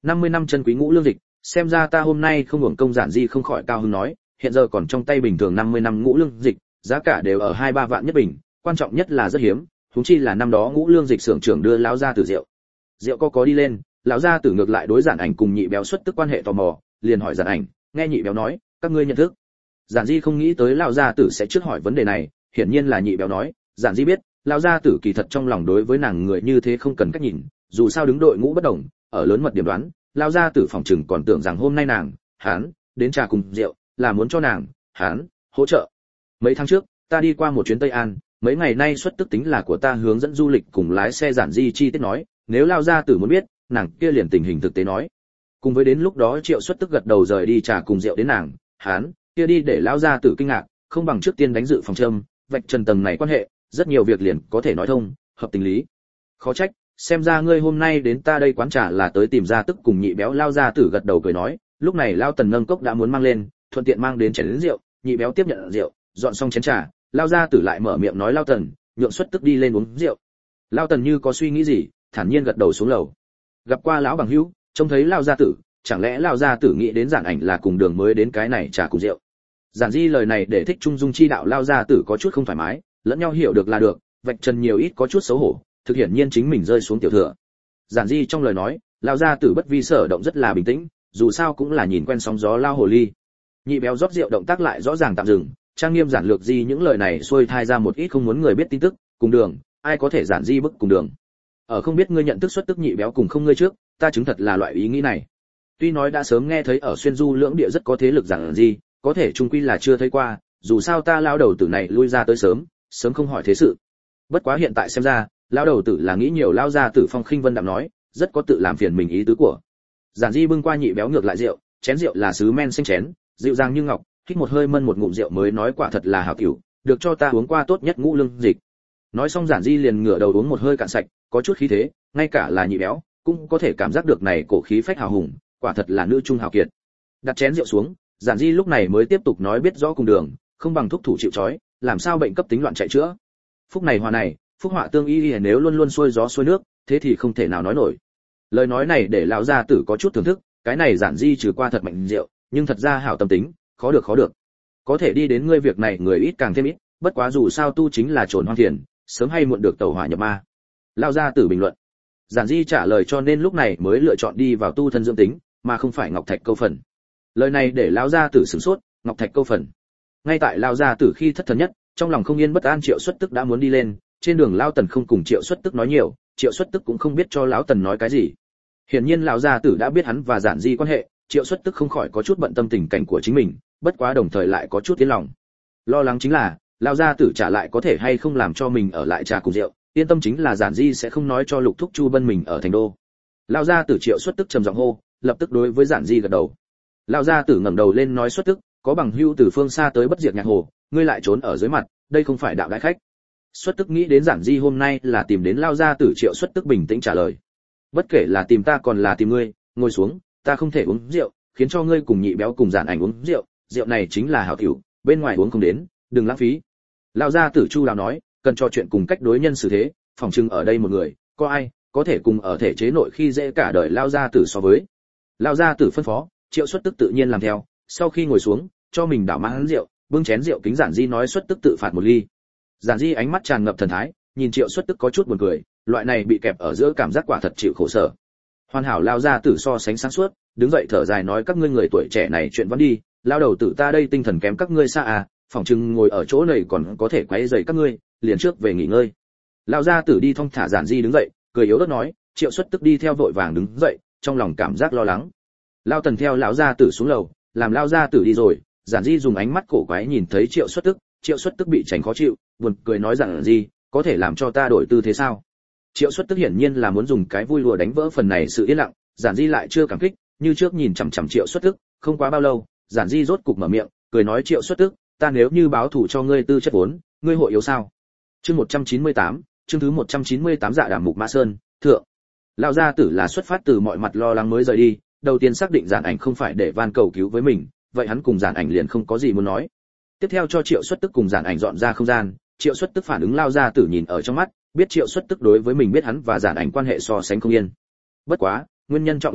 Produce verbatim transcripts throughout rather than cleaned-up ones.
năm mươi năm chân quý ngũ lương dịch, xem ra ta hôm nay không hưởng công. Giản Di không khỏi cao hứng nói, hiện giờ còn trong tay bình thường năm mươi năm ngũ lương dịch, giá cả đều ở hai ba vạn nhất bình, quan trọng nhất là rất hiếm, huống chi là năm đó ngũ lương dịch xưởng trưởng đưa lão gia tử rượu. Rượu có có đi lên, lão gia tử ngược lại đối Giản Ảnh cùng nhị béo xuất tức quan hệ tò mò, liền hỏi Giản Ảnh, nghe nhị béo nói, các ngươi nhận thức. Giản Di không nghĩ tới lão gia tử sẽ trước hỏi vấn đề này, hiển nhiên là nhị béo nói, Giản Di biết, lão gia tử kỳ thật trong lòng đối với nàng người như thế không cần cách nhìn, dù sao đứng đội ngũ bất đồng, ở lớn mật điểm đoán, lão gia tử phòng trừng còn tưởng rằng hôm nay nàng, hắn, đến trà cùng rượu, là muốn cho nàng, hắn, hỗ trợ. Mấy tháng trước, ta đi qua một chuyến Tây An, mấy ngày nay xuất tức tính là của ta hướng dẫn du lịch cùng lái xe. Giản Di chi tiết nói, nếu lão gia tử muốn biết, nàng kia liền tình hình thực tế nói. Cùng với đến lúc đó Triệu Xuất tức gật đầu rời đi trà cùng rượu đến nàng, hắn, kia đi để lão gia tử kinh ngạc, không bằng trước tiên đánh dự phòng châm, vạch trần tầng này quan hệ, rất nhiều việc liền có thể nói thông, hợp tình lý. Khó trách, xem ra ngươi hôm nay đến ta đây quán trà là tới tìm gia tức cùng nhị béo. Lao gia tử gật đầu cười nói, lúc này Lao Tần nâng cốc đã muốn mang lên, thuận tiện mang đến chén đến rượu, nhị béo tiếp nhận rượu, dọn xong chén trà, Lao gia tử lại mở miệng nói Lao Tần, nhượng Xuất tức đi lên uống rượu. Lao Tần như có suy nghĩ gì, thản nhiên gật đầu xuống lầu. Gặp qua lão bằng hữu, trông thấy Lao gia tử, chẳng lẽ Lao gia tử nghĩ đến Giản Ảnh là cùng đường mới đến cái này trà cùng rượu. Giản Di lời này để thích trung dung chi đạo Lao gia tử có chút không thoải mái, lẫn nhau hiểu được là được, vạch trần nhiều ít có chút xấu hổ, thực hiện nhiên chính mình rơi xuống tiểu thừa. Giản Di trong lời nói, Lao gia tử bất vi sở động rất là bình tĩnh, dù sao cũng là nhìn quen sóng gió lao hồ ly. Nhị béo rót rượu động tác lại rõ ràng tạm dừng, trang nghiêm giản lược Di những lời này xuôi thai ra một ít không muốn người biết tin tức, cùng đường, ai có thể Giản Di bức cùng đường. Ở không biết ngươi nhận thức Xuất tức nhị béo cùng không ngươi trước, ta chứng thật là loại ý nghĩ này. Tuy nói đã sớm nghe thấy ở xuyên du lưỡng địa rất có thế lực Giản Di, có thể chung quy là chưa thấy qua, dù sao ta lao đầu tử này lui ra tới sớm, sớm không hỏi thế sự. Bất quá hiện tại xem ra, lao đầu tử là nghĩ nhiều. Lao gia tử Phong Khinh Vân đạm nói, rất có tự làm phiền mình ý tứ của. Giản Di bưng qua nhị béo ngược lại rượu, chén rượu là sứ men xanh chén, dịu dàng như ngọc, hít một hơi mân một ngụm rượu mới nói quả thật là hảo tiểu, được cho ta uống qua tốt nhất ngũ lương dịch. Nói xong Giản Di liền ngửa đầu uống một hơi cạn sạch, có chút khí thế, ngay cả là nhị béo cũng có thể cảm giác được này cổ khí phách hào hùng, quả thật là nữ trung hào kiệt. Đặt chén rượu xuống, Giản Di lúc này mới tiếp tục nói, biết rõ cùng đường, không bằng thúc thủ chịu trói, làm sao bệnh cấp tính loạn chạy chữa. Phúc này hòa này, phúc họa tương y, nếu luôn luôn xuôi gió xuôi nước, thế thì không thể nào nói nổi. Lời nói này để lão gia tử có chút thưởng thức, cái này Giản Di trừ qua thật mạnh rượu, nhưng thật ra hảo tâm tính, khó được khó được. Có thể đi đến ngươi việc này người ít càng thêm ít, bất quá dù sao tu chính là trồn hoang thiền, sớm hay muộn được tẩu hỏa nhập ma. Lão gia tử bình luận. Giản Di trả lời cho nên lúc này mới lựa chọn đi vào tu thân dưỡng tính, mà không phải ngọc thạch câu phần. Lời này để lão gia tử sửng sốt, ngọc thạch câu phần. Ngay tại lão gia tử khi thất thần nhất, trong lòng không yên bất an, Triệu Xuất tức đã muốn đi lên, trên đường Lão Tần không cùng Triệu Xuất tức nói nhiều, Triệu Xuất tức cũng không biết cho lão Tần nói cái gì. Hiển nhiên lão gia tử đã biết hắn và Giản Di quan hệ, Triệu Xuất tức không khỏi có chút bận tâm tình cảnh của chính mình, bất quá đồng thời lại có chút tiến lòng. Lo lắng chính là, lão gia tử trả lại có thể hay không làm cho mình ở lại trà cùng rượu, yên tâm chính là Giản Di sẽ không nói cho Lục Thúc Chu Bân mình ở thành đô. Lão gia tử Triệu Xuất tức trầm giọng hô, lập tức đối với Giản Di gật đầu. Lão gia tử ngẩng đầu lên nói, Xuất tức, có bằng hữu từ phương xa tới bất diệt nhạc hồ, ngươi lại trốn ở dưới mặt, đây không phải đạo đại khách. Xuất tức nghĩ đến Giản Di hôm nay là tìm đến Lão gia tử. Triệu Xuất tức bình tĩnh trả lời, bất kể là tìm ta còn là tìm ngươi, ngồi xuống, ta không thể uống rượu, khiến cho ngươi cùng nhị béo cùng Giản Ảnh uống rượu, rượu này chính là hảo tiểu, bên ngoài uống không đến, đừng lãng phí. Lão gia tử Chu Đào nói, cần trò chuyện cùng cách đối nhân xử thế, phòng trưng ở đây một người, có ai có thể cùng ở thể chế nội khi dễ cả đời Lão gia tử so với. Lão gia tử phân phó, Triệu Xuất tức tự nhiên làm theo, sau khi ngồi xuống, cho mình đảo mãn rượu, bưng chén rượu kính Giản Di nói, Xuất tức tự phạt một ly. Giản Di ánh mắt tràn ngập thần thái, nhìn Triệu Xuất tức có chút buồn cười, loại này bị kẹp ở giữa cảm giác quả thật chịu khổ sở. Hoàn hảo Lão gia tử so sánh sáng suốt, đứng dậy thở dài nói, các ngươi người tuổi trẻ này chuyện vẫn đi, lao đầu tử ta đây tinh thần kém các ngươi xa à, phỏng chừng ngồi ở chỗ này còn có thể quấy rầy các ngươi, liền trước về nghỉ ngơi. Lão gia tử đi thong thả. Giản Di đứng dậy, cười yếu ớt nói. Triệu Xuất tức đi theo vội vàng đứng dậy, trong lòng cảm giác lo lắng. Lão Tần theo lão gia tử xuống lầu, làm lão gia tử đi rồi, Giản Di dùng ánh mắt cổ quái nhìn thấy Triệu Xuất tức, Triệu Xuất tức bị tránh khó chịu, buồn cười nói, Giản Di, có thể làm cho ta đổi tư thế sao? Triệu Xuất tức hiển nhiên là muốn dùng cái vui lùa đánh vỡ phần này sự yên lặng, Giản Di lại chưa cảm kích, như trước nhìn chằm chằm Triệu Xuất tức, không quá bao lâu, Giản Di rốt cục mở miệng, cười nói, Triệu Xuất tức, ta nếu như báo thù cho ngươi tư chất vốn, ngươi hội yếu sao? Chương một trăm chín mươi tám, chương thứ một trăm chín mươi tám, Dạ Đàm Mục Mã Sơn, thượng. Lão gia tử là xuất phát từ mọi mặt lo lắng mới rời đi, đầu tiên xác định Giản Ảnh không phải để van cầu cứu với mình, vậy hắn cùng Giản Ảnh liền không có gì muốn nói. Tiếp theo cho Triệu Xuất tức cùng Giản Ảnh dọn ra không gian, Triệu Xuất tức phản ứng Lão gia tử nhìn ở trong mắt, biết Triệu Xuất tức đối với mình biết hắn và Giản Ảnh quan hệ so sánh không yên. Bất quá, nguyên nhân trọng yếu nhất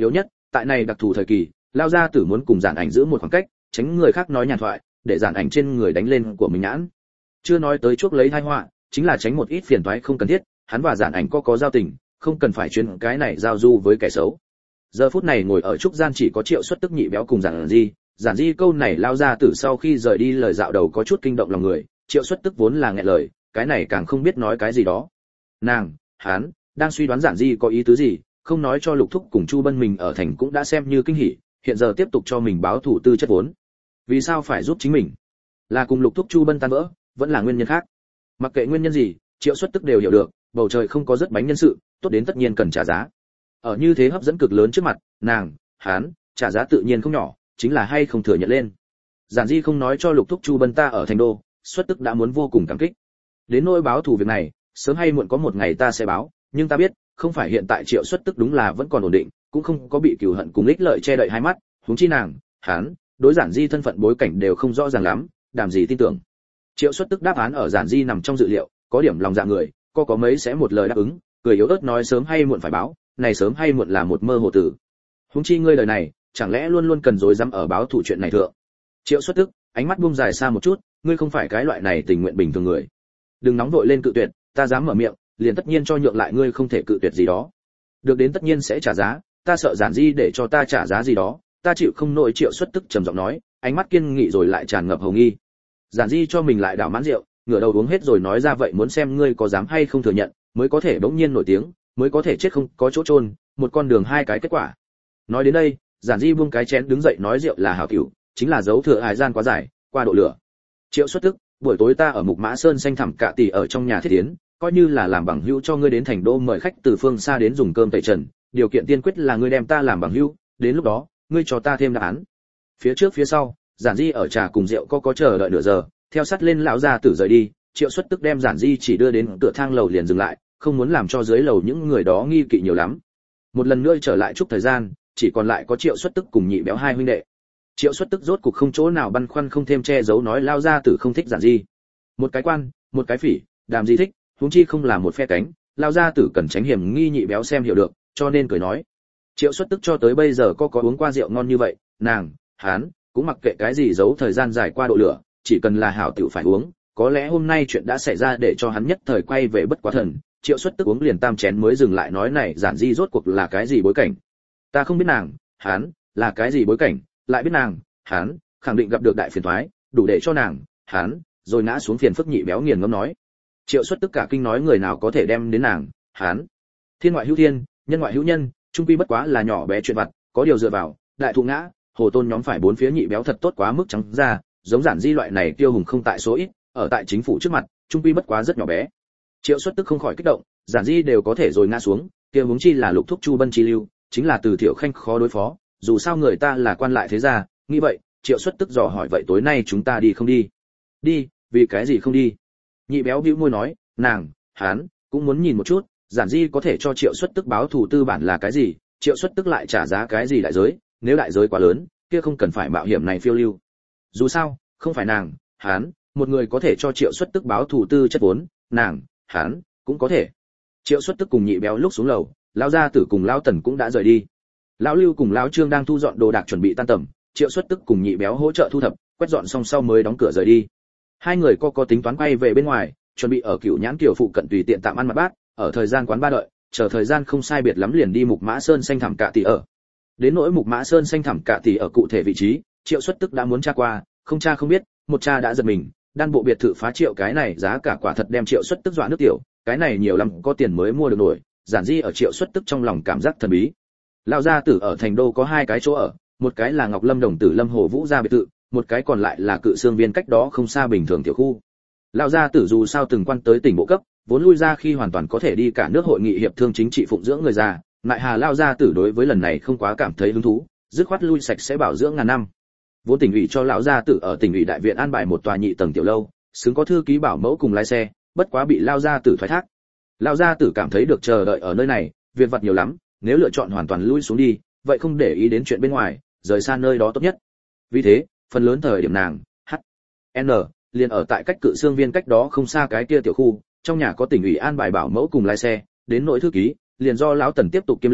tại này đặc thù thời kỳ, lao gia tử muốn cùng Giản Ảnh giữ một khoảng cách, tránh người khác nói nhàn thoại, để Giản Ảnh trên người đánh lên của mình nhãn. Chưa nói tới chuốc lấy tai họa, chính là tránh một ít phiền toái không cần thiết, hắn và Giản Ảnh có có giao tình, không cần phải chuyên cái này giao du với kẻ xấu. Giờ phút này ngồi ở trúc gian chỉ có Triệu Xuất Tức Nhị Béo cùng Giản Di, Giản Di câu này lao ra từ sau khi rời đi lời dạo đầu có chút kinh động lòng người, Triệu Xuất Tức vốn là nghẹn lời, cái này càng không biết nói cái gì đó. Nàng, hắn đang suy đoán Giản Di có ý tứ gì, không nói cho Lục Thúc cùng Chu Bân mình ở thành cũng đã xem như kinh hỉ, hiện giờ tiếp tục cho mình báo thủ tư chất vốn. Vì sao phải giúp chính mình? Là cùng Lục Thúc Chu Bân tan vỡ, vẫn là nguyên nhân khác. Mặc kệ nguyên nhân gì, Triệu Xuất Tức đều hiểu được, bầu trời không có rất bánh nhân sự, tốt đến tất nhiên cần trả giá. Ở như thế hấp dẫn cực lớn trước mặt, nàng, hắn, trả giá tự nhiên không nhỏ, chính là hay không thừa nhận lên. Giản Di không nói cho Lục Thúc Chu Bân ta ở thành đô, Xuất Tức đã muốn vô cùng cảm kích. Đến nỗi báo thù việc này, sớm hay muộn có một ngày ta sẽ báo, nhưng ta biết, không phải hiện tại Triệu Xuất Tức đúng là vẫn còn ổn định, cũng không có bị cừu hận cùng ích lợi che đậy hai mắt, huống chi nàng, hắn, đối Giản Di thân phận bối cảnh đều không rõ ràng lắm, đàm gì tin tưởng. Triệu Xuất Tức đáp án ở Giản Di nằm trong dự liệu, có điểm lòng dạ người, có có mấy sẽ một lời đáp ứng, cười yếu ớt nói sớm hay muộn phải báo, này sớm hay muộn là một mơ hồ tử. Huống chi ngươi lời này, chẳng lẽ luôn luôn cần dối dám ở báo thủ chuyện này thượng. Triệu Xuất Tức, ánh mắt buông dài xa một chút, ngươi không phải cái loại này tình nguyện bình thường người. Đừng nóng vội lên cự tuyệt, ta dám mở miệng, liền tất nhiên cho nhượng lại ngươi không thể cự tuyệt gì đó. Được đến tất nhiên sẽ trả giá, ta sợ Giản Di để cho ta trả giá gì đó, ta chịu không nổi. Triệu Xuất Tức trầm giọng nói, ánh mắt kiên nghị rồi lại tràn ngập hồng nghi. Giản Di cho mình lại đảo mãn rượu, ngửa đầu uống hết rồi nói ra vậy muốn xem ngươi có dám hay không thừa nhận, mới có thể bỗng nhiên nổi tiếng, mới có thể chết không có chỗ chôn, một con đường hai cái kết quả. Nói đến đây, Giản Di buông cái chén đứng dậy nói rượu là hảo cửu, chính là dấu thừa hài gian quá dài, qua độ lửa. Triệu Xuất Tức, buổi tối ta ở Mục Mã Sơn xanh thẳm cạ tỷ ở trong nhà thiết tiến, coi như là làm bằng hữu cho ngươi đến thành đô mời khách từ phương xa đến dùng cơm tẩy trần, điều kiện tiên quyết là ngươi đem ta làm bằng hữu, đến lúc đó, ngươi cho ta thêm đáp án. Phía trước phía sau, Giản Di ở trà cùng rượu có có chờ đợi nửa giờ, theo sát lên lão gia tử rời đi, Triệu Xuất Tức đem Giản Di chỉ đưa đến cửa thang lầu liền dừng lại, không muốn làm cho dưới lầu những người đó nghi kỵ nhiều lắm. Một lần nữa trở lại chút thời gian, chỉ còn lại có Triệu Xuất Tức cùng Nhị Béo hai huynh đệ. Triệu Xuất Tức rốt cục không chỗ nào băn khoăn không thêm che giấu nói lao gia tử không thích Giản Di. Một cái quan, một cái phỉ, đàm gì thích, huống chi không là một phe cánh, lao gia tử cần tránh hiểm nghi. Nhị Béo xem hiểu được, cho nên cười nói. Triệu Xuất Tức cho tới bây giờ có có uống qua rượu ngon như vậy, nàng, hắn cũng mặc kệ cái gì giấu thời gian dài qua độ lửa, chỉ cần là hảo tiểu phải uống. Có lẽ hôm nay chuyện đã xảy ra để cho hắn nhất thời quay về bất quá thần. Triệu Xuất Tức uống liền tam chén mới dừng lại nói này Giản Di rốt cuộc là cái gì bối cảnh. Ta không biết nàng, hắn là cái gì bối cảnh, lại biết nàng, hắn khẳng định gặp được đại phiền toái, đủ để cho nàng, hắn rồi ngã xuống phiền phức. Nhị Béo nghiền ngẫm nói. Triệu Xuất Tức cả kinh nói người nào có thể đem đến nàng, hắn thiên ngoại hữu thiên, nhân ngoại hữu nhân, trung quy bất quá là nhỏ bé chuyện vặt, có điều dựa vào, đại thụ ngã, hồ tôn nhóm phải bốn phía. Nhị Béo thật tốt quá mức trắng ra, giống Giản Di loại này tiêu hùng không tại số ít, ở tại chính phủ trước mặt, trung quy bất quá rất nhỏ bé. Triệu Xuất Tức không khỏi kích động, Giản Di đều có thể rồi ngã xuống, kia huống chi là Lục Thúc Chu Bân chi lưu, chính là Từ Thiệu Khanh khó đối phó, dù sao người ta là quan lại thế gia. Nghĩ vậy, Triệu Xuất Tức dò hỏi vậy tối nay chúng ta đi không đi? Đi, vì cái gì không đi? Nhị Béo bĩu môi nói, nàng, hắn cũng muốn nhìn một chút, Giản Di có thể cho Triệu Xuất Tức báo thù tư bản là cái gì, Triệu Xuất Tức lại trả giá cái gì đại giới, nếu đại giới quá lớn, kia không cần phải mạo hiểm này phiêu lưu. Dù sao, không phải nàng, hắn một người có thể cho Triệu Xuất Tức báo thù tư chất vốn, nàng, hắn cũng có thể. Triệu Xuất Tức cùng Nhị Béo lúc xuống lầu, lão gia tử cùng lão Tần cũng đã rời đi. Lão Lưu cùng lão Trương đang thu dọn đồ đạc chuẩn bị tan tầm, Triệu Xuất Tức cùng Nhị Béo hỗ trợ thu thập, quét dọn xong sau mới đóng cửa rời đi. Hai người co có tính toán quay về bên ngoài, chuẩn bị ở Cửu Nhãn Kiều phụ cận tùy tiện tạm ăn mặt bát, ở thời gian quán ba đợi, chờ thời gian không sai biệt lắm liền đi Mục Mã Sơn xanh thẳm cạ tỷ ở. Đến nỗi Mục Mã Sơn xanh thẳm cạ tỷ ở cụ thể vị trí, Triệu Xuất Tức đã muốn tra qua, không tra không biết, một tra đã giật mình, đan bộ biệt thự phá triệu cái này giá cả quả thật đem Triệu Xuất Tức dọa nước tiểu, cái này nhiều lắm có tiền mới mua được nổi. Giản Di ở Triệu Xuất Tức trong lòng cảm giác thần bí. Lão gia tử ở thành đô có hai cái chỗ ở, một cái là Ngọc Lâm đồng tử Lâm Hồ Vũ gia biệt thự, một cái còn lại là Cự Xương Viên cách đó không xa bình thường tiểu khu. Lão gia tử dù sao từng quan tới tỉnh bộ cấp, vốn lui ra khi hoàn toàn có thể đi cả nước hội nghị hiệp thương chính trị phụng dưỡng người già, lại hà lão gia tử đối với lần này không quá cảm thấy hứng thú, dứt khoát lui sạch sẽ bảo dưỡng ngàn năm. Vốn tỉnh ủy cho lão gia tử ở tỉnh ủy đại viện an bài một tòa nhị tầng tiểu lâu, xứng có thư ký bảo mẫu cùng lái xe, bất quá bị lão gia tử thoái thác. Lão gia tử cảm thấy được chờ đợi ở nơi này, việc vặt nhiều lắm, nếu lựa chọn hoàn toàn lui xuống đi, vậy không để ý đến chuyện bên ngoài, rời xa nơi đó tốt nhất. Vì thế, phần lớn thời điểm nàng, H, N, liền ở tại cách Cự Xương Viên cách đó không xa cái kia tiểu khu, trong nhà có tỉnh ủy an bài bảo mẫu cùng lái xe, đến nội thư ký, liền do lão Tần tiếp tục kiêm lên,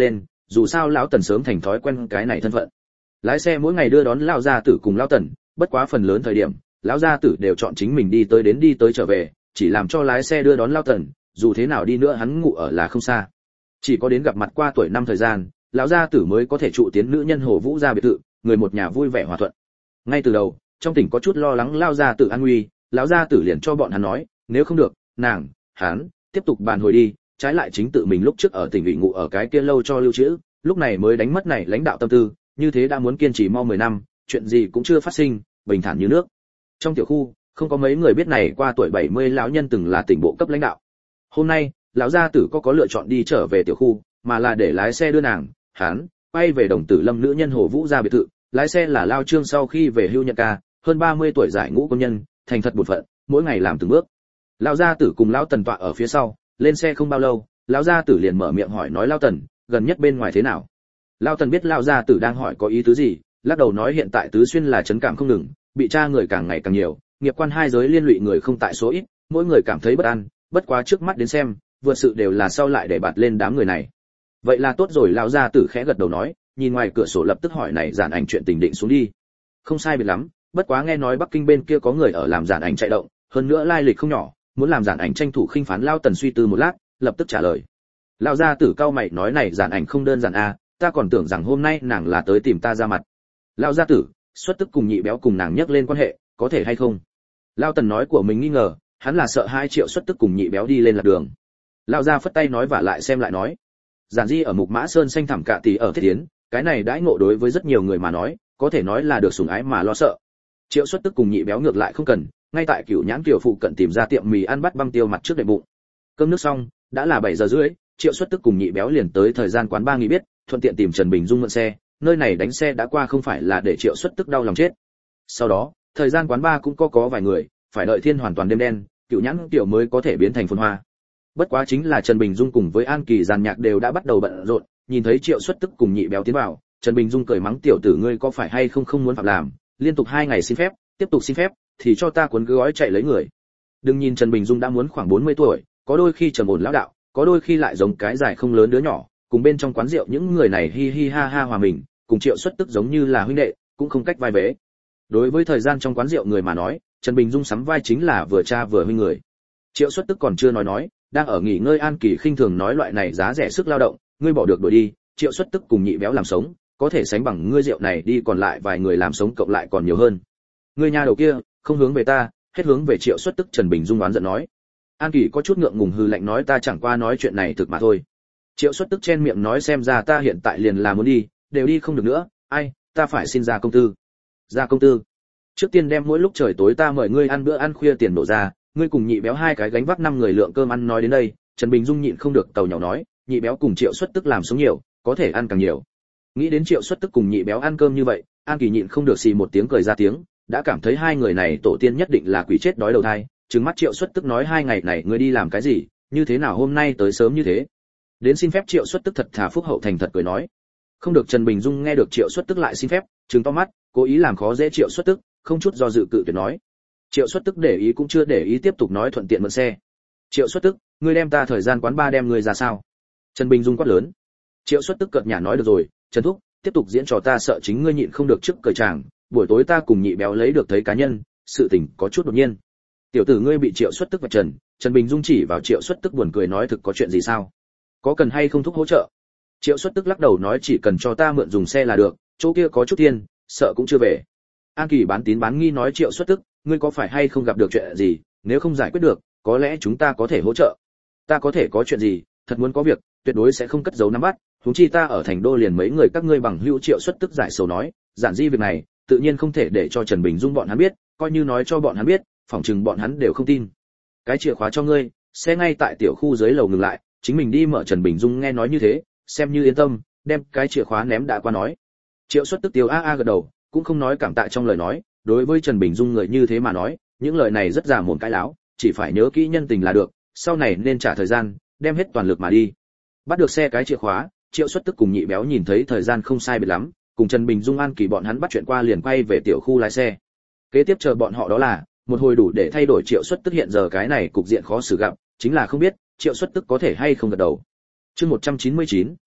dù sao lão Tần sớm thành thói quen cái này thân phận. Lái xe mỗi ngày đưa đón lão gia tử cùng lão Tần, bất quá phần lớn thời điểm, lão gia tử đều chọn chính mình đi tới đến đi tới trở về, chỉ làm cho lái xe đưa đón lão Tần, dù thế nào đi nữa hắn ngủ ở là không xa. Chỉ có đến gặp mặt qua tuổi năm thời gian, lão gia tử mới có thể trụ tiến nữ nhân Hồ Vũ gia biệt thự, người một nhà vui vẻ hòa thuận. Ngay từ đầu, trong tỉnh có chút lo lắng lão gia tử an nguy, lão gia tử liền cho bọn hắn nói, nếu không được, nàng, hắn tiếp tục bàn hồi đi, trái lại chính tự mình lúc trước ở tỉnh ủy ngụ ở cái kia lâu cho lưu trữ, lúc này mới đánh mất này lãnh đạo tâm tư, như thế đã muốn kiên trì mau mười năm, chuyện gì cũng chưa phát sinh, bình thản như nước. Trong tiểu khu, không có mấy người biết này qua tuổi bảy mươi lão nhân từng là tỉnh bộ cấp lãnh đạo. Hôm nay, lão gia tử có có lựa chọn đi trở về tiểu khu, mà là để lái xe đưa nàng, hắn quay về Đồng Tử Lâm nữ nhân Hồ Vũ gia biệt thự, lái xe là Lao Trương sau khi về hưu nhận ca, hơn ba mươi tuổi giải ngũ công nhân, thành thật bổn phận, mỗi ngày làm từng bước. Lão gia tử cùng lão Tần tọa ở phía sau, lên xe không bao lâu, lão gia tử liền mở miệng hỏi nói Lão Tần, gần nhất bên ngoài thế nào? Lão Tần biết lão gia tử đang hỏi có ý tứ gì, lắc đầu nói hiện tại tứ xuyên là chấn cảm không ngừng, bị tra người càng ngày càng nhiều, nghiệp quan hai giới liên lụy người không tại số ít, mỗi người cảm thấy bất an, bất quá trước mắt đến xem, vượt sự đều là sau lại để bạt lên đám người này. Vậy là tốt rồi, lão gia tử khẽ gật đầu nói, nhìn ngoài cửa sổ lập tức hỏi này giản ảnh chuyện tình định xuống đi. Không sai biệt lắm, bất quá nghe nói Bắc Kinh bên kia có người ở làm giản ảnh chạy động, hơn nữa lai lịch không nhỏ, muốn làm giản ảnh tranh thủ khinh phán. Lão Tần suy tư một lát, lập tức trả lời. Lão gia tử cao mày nói này giản ảnh không đơn giản a, à, ta còn tưởng rằng hôm nay nàng là tới tìm ta ra mặt. Lão gia tử, xuất tức cùng nhị béo cùng nàng nhắc lên quan hệ, có thể hay không? Lão Tần nói của mình nghi ngờ, hắn là sợ hai triệu xuất tức cùng nhị béo đi lên lạc đường. Lão gia phất tay nói và lại xem lại nói. Giản Di ở Mục Mã Sơn xanh thẳm cạ tỷ ở Thiết Tiến, cái này đãi ngộ đối với rất nhiều người mà nói, có thể nói là được sủng ái mà lo sợ. Triệu xuất tức cùng nhị béo ngược lại không cần, ngay tại Cửu Nhãn Kiều phụ cận tìm ra tiệm mì ăn bắt băng tiêu mặt trước đệm bụng. Cơm nước xong, đã là bảy giờ rưỡi, Triệu xuất tức cùng nhị béo liền tới thời gian quán ba nghỉ biết, thuận tiện tìm Trần Bình Dung mượn xe, nơi này đánh xe đã qua không phải là để Triệu xuất tức đau lòng chết. Sau đó, thời gian quán ba cũng có có vài người, phải đợi thiên hoàn toàn đêm đen, Cửu Nhãn Kiều mới có thể biến thành phồn hoa. Bất quá chính là Trần Bình Dung cùng với An Kỳ giàn nhạc đều đã bắt đầu bận rộn, nhìn thấy Triệu xuất tức cùng nhị béo tiến vào, Trần Bình Dung cười mắng tiểu tử ngươi có phải hay không không muốn phạm làm, liên tục hai ngày xin phép, tiếp tục xin phép, thì cho ta cuốn gói chạy lấy người. Đừng nhìn Trần Bình Dung đã muốn khoảng bốn mươi tuổi, có đôi khi trầm ổn lão đạo, có đôi khi lại giống cái dài không lớn đứa nhỏ, cùng bên trong quán rượu những người này hi hi ha ha hòa mình, cùng Triệu xuất tức giống như là huynh đệ, cũng không cách vai vế. Đối với thời gian trong quán rượu người mà nói, Trần Bình Dung sắm vai chính là vừa cha vừa huynh người. Triệu xuất tức còn chưa nói nói, đang ở nghỉ ngơi An Kỳ khinh thường nói loại này giá rẻ sức lao động, ngươi bỏ được đổi đi, Triệu xuất tức cùng nhị béo làm sống, có thể sánh bằng ngươi rượu này đi còn lại vài người làm sống cộng lại còn nhiều hơn. Ngươi nhà đầu kia, không hướng về ta, hết hướng về Triệu xuất tức. Trần Bình Dung đoán giận nói. An Kỳ có chút ngượng ngùng hừ lạnh nói ta chẳng qua nói chuyện này thực mà thôi. Triệu xuất tức chen miệng nói xem ra ta hiện tại liền là muốn đi, đều đi không được nữa, ai, ta phải xin ra công tư. Ra công tư. Trước tiên đem mỗi lúc trời tối ta mời ngươi ăn bữa ăn khuya tiền đổ ra, ngươi cùng nhị béo hai cái gánh vác năm người lượng cơm ăn. Nói đến đây, Trần Bình Dung nhịn không được tàu nhỏ nói, nhị béo cùng Triệu xuất tức làm sống nhiều, có thể ăn càng nhiều. Nghĩ đến Triệu xuất tức cùng nhị béo ăn cơm như vậy, An Kỳ nhịn không được xì một tiếng cười ra tiếng, đã cảm thấy hai người này tổ tiên nhất định là quỷ chết đói đầu thai. Trừng mắt Triệu xuất tức nói hai ngày này ngươi đi làm cái gì, như thế nào hôm nay tới sớm như thế? Đến xin phép. Triệu xuất tức thật thà phúc hậu thành thật cười nói. Không được. Trần Bình Dung nghe được Triệu xuất tức lại xin phép, trừng to mắt, cố ý làm khó dễ Triệu xuất tức, không chút do dự cự tuyệt nói. Triệu xuất tức để ý cũng chưa để ý tiếp tục nói thuận tiện mượn xe. Triệu xuất tức, ngươi đem ta thời gian quán ba đem ngươi ra sao? Trần Bình Dung quát lớn. Triệu xuất tức cợt nhả nói được rồi, Trần thúc, tiếp tục diễn trò ta sợ chính ngươi nhịn không được trước cởi tràng, buổi tối ta cùng nhị béo lấy được thấy cá nhân, sự tình có chút đột nhiên. Tiểu tử ngươi bị Triệu xuất tức vạch trần. Trần Bình Dung chỉ vào Triệu xuất tức buồn cười nói thực có chuyện gì sao? Có cần hay không thúc hỗ trợ? Triệu xuất tức lắc đầu nói chỉ cần cho ta mượn dùng xe là được, chỗ kia có chút tiền, sợ cũng chưa về. An Kỳ bán tín bán nghi nói Triệu xuất tức, ngươi có phải hay không gặp được chuyện gì, nếu không giải quyết được, có lẽ chúng ta có thể hỗ trợ. Ta có thể có chuyện gì, thật muốn có việc, tuyệt đối sẽ không cất giấu nắm bắt, huống chi ta ở thành đô liền mấy người các ngươi bằng hữu. Triệu xuất tức giải sầu nói, giản di việc này, tự nhiên không thể để cho Trần Bình Dung bọn hắn biết, coi như nói cho bọn hắn biết, phỏng chừng bọn hắn đều không tin. Cái chìa khóa cho ngươi, xe ngay tại tiểu khu dưới lầu ngừng lại, chính mình đi mở. Trần Bình Dung nghe nói như thế, xem như yên tâm, đem cái chìa khóa ném đã qua nói. Triệu xuất tức tiêu a a gật đầu, cũng không nói cảm tạ trong lời nói, đối với Trần Bình Dung người như thế mà nói, những lời này rất giả mồm cái láo, chỉ phải nhớ kỹ nhân tình là được, sau này nên trả thời gian, đem hết toàn lực mà đi. Bắt được xe cái chìa khóa, Triệu xuất tức cùng nhị béo nhìn thấy thời gian không sai biệt lắm, cùng Trần Bình Dung An Kỳ bọn hắn bắt chuyện qua liền quay về tiểu khu lái xe. Kế tiếp chờ bọn họ đó là một hồi đủ để thay đổi Triệu xuất tức hiện giờ cái này cục diện khó xử gặp, chính là không biết Triệu xuất tức có thể hay không gật đầu. Chương một trăm chín mươi chín,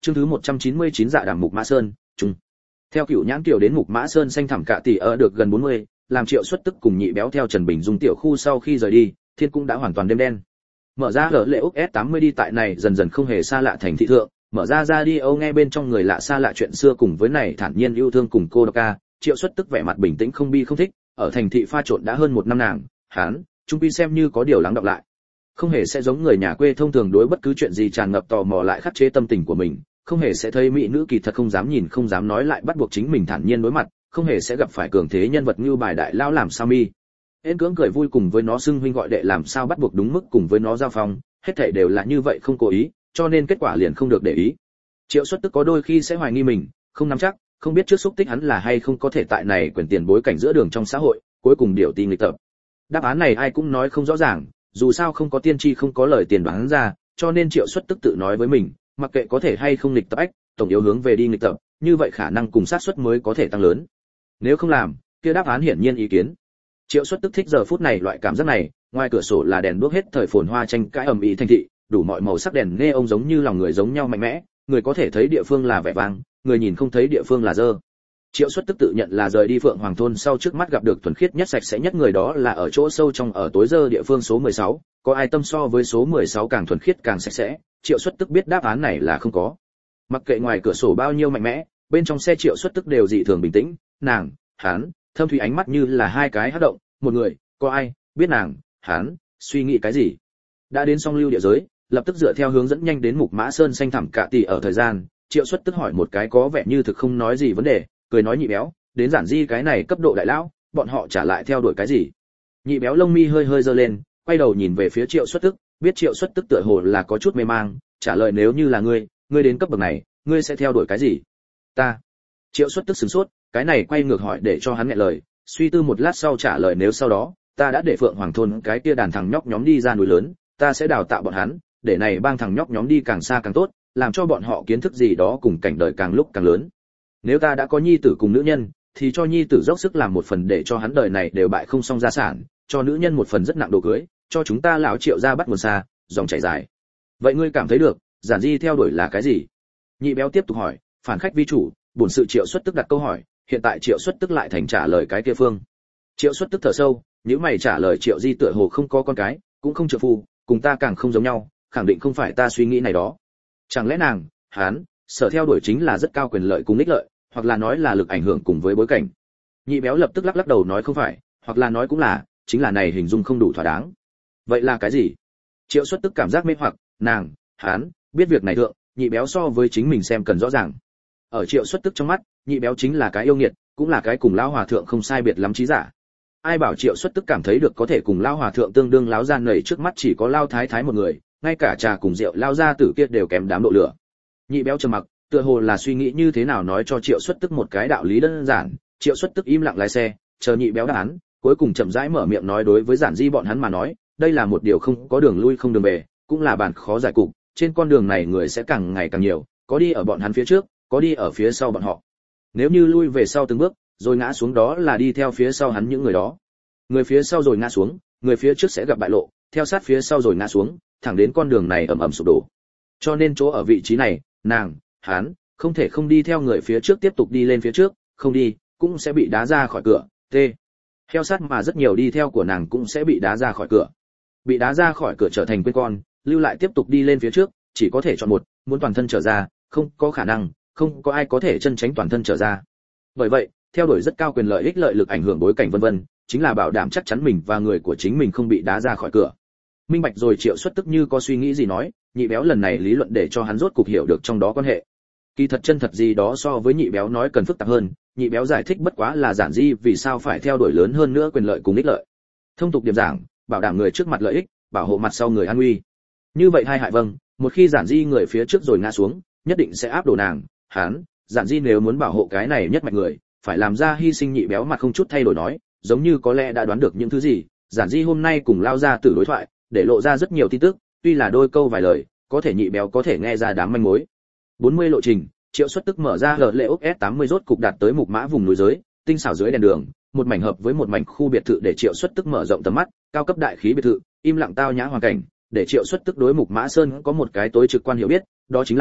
chương thứ một trăm chín mươi chín dạ đàm Mục Mã Sơn, trung. Theo Cửu Nhãn Kiều đến Mục Mã Sơn xanh thẳm cả tỷ ở được gần bốn mươi, làm Triệu Xuất Tức cùng Nhị Béo theo Trần Bình Dung tiểu khu sau khi rời đi, thiên cũng đã hoàn toàn đêm đen. Mở ra hở lệ úc S tám mươi đi tại này dần dần không hề xa lạ thành thị thượng, mở ra ra đi Âu nghe bên trong người lạ xa lạ chuyện xưa cùng với này thản nhiên yêu thương cùng cô độc ca, Triệu Xuất Tức vẻ mặt bình tĩnh không bi không thích, ở thành thị pha trộn đã hơn một năm nàng, hắn, trung quy xem như có điều lắng đọng lại. Không hề sẽ giống người nhà quê thông thường đối bất cứ chuyện gì tràn ngập tò mò lại khắc chế tâm tình của mình, không hề sẽ thấy mỹ nữ kỳ thật không dám nhìn không dám nói lại bắt buộc chính mình thản nhiên đối mặt, không hề sẽ gặp phải cường thế nhân vật như bài đại lao làm sao mi. Hên cưỡng cười vui cùng với nó xưng huynh gọi đệ làm sao bắt buộc đúng mức cùng với nó giao phong, hết thảy đều là như vậy không cố ý, cho nên kết quả liền không được để ý. Triệu Xuất Tức có đôi khi sẽ hoài nghi mình, không nắm chắc, không biết trước xúc tích hắn là hay không có thể tại này quyền tiền bối cảnh giữa đường trong xã hội, cuối cùng điều ti nghịch tập. Đáp án này ai cũng nói không rõ ràng, dù sao không có tiên tri không có lời tiền đoán ra, cho nên Triệu Xuất Tức tự nói với mình, mặc kệ có thể hay không nghịch tập ách, tổng yếu hướng về đi nghịch tập, như vậy khả năng cùng sát suất mới có thể tăng lớn. Nếu không làm, kia đáp án hiển nhiên ý kiến. Triệu Xuất Tức thích giờ phút này loại cảm giác này, ngoài cửa sổ là đèn đuốc hết thời phồn hoa tranh cãi ầm ĩ thành thị, đủ mọi màu sắc đèn nghe ông giống như lòng người giống nhau mạnh mẽ, người có thể thấy địa phương là vẻ vang, người nhìn không thấy địa phương là dơ. Triệu Xuất Tức tự nhận là rời đi Phượng Hoàng thôn sau trước mắt gặp được thuần khiết nhất sạch sẽ nhất người đó là ở chỗ sâu trong ở tối dơ địa phương số mười sáu, có ai tâm so với số mười sáu càng thuần khiết càng sạch sẽ, Triệu Xuất Tức biết đáp án này là không có. Mặc kệ ngoài cửa sổ bao nhiêu mạnh mẽ, bên trong xe Triệu Xuất Tức đều dị thường bình tĩnh, nàng, hắn, thâm thủy ánh mắt như là hai cái hắc động, một người, có ai biết nàng, hắn suy nghĩ cái gì. Đã đến song lưu địa giới, lập tức dựa theo hướng dẫn nhanh đến Mục Mã Sơn xanh thẳm cả tỷ ở thời gian, Triệu Xuất Tức hỏi một cái có vẻ như thực không nói gì vấn đề, cười nói Nhị Béo, đến Giản Di cái này cấp độ đại lão, bọn họ trả lại theo đuổi cái gì? Nhị Béo lông mi hơi hơi giơ lên, quay đầu nhìn về phía Triệu Xuất Tức, biết Triệu Xuất Tức tựa hồ là có chút mê mang, trả lời nếu như là ngươi, ngươi đến cấp bậc này, ngươi sẽ theo đuổi cái gì? Ta. Triệu Xuất Tức sửng sốt, cái này quay ngược hỏi để cho hắn nghẹn lời, suy tư một lát sau trả lời nếu sau đó, ta đã để Phượng Hoàng thôn cái kia đàn thằng nhóc nhóm đi ra núi lớn, ta sẽ đào tạo bọn hắn, để này bang thằng nhóc nhóm đi càng xa càng tốt, làm cho bọn họ kiến thức gì đó cùng cảnh đời càng lúc càng lớn. Nếu ta đã có nhi tử cùng nữ nhân, thì cho nhi tử dốc sức làm một phần để cho hắn đời này đều bại không xong gia sản, cho nữ nhân một phần rất nặng đồ cưới, cho chúng ta lão Triệu gia bắt nguồn xa, dòng chảy dài. Vậy ngươi cảm thấy được, Giản Di theo đuổi là cái gì? Nhị Béo tiếp tục hỏi, phản khách vi chủ, bổn sự Triệu Xuất Tức đặt câu hỏi, hiện tại Triệu Xuất Tức lại thành trả lời cái kia phương. Triệu Xuất Tức thở sâu, nếu mày trả lời Triệu Di tựa hồ không có con cái, cũng không trợ phu, cùng ta càng không giống nhau, khẳng định không phải ta suy nghĩ này đó. Chẳng lẽ nàng, hắn, sở theo đuổi chính là rất cao quyền lợi cùng ích lợi, hoặc là nói là lực ảnh hưởng cùng với bối cảnh. Nhị Béo lập tức lắc lắc đầu nói không phải, hoặc là nói cũng là, chính là này hình dung không đủ thỏa đáng. Vậy là cái gì? Triệu Xuất Tức cảm giác mê hoặc, nàng, hắn, biết việc này thượng, Nhị Béo so với chính mình xem cần rõ ràng. Ở Triệu Xuất Tức trong mắt, Nhị Béo chính là cái yêu nghiệt, cũng là cái cùng lão hòa thượng không sai biệt lắm trí giả. Ai bảo Triệu Xuất Tức cảm thấy được có thể cùng lão hòa thượng tương đương láo gian nảy trước mắt chỉ có Lao Thái Thái một người, ngay cả trà cùng rượu Lao gia tử kia đều kém đám độ lửa. Nhị Béo trầm mặc, tựa hồ là suy nghĩ như thế nào nói cho Triệu Xuất Tức một cái đạo lý đơn giản. Triệu Xuất Tức im lặng lái xe, chờ Nhị Béo đáp án, cuối cùng chậm rãi mở miệng nói đối với Giản Di bọn hắn mà nói, đây là một điều không có đường lui không đường về, cũng là bàn khó giải cục, trên con đường này người sẽ càng ngày càng nhiều, có đi ở bọn hắn phía trước, có đi ở phía sau bọn họ. Nếu như lui về sau từng bước, rồi ngã xuống đó là đi theo phía sau hắn những người đó. Người phía sau rồi ngã xuống, người phía trước sẽ gặp bại lộ, theo sát phía sau rồi ngã xuống, thẳng đến con đường này ầm ầm sụp đổ. Cho nên chỗ ở vị trí này, nàng, hắn, không thể không đi theo người phía trước tiếp tục đi lên phía trước, không đi, cũng sẽ bị đá ra khỏi cửa. T. Theo sát mà rất nhiều đi theo của nàng cũng sẽ bị đá ra khỏi cửa. Bị đá ra khỏi cửa trở thành quên con, lưu lại tiếp tục đi lên phía trước, chỉ có thể chọn một, muốn toàn thân trở ra, không có khả năng, không có ai có thể chân tránh toàn thân trở ra. Bởi vậy, theo đuổi rất cao quyền lợi ích lợi lực ảnh hưởng bối cảnh vân vân, chính là bảo đảm chắc chắn mình và người của chính mình không bị đá ra khỏi cửa. Minh bạch rồi Triệu Xuất Tức như có suy nghĩ gì nói, Nhị Béo lần này lý luận để cho hắn rốt cục hiểu được trong đó quan hệ. Kỳ thật chân thật gì đó so với Nhị Béo nói cần phức tạp hơn, Nhị Béo giải thích bất quá là Giản Di vì sao phải theo đuổi lớn hơn nữa quyền lợi cùng ích lợi. Thông tục điểm giảng, bảo đảm người trước mặt lợi ích, bảo hộ mặt sau người an nguy. Như vậy hai hại vâng, một khi Giản Di người phía trước rồi ngã xuống, nhất định sẽ áp đổ nàng, hắn, Giản Di nếu muốn bảo hộ cái này nhất mạch người, phải làm ra hy sinh. Nhị Béo mặt không chút thay đổi nói, giống như có lẽ đã đoán được những thứ gì. Giản Di hôm nay cùng Lao ra tử đối thoại, để lộ ra rất nhiều tin tức, tuy là đôi câu vài lời, có thể Nhị Béo có thể nghe ra đám manh mối. bốn mươi lộ trình, Triệu Xuất Tức mở ra lệ úc S tám mươi rốt cục đạt tới Mục Mã vùng núi giới, tinh xảo dưới đèn đường, một mảnh hợp với một mảnh khu biệt thự để Triệu Xuất Tức mở rộng tầm mắt, cao cấp đại khí biệt thự, im lặng tao nhã hoàn cảnh, để Triệu Xuất Tức đối Mục Mã Sơn có một cái tối trực quan hiểu biết, đó chính là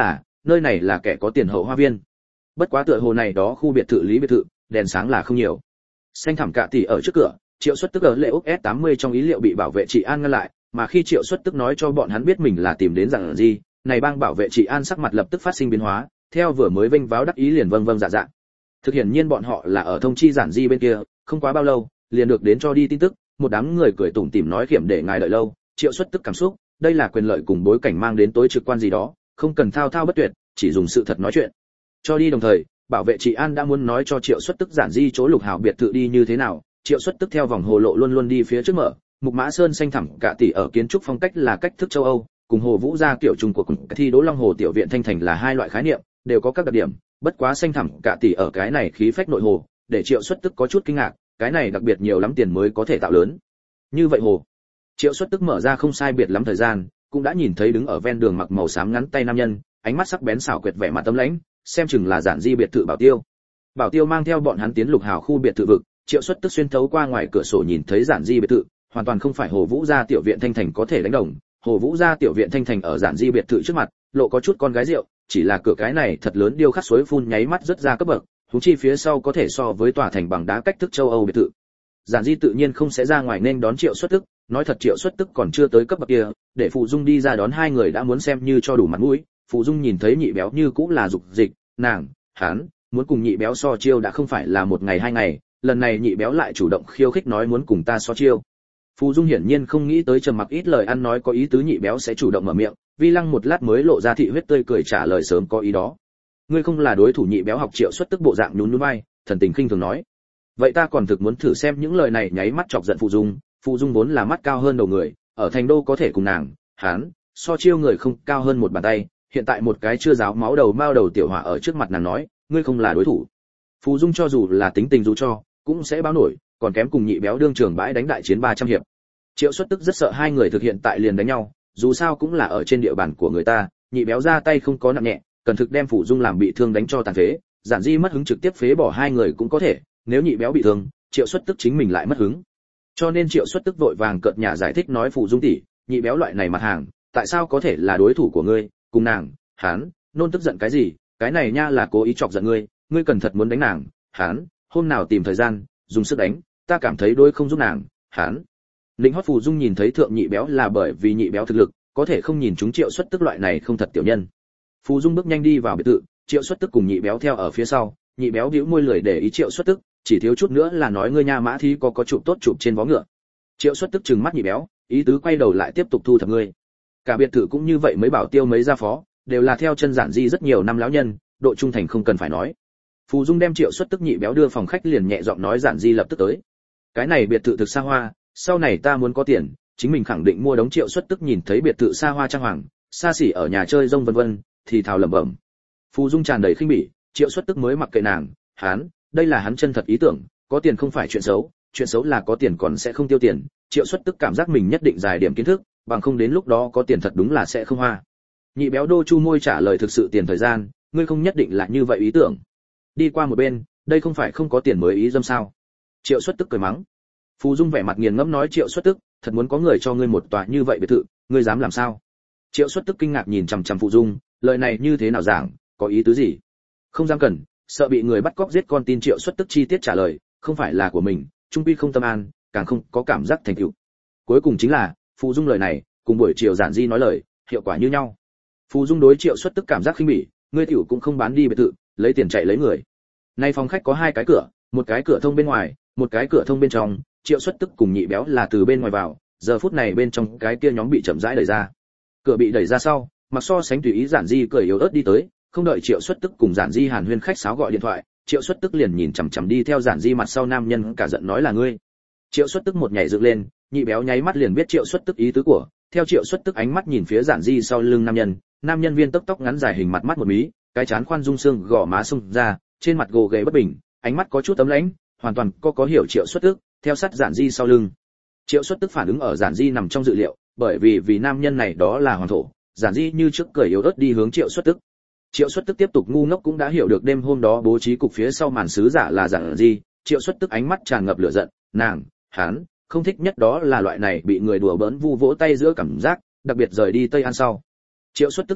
nơi này là kẻ có tiền hậu hoa viên. Bất quá tựa hồ này đó khu biệt thự lý biệt thự, đèn sáng là không nhiều. Xanh thẳm cả tỷ ở trước cửa, Triệu Xuất Tức ở lệ úc S tám mươi trong ý liệu bị bảo vệ trị an ngăn lại, mà khi Triệu Xuất Tức nói cho bọn hắn biết mình là tìm đến rằng gì, này bang bảo vệ trị an sắc mặt lập tức phát sinh biến hóa, theo vừa mới vênh váo đắc ý liền vâng vâng dạ dạ. Thực hiện nhiên bọn họ là ở thông chi giản di bên kia, không quá bao lâu, liền được đến cho đi tin tức, một đám người cười tủm tỉm nói khiểm để ngài đợi lâu. Triệu Xuất Tức cảm xúc, đây là quyền lợi cùng bối cảnh mang đến tối trực quan gì đó, không cần thao thao bất tuyệt, chỉ dùng sự thật nói chuyện. Cho đi đồng thời, bảo vệ trị an đã muốn nói cho Triệu Xuất Tức giản di chỗ Lục Hào biệt thự đi như thế nào. Triệu Xuất Tức theo vòng hồ lộ luôn luôn đi phía trước mở, Mục Mã Sơn xanh thẳm cả tỷ ở kiến trúc phong cách là cách thức châu Âu, cùng Hồ Vũ gia kiểu Trung Quốc cùng thi Đỗ Long Hồ tiểu viện Thanh Thành là hai loại khái niệm, đều có các đặc điểm, bất quá xanh thẳm cả tỷ ở cái này khí phách nội hồ, để Triệu Xuất Tức có chút kinh ngạc, cái này đặc biệt nhiều lắm tiền mới có thể tạo lớn. Như vậy hồ. Triệu Xuất Tức mở ra không sai biệt lắm thời gian, cũng đã nhìn thấy đứng ở ven đường mặc màu xám ngắn tay nam nhân, ánh mắt sắc bén xảo quyệt vẻ mặt tâm lãnh, xem chừng là giản di biệt thự Bảo Tiêu. Bảo Tiêu mang theo bọn hắn tiến Lục Hào khu biệt thự vực, Triệu Xuất Tức xuyên thấu qua ngoài cửa sổ nhìn thấy giản di biệt thự, hoàn toàn không phải Hồ Vũ gia tiểu viện Thanh Thành có thể đánh đồng. Hồ Vũ gia tiểu viện Thanh Thành ở giản di biệt thự trước mặt, lộ có chút con gái rượu, chỉ là cửa cái này thật lớn điêu khắc suối phun nháy mắt rất ra cấp bậc, huống chi phía sau có thể so với tòa thành bằng đá cách thức châu Âu biệt thự. Giản di tự nhiên không sẽ ra ngoài nên đón Triệu Xuất Tức, nói thật Triệu Xuất Tức còn chưa tới cấp bậc kia, để Phụ Dung đi ra đón hai người đã muốn xem như cho đủ mặt mũi. Phụ Dung nhìn thấy nhị béo như cũng là dục dịch, nàng, hắn muốn cùng nhị béo so chiêu đã không phải là một ngày hai ngày, lần này nhị béo lại chủ động khiêu khích nói muốn cùng ta so chiêu. Phụ Dung hiển nhiên không nghĩ tới trầm mặc ít lời ăn nói có ý tứ nhị béo sẽ chủ động mở miệng, Vi Lăng một lát mới lộ ra thị huyết tươi cười trả lời sớm có ý đó. Ngươi không là đối thủ nhị béo học Triệu Xuất Tức bộ dạng nhún nhún vai, thần tình khinh thường nói. Vậy ta còn thực muốn thử xem những lời này nháy mắt chọc giận Phụ Dung, Phụ Dung vốn là mắt cao hơn đầu người, ở thành đô có thể cùng nàng, hắn, so chiêu người không cao hơn một bàn tay, hiện tại một cái chưa ráo máu đầu mao đầu tiểu hỏa ở trước mặt nàng nói, ngươi không là đối thủ. Phụ Dung cho dù là tính tình dù cho, cũng sẽ báo nổi, còn kém cùng nhị béo đương trường bãi đánh đại chiến ba trăm hiệp. Triệu Xuất Tức rất sợ hai người thực hiện tại liền đánh nhau, dù sao cũng là ở trên địa bàn của người ta, nhị béo ra tay không có nặng nhẹ, cần thực đem Phụ Dung làm bị thương đánh cho tàn phế, giản di mất hứng trực tiếp phế bỏ hai người cũng có thể, nếu nhị béo bị thương, Triệu Xuất Tức chính mình lại mất hứng. Cho nên Triệu Xuất Tức vội vàng cợt nhả giải thích nói Phụ Dung tỷ, nhị béo loại này mặt hàng, tại sao có thể là đối thủ của ngươi, cùng nàng, hắn, nôn tức giận cái gì, cái này nha là cố ý chọc giận ngươi, ngươi cần thật muốn đánh nàng, hắn, hôm nào tìm thời gian, dùng sức đánh, ta cảm thấy đôi không giúp nàng, hắn. Lĩnh hót Phù Dung nhìn thấy thượng nhị béo là bởi vì nhị béo thực lực, có thể không nhìn chúng Triệu Xuất Tức loại này không thật tiểu nhân. Phù Dung bước nhanh đi vào biệt thự, Triệu Xuất Tức cùng nhị béo theo ở phía sau, nhị béo bĩu môi lười để ý Triệu Xuất Tức, chỉ thiếu chút nữa là nói ngươi nha mã thí có có chụp tốt chụp trên vó ngựa. Triệu Xuất Tức trừng mắt nhị béo, ý tứ quay đầu lại tiếp tục thu thập ngươi. Cả biệt thự cũng như vậy mới Bảo Tiêu mấy gia phó, đều là theo chân giản di rất nhiều năm lão nhân, độ trung thành không cần phải nói. Phù Dung đem Triệu Xuất Tức nhị béo đưa phòng khách liền nhẹ giọng nói giản di lập tức tới. Cái này biệt thự thực xa hoa, sau này ta muốn có tiền, chính mình khẳng định mua đống Triệu Xuất Tức nhìn thấy biệt thự xa hoa trang hoàng, xa xỉ ở nhà chơi rông vân vân, thì thào lẩm bẩm. Phù Dung tràn đầy khinh bỉ, Triệu Xuất Tức mới mặc kệ nàng, hắn, đây là hắn chân thật ý tưởng, có tiền không phải chuyện xấu, chuyện xấu là có tiền còn sẽ không tiêu tiền. Triệu Xuất Tức cảm giác mình nhất định dài điểm kiến thức, bằng không đến lúc đó có tiền thật đúng là sẽ không hoa. Nhị béo đô chu môi trả lời thực sự tiền thời gian, ngươi không nhất định là như vậy ý tưởng. Đi qua một bên, đây không phải không có tiền mới ý dâm sao? Triệu Xuất Tức cười mắng. Phù Dung vẻ mặt nghiền ngẫm nói Triệu Xuất Tức, thật muốn có người cho ngươi một tòa như vậy biệt thự, ngươi dám làm sao? Triệu Xuất Tức kinh ngạc nhìn chằm chằm Phù Dung, lời này như thế nào giảng, có ý tứ gì? Không dám cần, sợ bị người bắt cóc giết con tin. Triệu Xuất Tức chi tiết trả lời, không phải là của mình, trung quy không tâm an, càng không có cảm giác thành tựu. Cuối cùng chính là, Phù Dung lời này, cùng buổi chiều giản di nói lời, hiệu quả như nhau. Phù Dung đối Triệu Xuất Tức cảm giác khinh bỉ, ngươi tiểu cũng không bán đi biệt thự, lấy tiền chạy lấy người. Nay phòng khách có hai cái cửa, một cái cửa thông bên ngoài, một cái cửa thông bên trong, Triệu Xuất Tức cùng nhị béo là từ bên ngoài vào, giờ phút này bên trong cái kia nhóm bị chậm rãi đẩy ra. Cửa bị đẩy ra sau, mặc so sánh tùy ý giản di cười yếu ớt đi tới, không đợi Triệu Xuất Tức cùng giản di hàn huyên khách sáo gọi điện thoại, Triệu Xuất Tức liền nhìn chằm chằm đi theo giản di mặt sau nam nhân cả giận nói là ngươi. Triệu Xuất Tức một nhảy dựng lên, nhị béo nháy mắt liền biết Triệu Xuất Tức ý tứ của, theo Triệu Xuất Tức ánh mắt nhìn phía giản di sau lưng nam nhân, nam nhân viên tóc tóc ngắn dài hình mặt mắt một mí, cái chán khoan dung xương gò má sung ra, trên mặt gồ ghề bất bình, ánh mắt có chút ấm lãnh, hoàn toàn có có hiểu Triệu Xuất Tức, theo sát giản di sau lưng. Triệu Xuất Tức phản ứng ở giản di nằm trong dự liệu, bởi vì vì nam nhân này đó là hoàng thổ, giản di như trước cười yếu ớt đi hướng Triệu Xuất Tức. Triệu Xuất Tức tiếp tục ngu ngốc cũng đã hiểu được đêm hôm đó bố trí cục phía sau màn sứ giả là giản di. Triệu Xuất Tức ánh mắt tràn ngập lửa giận, nàng, hắn, không thích nhất đó là loại này bị người đùa bỡn vu vỗ tay giữa cảm giác, đặc biệt rời đi Tây An sau. Triệu Xuất Tức phẫn nộ,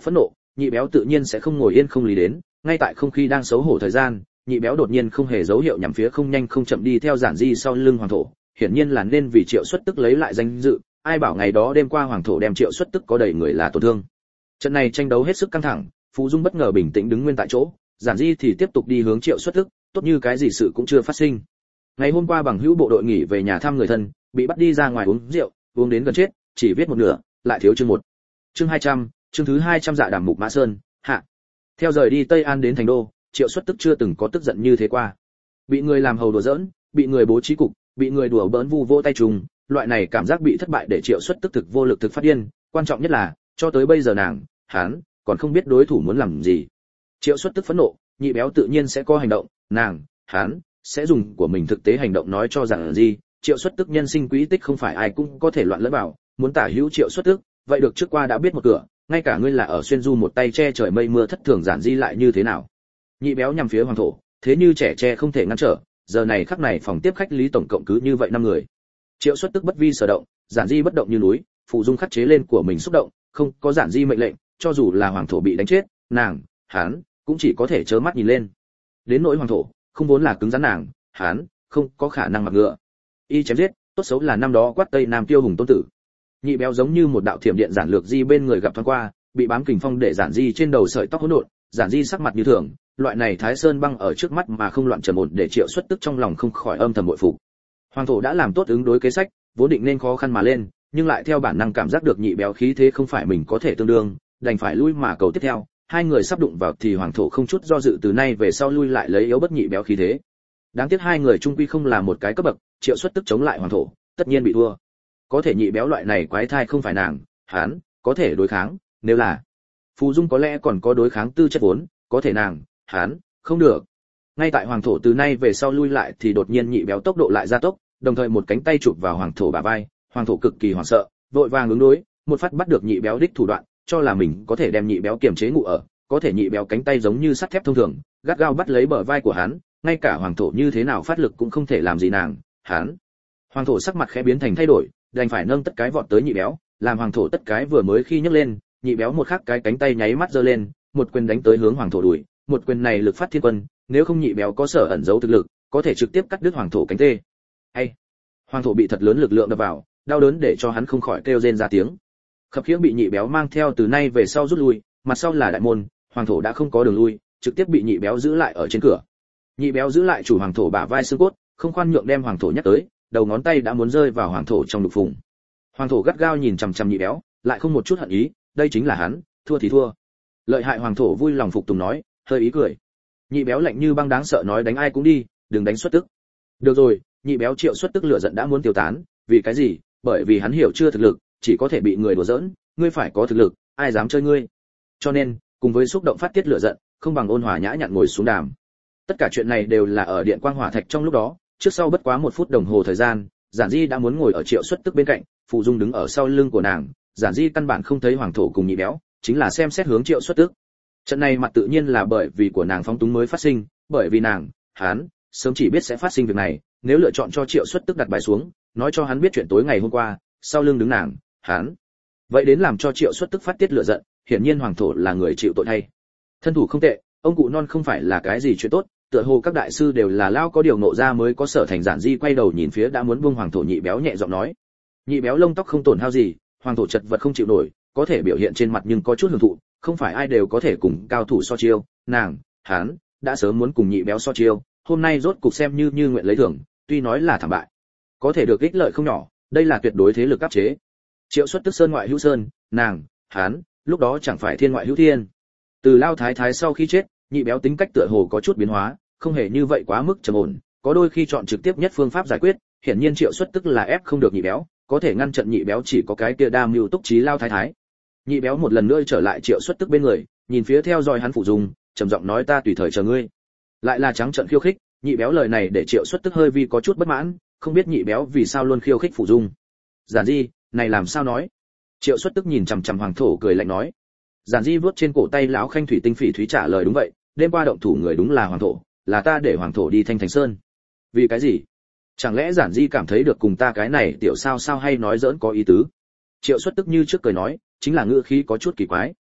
nhị béo tự nhiên sẽ không ngồi yên không lý đến, ngay tại không khí đang xấu hổ thời gian, nhị béo đột nhiên không hề dấu hiệu nhằm phía không nhanh không chậm đi theo Giản Di sau lưng hoàng thổ, hiển nhiên là nên vì Triệu Xuất Tức lấy lại danh dự, ai bảo ngày đó đêm qua hoàng thổ đem Triệu Xuất Tức có đầy người là tổn thương. Trận này tranh đấu hết sức căng thẳng, Phù Dung bất ngờ bình tĩnh đứng nguyên tại chỗ, Giản Di thì tiếp tục đi hướng Triệu Xuất Tức, tốt như cái gì sự cũng chưa phát sinh. Ngày hôm qua bằng hữu bộ đội nghỉ về nhà thăm người thân, bị bắt đi ra ngoài uống rượu, uống đến gần chết, chỉ viết một nửa, lại thiếu chương một. Chương hai trăm, chương thứ hai trăm Dạ Đàm Mục Mã Sơn, hạ. Theo rời đi Tây An đến Thành Đô, Triệu Xuất Tức chưa từng có tức giận như thế qua. Bị người làm hầu đùa giỡn, bị người bố trí cục, bị người đùa bỡn vu vỗ tay trùng, loại này cảm giác bị thất bại để Triệu Xuất Tức thực vô lực thực phát điên, quan trọng nhất là, cho tới bây giờ nàng, hắn còn không biết đối thủ muốn làm gì. Triệu Xuất Tức phẫn nộ, nhị béo tự nhiên sẽ có hành động, nàng, hắn sẽ dùng của mình thực tế hành động nói cho rằng gì, Triệu Xuất Tức nhân sinh quỹ tích không phải ai cũng có thể loạn lẫn vào, muốn tả hữu Triệu Xuất Tức, vậy được trước qua đã biết một cửa, ngay cả ngươi là ở xuyên du một tay che trời mây mưa thất thường Giản Di lại như thế nào. Nhị béo nhằm phía hoàng thổ, thế như trẻ tre không thể ngăn trở, giờ này khắc này phòng tiếp khách lý tổng cộng cứ như vậy năm người. Triệu Xuất Tức bất vi sở động, Giản Di bất động như núi, phụ dung khắc chế lên của mình xúc động, không có Giản Di mệnh lệnh, cho dù là hoàng thổ bị đánh chết, nàng, hắn cũng chỉ có thể trơ mắt nhìn lên. Đến nỗi hoàng thổ, không vốn là cứng rắn nàng, hắn không có khả năng mặc ngựa. Y chém giết, tốt xấu là năm đó quát Tây Nam Tiêu Hùng tôn tử. Nhị béo giống như một đạo thiểm điện giản lược Di bên người gặp thoáng qua, bị bám kình phong để Giản Di trên đầu sợi tóc hỗn độn, Giản Di sắc mặt như thường, loại này Thái Sơn băng ở trước mắt mà không loạn trầm ổn để Triệu Xuất Tức trong lòng không khỏi âm thầm bội phục. Hoàng thổ đã làm tốt ứng đối kế sách, vốn định nên khó khăn mà lên, nhưng lại theo bản năng cảm giác được nhị béo khí thế không phải mình có thể tương đương, đành phải lui mà cầu tiếp theo. Hai người sắp đụng vào thì hoàng thổ không chút do dự từ nay về sau lui lại lấy yếu bất nhị béo khí thế. Đáng tiếc hai người chung quy không là một cái cấp bậc, Triệu Xuất Tức chống lại hoàng thổ, tất nhiên bị thua. Có thể nhị béo loại này quái thai không phải nàng, hắn có thể đối kháng, nếu là Phù Dung có lẽ còn có đối kháng tư chất vốn, có thể nàng, hắn không được. Ngay tại hoàng thổ từ nay về sau lui lại thì đột nhiên nhị béo tốc độ lại gia tốc, đồng thời một cánh tay chụp vào hoàng thổ bả vai, hoàng thổ cực kỳ hoảng sợ, vội vàng ứng đối, một phát bắt được nhị béo đích thủ đoạn, cho là mình có thể đem nhị béo kiềm chế ngụ ở, có thể nhị béo cánh tay giống như sắt thép thông thường, gắt gao bắt lấy bờ vai của hắn, ngay cả hoàng thổ như thế nào phát lực cũng không thể làm gì nàng, hắn. Hoàng thổ sắc mặt khẽ biến thành thay đổi, đành phải nâng tất cái vọt tới nhị béo, làm hoàng thổ tất cái vừa mới khi nhấc lên, nhị béo một khắc cái cánh tay nháy mắt giơ lên, một quyền đánh tới hướng hoàng thổ đùi, một quyền này lực phát thiên quân, nếu không nhị béo có sở ẩn giấu thực lực, có thể trực tiếp cắt đứt hoàng thổ cánh tê. Hay, hoàng thổ bị thật lớn lực lượng đập vào, đau đớn để cho hắn không khỏi kêu rên ra tiếng. Khập khiễng bị nhị béo mang theo từ nay về sau rút lui, mặt sau là đại môn, hoàng thổ đã không có đường lui, trực tiếp bị nhị béo giữ lại ở trên cửa. Nhị béo giữ lại chủ hoàng thổ bả vai xương cốt, không khoan nhượng đem hoàng thổ nhắc tới, đầu ngón tay đã muốn rơi vào hoàng thổ trong đục phùng. Hoàng thổ gắt gao nhìn chằm chằm nhị béo, lại không một chút hận ý, đây chính là hắn, thua thì thua. Lợi hại hoàng thổ vui lòng phục tùng nói, hơi ý cười. Nhị béo lạnh như băng đáng sợ nói đánh ai cũng đi, đừng đánh Xuất Tức. Được rồi, nhị béo Triệu Xuất Tức lửa giận đã muốn tiêu tán, vì cái gì? Bởi vì hắn hiểu chưa thực lực, chỉ có thể bị người đùa giỡn, ngươi phải có thực lực, ai dám chơi ngươi. Cho nên, cùng với xúc động phát tiết lửa giận, không bằng ôn hòa nhã nhặn ngồi xuống đàm. Tất cả chuyện này đều là ở điện quang hỏa thạch trong lúc đó, trước sau bất quá một phút đồng hồ thời gian, Giản Di đã muốn ngồi ở Triệu Xuất Tức bên cạnh, Phù Dung đứng ở sau lưng của nàng, Giản Di căn bản không thấy hoàng thổ cùng nhị béo, chính là xem xét hướng Triệu Xuất Tức. Trận này mặt tự nhiên là bởi vì của nàng phóng túng mới phát sinh, bởi vì nàng, hắn sớm chỉ biết sẽ phát sinh việc này, nếu lựa chọn cho Triệu Xuất Tức đặt bài xuống, nói cho hắn biết chuyện tối ngày hôm qua, sau lưng đứng nàng, hắn. Vậy đến làm cho Triệu Xuất Tức phát tiết lửa giận, hiển nhiên hoàng thổ là người chịu tội thay. Thân thủ không tệ, ông cụ non không phải là cái gì chuyện tốt, tựa hồ các đại sư đều là lao có điều ngộ ra mới có sở thành. Giản Di quay đầu nhìn phía đã muốn buông hoàng thổ nhị béo nhẹ giọng nói. Nhị béo lông tóc không tổn hao gì, hoàng thổ chật vật không chịu nổi, có thể biểu hiện trên mặt nhưng có chút hưởng thụ, không phải ai đều có thể cùng cao thủ so chiêu, nàng, hắn đã sớm muốn cùng nhị béo so chiêu, hôm nay rốt cục xem như như nguyện lấy thưởng, tuy nói là thảm bại, có thể được ích lợi không nhỏ, đây là tuyệt đối thế lực áp chế. Triệu Xuất Tức sơn ngoại hữu sơn, nàng, hắn lúc đó chẳng phải thiên ngoại hữu thiên. Từ lao thái thái sau khi chết, nhị béo tính cách tựa hồ có chút biến hóa, không hề như vậy quá mức trầm ổn, có đôi khi chọn trực tiếp nhất phương pháp giải quyết, hiển nhiên Triệu Xuất Tức là ép không được nhị béo, có thể ngăn chặn nhị béo chỉ có cái kia đa mưu túc trí lao thái thái. Nhị béo một lần nữa trở lại Triệu Xuất Tức bên người, nhìn phía theo dõi hắn Phụ Dung, trầm giọng nói ta tùy thời chờ ngươi. Lại là trắng trợn khiêu khích, nhị béo lời này để Triệu Xuất Tức hơi vi có chút bất mãn, không biết nhị béo vì sao luôn khiêu khích Phụ Dung. Giản Di, này làm sao nói? Triệu Xuất Tức nhìn chằm chằm hoàng thổ cười lạnh nói. Giản Di vuốt trên cổ tay lão khanh thủy tinh phỉ thúy trả lời đúng vậy, đêm qua động thủ người đúng là hoàng thổ, là ta để hoàng thổ đi Thanh Thành Sơn. Vì cái gì? Chẳng lẽ Giản Di cảm thấy được cùng ta cái này tiểu sao sao hay nói giỡn có ý tứ? Triệu Xuất Tức như trước cười nói, chính là ngữ khí có chút kỳ quái.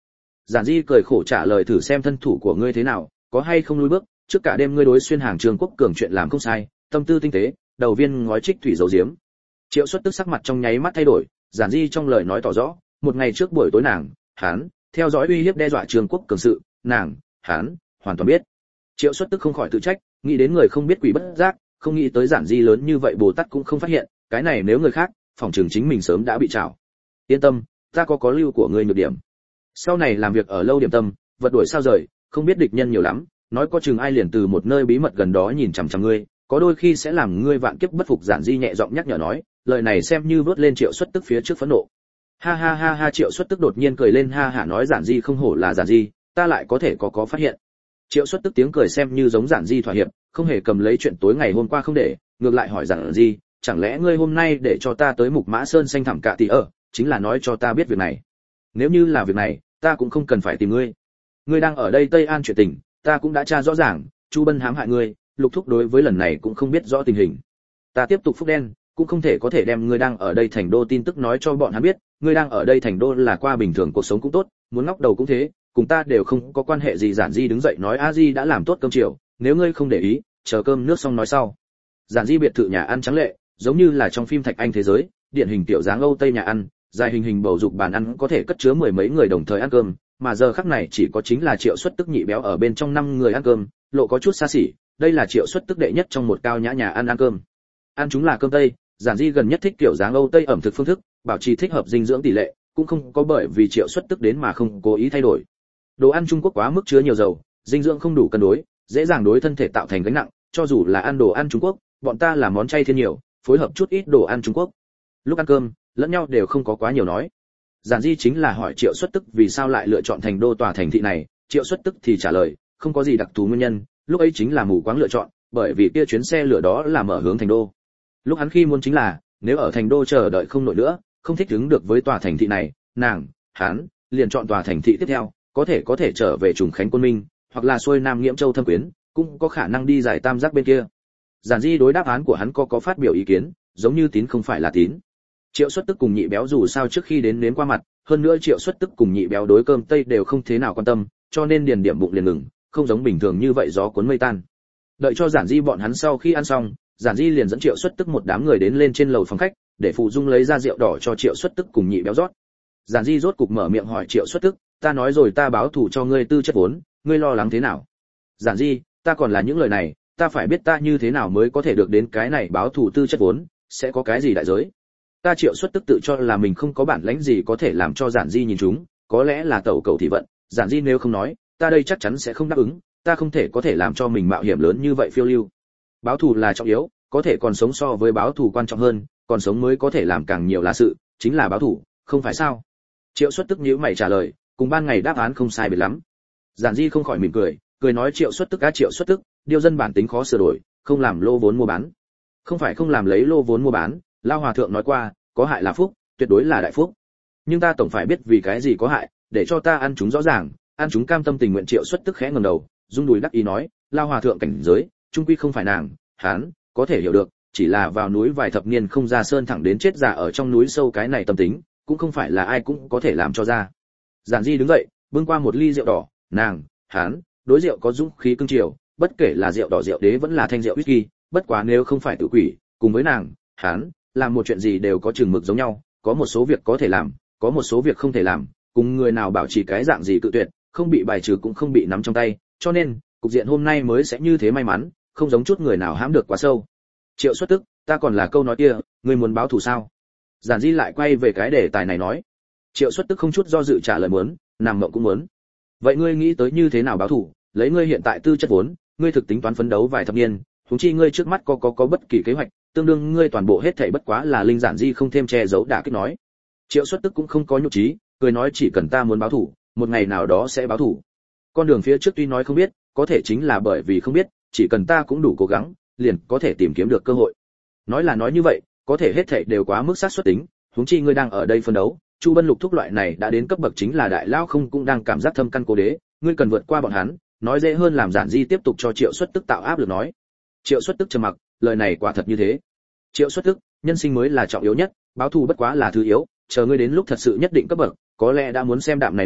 Giản Di cười khổ trả lời, thử xem thân thủ của ngươi thế nào, có hay không lùi bước, trước cả đêm ngươi đối xuyên hàng Trương Quốc Cường chuyện làm không sai, tâm tư tinh tế, đầu viên ngói trích thủy dấu diếm. Triệu Xuất Tức sắc mặt trong nháy mắt thay đổi, Giản Di trong lời nói tỏ rõ, một ngày trước buổi tối nàng, hắn theo dõi uy hiếp đe dọa Trương Quốc Cường sự, nàng, hắn hoàn toàn biết. Triệu Xuất Tức không khỏi tự trách, nghĩ đến người không biết quỷ bất giác, không nghĩ tới Giản Di lớn như vậy Bồ Tát cũng không phát hiện, cái này nếu người khác, phòng trường chính mình sớm đã bị trảo. Yên tâm, ta có có lưu của ngươi nhược điểm. Sau này làm việc ở lâu điểm tâm, vật đuổi sao rời, không biết địch nhân nhiều lắm, nói có chừng ai liền từ một nơi bí mật gần đó nhìn chằm chằm ngươi, có đôi khi sẽ làm ngươi vạn kiếp bất phục. Giản Di nhẹ giọng nhắc nhở nói, lời này xem như vớt lên Triệu Xuất Tức phía trước phẫn nộ. Ha ha ha ha, Triệu Xuất Tức đột nhiên cười lên ha hả nói, Giản Di không hổ là Giản Di, ta lại có thể có có phát hiện. Triệu Xuất Tức tiếng cười xem như giống Giản Di thỏa hiệp, không hề cầm lấy chuyện tối ngày hôm qua không để, ngược lại hỏi Giản Di, chẳng lẽ ngươi hôm nay để cho ta tới Mục Mã Sơn xanh thẳm cạ tỷ ở, chính là nói cho ta biết việc này. Nếu như là việc này, ta cũng không cần phải tìm ngươi. Ngươi đang ở đây Tây An chuyện tình, ta cũng đã tra rõ ràng, Chu Bân hãm hại ngươi, Lục Thúc đối với lần này cũng không biết rõ tình hình. Ta tiếp tục phúc đen, cũng không thể có thể đem ngươi đang ở đây thành đô tin tức nói cho bọn hắn biết, ngươi đang ở đây thành đô là qua bình thường cuộc sống cũng tốt, muốn ngóc đầu cũng thế, cùng ta đều không có quan hệ gì. Giản Di đứng dậy nói, A Di đã làm tốt cơm chiều, nếu ngươi không để ý, chờ cơm nước xong nói sau. Giản Di biệt thự nhà ăn trắng lệ, giống như là trong phim Thạch Anh thế giới, điển hình tiểu dáng Âu Tây nhà ăn, dài hình hình bầu dục bàn ăn có thể cất chứa mười mấy người đồng thời ăn cơm, mà giờ khắc này chỉ có chính là Triệu Xuất Tức nhị béo ở bên trong năm người ăn cơm, lộ có chút xa xỉ, đây là Triệu Xuất Tức đệ nhất trong một cao nhã nhà ăn ăn cơm. Ăn chúng là cơm Tây, Giản Di gần nhất thích kiểu dáng Âu Tây ẩm thực phương thức, bảo trì thích hợp dinh dưỡng tỷ lệ, cũng không có bởi vì Triệu Xuất Tức đến mà không cố ý thay đổi. Đồ ăn Trung Quốc quá mức chứa nhiều dầu, dinh dưỡng không đủ cân đối, dễ dàng đối thân thể tạo thành gánh nặng, cho dù là ăn đồ ăn Trung Quốc, bọn ta là món chay thiên nhiều, phối hợp chút ít đồ ăn Trung Quốc. Lúc ăn cơm, lẫn nhau đều không có quá nhiều nói. Giản Di chính là hỏi Triệu Xuất Tức vì sao lại lựa chọn thành đô tòa thành thị này, Triệu Xuất Tức thì trả lời, không có gì đặc thù nguyên nhân, lúc ấy chính là mù quáng lựa chọn, bởi vì kia chuyến xe lửa đó là mở hướng thành đô. Lúc hắn khi muốn chính là, nếu ở thành đô chờ đợi không nổi nữa, không thích ứng được với tòa thành thị này, nàng, hắn liền chọn tòa thành thị tiếp theo, có thể có thể trở về Trùng Khánh Côn Minh, hoặc là xuôi Nam Nghiễm Châu Thâm Quyến, cũng có khả năng đi giải Tam Giác bên kia. Giản Di đối đáp án của hắn có có phát biểu ý kiến, giống như tín không phải là tín. Triệu Xuất Tức cùng nhị béo dù sao trước khi đến nếm qua mặt, hơn nữa Triệu Xuất Tức cùng nhị béo đối cơm Tây đều không thế nào quan tâm, cho nên điền điểm bụng liền ngừng, không giống bình thường như vậy gió cuốn mây tan. Đợi cho Giản Di bọn hắn sau khi ăn xong, Giản Di liền dẫn Triệu Xuất Tức một đám người đến lên trên lầu phòng khách, để phụ dung lấy ra rượu đỏ cho Triệu Xuất Tức cùng nhị béo rót. Giản Di rốt cục mở miệng hỏi Triệu Xuất Tức, ta nói rồi ta báo thù cho ngươi tư chất vốn, ngươi lo lắng thế nào? Giản Di, ta còn là những lời này, ta phải biết ta như thế nào mới có thể được đến cái này báo thù tư chất vốn, sẽ có cái gì đại giới? Ta Triệu Xuất Tức tự cho là mình không có bản lĩnh gì có thể làm cho Giản Di nhìn chúng, có lẽ là tẩu cầu thị vận, Giản Di nếu không nói, ta đây chắc chắn sẽ không đáp ứng, ta không thể có thể làm cho mình mạo hiểm lớn như vậy phiêu lưu. Báo thù là trọng yếu, có thể còn sống so với báo thù quan trọng hơn, còn sống mới có thể làm càng nhiều là sự, chính là báo thù, không phải sao? Triệu Xuất Tức nhíu mày trả lời, cùng ban ngày đáp án không sai biệt lắm. Giản Di không khỏi mỉm cười, cười nói Triệu Xuất Tức á Triệu Xuất Tức, điều dân bản tính khó sửa đổi, không làm lô vốn mua bán. Không phải không làm lấy lô vốn mua bán, Lao Hòa thượng nói qua, có hại là phúc, tuyệt đối là đại phúc. Nhưng ta tổng phải biết vì cái gì có hại, để cho ta ăn chúng rõ ràng, ăn chúng cam tâm tình nguyện. Triệu Xuất Tức khẽ ngẩng đầu, rung đùi đắc ý nói, Lao Hòa thượng cảnh giới, trung quy không phải nàng, hắn có thể hiểu được, chỉ là vào núi vài thập niên không ra sơn thẳng đến chết già ở trong núi sâu, cái này tâm tính, cũng không phải là ai cũng có thể làm cho ra. Giản Di đứng dậy, bưng qua một ly rượu đỏ, nàng, hắn, đối rượu có dũng khí cương triều, bất kể là rượu đỏ rượu đế vẫn là thanh rượu whisky, bất quá nếu không phải tự quỷ, cùng với nàng, hắn, làm một chuyện gì đều có chừng mực giống nhau, có một số việc có thể làm, có một số việc không thể làm, cùng người nào bảo trì cái dạng gì cự tuyệt, không bị bài trừ cũng không bị nắm trong tay, cho nên, cục diện hôm nay mới sẽ như thế may mắn, không giống chút người nào hãm được quá sâu. Triệu Xuất Tức, ta còn là câu nói kia, ngươi muốn báo thù sao? Giản Di lại quay về cái đề tài này nói. Triệu Xuất Tức không chút do dự trả lời muốn, nằm mộng cũng muốn. Vậy ngươi nghĩ tới như thế nào báo thù? Lấy ngươi hiện tại tư chất vốn, ngươi thực tính toán phấn đấu vài thập niên, huống chi ngươi trước mắt có có có bất kỳ kế hoạch, tương đương ngươi toàn bộ hết thảy bất quá là linh. Giản Di không thêm che giấu đả kích nói. Triệu Xuất Tức cũng không có nhục trí, cười nói chỉ cần ta muốn báo thù, một ngày nào đó sẽ báo thù. Con đường phía trước tuy nói không biết, có thể chính là bởi vì không biết, chỉ cần ta cũng đủ cố gắng, liền có thể tìm kiếm được cơ hội. Nói là nói như vậy, có thể hết thảy đều quá mức sát suất tính, huống chi ngươi đang ở đây phân đấu, Chu Bân Lục Thúc loại này đã đến cấp bậc chính là đại lao không cũng đang cảm giác thâm căn cố đế, ngươi cần vượt qua bọn hắn, nói dễ hơn làm. Giản Di tiếp tục cho Triệu Xuất Tức tạo áp lực nói. Triệu Xuất Tức trầm mặc, lời này quả thật như thế. Triệu Xuất Tức, nhân sinh mới là trọng yếu nhất, báo thù bất quá là thứ yếu, chờ ngươi đến lúc thật sự nhất định cấp bậc, có lẽ đã muốn xem đạm này đó,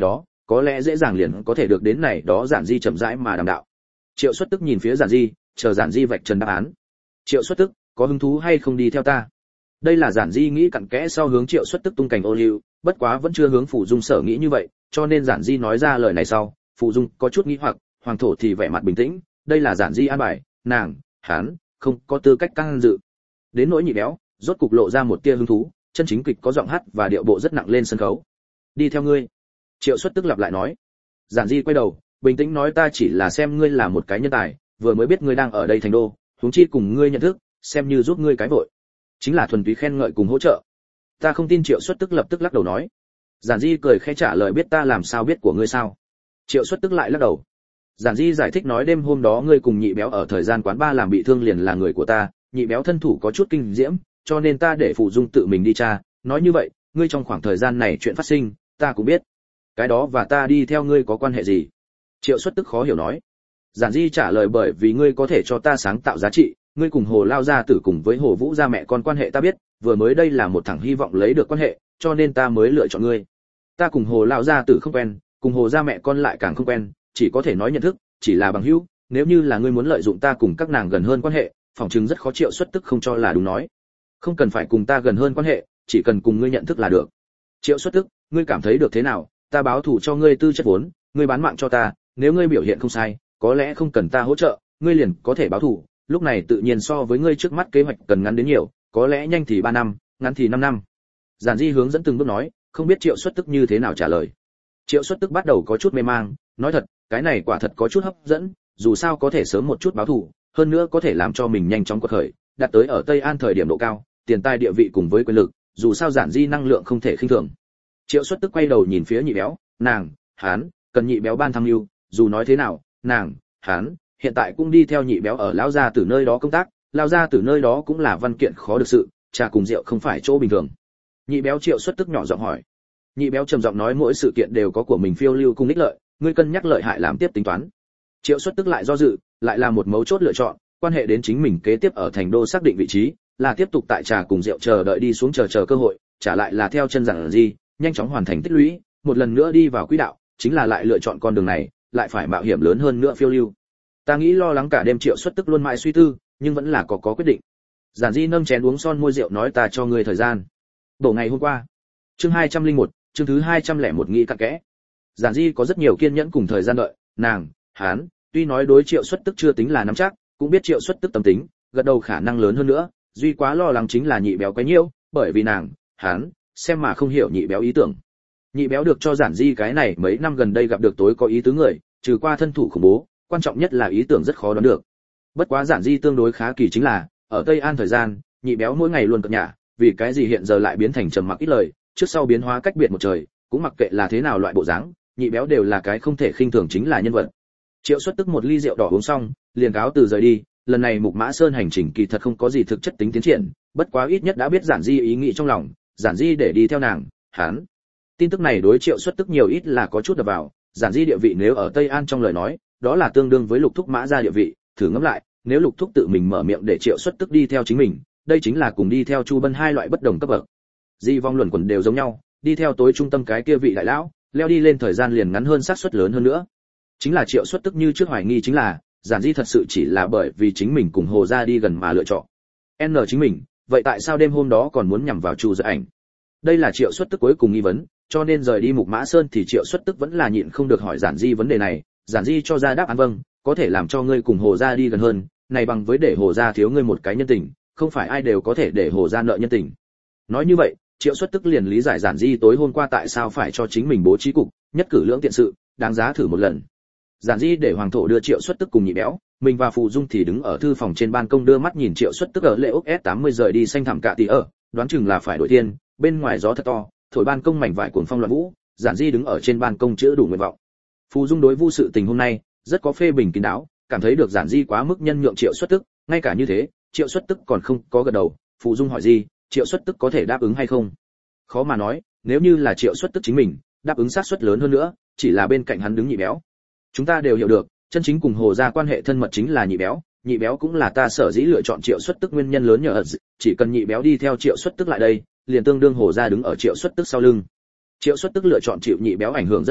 có lẽ dễ dàng liền có thể được đến này đó Giản Di chậm rãi mà đàm đạo. Triệu Xuất Tức nhìn phía Giản Di, chờ Giản Di vạch trần đáp án. Triệu Xuất Tức, có hứng thú hay không đi theo ta? Đây là Giản Di nghĩ cặn kẽ sau hướng Triệu Xuất Tức tung cảnh ô liu, bất quá vẫn chưa hướng Phủ Dung sở nghĩ như vậy, cho nên Giản Di nói ra lời này sau, Phủ Dung có chút nghi hoặc, Hoàng thổ thì vẻ mặt bình tĩnh, đây là Giản Di an bài, nàng, hắn không có tư cách can dự. Đến nỗi Nhị Béo, rốt cục lộ ra một tia hứng thú, chân chính kịch có giọng hát và điệu bộ rất nặng lên sân khấu. Đi theo ngươi. Triệu Xuất Tức lặp lại nói. Giản Di quay đầu, bình tĩnh nói ta chỉ là xem ngươi là một cái nhân tài, vừa mới biết ngươi đang ở đây thành đô, huống chi cùng ngươi nhận thức, xem như giúp ngươi cái vội. Chính là thuần túy khen ngợi cùng hỗ trợ. Ta không tin. Triệu Xuất Tức lập tức lắc đầu nói. Giản Di cười khẽ trả lời biết ta làm sao biết của ngươi sao? Triệu Xuất Tức lại lắc đầu. Giản Di giải thích nói đêm hôm đó ngươi cùng Nhị Béo ở thời gian quán ba làm bị thương liền là người của ta, Nhị Béo thân thủ có chút kinh diễm, cho nên ta để Phủ Dung tự mình đi tra, nói như vậy, ngươi trong khoảng thời gian này chuyện phát sinh, ta cũng biết. Cái đó và ta đi theo ngươi có quan hệ gì? Triệu Xuất Tức khó hiểu nói. Giản Di trả lời bởi vì ngươi có thể cho ta sáng tạo giá trị, ngươi cùng Hồ Lao gia tử cùng với Hồ Vũ gia mẹ con quan hệ ta biết, vừa mới đây là một thằng hy vọng lấy được quan hệ, cho nên ta mới lựa chọn ngươi. Ta cùng Hồ Lao gia tử không quen, cùng Hồ gia mẹ con lại càng không quen, chỉ có thể nói nhận thức, chỉ là bằng hữu, nếu như là ngươi muốn lợi dụng ta cùng các nàng gần hơn quan hệ, phỏng chừng rất khó. Triệu Xuất Tức không cho là đúng nói. Không cần phải cùng ta gần hơn quan hệ, chỉ cần cùng ngươi nhận thức là được. Triệu Xuất Tức, ngươi cảm thấy được thế nào? Ta báo thù cho ngươi tư chất vốn, ngươi bán mạng cho ta, nếu ngươi biểu hiện không sai, có lẽ không cần ta hỗ trợ, ngươi liền có thể báo thù, lúc này tự nhiên so với ngươi trước mắt kế hoạch cần ngắn đến nhiều, có lẽ nhanh thì ba năm, ngắn thì năm năm. Giản Di hướng dẫn từng bước nói, không biết Triệu Xuất Tức như thế nào trả lời. Triệu Xuất Tức bắt đầu có chút mê mang, nói thật, cái này quả thật có chút hấp dẫn, dù sao có thể sớm một chút báo thù, hơn nữa có thể làm cho mình nhanh chóng quật khởi, đạt tới ở Tây An thời điểm độ cao, tiền tài địa vị cùng với quyền lực, dù sao Giản Di năng lượng không thể khinh thường. Triệu Xuất Tức quay đầu nhìn phía Nhị Béo, nàng, hắn, cần Nhị Béo ban tham mưu, dù nói thế nào, nàng, hắn, hiện tại cũng đi theo Nhị Béo ở lão gia tử nơi đó công tác, lão gia tử nơi đó cũng là văn kiện khó được sự, trà cùng rượu không phải chỗ bình thường. Nhị Béo. Triệu Xuất Tức nhỏ giọng hỏi. Nhị Béo trầm giọng nói mỗi sự kiện đều có của mình phiêu lưu cùng ích lợi, ngươi cân nhắc lợi hại làm tiếp tính toán. Triệu Xuất Tức lại do dự, lại là một mấu chốt lựa chọn, quan hệ đến chính mình kế tiếp ở thành đô xác định vị trí, là tiếp tục tại trà cùng rượu chờ đợi đi xuống chờ chờ cơ hội, trả lại là theo chân Giản Di, nhanh chóng hoàn thành tích lũy, một lần nữa đi vào quỹ đạo, chính là lại lựa chọn con đường này, lại phải mạo hiểm lớn hơn nữa phiêu lưu. Ta nghĩ lo lắng cả đêm. Triệu Xuất Tức luôn mãi suy tư, nhưng vẫn là có có quyết định. Giản Di nâng chén uống son môi rượu nói ta cho ngươi thời gian. Đổ ngày hôm qua. Chương hai trăm lẻ một, chương thứ hai trăm lẻ một nghĩ cặn kẽ. Giản Di có rất nhiều kiên nhẫn cùng thời gian đợi, nàng, hắn, tuy nói đối Triệu Xuất Tức chưa tính là nắm chắc, cũng biết Triệu Xuất Tức tâm tính, gật đầu khả năng lớn hơn nữa, duy quá lo lắng chính là Nhị Béo quấy nhiễu, bởi vì nàng, hắn, xem mà không hiểu Nhị Béo ý tưởng. Nhị Béo được cho Giản Di cái này mấy năm gần đây gặp được tối có ý tứ người, trừ qua thân thủ khủng bố, quan trọng nhất là ý tưởng rất khó đoán được. Bất quá Giản Di tương đối khá kỳ chính là, ở Tây An thời gian, Nhị Béo mỗi ngày luôn cợt nhả, vì cái gì hiện giờ lại biến thành trầm mặc ít lời, trước sau biến hóa cách biệt một trời, cũng mặc kệ là thế nào loại bộ dáng, Nhị Béo đều là cái không thể khinh thường chính là nhân vật. Triệu Xuất Tức một ly rượu đỏ uống xong, liền cáo từ rời đi, lần này Mục Mã Sơn hành trình kỳ thật không có gì thực chất tính tiến triển, bất quá ít nhất đã biết Giản Di ý nghĩ trong lòng, Giản Di để đi theo nàng, hắn. Tin tức này đối Triệu Xuất Tức nhiều ít là có chút đập vào, Giản Di địa vị nếu ở Tây An trong lời nói, đó là tương đương với Lục Thúc Mã gia địa vị, thử ngẫm lại, nếu Lục Thúc tự mình mở miệng để Triệu Xuất Tức đi theo chính mình, đây chính là cùng đi theo Chu Bân hai loại bất đồng cấp bậc. Di vong luẩn quẩn đều giống nhau, đi theo tối trung tâm cái kia vị đại lão, leo đi lên thời gian liền ngắn hơn xác suất lớn hơn nữa. Chính là Triệu Xuất Tức như trước hoài nghi chính là, Giản Di thật sự chỉ là bởi vì chính mình cùng Hồ gia đi gần mà lựa chọn. N chính mình, vậy tại sao đêm hôm đó còn muốn nhằm vào Chu Dạ Ảnh? Đây là Triệu Xuất Tức cuối cùng nghi vấn, cho nên rời đi Mục Mã Sơn thì Triệu Xuất Tức vẫn là nhịn không được hỏi Giản Di vấn đề này, Giản Di cho ra đáp án vâng, có thể làm cho ngươi cùng Hồ gia đi gần hơn, này bằng với để Hồ gia thiếu ngươi một cái nhân tình, không phải ai đều có thể để Hồ gia nợ nhân tình. Nói như vậy, Triệu Xuất Tức liền lý giải Giản Di tối hôm qua tại sao phải cho chính mình bố trí cục, nhất cử lưỡng tiện sự, đáng giá thử một lần. Giản Di để Hoàng thổ đưa Triệu Xuất Tức cùng Nhị Béo, mình và Phù Dung thì đứng ở thư phòng trên ban công đưa mắt nhìn Triệu Xuất Tức ở lễ ốc S tám mươi rời đi xanh thẳm cạ tì ở, đoán chừng là phải đổi thiên, bên ngoài gió thật to, thổi ban công mảnh vải cuồng phong loạn vũ, Giản Di đứng ở trên ban công chữa đủ nguyện vọng. Phù Dung đối Vu sự tình hôm nay rất có phê bình kín đáo, cảm thấy được Giản Di quá mức nhân nhượng Triệu Xuất Tức, ngay cả như thế, Triệu Xuất Tức còn không có gật đầu. Phù Dung hỏi Di, Triệu Xuất Tức có thể đáp ứng hay không? Khó mà nói, nếu như là Triệu Xuất Tức chính mình, đáp ứng xác suất lớn hơn nữa, chỉ là bên cạnh hắn đứng Nhị Béo. Chúng ta đều hiểu được, chân chính cùng Hồ gia quan hệ thân mật chính là Nhị Béo, Nhị Béo cũng là ta sở dĩ lựa chọn Triệu Xuất Tức nguyên nhân lớn nhờ ở, chỉ cần Nhị Béo đi theo Triệu Xuất Tức lại đây, liền tương đương Hồ gia đứng ở Triệu Xuất Tức sau lưng. Triệu Xuất Tức lựa chọn chịu Nhị Béo ảnh hưởng rất lớn,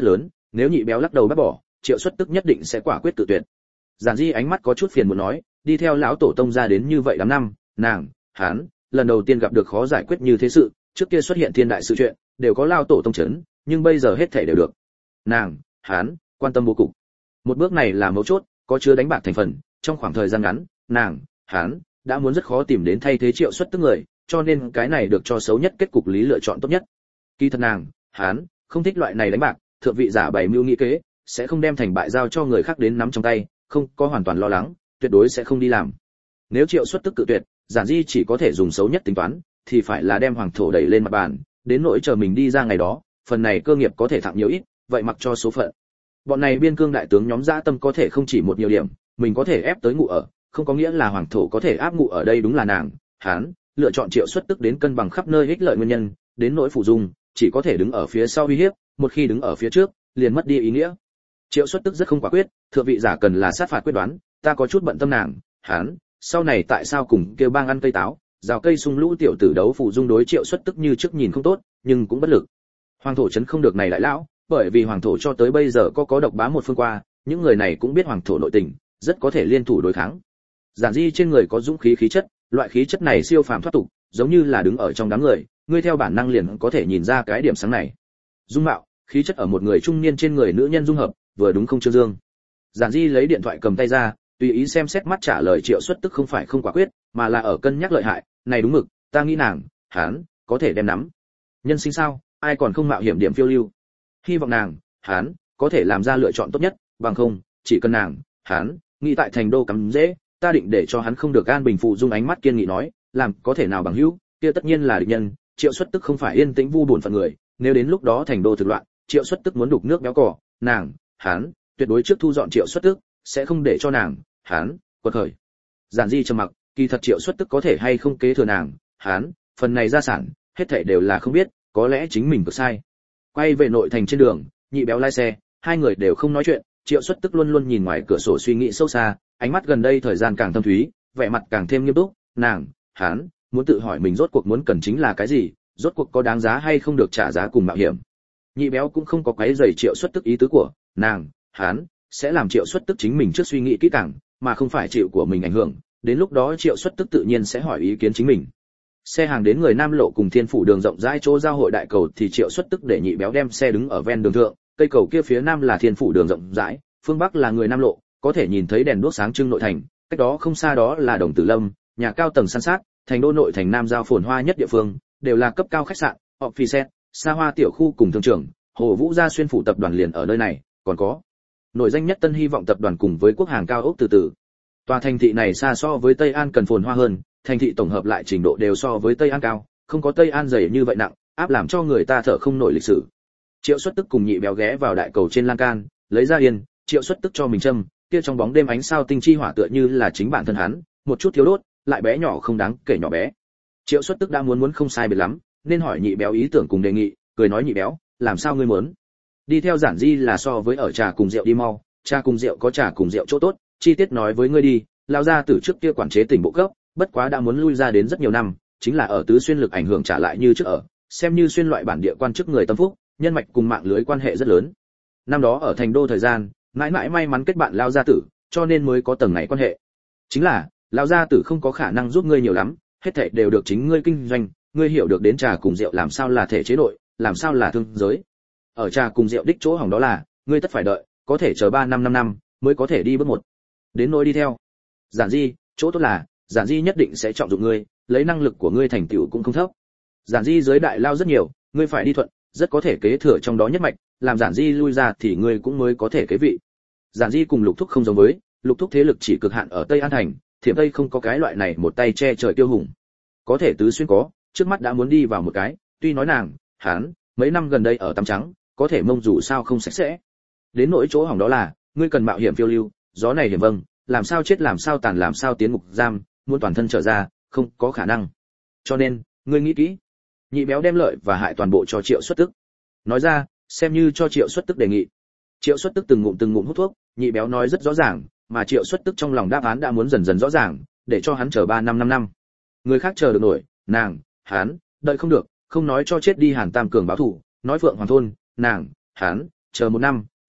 Nếu nhị béo lắc đầu bác bỏ, Triệu Xuất Tức nhất định sẽ quả quyết tự tuyệt. Giản Di ánh mắt có chút phiền muốn nói, đi theo lão tổ tông ra đến như vậy đám năm, nàng, hắn, lần đầu tiên gặp được khó giải quyết như thế sự, trước kia xuất hiện thiên đại sự chuyện, đều có lao tổ tông chấn, nhưng bây giờ hết thảy đều được. Nàng, hắn, quan tâm bố cục. Một bước này là mấu chốt, có chứa đánh bạc thành phần, trong khoảng thời gian ngắn, nàng, hắn đã muốn rất khó tìm đến thay thế Triệu Xuất Tức người, cho nên cái này được cho xấu nhất kết cục lý lựa chọn tốt nhất. Kỳ thật nàng, hắn không thích loại này đánh bạc, thượng vị giả bày mưu nghĩ kế, sẽ không đem thành bại giao cho người khác đến nắm trong tay, không có hoàn toàn lo lắng, tuyệt đối sẽ không đi làm. Nếu Triệu Xuất Tức cự tuyệt, Giản Di chỉ có thể dùng xấu nhất tính toán, thì phải là đem hoàng thổ đẩy lên mặt bàn, đến nỗi chờ mình đi ra ngày đó, phần này cơ nghiệp có thể thặng nhiều ít, vậy mặc cho số phận. Bọn này biên cương đại tướng nhóm dã tâm có thể không chỉ một nhiều điểm, mình có thể ép tới ngụ ở, không có nghĩa là hoàng thổ có thể áp ngụ ở đây, đúng là nàng, hắn lựa chọn Triệu Xuất Tức đến cân bằng khắp nơi ích lợi nguyên nhân, đến nỗi phụ dung, chỉ có thể đứng ở phía sau uy hiếp, một khi đứng ở phía trước, liền mất đi ý nghĩa. Triệu Xuất Tức rất không quả quyết, thượng vị giả cần là sát phạt quyết đoán, ta có chút bận tâm nàng, hắn sau này tại sao cùng kêu bang ăn cây táo, rào cây sung lũ tiểu tử đấu phụ dung đối Triệu Xuất Tức như trước nhìn không tốt, nhưng cũng bất lực. Hoàng thổ chấn không được này lại lão, bởi vì hoàng thổ cho tới bây giờ có có độc bá một phương qua, những người này cũng biết hoàng thổ nội tình, rất có thể liên thủ đối kháng. Giản Di trên người có dũng khí khí chất, loại khí chất này siêu phàm thoát tục, giống như là đứng ở trong đám người, ngươi theo bản năng liền có thể nhìn ra cái điểm sáng này. Dung mạo, khí chất ở một người trung niên trên người nữ nhân dung hợp, vừa đúng không Trương Dương. Giản Di lấy điện thoại cầm tay ra, tùy ý xem xét mắt trả lời Triệu Xuất Tức không phải không quả quyết, mà là ở cân nhắc lợi hại, này đúng mực, ta nghĩ nàng, hắn có thể đem nắm. Nhân sinh sao, ai còn không mạo hiểm điểm phiêu lưu. Hy vọng nàng, hắn có thể làm ra lựa chọn tốt nhất, bằng không, chỉ cần nàng, hắn nghĩ tại thành đô cắm dễ, ta định để cho hắn không được an bình. Phụ dung ánh mắt kiên nghị nói, làm có thể nào bằng hữu, kia tất nhiên là địch nhân. Triệu Xuất Tức không phải yên tĩnh vu buồn phận người, nếu đến lúc đó thành đô thực loạn, Triệu Xuất Tức muốn đục nước béo cỏ, nàng, hắn tuyệt đối trước thu dọn Triệu Xuất Tức, sẽ không để cho nàng, hắn quật khởi. Giản Di trầm mặc, kỳ thật Triệu Xuất Tức có thể hay không kế thừa nàng, hắn phần này gia sản, hết thảy đều là không biết, có lẽ chính mình cực sai. Quay về nội thành trên đường, nhị béo lái xe, hai người đều không nói chuyện, Triệu Xuất Tức luôn luôn nhìn ngoài cửa sổ suy nghĩ sâu xa, ánh mắt gần đây thời gian càng thâm thúy, vẻ mặt càng thêm nghiêm túc, nàng, hắn muốn tự hỏi mình rốt cuộc muốn cần chính là cái gì, rốt cuộc có đáng giá hay không được trả giá cùng mạo hiểm. Nhị béo cũng không có quấy rầy Triệu Xuất Tức ý tứ của nàng, hắn sẽ làm Triệu Xuất Tức chính mình trước suy nghĩ kỹ càng, mà không phải chịu của mình ảnh hưởng, đến lúc đó Triệu Xuất Tức tự nhiên sẽ hỏi ý kiến chính mình. Xe hàng đến người Nam Lộ cùng Thiên Phủ đường rộng rãi chỗ giao hội đại cầu thì Triệu Xuất Tức để nhị béo đem xe đứng ở ven đường thượng, cây cầu kia phía nam là Thiên Phủ đường rộng rãi, phương bắc là người Nam Lộ, có thể nhìn thấy đèn đuốc sáng trưng nội thành, cách đó không xa đó là Đồng Tử Lâm, nhà cao tầng san sát, thành đô nội thành Nam giao phồn hoa nhất địa phương, đều là cấp cao khách sạn, office, xa hoa tiểu khu cùng thương trường, Hồ Vũ gia xuyên phủ tập đoàn liền ở nơi này, còn có nổi danh nhất Tân Hy vọng tập đoàn cùng với quốc hàng cao ốc từ từ. Tòa thành thị này xa so với Tây An cần phồn hoa hơn, thành thị tổng hợp lại trình độ đều so với Tây An cao, không có Tây An dày như vậy nặng, áp làm cho người ta thở không nổi lịch sử. Triệu Xuất Tức cùng nhị béo ghé vào đại cầu trên lan can, lấy ra yên, Triệu Xuất Tức cho mình châm, kia trong bóng đêm ánh sao tinh chi hỏa tựa như là chính bản thân hắn, một chút thiếu đốt, lại bé nhỏ không đáng kể nhỏ bé. Triệu Xuất Tức đã muốn muốn không sai biệt lắm, nên hỏi nhị béo ý tưởng cùng đề nghị, cười nói nhị béo, làm sao ngươi muốn? Đi theo Giản Di là so với ở trà cùng rượu đi mau, trà cùng rượu có trà cùng rượu chỗ tốt, chi tiết nói với ngươi đi, lao ra từ trước kia quản chế tỉnh bộ cấp, bất quá đã muốn lui ra đến rất nhiều năm, chính là ở tứ xuyên lực ảnh hưởng trả lại như trước ở, xem như xuyên loại bản địa quan chức người tâm phúc, nhân mạch cùng mạng lưới quan hệ rất lớn. Năm đó ở thành đô thời gian, mãi mãi may mắn kết bạn lao gia tử, cho nên mới có tầng này quan hệ. Chính là, lao gia tử không có khả năng giúp ngươi nhiều lắm, hết thảy đều được chính ngươi kinh doanh, ngươi hiểu được đến trà cùng rượu làm sao là thể chế nội, làm sao là thương giới. Ở trà cùng rượu đích chỗ hỏng đó là, ngươi tất phải đợi, có thể chờ ba năm năm năm mới có thể đi bước một. Đến nỗi đi theo. Giản Di, chỗ tốt là, Giản Di nhất định sẽ trọng dụng ngươi, lấy năng lực của ngươi thành tựu cũng không thấp. Giản Di dưới đại lao rất nhiều, ngươi phải đi thuận, rất có thể kế thừa trong đó nhất mạch, làm Giản Di lui ra thì ngươi cũng mới có thể kế vị. Giản Di cùng Lục Thúc không giống với, Lục Thúc thế lực chỉ cực hạn ở Tây An thành, Thiểm Tây không có cái loại này một tay che trời tiêu hùng. Có thể tứ xuyên có, trước mắt đã muốn đi vào một cái, tuy nói nàng, hắn, mấy năm gần đây ở Tam Trắng, có thể mông dù sao không sạch sẽ. Đến nỗi chỗ hỏng đó là, ngươi cần mạo hiểm phiêu lưu, gió này hiểm vâng, làm sao chết làm sao tàn làm sao tiến ngục giam, muốn toàn thân trở ra, không có khả năng. Cho nên, ngươi nghĩ kỹ. Nhị béo đem lợi và hại toàn bộ cho Triệu Xuất Tức. Nói ra, xem như cho Triệu Xuất Tức đề nghị. Triệu Xuất Tức từng ngụm từng ngụm hút thuốc, nhị béo nói rất rõ ràng, mà Triệu Xuất Tức trong lòng đáp án đã muốn dần dần rõ ràng, để cho hắn chờ ba năm năm năm. Người khác chờ được nổi, nàng, hắn, đợi không được, không nói cho chết đi Hàn Tam Cường báo thù, nói Phượng Hoàng thôn, nàng, hắn, chờ một năm,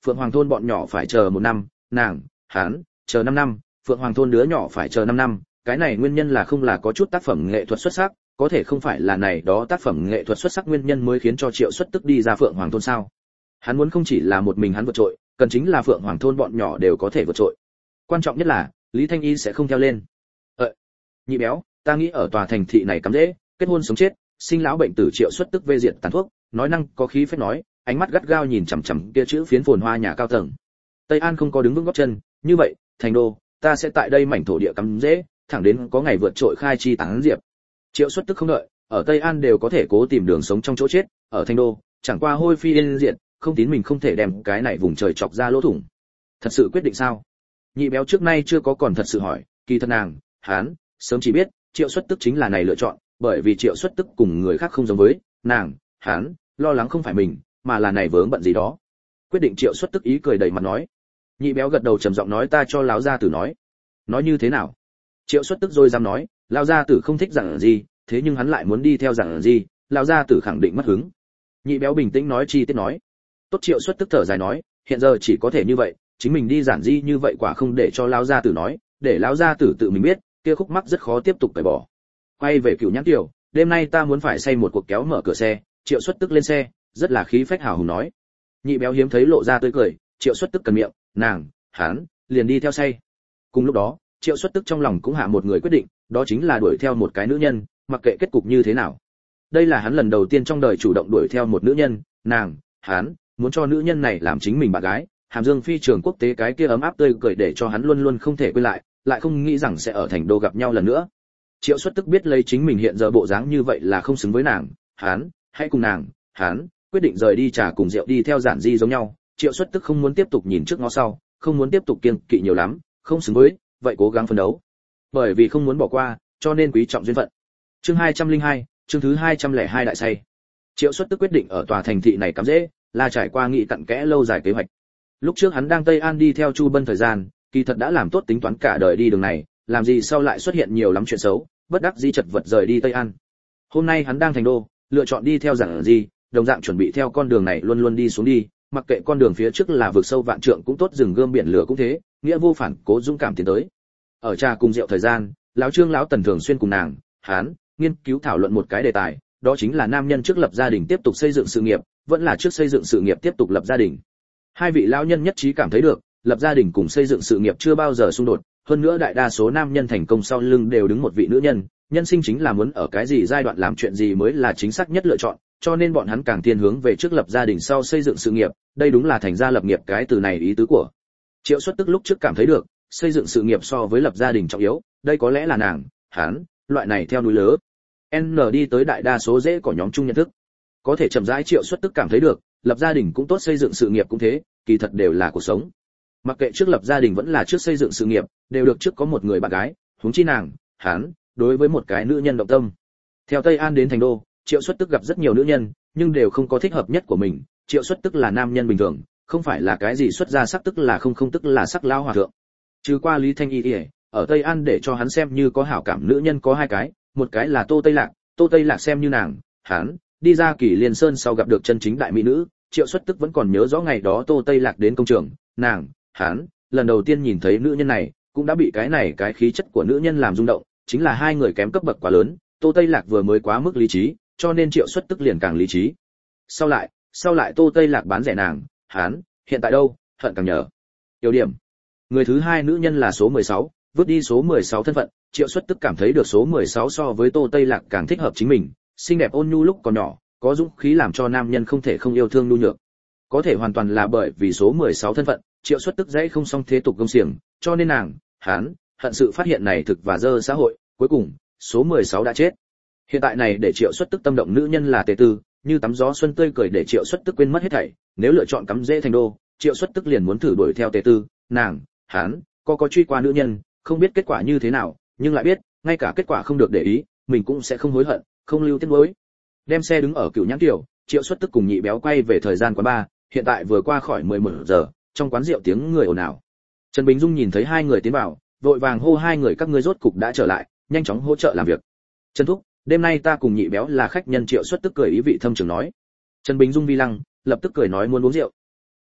Phượng Hoàng thôn bọn nhỏ phải chờ một năm, nàng, hắn, chờ năm năm, Phượng Hoàng thôn đứa nhỏ phải chờ năm năm, cái này nguyên nhân là không là có chút tác phẩm nghệ thuật xuất sắc, có thể không phải là này đó tác phẩm nghệ thuật xuất sắc nguyên nhân mới khiến cho Triệu Xuất Tức đi ra Phượng Hoàng thôn sao? Hắn muốn không chỉ là một mình hắn vượt trội, cần chính là Phượng Hoàng thôn bọn nhỏ đều có thể vượt trội. Quan trọng nhất là, Lý Thanh Y sẽ không theo lên. Ờ, nhị béo, ta nghĩ ở tòa thành thị này cắm dễ, kết hôn sống chết, sinh lão bệnh tử Triệu Xuất Tức vê diệt tàn thuốc, nói năng có khí phách nói, ánh mắt gắt gao nhìn chằm chằm kia chữ phiến phồn hoa nhà cao tầng. Tây An không có đứng vững gót chân, như vậy, thành đô, ta sẽ tại đây mảnh thổ địa cắm dễ, thẳng đến có ngày vượt trội khai chi tán diệp. Triệu Xuất Tức không đợi, ở Tây An đều có thể cố tìm đường sống trong chỗ chết, ở thành đô, chẳng qua hôi phi yên diệt, không tín mình không thể đem cái này vùng trời chọc ra lỗ thủng. Thật sự quyết định sao? Nhị béo trước nay chưa có còn thật sự hỏi, kỳ thật nàng, hắn, sớm chỉ biết, Triệu Xuất Tức chính là này lựa chọn, bởi vì Triệu Xuất Tức cùng người khác không giống với, nàng, hắn, lo lắng không phải mình, mà là này vướng bận gì đó. Quyết định Triệu Xuất Tức ý cười đầy mặt nói. Nhị béo gật đầu trầm giọng nói ta cho lão gia tử nói. Nói như thế nào? Triệu Xuất Tức rồi dám nói, lão gia tử không thích rằng gì, thế nhưng hắn lại muốn đi theo rằng gì, lão gia tử khẳng định mất hứng. Nhị béo bình tĩnh nói chi tiết nói. Tốt. Triệu Xuất Tức thở dài nói, hiện giờ chỉ có thể như vậy, chính mình đi giản di như vậy quả không để cho lão gia tử nói, để lão gia tử tự mình biết, kia khúc mắc rất khó tiếp tục cởi bỏ. Quay về Cửu Nhãn Tiểu, đêm nay ta muốn phải xây một cuộc kéo mở cửa xe. Triệu Xuất Tức lên xe, rất là khí phách hào hùng nói. Nhị béo hiếm thấy lộ ra tươi cười, Triệu Xuất Tức cần miệng, nàng, hắn, liền đi theo say. Cùng lúc đó, Triệu Xuất Tức trong lòng cũng hạ một người quyết định, đó chính là đuổi theo một cái nữ nhân, mặc kệ kết cục như thế nào. Đây là hắn lần đầu tiên trong đời chủ động đuổi theo một nữ nhân, nàng, hắn, muốn cho nữ nhân này làm chính mình bạn gái. Hàm Dương phi trường quốc tế cái kia ấm áp tươi cười để cho hắn luôn luôn không thể quên lại, lại không nghĩ rằng sẽ ở thành đô gặp nhau lần nữa. Triệu Xuất Tức biết lấy chính mình hiện giờ bộ dáng như vậy là không xứng với nàng, hắn, hãy cùng nàng, hắn, quyết định rời đi trà cùng rượu đi theo giản di giống nhau. Triệu Xuất Tức không muốn tiếp tục nhìn trước ngó sau, không muốn tiếp tục kiêng kỵ nhiều lắm, không xứng với, vậy cố gắng phấn đấu. Bởi vì không muốn bỏ qua, cho nên quý trọng duyên phận. Chương hai trăm lẻ hai, chương thứ hai trăm lẻ hai đại say. Triệu Xuất Tức quyết định ở tòa thành thị này cắm rễ, là trải qua nghị cặn kẽ lâu dài kế hoạch. Lúc trước hắn đang Tây An đi theo Chu Bân thời gian, kỳ thật đã làm tốt tính toán cả đời đi đường này, làm gì sau lại xuất hiện nhiều lắm chuyện xấu, bất đắc dĩ chật vật rời đi Tây An. Hôm nay hắn đang thành đô, lựa chọn đi theo giản di, đồng dạng chuẩn bị theo con đường này luôn luôn đi xuống đi, mặc kệ con đường phía trước là vực sâu vạn trượng cũng tốt, rừng gươm biển lửa cũng thế, nghĩa vô phản cố dũng cảm tiến tới. Ở trà cùng rượu thời gian, lão Trương lão Tần thường xuyên cùng nàng, hắn, nghiên cứu thảo luận một cái đề tài, đó chính là nam nhân trước lập gia đình tiếp tục xây dựng sự nghiệp, vẫn là trước xây dựng sự nghiệp tiếp tục lập gia đình. Hai vị lão nhân nhất trí cảm thấy được, lập gia đình cùng xây dựng sự nghiệp chưa bao giờ xung đột, hơn nữa đại đa số nam nhân thành công sau lưng đều đứng một vị nữ nhân, nhân sinh chính là muốn ở cái gì giai đoạn làm chuyện gì mới là chính xác nhất lựa chọn, cho nên bọn hắn càng thiên hướng về trước lập gia đình sau xây dựng sự nghiệp, đây đúng là thành gia lập nghiệp cái từ này ý tứ của. Triệu Xuất Tức lúc trước cảm thấy được, xây dựng sự nghiệp so với lập gia đình trọng yếu, đây có lẽ là nàng, hắn, loại này theo núi lứa. N đi tới đại đa số dễ có nhóm chung nhận thức. Có thể chậm rãi Triệu Xuất Tức cảm thấy được, lập gia đình cũng tốt xây dựng sự nghiệp cũng thế, kỳ thật đều là cuộc sống. Mặc kệ trước lập gia đình vẫn là trước xây dựng sự nghiệp, đều được trước có một người bạn gái, huống chi nàng, hắn, đối với một cái nữ nhân động tâm. Theo Tây An đến thành đô, Triệu Xuất Tức gặp rất nhiều nữ nhân, nhưng đều không có thích hợp nhất của mình. Triệu Xuất Tức là nam nhân bình thường, không phải là cái gì xuất gia sắc tức là không không tức là sắc lao hòa thượng. Trừ qua Lý Thanh Y, ở Tây An để cho hắn xem như có hảo cảm nữ nhân có hai cái, một cái là Tô Tây Lạc, Tô Tây Lạc xem như nàng, hắn, đi ra Kỳ Liên Sơn sau gặp được chân chính đại mỹ nữ. Triệu Xuất Tức vẫn còn nhớ rõ ngày đó Tô Tây Lạc đến công trường, nàng, hắn, lần đầu tiên nhìn thấy nữ nhân này, cũng đã bị cái này cái khí chất của nữ nhân làm rung động, chính là hai người kém cấp bậc quá lớn, Tô Tây Lạc vừa mới quá mức lý trí, cho nên Triệu Xuất Tức liền càng lý trí. Sau lại, sau lại Tô Tây Lạc bán rẻ nàng, hắn, hiện tại đâu, hận càng nhớ. Yếu điểm. Người thứ hai nữ nhân là số mười sáu, vứt đi số mười sáu thân phận, Triệu Xuất Tức cảm thấy được số mười sáu so với Tô Tây Lạc càng thích hợp chính mình, xinh đẹp ôn nhu lúc còn nhỏ, có dũng khí làm cho nam nhân không thể không yêu thương nhu nhược. Có thể hoàn toàn là bởi vì số mười sáu thân phận, Triệu Xuất Tức dễ không xong thế tục công xiềng, cho nên nàng, hắn, hận sự phát hiện này thực và dơ xã hội, cuối cùng, số mười sáu đã chết. Hiện tại này để Triệu Xuất Tức tâm động nữ nhân là Tề Tư, như tắm gió xuân tươi cười để Triệu Xuất Tức quên mất hết thảy, nếu lựa chọn cắm rễ thành đô, Triệu Xuất Tức liền muốn thử đuổi theo Tề Tư, nàng, hắn, có có truy qua nữ nhân, không biết kết quả như thế nào, nhưng lại biết, ngay cả kết quả không được để ý, mình cũng sẽ không hối hận, không lưu tiếc nuối. Đem xe đứng ở Cửu Nhãn Tiểu, Triệu Xuất Tức cùng nhị béo quay về thời gian quán bar, hiện tại vừa qua khỏi mười một giờ, trong quán rượu tiếng người ồn ào. Trần Bình Dung nhìn thấy hai người tiến vào, vội vàng hô hai người các ngươi rốt cục đã trở lại, nhanh chóng hỗ trợ làm việc. Trần Thúc, đêm nay ta cùng nhị béo là khách nhân. Triệu Xuất Tức cười ý vị thâm trường nói. Trần Bình Dung vi lăng, lập tức cười nói muốn uống rượu.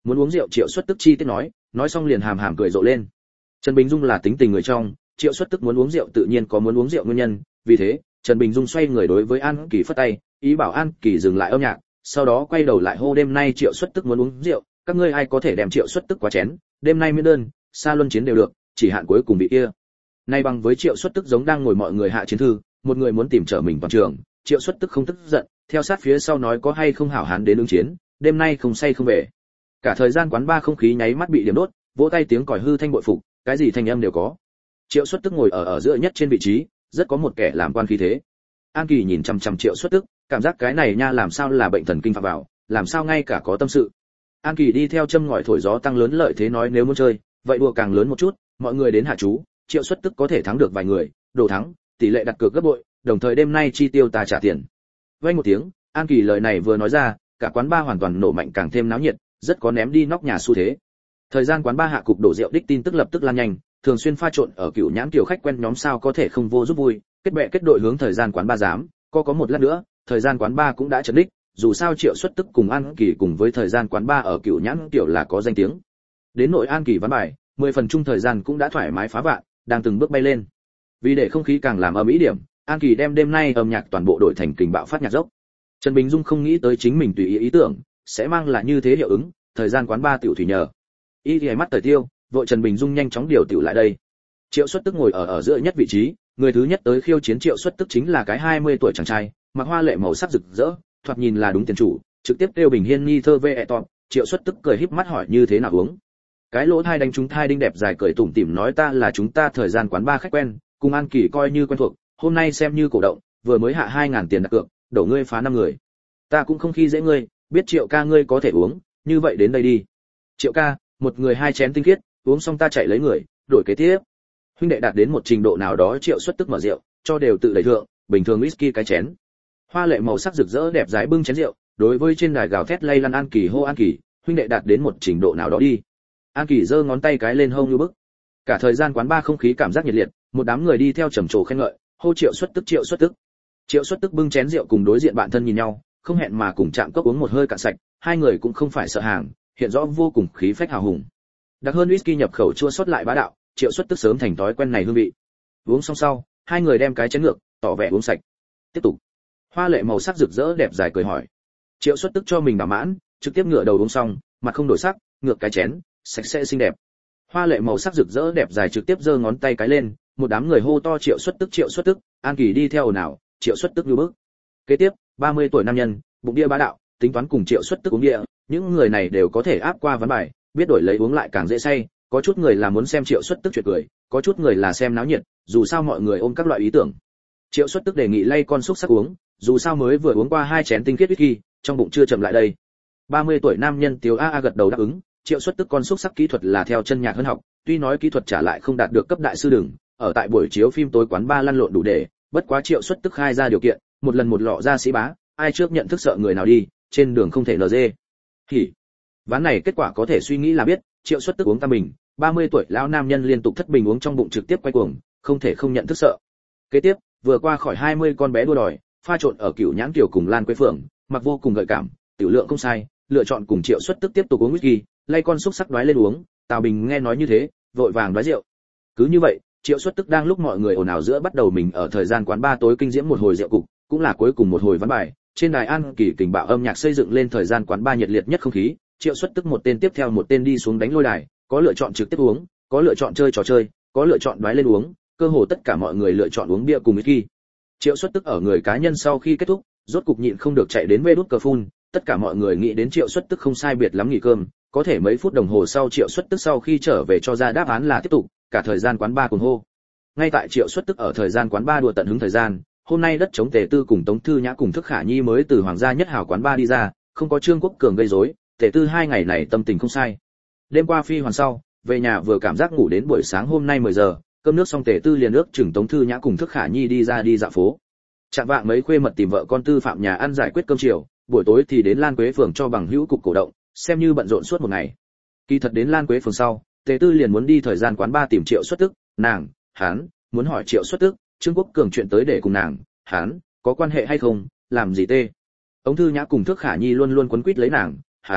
Muốn uống rượu Triệu Xuất Tức chi tiết nói, nói xong liền hàm hàm cười rộ lên. Trần Bình Dung là tính tình người trong, Triệu Xuất Tức muốn uống rượu tự nhiên có muốn uống rượu nguyên nhân, vì thế, Trần Bình Dung xoay người đối với An Kỳ phất tay, ý bảo An Kỳ dừng lại âm nhạc, sau đó quay đầu lại hô đêm nay Triệu Xuất Tức muốn uống rượu, các ngươi ai có thể đem Triệu Xuất Tức quá chén, đêm nay miễn đơn, xa luân chiến đều được, chỉ hạn cuối cùng bị kia. Nay bằng với Triệu Xuất Tức giống đang ngồi mọi người hạ chiến thư, một người muốn tìm trở mình toàn trường, Triệu Xuất Tức không tức giận, theo sát phía sau nói có hay không hảo hán đến ứng chiến, đêm nay không say không về. Cả thời gian quán ba không khí nháy mắt bị điểm đốt, vỗ tay tiếng còi hư thanh bội phục, cái gì thanh âm đều có. Triệu Xuất Tức ngồi ở ở giữa nhất trên vị trí, rất có một kẻ làm quan khí thế. An Kỳ nhìn chằm chằm Triệu Xuất Tức, cảm giác cái này nha làm sao là bệnh thần kinh phạm vào, làm sao ngay cả có tâm sự. An Kỳ đi theo châm ngòi thổi gió tăng lớn lợi thế nói nếu muốn chơi, vậy đùa càng lớn một chút, mọi người đến hạ chú, Triệu Xuất Tức có thể thắng được vài người, đồ thắng, tỷ lệ đặt cược gấp bội, đồng thời đêm nay chi tiêu ta trả tiền. Vang một tiếng, An Kỳ lời này vừa nói ra, cả quán ba hoàn toàn nổ mạnh càng thêm náo nhiệt, rất có ném đi nóc nhà xu thế. Thời gian quán ba hạ cục đổ rượu đích tin tức lập tức lan nhanh, thường xuyên pha trộn ở Cửu Nhãn tiểu khách quen nhóm sao có thể không vô giúp vui, kết bè kết đội hướng thời gian quán ba dám, có có một lát nữa, thời gian quán ba cũng đã chấn đích, dù sao Triệu Xuất Tức cùng An Kỳ cùng với thời gian quán ba ở Cửu Nhãn tiểu là có danh tiếng. Đến nội An Kỳ ván bài, mười phần chung thời gian cũng đã thoải mái phá vạn, đang từng bước bay lên. Vì để không khí càng làm ầm ĩ điểm, An Kỳ đem đêm nay âm nhạc toàn bộ đổi thành kình bạo phát nhạc dốc. Trần Bình Dung không nghĩ tới chính mình tùy ý ý tưởng sẽ mang lại như thế hiệu ứng, thời gian quán ba tiểu thủy nhờ. Y thì mắt thời tiêu, vội Trần Bình Dung nhanh chóng điều tiểu lại đây. Triệu Xuất Tức ngồi ở ở giữa nhất vị trí, người thứ nhất tới khiêu chiến Triệu Xuất Tức chính là cái hai mươi tuổi chàng trai, mặc hoa lệ màu sắc rực rỡ, thoạt nhìn là đúng tiền chủ, trực tiếp kêu Bình Hiên Nhi thơ vê ẹ tọt. Triệu Xuất Tức cười híp mắt hỏi như thế nào uống. Cái lỗ thai đánh chúng thai đinh đẹp dài cười tủm tỉm nói ta là chúng ta thời gian quán ba khách quen, cùng An Kỳ coi như quen thuộc, hôm nay xem như cổ động, vừa mới hạ hai ngàn tiền đặt cược, đổ ngươi phá năm người. Ta cũng không khi dễ ngươi, biết Triệu ca ngươi có thể uống, như vậy đến đây đi. Triệu ca, một người hai chén tinh khiết, uống xong ta chạy lấy người, đổi kế tiếp. Huynh đệ đạt đến một trình độ nào đó Triệu Xuất Tức mở rượu, cho đều tự đẩy thượng, bình thường whisky cái chén. Hoa lệ màu sắc rực rỡ đẹp dái bưng chén rượu, đối với trên đài gào thét lay lăn An Kỳ hô An Kỳ, huynh đệ đạt đến một trình độ nào đó đi. An Kỳ giơ ngón tay cái lên hông như bức. Cả thời gian quán ba không khí cảm giác nhiệt liệt, một đám người đi theo trầm trồ khen ngợi, hô Triệu Xuất Tức Triệu Xuất Tức. Triệu Xuất Tức bưng chén rượu cùng đối diện bạn thân nhìn nhau, không hẹn mà cùng chạm cốc uống một hơi cạn sạch, hai người cũng không phải sợ hàng, hiện rõ vô cùng khí phách hào hùng. Đặc hơn whisky nhập khẩu chua xót lại bá đạo, Triệu Xuất Tức sớm thành thói quen này hương vị. Uống xong sau, hai người đem cái chén ngược, tỏ vẻ uống sạch. Tiếp tục. Hoa lệ màu sắc rực rỡ đẹp dài cười hỏi. Triệu Xuất Tức cho mình bảo mãn, trực tiếp ngửa đầu uống xong, mặt không đổi sắc, ngược cái chén, sạch sẽ xinh đẹp. Hoa lệ màu sắc rực rỡ đẹp dài trực tiếp giơ ngón tay cái lên, một đám người hô to Triệu Xuất Tức Triệu Xuất Tức, An Kỳ đi theo ồn ào, Triệu Xuất Tức như bước. Kế tiếp, ba mươi tuổi nam nhân, bụng bia bá đạo, tính toán cùng Triệu Xuất Tức uống bia, những người này đều có thể áp qua ván bài, biết đổi lấy uống lại càng dễ say, có chút người là muốn xem Triệu Xuất Tức chuyện cười, có chút người là xem náo nhiệt, dù sao mọi người ôm các loại ý tưởng. Triệu Xuất Tức đề nghị lay con xúc sắc uống, dù sao mới vừa uống qua hai chén tinh khiết whisky, trong bụng chưa chậm lại đây. ba mươi tuổi nam nhân Tiếu A A gật đầu đáp ứng, Triệu Xuất Tức con xúc sắc kỹ thuật là theo chân nhạc hơn học, tuy nói kỹ thuật trả lại không đạt được cấp đại sư đường, ở tại buổi chiếu phim tối quán ba lăn lộn đủ để, bất quá Triệu Xuất Tức khai ra điều kiện, một lần một lọ ra sĩ bá, ai trước nhận thức sợ người nào đi, trên đường không thể lờ dê. Thì ván này kết quả có thể suy nghĩ là biết, Triệu Xuất Tức uống tam bình, ba mươi tuổi lão nam nhân liên tục thất bình uống trong bụng trực tiếp quay cuồng, không thể không nhận thức sợ. Kế tiếp, vừa qua khỏi hai mươi con bé đua đòi, pha trộn ở Cửu Nhãn Kiều cùng Lan Quế Phượng, mặc vô cùng gợi cảm, tiểu lượng không sai, lựa chọn cùng Triệu Xuất Tức tiếp tục uống whisky, lay con xúc sắc đoái lên uống, Tào Bình nghe nói như thế, vội vàng đoái rượu. Cứ như vậy, Triệu Xuất Tức đang lúc mọi người ồn ào giữa bắt đầu mình ở thời gian quán ba tối kinh diễm một hồi rượu cục, cũng là cuối cùng một hồi ván bài, trên đài An Kỳ kình bạo âm nhạc xây dựng lên thời gian quán ba nhiệt liệt nhất không khí, Triệu Xuất Tức một tên tiếp theo một tên đi xuống đánh lôi đài, có lựa chọn trực tiếp uống, có lựa chọn chơi trò chơi, có lựa chọn đoái lên uống, cơ hồ tất cả mọi người lựa chọn uống bia cùng whisky. Triệu Xuất Tức ở người cá nhân sau khi kết thúc, rốt cục nhịn không được chạy đến vê đút cờ phun, tất cả mọi người nghĩ đến Triệu Xuất Tức không sai biệt lắm nghỉ cơm, có thể mấy phút đồng hồ sau Triệu Xuất Tức sau khi trở về cho ra đáp án là tiếp tục, cả thời gian quán ba cùng hô. Ngay tại Triệu Xuất Tức ở thời gian quán ba đùa tận hứng thời gian, hôm nay đất chống Tề Tư cùng Tống Thư Nhã cùng Thức Khả Nhi mới từ Hoàng gia nhất hào quán ba đi ra, không có Trương Quốc Cường gây rối, Tề Tư hai ngày này tâm tình không sai. Đêm qua phi hoàn sau, về nhà vừa cảm giác ngủ đến buổi sáng hôm nay mười giờ, cơm nước xong Tề Tư liền ước chừng Tống Thư Nhã cùng Thức Khả Nhi đi ra đi dạo phố. Chạm vạng mấy khuê mật tìm vợ con Tư Phạm nhà ăn giải quyết cơm chiều, buổi tối thì đến Lan Quế phường cho bằng hữu cục cổ động, xem như bận rộn suốt một ngày. Kỳ thật đến Lan Quế phường sau, Tề Tư liền muốn đi thời gian quán ba tìm Triệu Xuất Tức, nàng, hắn, muốn hỏi Triệu Xuất Tức, Trương Quốc Cường chuyện tới để cùng nàng, hắn, có quan hệ hay không, làm gì tê. Ông Thư Nhã cùng Thức Khả Nhi luôn luôn quấn quýt lấy nàng, hắn,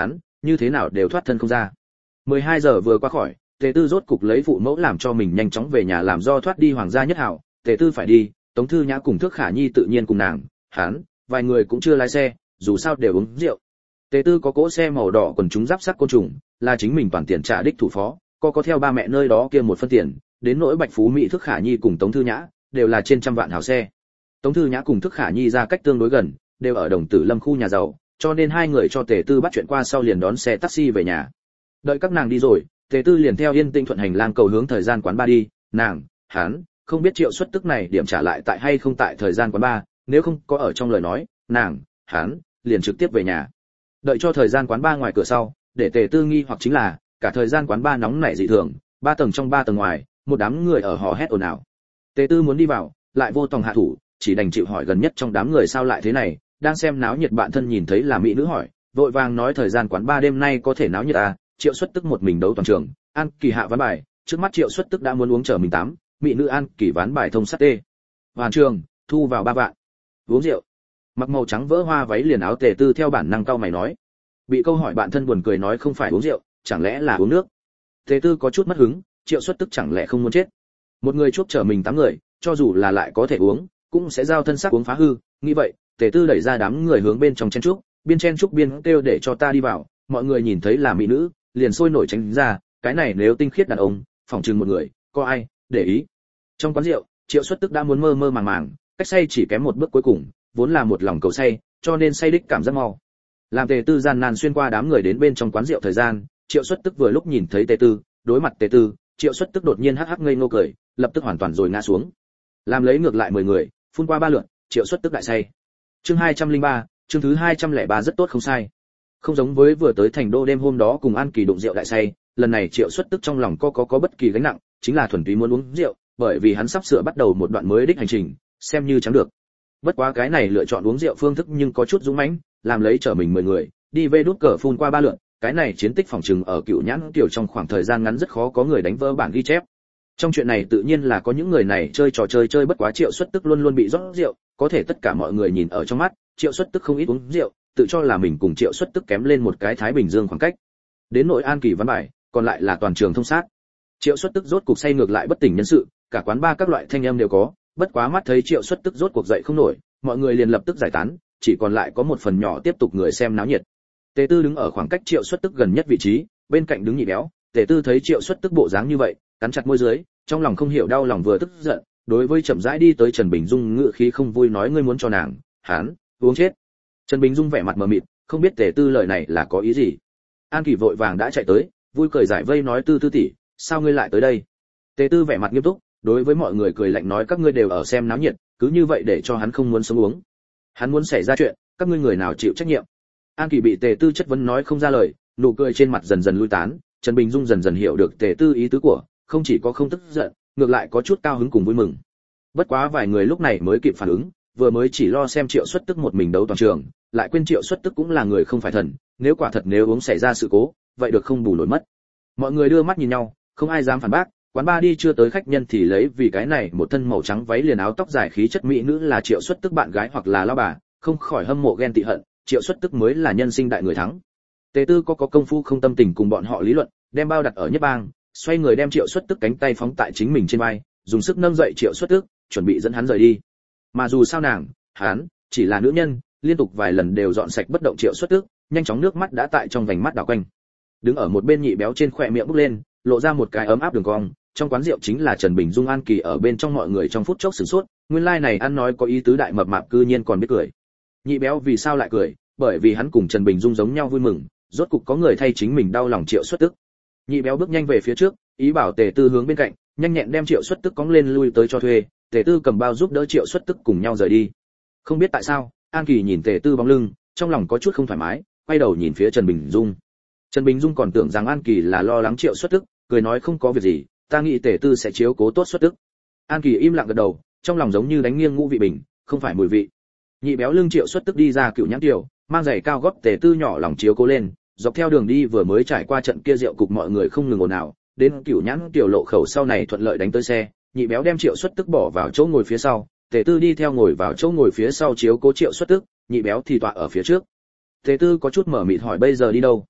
như thế nào đều thoát thân không ra. mười hai giờ vừa qua khỏi, Tề Tư rốt cục lấy phụ mẫu làm cho mình nhanh chóng về nhà làm do thoát đi hoàng gia nhất hảo. Tề Tư phải đi, Tống Thư Nhã cùng Thước Khả Nhi tự nhiên cùng nàng, hắn, vài người cũng chưa lái xe, dù sao đều uống rượu. Tề Tư có cỗ xe màu đỏ quần chúng giáp sắt côn trùng, là chính mình toàn tiền trả đích thủ phó, có có theo ba mẹ nơi đó kia một phân tiền, đến nỗi Bạch Phú Mỹ Thước Khả Nhi cùng Tống Thư Nhã, đều là trên trăm vạn hào xe. Tống Thư Nhã cùng Thước Khả Nhi ra cách tương đối gần, đều ở Đồng Tử Lâm khu nhà giàu, cho nên hai người cho Tề Tư bắt chuyện qua sau liền đón xe taxi về nhà. Đợi các nàng đi rồi, Tề Tư liền theo Yên Tĩnh thuận hành lang cầu hướng thời gian quán ba đi, nàng, hắn, không biết Triệu Xuất Tức này điểm trả lại tại hay không tại thời gian quán ba, nếu không có ở trong lời nói, nàng, hắn, liền trực tiếp về nhà. Đợi cho thời gian quán ba ngoài cửa sau, để Tề Tư nghi hoặc chính là, cả thời gian quán ba nóng nảy dị thường, ba tầng trong ba tầng ngoài, một đám người ở hò hét ồn ào. Tề Tư muốn đi vào, lại vô tòng hạ thủ, chỉ đành chịu hỏi gần nhất trong đám người sao lại thế này, đang xem náo nhiệt bạn thân nhìn thấy là mỹ nữ hỏi, vội vàng nói thời gian quán ba đêm nay có thể náo nhiệt à, Triệu Xuất Tức một mình đấu toàn trường, An Kỳ hạ ván bài, trước mắt Triệu Xuất Tức đã muốn uống trở mình tám, mỹ nữ An Kỳ ván bài thông sắt tê. Hoàn trường, thu vào ba vạn. Uống rượu. Mặc màu trắng vỡ hoa váy liền áo Tề Tư theo bản năng cau mày nói. Bị câu hỏi bạn thân buồn cười nói không phải uống rượu, chẳng lẽ là uống nước. Tề Tư có chút mất hứng, Triệu Xuất Tức chẳng lẽ không muốn chết. Một người chuốc trở mình tám người, cho dù là lại có thể uống, cũng sẽ giao thân xác uống phá hư, nghĩ vậy, Tề Tư đẩy ra đám người hướng bên trong chen trúc, biên chen trúc biên kêu để cho ta đi vào, mọi người nhìn thấy là mỹ nữ, liền sôi nổi tránh ra, cái này nếu tinh khiết đàn ông, phòng trừng một người, có ai để ý. Trong quán rượu, Triệu Xuất Tức đã muốn mơ mơ màng màng, cách say chỉ kém một bước cuối cùng, vốn là một lòng cầu say, cho nên say đích cảm giác mau. Làm Tề Tư gian nan xuyên qua đám người đến bên trong quán rượu thời gian, Triệu Xuất Tức vừa lúc nhìn thấy Tề Tư, đối mặt Tề Tư, Triệu Xuất Tức đột nhiên hắc hắc ngây ngô cười, lập tức hoàn toàn rồi ngã xuống. Làm lấy ngược lại mười người, phun qua ba lượt, Triệu Xuất Tức đại say. Chương hai trăm lẻ ba, chương thứ hai trăm lẻ ba rất tốt không sai. Không giống với vừa tới thành đô đêm hôm đó cùng An Kỳ đụng rượu đại say, lần này Triệu Xuất Tức trong lòng có có có bất kỳ gánh nặng, chính là thuần túy muốn uống rượu, bởi vì hắn sắp sửa bắt đầu một đoạn mới đích hành trình, xem như chẳng được. Bất quá cái này lựa chọn uống rượu phương thức nhưng có chút dũng mãnh, làm lấy trở mình mười người, đi về đút cờ phun qua ba lượt, cái này chiến tích phòng trừng ở Cựu Nhãn tiểu trong khoảng thời gian ngắn rất khó có người đánh vỡ bản ghi chép. Trong chuyện này tự nhiên là có những người này chơi trò chơi chơi bất quá Triệu Xuất Tức luôn luôn bị rót rượu, có thể tất cả mọi người nhìn ở trong mắt, Triệu Xuất Tức không ít uống rượu, tự cho là mình cùng Triệu Xuất Tức kém lên một cái Thái Bình Dương khoảng cách. Đến nội An Kỳ ván bài, còn lại là toàn trường thông sát. Triệu Xuất Tức rốt cục say ngược lại bất tỉnh nhân sự, cả quán ba các loại thanh âm đều có, bất quá mắt thấy Triệu Xuất Tức rốt cuộc dậy không nổi, mọi người liền lập tức giải tán, chỉ còn lại có một phần nhỏ tiếp tục người xem náo nhiệt. Tề Tư đứng ở khoảng cách Triệu Xuất Tức gần nhất vị trí, bên cạnh đứng Nhị Béo, Tề Tư thấy Triệu Xuất Tức bộ dáng như vậy, cắn chặt môi dưới, trong lòng không hiểu đau lòng vừa tức giận, đối với chậm rãi đi tới Trần Bình Dung ngựa khí không vui nói ngươi muốn cho nàng, hắn uống chết. Trần Bình Dung vẻ mặt mờ mịt, không biết Tề Tư lời này là có ý gì. An Kỳ vội vàng đã chạy tới, vui cười giải vây nói Tư Tư tỷ, sao ngươi lại tới đây? Tề Tư vẻ mặt nghiêm túc, đối với mọi người cười lạnh nói các ngươi đều ở xem náo nhiệt, cứ như vậy để cho hắn không muốn sống uống. Hắn muốn xảy ra chuyện, các ngươi người nào chịu trách nhiệm? An Kỳ bị Tề Tư chất vấn nói không ra lời, nụ cười trên mặt dần dần lui tán, Trần Bình Dung dần dần hiểu được Tề Tư ý tứ của, không chỉ có không tức giận, ngược lại có chút cao hứng cùng vui mừng. Bất quá vài người lúc này mới kịp phản ứng, vừa mới chỉ lo xem Triệu Xuất Tức một mình đấu toàn trường, lại quên Triệu Xuất Tức cũng là người không phải thần, nếu quả thật nếu uống xảy ra sự cố, vậy được không bù nổi mất. Mọi người đưa mắt nhìn nhau, không ai dám phản bác, quán ba đi chưa tới khách nhân thì lấy vì cái này một thân màu trắng váy liền áo tóc dài khí chất mỹ nữ là Triệu Xuất Tức bạn gái hoặc là lão bà, không khỏi hâm mộ ghen tị hận, Triệu Xuất Tức mới là nhân sinh đại người thắng. Tề Tư có có công phu không tâm tình cùng bọn họ lý luận, đem bao đặt ở nhất bang, xoay người đem Triệu Xuất Tức cánh tay phóng tại chính mình trên vai, dùng sức nâng dậy Triệu Xuất Tức, chuẩn bị dẫn hắn rời đi. Mà dù sao nàng, hắn chỉ là nữ nhân, liên tục vài lần đều dọn sạch bất động Triệu Xuất Tức, nhanh chóng nước mắt đã tại trong vành mắt đảo quanh. Đứng ở một bên Nhị Béo trên khóe miệng bốc lên, lộ ra một cái ấm áp đường cong, trong quán rượu chính là Trần Bình Dung An Kỳ ở bên trong mọi người trong phút chốc sửng sốt, nguyên lai like này ăn nói có ý tứ đại mập mạp cư nhiên còn biết cười. Nhị Béo vì sao lại cười? Bởi vì hắn cùng Trần Bình Dung giống nhau vui mừng, rốt cục có người thay chính mình đau lòng Triệu Xuất Tức. Nhị Béo bước nhanh về phía trước, ý bảo Tề Tư hướng bên cạnh, nhanh nhẹn đem Triệu Xuất Tức cõng lên lui tới cho thuê, Tề Tư cầm bao giúp đỡ Triệu Xuất Tức cùng nhau rời đi. Không biết tại sao, An Kỳ nhìn Tề Tư bóng lưng, trong lòng có chút không thoải mái, quay đầu nhìn phía Trần Bình Dung. Trần Bình Dung còn tưởng rằng An Kỳ là lo lắng Triệu Xuất Tức, cười nói không có việc gì, ta nghĩ Tề Tư sẽ chiếu cố tốt Xuất Tức. An Kỳ im lặng gật đầu, trong lòng giống như đánh nghiêng ngũ vị bình, không phải mùi vị. Nhị Béo lưng Triệu Xuất Tức đi ra Cựu Nhãn tiểu, mang giày cao gót Tề Tư nhỏ lòng chiếu cố lên, dọc theo đường đi vừa mới trải qua trận kia rượu cục mọi người không ngừng ồn ào, đến Cựu Nhãn tiểu lộ khẩu sau này thuận lợi đánh tới xe, Nhị Béo đem Triệu Xuất Tức bỏ vào chỗ ngồi phía sau, Tề Tư đi theo ngồi vào chỗ ngồi phía sau chiếu cố Triệu Xuất Tức, Nhị Béo thì tọa ở phía trước. Tề Tư có chút mở mịt hỏi bây giờ đi đâu?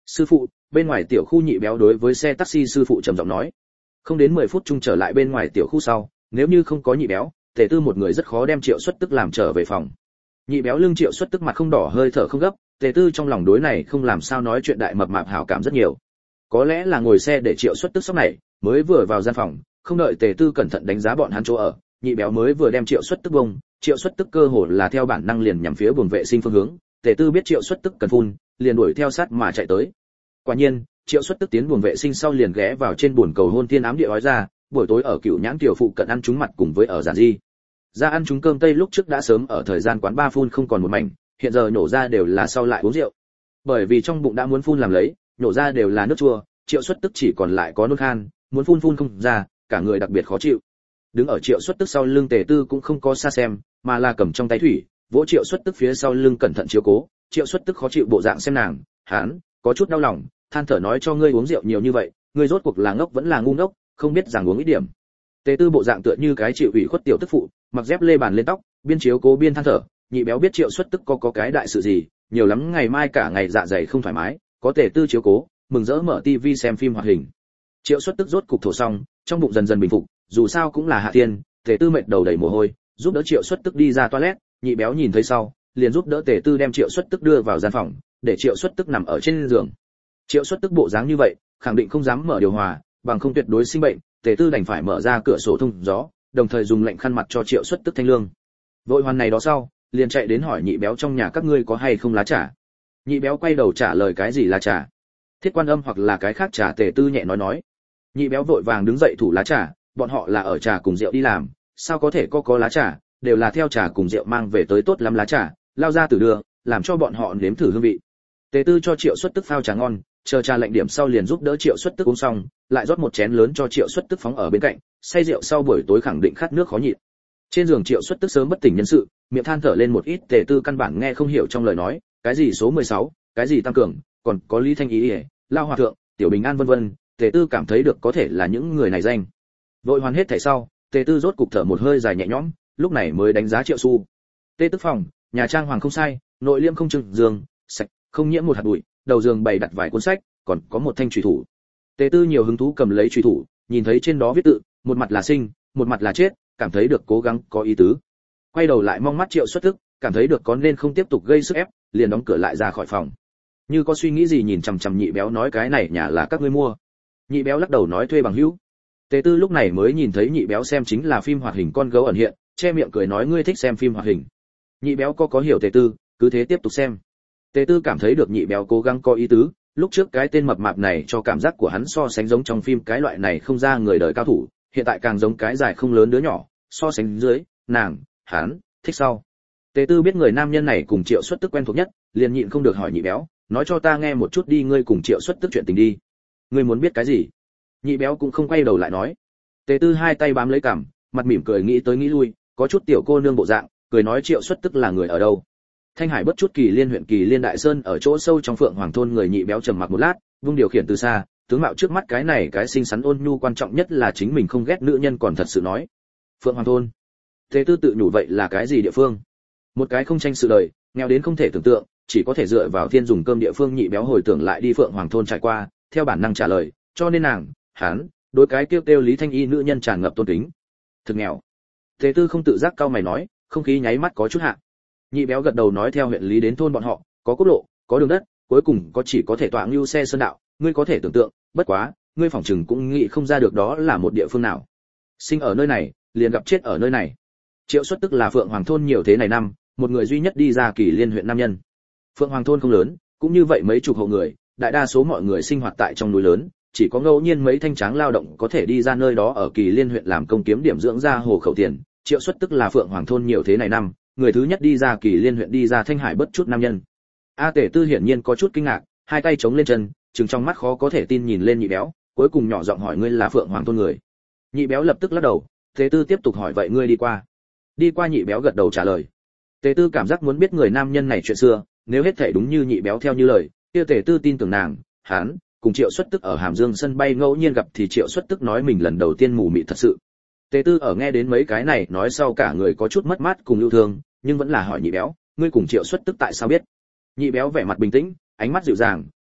Sư phụ, bên ngoài tiểu khu nhị béo đối với xe taxi sư phụ trầm giọng nói. Không đến mười phút chung trở lại bên ngoài tiểu khu sau, nếu như không có nhị béo, Tề Tư một người rất khó đem Triệu Xuất Tức làm trở về phòng. Nhị béo lưng Triệu Xuất Tức mặt không đỏ hơi thở không gấp, Tề Tư trong lòng đối này không làm sao nói chuyện đại mập mạp hảo cảm rất nhiều. Có lẽ là ngồi xe để Triệu Xuất Tức sốc này, mới vừa vào gian phòng, không đợi Tề Tư cẩn thận đánh giá bọn hắn chỗ ở, nhị béo mới vừa đem Triệu Xuất Tức bông, Triệu Xuất Tức cơ hồ là theo bản năng liền nhằm phía buồng vệ sinh phương hướng, Tề Tư biết Triệu Xuất Tức cần phun, liền đuổi theo sát mà chạy tới. Quả nhiên, Triệu Xuất Tức tiến buồng vệ sinh sau liền ghé vào trên buồn cầu hôn tiên ám địa ói ra, buổi tối ở Cửu Nhãn tiểu phụ cận ăn trúng mặt cùng với ở giản di. Ra ăn trúng cơm tây lúc trước đã sớm ở thời gian quán ba phun không còn một mảnh, hiện giờ nhổ ra đều là sau lại uống rượu. Bởi vì trong bụng đã muốn phun làm lấy, nhổ ra đều là nước chua, Triệu Xuất Tức chỉ còn lại có nôn khan, muốn phun phun không ra, cả người đặc biệt khó chịu. Đứng ở Triệu Xuất Tức sau lưng Tề Tư cũng không có xa xem, mà là cầm trong tay thủy, vỗ Triệu Xuất Tức phía sau lưng cẩn thận chiếu cố. Triệu Xuất Tức khó chịu bộ dạng xem nàng, hắn có chút đau lòng, than thở nói cho ngươi uống rượu nhiều như vậy, ngươi rốt cuộc là ngốc vẫn là ngu ngốc, không biết rằng uống ít điểm. Tề Tư bộ dạng tựa như cái chịu ủy khuất tiểu tức phụ, mặc dép lê bàn lên tóc, biên chiếu cố biên than thở, nhị béo biết Triệu Xuất Tức có có cái đại sự gì, nhiều lắm ngày mai cả ngày dạ dày không thoải mái, có Tề Tư chiếu cố, mừng rỡ mở tivi xem phim hoạt hình. Triệu Xuất Tức rốt cục thổ xong, trong bụng dần dần bình phục, dù sao cũng là hạ thiên, Tề Tư mệt đầu đầy mồ hôi, giúp đỡ Triệu Xuất Tức đi ra toilet, nhị béo nhìn thấy sau, liền giúp đỡ Tề Tư đem Triệu Xuất Tức đưa vào gian phòng, để Triệu Xuất Tức nằm ở trên giường. Triệu Xuất Tức bộ dáng như vậy, khẳng định không dám mở điều hòa, bằng không tuyệt đối sinh bệnh, Tề Tư đành phải mở ra cửa sổ thông gió, đồng thời dùng lệnh khăn mặt cho Triệu Xuất Tức thanh lương. Vội hoàn này đó sau, liền chạy đến hỏi nhị béo trong nhà các ngươi có hay không lá trà. Nhị béo quay đầu trả lời cái gì lá trà? Thiết Quan Âm hoặc là cái khác trà, Tề Tư nhẹ nói nói. Nhị béo vội vàng đứng dậy thủ lá trà, bọn họ là ở trà cùng rượu đi làm, sao có thể có có lá trà, đều là theo trà cùng rượu mang về tới tốt lắm lá trà, lao ra từ đưa, làm cho bọn họ nếm thử hương vị. Tề Tư cho Triệu Xuất Tức phao trà ngon, chờ trà lạnh điểm sau liền giúp đỡ Triệu Xuất Tức uống xong, lại rót một chén lớn cho Triệu Xuất Tức phóng ở bên cạnh, say rượu sau buổi tối khẳng định khát nước khó nhịn. Trên giường Triệu Xuất Tức sớm bất tỉnh nhân sự, miệng than thở lên một ít, Tề Tư căn bản nghe không hiểu trong lời nói, cái gì số mười sáu, cái gì tăng cường, còn có Lý Thanh Ý, Lao Hòa thượng, Tiểu Bình An vân vân, Tề Tư cảm thấy được có thể là những người này danh. Vội hoàn hết thảy sau, Tề Tư rốt cục thở một hơi dài nhẹ nhõm, lúc này mới đánh giá Triệu Xu. Tê Tức phòng, nhà trang hoàng không sai, nội liêm không trưng, giường sạch, không nhiễm một hạt bụi, đầu giường bày đặt vài cuốn sách, còn có một thanh chùy thủ. Tề Tư nhiều hứng thú cầm lấy chùy thủ, nhìn thấy trên đó viết tự, một mặt là sinh, một mặt là chết, cảm thấy được cố gắng có ý tứ. Quay đầu lại mong mắt Triệu Xuất Tức, cảm thấy được có nên không tiếp tục gây sức ép, liền đóng cửa lại ra khỏi phòng. Như có suy nghĩ gì nhìn chằm chằm nhị béo nói cái này nhà là các ngươi mua. Nhị béo lắc đầu nói thuê bằng hữu. Tề Tư lúc này mới nhìn thấy nhị béo xem chính là phim hoạt hình con gấu ẩn hiện, che miệng cười nói ngươi thích xem phim hoạt hình. Nhị béo có có hiểu Tề Tư, cứ thế tiếp tục xem. Tề Tư cảm thấy được nhị béo cố gắng có ý tứ, lúc trước cái tên mập mạp này cho cảm giác của hắn so sánh giống trong phim cái loại này không ra người đời cao thủ, hiện tại càng giống cái dài không lớn đứa nhỏ, so sánh dưới, nàng, hắn, thích sau. Tề Tư biết người nam nhân này cùng Triệu Xuất Tức quen thuộc nhất, liền nhịn không được hỏi nhị béo, nói cho ta nghe một chút đi, ngươi cùng Triệu Xuất Tức chuyện tình đi. Ngươi muốn biết cái gì? Nhị béo cũng không quay đầu lại nói. Tề Tư hai tay bám lấy cằm, mặt mỉm cười nghĩ tới nghĩ lui, có chút tiểu cô nương bộ dạng, cười nói Triệu Xuất Tức là người ở đâu? Thanh Hải bất chút Kỳ Liên huyện Kỳ Liên Đại Sơn ở chỗ sâu trong Phượng Hoàng thôn. Người nhị béo trầm mặc một lát, vung điều khiển từ xa, tướng mạo trước mắt cái này cái xinh xắn ôn nhu, quan trọng nhất là chính mình không ghét nữ nhân, còn thật sự nói. Phượng Hoàng thôn. Tề Tư tự nhủ vậy là cái gì địa phương? Một cái không tranh sự đời, nghèo đến không thể tưởng tượng, chỉ có thể dựa vào thiên dùng cơm địa phương. Nhị béo hồi tưởng lại đi Phượng Hoàng thôn trải qua, theo bản năng trả lời, cho nên nàng, hắn, đối cái kêu kêu Lý Thanh Y nữ nhân tràn ngập tôn kính. Thực nghèo. Tề Tư không tự giác cau mày nói, không khí nháy mắt có chút hạ. Nhị béo gật đầu nói theo huyện lý đến thôn bọn họ, có quốc lộ, có đường đất, cuối cùng có chỉ có thể tọa lưu xe sơn đạo, ngươi có thể tưởng tượng, bất quá, ngươi phỏng chừng cũng nghĩ không ra được đó là một địa phương nào. Sinh ở nơi này, liền gặp chết ở nơi này. Triệu Xuất Tức là Phượng Hoàng thôn nhiều thế này năm, một người duy nhất đi ra Kỳ Liên huyện nam nhân. Phượng Hoàng thôn không lớn, cũng như vậy mấy chục hộ người, đại đa số mọi người sinh hoạt tại trong núi lớn, chỉ có ngẫu nhiên mấy thanh tráng lao động có thể đi ra nơi đó ở Kỳ Liên huyện làm công kiếm điểm dưỡng ra hồ khẩu tiền. Triệu Xuất Tức là Phượng Hoàng thôn nhiều thế này năm, người thứ nhất đi ra Kỳ Liên huyện đi ra Thanh Hải bất chút nam nhân. A Tề Tư hiển nhiên có chút kinh ngạc, hai tay chống lên chân, trừng trong mắt khó có thể tin nhìn lên nhị béo, cuối cùng nhỏ giọng hỏi ngươi là Phượng Hoàng thôn người. Nhị béo lập tức lắc đầu. Tề Tư tiếp tục hỏi vậy ngươi đi qua? Đi qua. Nhị béo gật đầu trả lời. Tề Tư cảm giác muốn biết người nam nhân này chuyện xưa, nếu hết thảy đúng như nhị béo theo như lời, kia Tề Tư tin tưởng nàng, hắn cùng Triệu Xuất Tức ở Hàm Dương sân bay ngẫu nhiên gặp thì Triệu Xuất Tức nói mình lần đầu tiên mù mịt thật sự. Tề Tư ở nghe đến mấy cái này nói sau cả người có chút mất mát cùng yêu thương, nhưng vẫn là hỏi nhị béo, ngươi cùng Triệu Xuất Tức tại sao biết? Nhị béo vẻ mặt bình tĩnh, ánh mắt dịu dàng,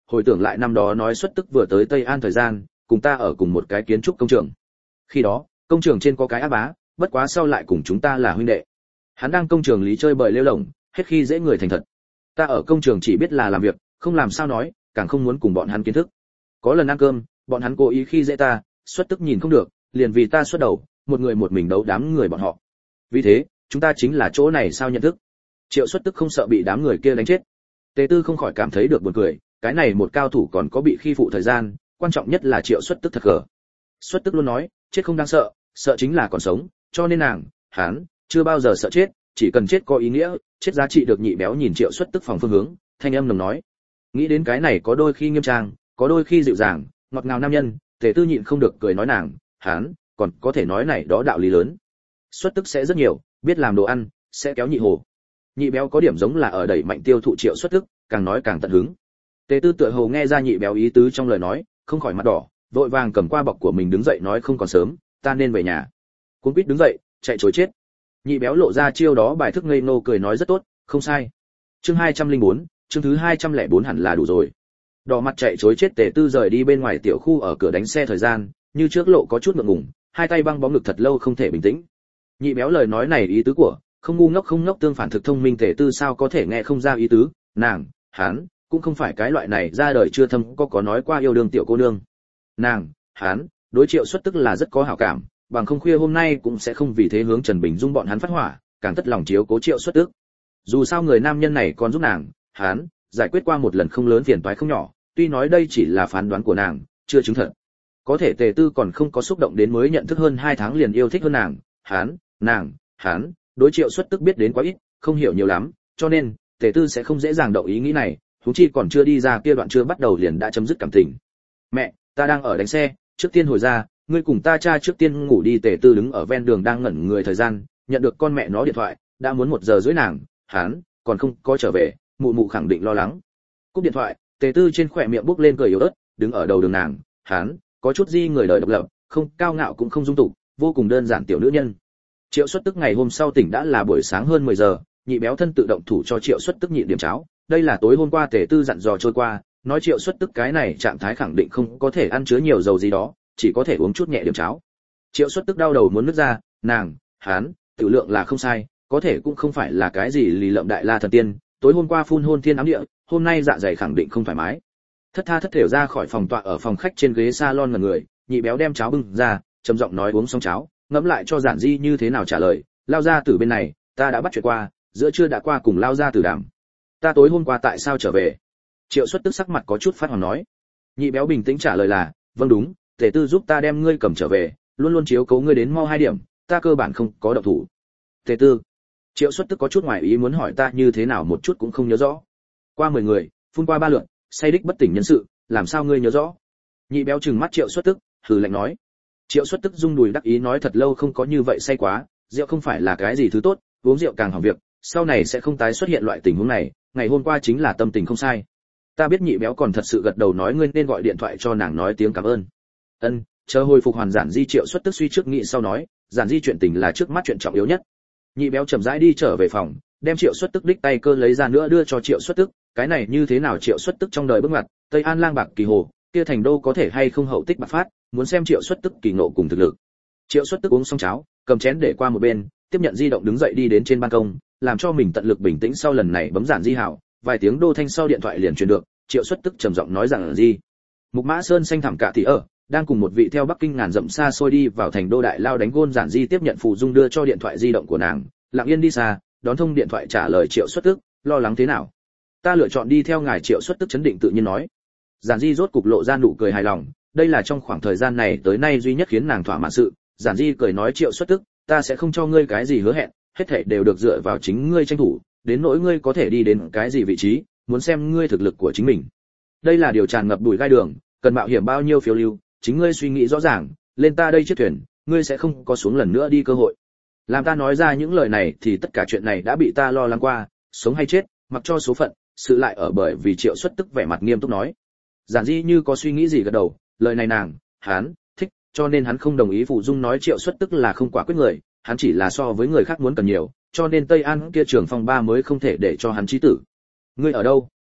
hồi tưởng lại năm đó nói xuất tức vừa tới Tây An thời gian, cùng ta ở cùng một cái kiến trúc công trường. Khi đó, công trường trên có cái ác bá, bất quá sau lại cùng chúng ta là huynh đệ. Hắn đang công trường lý chơi bời lêu lổng, hết khi dễ người thành thật. Ta ở công trường chỉ biết là làm việc, không làm sao nói, càng không muốn cùng bọn hắn kiến thức. Có lần ăn cơm, bọn hắn cố ý khi dễ ta, xuất tức nhìn không được, liền vì ta xuất đầu, một người một mình đấu đám người bọn họ. Vì thế, chúng ta chính là chỗ này sao nhận thức. Triệu xuất tức không sợ bị đám người kia đánh chết. Tề Tư không khỏi cảm thấy được buồn cười, cái này một cao thủ còn có bị khi phụ thời gian, quan trọng nhất là Triệu xuất tức thật gở. Xuất tức luôn nói, chết không đáng sợ, sợ chính là còn sống, cho nên nàng, hắn, chưa bao giờ sợ chết, chỉ cần chết có ý nghĩa, chết giá trị được. Nhị béo nhìn Triệu xuất tức phòng phương hướng, thanh âm nồng nói. Nghĩ đến cái này có đôi khi nghiêm trang, có đôi khi dịu dàng, ngọt ngào nam nhân, Tề Tư nhịn không được cười nói nàng, hắn, còn có thể nói này đó đạo lý lớn. Xuất tức sẽ rất nhiều, biết làm đồ ăn, sẽ kéo nhị hồ. Nhị béo có điểm giống là ở đẩy mạnh tiêu thụ Triệu xuất tức, càng nói càng tận hứng. Tề Tư tựa hồ nghe ra nhị béo ý tứ trong lời nói, không khỏi mặt đỏ, vội vàng cầm qua bọc của mình đứng dậy nói không còn sớm, ta nên về nhà. Cuống quýt đứng dậy, chạy trối chết. Nhị béo lộ ra chiêu đó bài thức ngây ngô cười nói rất tốt, không sai. Chương hai trăm lẻ bốn, chương thứ hai trăm lẻ bốn hẳn là đủ rồi. Đỏ mặt chạy trối chết Tề Tư rời đi bên ngoài tiểu khu ở cửa đánh xe thời gian, như trước lộ có chút ngượng ngùng, hai tay băng bó ngực thật lâu không thể bình tĩnh. Nhị béo lời nói này ý tứ của, không ngu ngốc không ngốc tương phản thực thông minh Tề Tư sao có thể nghe không ra ý tứ, nàng, hắn, cũng không phải cái loại này ra đời chưa thâm có có nói qua yêu đương tiểu cô nương. Nàng, hắn, đối Triệu xuất tức là rất có hảo cảm, bằng không khuya hôm nay cũng sẽ không vì thế hướng Trần Bình Dung bọn hắn phát hỏa, càng tất lòng chiếu cố Triệu xuất tức. Dù sao người nam nhân này còn giúp nàng, hắn, giải quyết qua một lần không lớn phiền toái không nhỏ, tuy nói đây chỉ là phán đoán của nàng, chưa chứng thật. Có thể Tề Tư còn không có xúc động đến mới nhận thức hơn hai tháng liền yêu thích hơn nàng, hắn, nàng, hắn, đối Triệu xuất tức biết đến quá ít, không hiểu nhiều lắm, cho nên Tề Tư sẽ không dễ dàng động ý nghĩ này, huống chi còn chưa đi ra kia đoạn chưa bắt đầu liền đã chấm dứt cảm tình. Mẹ, ta đang ở đánh xe, trước tiên hồi ra, ngươi cùng ta cha trước tiên ngủ đi. Tề Tư đứng ở ven đường đang ngẩn người thời gian, nhận được con mẹ nó điện thoại, đã muốn một giờ rưỡi nàng, hắn, còn không có trở về, mụ mụ khẳng định lo lắng. Cúp điện thoại, Tề Tư trên khỏe miệng bốc lên cười yếu ớt, đứng ở đầu đường nàng, hắn, có chút di người đời độc lập, không cao ngạo cũng không dung tục, vô cùng đơn giản tiểu nữ nhân. Triệu xuất tức ngày hôm sau tỉnh đã là buổi sáng hơn mười giờ, nhị béo thân tự động thủ cho Triệu xuất tức nhịn điểm cháo, đây là tối hôm qua Tề Tư dặn dò trôi qua, nói Triệu xuất tức cái này trạng thái khẳng định không có thể ăn chứa nhiều dầu gì đó, chỉ có thể uống chút nhẹ điểm cháo. Triệu xuất tức đau đầu muốn nứt ra, nàng, hắn, tiểu lượng là không sai, có thể cũng không phải là cái gì lì lợm đại la thần tiên, tối hôm qua phun hôn thiên ám địa, hôm nay dạ dày khẳng định không thoải mái. Thất tha thất thểu ra khỏi phòng tọa ở phòng khách trên ghế salon ngẩn người, nhị béo đem cháo bưng ra, trầm giọng nói uống xong cháo, ngẫm lại cho giản di như thế nào trả lời, lao ra từ bên này, ta đã bắt chuyện qua, giữa trưa đã qua cùng lao ra từ đàm. Ta tối hôm qua tại sao trở về? Triệu xuất tức sắc mặt có chút phát hoàng nói. Nhị béo bình tĩnh trả lời là, vâng đúng, Tề Tư giúp ta đem ngươi cầm trở về, luôn luôn chiếu cố ngươi đến mau hai điểm, ta cơ bản không có động thủ. Tề Tư. Triệu xuất tức có chút ngoài ý muốn hỏi ta như thế nào một chút cũng không nhớ rõ. Qua mười người, phun qua ba lượt, say đích bất tỉnh nhân sự, làm sao ngươi nhớ rõ? Nhị béo trừng mắt Triệu xuất tức, hừ lạnh nói. Triệu xuất tức rung đùi đắc ý nói thật lâu không có như vậy say quá, rượu không phải là cái gì thứ tốt, uống rượu càng hỏng việc, sau này sẽ không tái xuất hiện loại tình huống này, ngày hôm qua chính là tâm tình không sai. Ta biết nhị béo còn thật sự gật đầu nói ngươi nên gọi điện thoại cho nàng nói tiếng cảm ơn. Ân, chờ hồi phục hoàn giản di. Triệu xuất tức suy trước nghĩ sau nói, giản di chuyện tình là trước mắt chuyện trọng yếu nhất. Nhị béo chậm rãi đi trở về phòng, đem Triệu xuất tức đích tay cơ lấy ra nữa đưa cho Triệu xuất tức, cái này như thế nào Triệu xuất tức trong đời bước ngoặt, Tây An lang bạc kỳ hồ, kia thành đô có thể hay không hậu tích bạc phát, muốn xem Triệu xuất tức kỳ ngộ cùng thực lực. Triệu xuất tức uống xong cháo, cầm chén để qua một bên, tiếp nhận di động đứng dậy đi đến trên ban công, làm cho mình tận lực bình tĩnh sau lần này bấm giản di hảo, vài tiếng đô thanh sau điện thoại liền truyền được, Triệu xuất tức trầm giọng nói rằng gì. Mục Mã Sơn xanh thẳm cả thì ở, đang cùng một vị theo Bắc Kinh ngàn dặm xa xôi đi vào thành đô đại lao đánh gôn giản di tiếp nhận phụ dung đưa cho điện thoại di động của nàng, lặng yên đi xa, đón thông điện thoại trả lời Triệu xuất tức, lo lắng thế nào? Ta lựa chọn đi theo ngài. Triệu xuất tức chấn định tự nhiên nói. Giản di rốt cục lộ ra nụ cười hài lòng, đây là trong khoảng thời gian này tới nay duy nhất khiến nàng thỏa mãn sự. Giản di cười nói Triệu xuất tức, ta sẽ không cho ngươi cái gì hứa hẹn, hết thảy đều được dựa vào chính ngươi tranh thủ, đến nỗi ngươi có thể đi đến cái gì vị trí, muốn xem ngươi thực lực của chính mình. Đây là điều tràn ngập bụi gai đường, cần mạo hiểm bao nhiêu phiêu lưu, chính ngươi suy nghĩ rõ ràng, lên ta đây chiếc thuyền, ngươi sẽ không có xuống lần nữa đi cơ hội. Làm ta nói ra những lời này thì tất cả chuyện này đã bị ta lo lắng qua, sống hay chết, mặc cho số phận, sự lại ở bởi vì Triệu xuất tức vẻ mặt nghiêm túc nói. Giản di như có suy nghĩ gì gật đầu, lời này nàng, hắn, thích, cho nên hắn không đồng ý phụ dung nói Triệu xuất tức là không quả quyết người, hắn chỉ là so với người khác muốn cần nhiều, cho nên Tây An kia trường phong ba mới không thể để cho hắn chí tử. Ngươi ở đâu,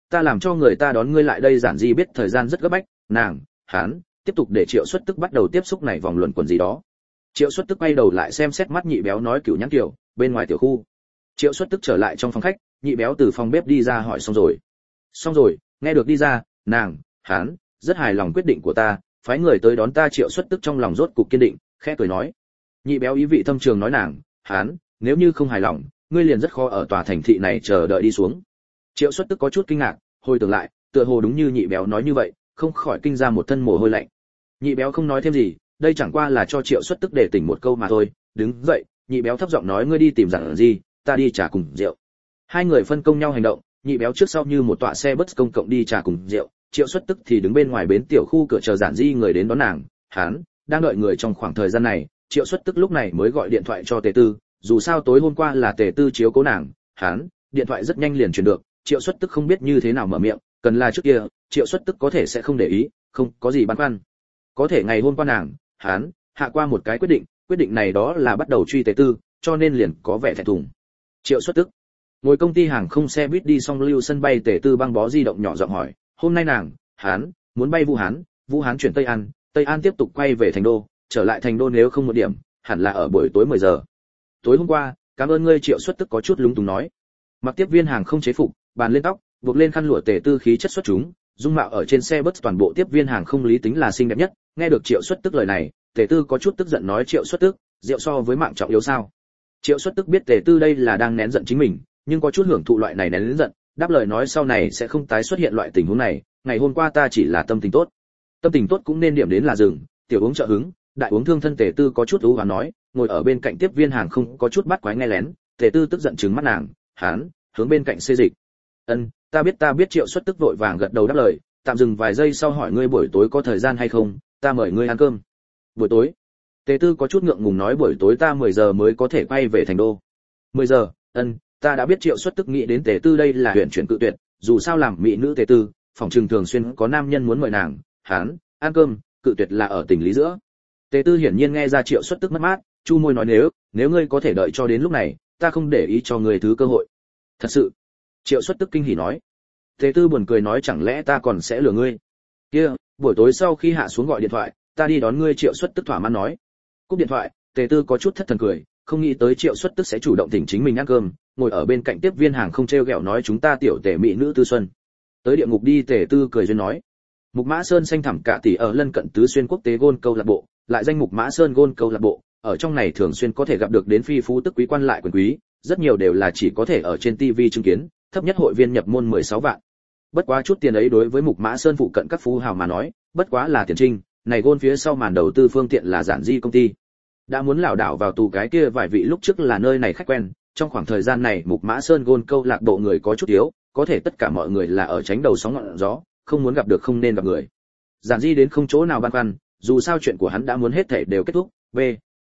ta làm cho người ta đón ngươi lại đây. Giản Di biết thời gian rất gấp bách, nàng, hắn tiếp tục để Triệu Xuất Tức bắt đầu tiếp xúc này vòng luẩn quẩn gì đó. Triệu Xuất Tức quay đầu lại xem xét mắt Nhị Béo nói Cửu Nhãn Tiểu, bên ngoài tiểu khu. Triệu Xuất Tức trở lại trong phòng khách, Nhị Béo từ phòng bếp đi ra hỏi xong rồi. Xong rồi, nghe được đi ra, nàng, hắn rất hài lòng quyết định của ta, phái người tới đón ta. Triệu Xuất Tức trong lòng rốt cục kiên định, khẽ cười nói. Nhị Béo ý vị thâm trường nói nàng, hắn nếu như không hài lòng, ngươi liền rất khó ở tòa thành thị này chờ đợi đi xuống. Triệu Xuất Tức có chút kinh ngạc, hồi tưởng lại, tựa hồ đúng như Nhị Béo nói như vậy, không khỏi kinh ra một thân mồ hôi lạnh. Nhị Béo không nói thêm gì, đây chẳng qua là cho Triệu Xuất Tức để tỉnh một câu mà thôi. Đứng dậy, Nhị Béo thấp giọng nói ngươi đi tìm Giản Di, ta đi trà cùng rượu. Hai người phân công nhau hành động, Nhị Béo trước sau như một tọa xe bus công cộng đi trà cùng rượu, Triệu Xuất Tức thì đứng bên ngoài bến tiểu khu cửa chờ Giản Di người đến đón nàng. Hắn đang đợi người trong khoảng thời gian này, Triệu Xuất Tức lúc này mới gọi điện thoại cho Tề Tư, dù sao tối hôm qua là Tề Tư chiếu cố nàng, hắn điện thoại rất nhanh liền truyền được. Triệu Xuất Tức không biết như thế nào mở miệng, cần là trước kia, Triệu Xuất Tức có thể sẽ không để ý, không có gì băn khoăn. Có thể ngày hôm qua nàng, hắn hạ qua một cái quyết định, quyết định này đó là bắt đầu truy Tề Tư, cho nên liền có vẻ thẹn thùng. Triệu Xuất Tức ngồi công ty hàng không xe buýt đi xong lưu sân bay, Tề Tư băng bó di động nhỏ giọng hỏi, hôm nay nàng, hắn muốn bay Vũ Hán, Vũ Hán chuyển Tây An, Tây An tiếp tục quay về thành đô, trở lại thành đô nếu không một điểm, hẳn là ở buổi tối mười giờ. Tối hôm qua, cảm ơn ngươi. Triệu Xuất Tức có chút lúng túng nói. Mặc tiếp viên hàng không chế phục, bàn lên tóc, buộc lên khăn lụa, Tề Tư khí chất xuất chúng, dung mạo ở trên xe bus toàn bộ tiếp viên hàng không lý tính là xinh đẹp nhất. Nghe được Triệu Xuất Tức lời này, Tề Tư có chút tức giận nói Triệu Xuất Tức, rượu so với mạng trọng yếu sao? Triệu Xuất Tức biết Tề Tư đây là đang nén giận chính mình, nhưng có chút hưởng thụ loại này nén giận, đáp lời nói sau này sẽ không tái xuất hiện loại tình huống này. Ngày hôm qua ta chỉ là tâm tình tốt, tâm tình tốt cũng nên điểm đến là rừng, tiểu uống trợ hứng, đại uống thương thân. Tề Tư có chút ú hoán nói, ngồi ở bên cạnh tiếp viên hàng không có chút bắt quái nghe lén. Tề Tư tức giận trừng mắt nàng, hắn hướng bên cạnh xê dịch. Ân, ta biết ta biết. Triệu Xuất Tức vội vàng gật đầu đáp lời, tạm dừng vài giây sau hỏi ngươi buổi tối có thời gian hay không, ta mời ngươi ăn cơm. Buổi tối? Tề Tư có chút ngượng ngùng nói buổi tối ta mười giờ mới có thể quay về thành đô. mười giờ? Ân, ta đã biết. Triệu Xuất Tức nghĩ đến Tề Tư đây là huyền chuyển cự tuyệt, dù sao làm mỹ nữ Tề Tư, phòng trường thường xuyên có nam nhân muốn mời nàng, hắn ăn cơm, cự tuyệt là ở tình lý giữa. Tề Tư hiển nhiên nghe ra Triệu Xuất Tức mất mát, chu môi nói nếu, nếu ngươi có thể đợi cho đến lúc này, ta không để ý cho ngươi thứ cơ hội. Thật sự? Triệu Xuất Tức kinh hỉ nói. Tề Tư buồn cười nói chẳng lẽ ta còn sẽ lừa ngươi? Kia, buổi tối sau khi hạ xuống gọi điện thoại, ta đi đón ngươi. Triệu Xuất Tức thỏa mãn nói. Cúp điện thoại, Tề Tư có chút thất thần cười, không nghĩ tới Triệu Xuất Tức sẽ chủ động thỉnh chính mình ăn cơm, ngồi ở bên cạnh tiếp viên hàng không trêu ghẹo nói chúng ta tiểu Tề mỹ nữ Tư Xuân. Tới địa ngục đi. Tề Tư cười duyên nói. Mục Mã Sơn xanh thẳm cả tỷ ở lân cận Tứ Xuyên quốc tế gôn câu lạc bộ, lại danh Mục Mã Sơn gôn câu lạc bộ, ở trong này thường xuyên có thể gặp được đến phi phú tức quý quan lại quyền quý, rất nhiều đều là chỉ có thể ở trên ti vi chứng kiến, thấp nhất hội viên nhập môn mười sáu vạn. Bất quá chút tiền ấy đối với Mục Mã Sơn phụ cận các phú hào mà nói, bất quá là tiền trinh, này gôn phía sau màn đầu tư phương tiện là Giản Di công ty. Đã muốn lảo đảo vào tù cái kia vài vị lúc trước là nơi này khách quen, trong khoảng thời gian này Mục Mã Sơn gôn câu lạc bộ người có chút yếu, có thể tất cả mọi người là ở tránh đầu sóng ngọn gió, không muốn gặp được không nên gặp người. Giản Di đến không chỗ nào băn khoăn, dù sao chuyện của hắn đã muốn hết thảy đều kết thúc. B.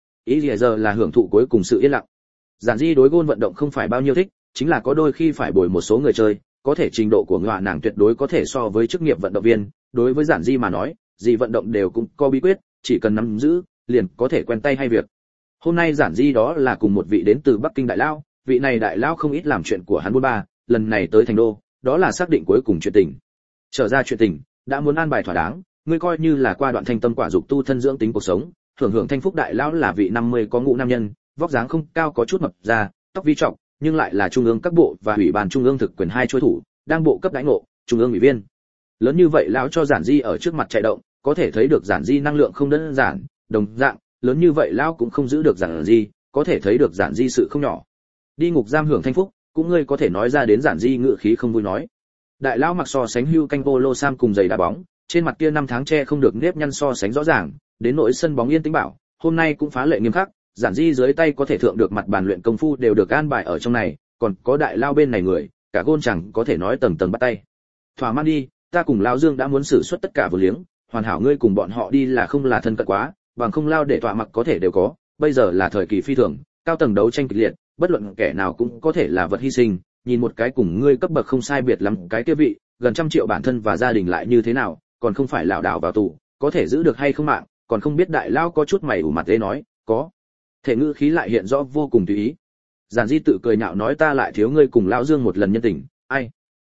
Ý giờ là hưởng thụ cuối cùng sự yên lặng. Giản Di đối gôn vận động không phải bao nhiêu thích, chính là có đôi khi phải bồi một số người chơi, có thể trình độ của ngọa nàng tuyệt đối có thể so với chức nghiệp vận động viên. Đối với Giản Di mà nói, gì vận động đều cũng có bí quyết, chỉ cần nắm giữ, liền có thể quen tay hay việc. Hôm nay Giản Di đó là cùng một vị đến từ Bắc Kinh đại lao, vị này đại lao không ít làm chuyện của hắn buôn ba, lần này tới thành đô, đó là xác định cuối cùng chuyện tình. Trở ra chuyện tình, đã muốn an bài thỏa đáng, ngươi coi như là qua đoạn thanh tâm quả dục tu thân dưỡng tính cuộc sống. Hưởng hưởng thanh phúc đại lão là vị năm mươi có ngũ nam nhân, vóc dáng không cao có chút mập ra, tóc vi trọng, nhưng lại là trung ương các bộ và ủy ban trung ương thực quyền hai chuôi thủ, đang bộ cấp đãi ngộ, trung ương ủy viên. Lớn như vậy lão cho Giản Di ở trước mặt chạy động, có thể thấy được Giản Di năng lượng không đơn giản, đồng dạng, lớn như vậy lão cũng không giữ được Giản Di, có thể thấy được Giản Di sự không nhỏ. Đi ngục giam hưởng thanh phúc, cũng ngươi có thể nói ra đến Giản Di ngự khí không vui nói. Đại lão mặc so sánh hưu canh polo sam cùng giày đá bóng, trên mặt kia năm tháng che không được nếp nhăn so sánh rõ ràng, đến nỗi sân bóng yên tĩnh bảo, hôm nay cũng phá lệ nghiêm khắc, Giản Di dưới tay có thể thượng được mặt bàn luyện công phu đều được an bài ở trong này, còn có đại lao bên này người, cả gôn chẳng có thể nói tầng tầng bắt tay. Thỏa mãn đi, ta cùng Lão Dương đã muốn xử suất tất cả vô liếng, hoàn hảo ngươi cùng bọn họ đi là không là thân cận quá, bằng không lao để tọa mặc có thể đều có, bây giờ là thời kỳ phi thường, cao tầng đấu tranh kịch liệt, bất luận kẻ nào cũng có thể là vật hy sinh, nhìn một cái cùng ngươi cấp bậc không sai biệt lắm, cái kia vị, gần trăm triệu bản thân và gia đình lại như thế nào, còn không phải lảo đảo vào tù, có thể giữ được hay không mạng, còn không biết đại lao có chút mày ủ mặt thế nói, có. Thể ngữ khí lại hiện rõ vô cùng tùy ý. Giản Di tự cười nhạo nói ta lại thiếu ngươi cùng Lão Dương một lần nhân tình, ai?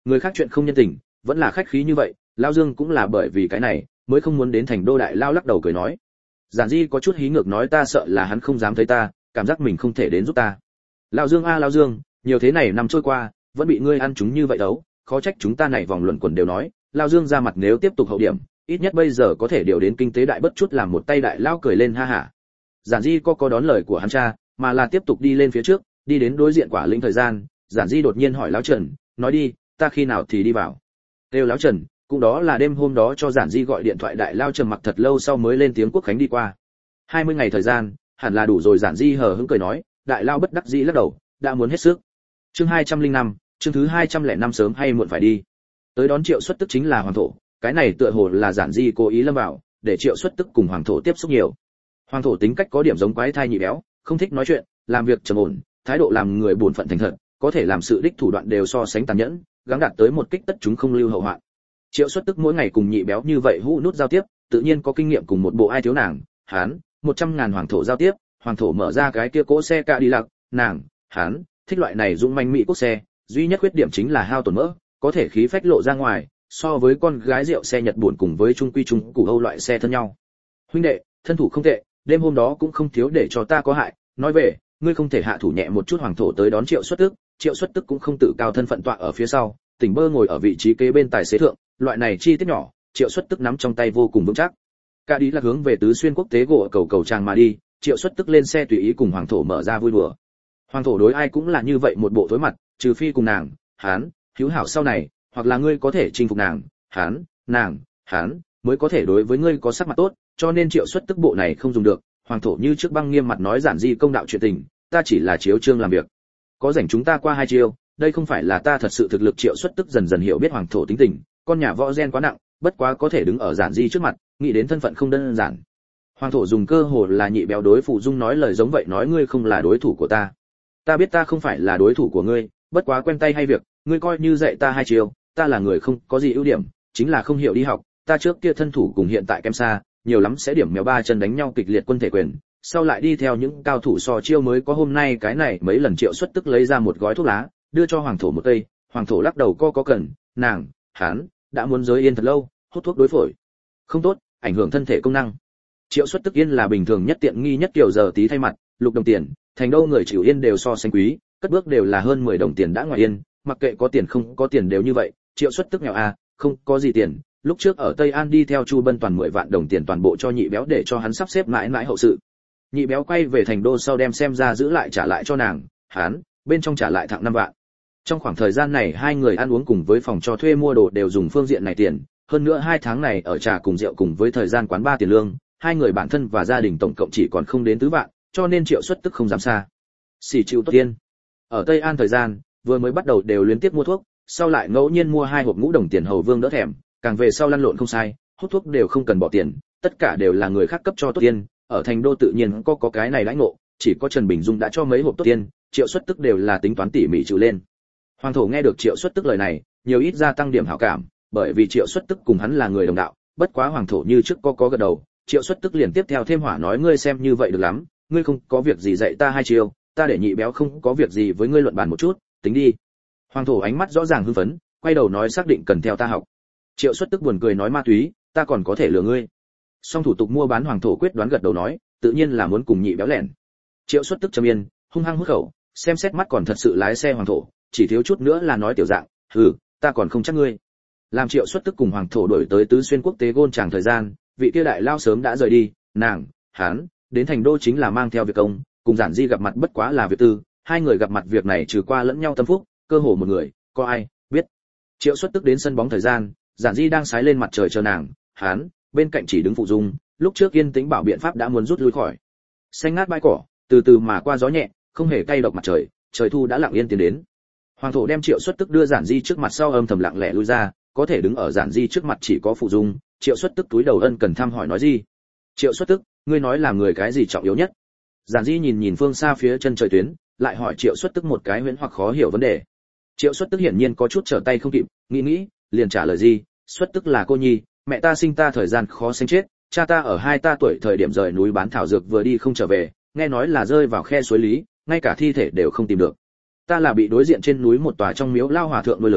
Người khác chuyện không nhân tình, vẫn là khách khí như vậy, Lão Dương cũng là bởi vì cái này, mới không muốn đến thành đô đại lao lắc đầu cười nói. Giản Di có chút hí ngược nói ta sợ là hắn không dám thấy ta, cảm giác mình không thể đến giúp ta. Lão Dương a Lão Dương, nhiều thế này năm trôi qua, vẫn bị ngươi ăn chúng như vậy đâu, khó trách chúng ta này vòng luận quần đều nói, Lão Dương ra mặt nếu tiếp tục hậu điểm, ít nhất bây giờ có thể điều đến kinh tế đại bất chút làm một tay đại lao cười lên ha hả. Giản Di có có đón lời của hắn cha, mà là tiếp tục đi lên phía trước, đi đến đối diện quả lĩnh thời gian, Giản Di đột nhiên hỏi Lão Trần, nói đi, ta khi nào thì đi vào. Kêu Lão Trần, cũng đó là đêm hôm đó cho Giản Di gọi điện thoại đại lao trầm mặc thật lâu sau mới lên tiếng quốc khánh đi qua. hai mươi ngày thời gian, hẳn là đủ rồi. Giản Di hờ hững cười nói, đại lao bất đắc dĩ lắc đầu, đã muốn hết sức. Chương hai trăm lẻ năm, chương thứ hai trăm lẻ năm sớm hay muộn phải đi. Tới đón Triệu Xuất Tức chính là Hoàng Thổ, cái này tựa hồ là Giản Di cố ý lâm vào, để Triệu Xuất Tức cùng Hoàng Thổ tiếp xúc nhiều. Hoàng Thổ tính cách có điểm giống quái thai nhị béo, không thích nói chuyện, làm việc trầm ổn, thái độ làm người buồn phận thành thật, có thể làm sự đích thủ đoạn đều so sánh tàn nhẫn, gắng đạt tới một kích tất chúng không lưu hậu hoạn. Triệu Xuất Tức mỗi ngày cùng nhị béo như vậy hũ nút giao tiếp, tự nhiên có kinh nghiệm cùng một bộ ai thiếu nàng, hán, một trăm ngàn Hoàng Thổ giao tiếp, Hoàng Thổ mở ra cái kia cỗ xe cạ đi lạc, nàng, hán, thích loại này dũng manh mỹ quốc xe, duy nhất khuyết điểm chính là hao tổn mỡ, có thể khí phách lộ ra ngoài, so với con gái rượu xe Nhật buồn cùng với trung quy trung củ Âu loại xe thân nhau. Huynh đệ, thân thủ không tệ, đêm hôm đó cũng không thiếu để cho ta có hại, nói về, ngươi không thể hạ thủ nhẹ một chút. Hoàng Thổ tới đón Triệu Xuất Tức, Triệu Xuất Tức cũng không tự cao thân phận tọa ở phía sau, tỉnh bơ ngồi ở vị trí kế bên tài xế thượng, loại này chi tiết nhỏ, Triệu Xuất Tức nắm trong tay vô cùng vững chắc. Cả đi là hướng về tứ xuyên quốc tế gỗ cầu cầu tràng mà đi, Triệu Xuất Tức lên xe tùy ý cùng Hoàng Thổ mở ra vui đùa. Hoàng Thổ đối ai cũng là như vậy một bộ thối mặt, trừ phi cùng nàng, hán, hữu hảo sau này, hoặc là ngươi có thể chinh phục nàng, hán, nàng, hán, mới có thể đối với ngươi có sắc mặt tốt, cho nên Triệu Xuất Tức bộ này không dùng được. Hoàng Thổ như trước băng nghiêm mặt nói Giản Di công đạo chuyện tình, ta chỉ là chiếu chương làm việc, có rảnh chúng ta qua hai chiêu, đây không phải là ta thật sự thực lực. Triệu Xuất Tức dần dần hiểu biết Hoàng Thổ tính tình, con nhà võ gen quá nặng, bất quá có thể đứng ở Giản Di trước mặt, nghĩ đến thân phận không đơn giản. Hoàng Thổ dùng cơ hồ là nhị béo đối phụ dung nói lời giống vậy, nói ngươi không là đối thủ của ta, ta biết ta không phải là đối thủ của ngươi, bất quá quen tay hay việc, ngươi coi như dạy ta hai chiêu, ta là người không có gì ưu điểm, chính là không hiểu đi học, ta trước kia thân thủ cùng hiện tại kém xa, nhiều lắm sẽ điểm mèo ba chân đánh nhau kịch liệt quân thể quyền, sau lại đi theo những cao thủ so chiêu mới có hôm nay cái này. Mấy lần Triệu Xuất Tức lấy ra một gói thuốc lá, đưa cho Hoàng Thổ một cây. Hoàng Thổ lắc đầu co có cần, nàng, hắn đã muốn giới yên thật lâu, hút thuốc đối phổi không tốt, ảnh hưởng thân thể công năng. Triệu Xuất Tức yên là bình thường nhất tiện nghi nhất kiểu giờ tí thay mặt, lục đồng tiền, thành đô người chịu yên đều so sánh quý, cất bước đều là hơn mười đồng tiền đã ngoài yên, mặc kệ có tiền không có tiền đều như vậy. Triệu Xuất Tức nghèo à, không có gì tiền, lúc trước ở Tây An đi theo Chu Bân toàn mười vạn đồng tiền toàn bộ cho nhị béo để cho hắn sắp xếp mãi mãi hậu sự. Nhị béo quay về thành đô sau đem xem ra giữ lại trả lại cho nàng, hắn bên trong trả lại thặng năm vạn. Trong khoảng thời gian này hai người ăn uống cùng với phòng cho thuê mua đồ đều dùng phương diện này tiền, hơn nữa hai tháng này ở trà cùng rượu cùng với thời gian quán ba tiền lương, hai người bản thân và gia đình tổng cộng chỉ còn không đến tứ vạn, cho nên Triệu Xuất Tức không dám xa xỉ chịu tốt tiền. Ở Tây An thời gian vừa mới bắt đầu đều liên tiếp mua thuốc, sau lại ngẫu nhiên mua hai hộp ngũ đồng tiền hầu vương đỡ thèm, càng về sau lăn lộn không sai, hút thuốc đều không cần bỏ tiền, tất cả đều là người khác cấp cho tốt tiền. Ở thành đô tự nhiên có có cái này lãnh ngộ, chỉ có Trần Bình Dung đã cho mấy hộp tốt tiền, Triệu Xuất Tức đều là tính toán tỉ mỉ chịu lên. Hoàng Thổ nghe được Triệu Xuất Tức lời này, nhiều ít gia tăng điểm hảo cảm, bởi vì Triệu Xuất Tức cùng hắn là người đồng đạo, bất quá Hoàng Thổ như trước có có gật đầu. Triệu Xuất Tức liền tiếp theo thêm hỏa nói ngươi xem như vậy được lắm, ngươi không có việc gì dạy ta hai chiêu, ta để nhị béo không có việc gì với ngươi luận bàn một chút, tính đi. Hoàng Thổ ánh mắt rõ ràng hưng phấn, quay đầu nói xác định cần theo ta học. Triệu Xuất Tức buồn cười nói ma túy, ta còn có thể lừa ngươi. Xong thủ tục mua bán Hoàng Thổ quyết đoán gật đầu nói, tự nhiên là muốn cùng nhị béo lẻn. Triệu Xuất Tức trầm yên, hung hăng hút khẩu, xem xét mắt còn thật sự lái xe Hoàng Thổ, chỉ thiếu chút nữa là nói tiểu dạng, hừ, ta còn không chắc ngươi. Làm Triệu Xuất Tức cùng Hoàng Thổ đổi tới tứ xuyên quốc tế gôn tràng thời gian, vị kia đại lao sớm đã rời đi, nàng, hắn đến thành đô chính là mang theo việc công, cùng Giản Di gặp mặt bất quá là việc tư, hai người gặp mặt việc này trừ qua lẫn nhau tâm phúc, cơ hồ một người, có ai biết. Triệu Xuất Tức đến sân bóng thời gian, Giản Di đang sái lên mặt trời chờ nàng, hắn bên cạnh chỉ đứng phụ dung, lúc trước yên tĩnh bảo biện pháp đã muốn rút lui khỏi. Xanh ngát bãi cỏ, từ từ mà qua gió nhẹ, không hề cay độc mặt trời, trời thu đã lặng yên tiến đến. Hoàng Thổ đem Triệu Xuất Tức đưa Giản Di trước mặt sau âm thầm lặng lẽ lui ra, có thể đứng ở Giản Di trước mặt chỉ có phụ dung. Triệu Xuất Tức túi đầu ân cần thăm hỏi nói gì. Triệu Xuất Tức, ngươi nói làm người cái gì trọng yếu nhất? Giản Di nhìn nhìn phương xa phía chân trời tuyến, lại hỏi Triệu Xuất Tức một cái huyễn hoặc khó hiểu vấn đề. Triệu Xuất Tức hiển nhiên có chút trở tay không kịp, nghĩ nghĩ, liền trả lời gì. Xuất Tức là cô nhi, mẹ ta sinh ta thời gian khó sinh chết, cha ta ở hai ta tuổi thời điểm rời núi bán thảo dược vừa đi không trở về, nghe nói là rơi vào khe suối lý, ngay cả thi thể đều không tìm được. Ta là bị đối diện trên núi một tòa trong miếu lao hòa thượng nuôi lớn,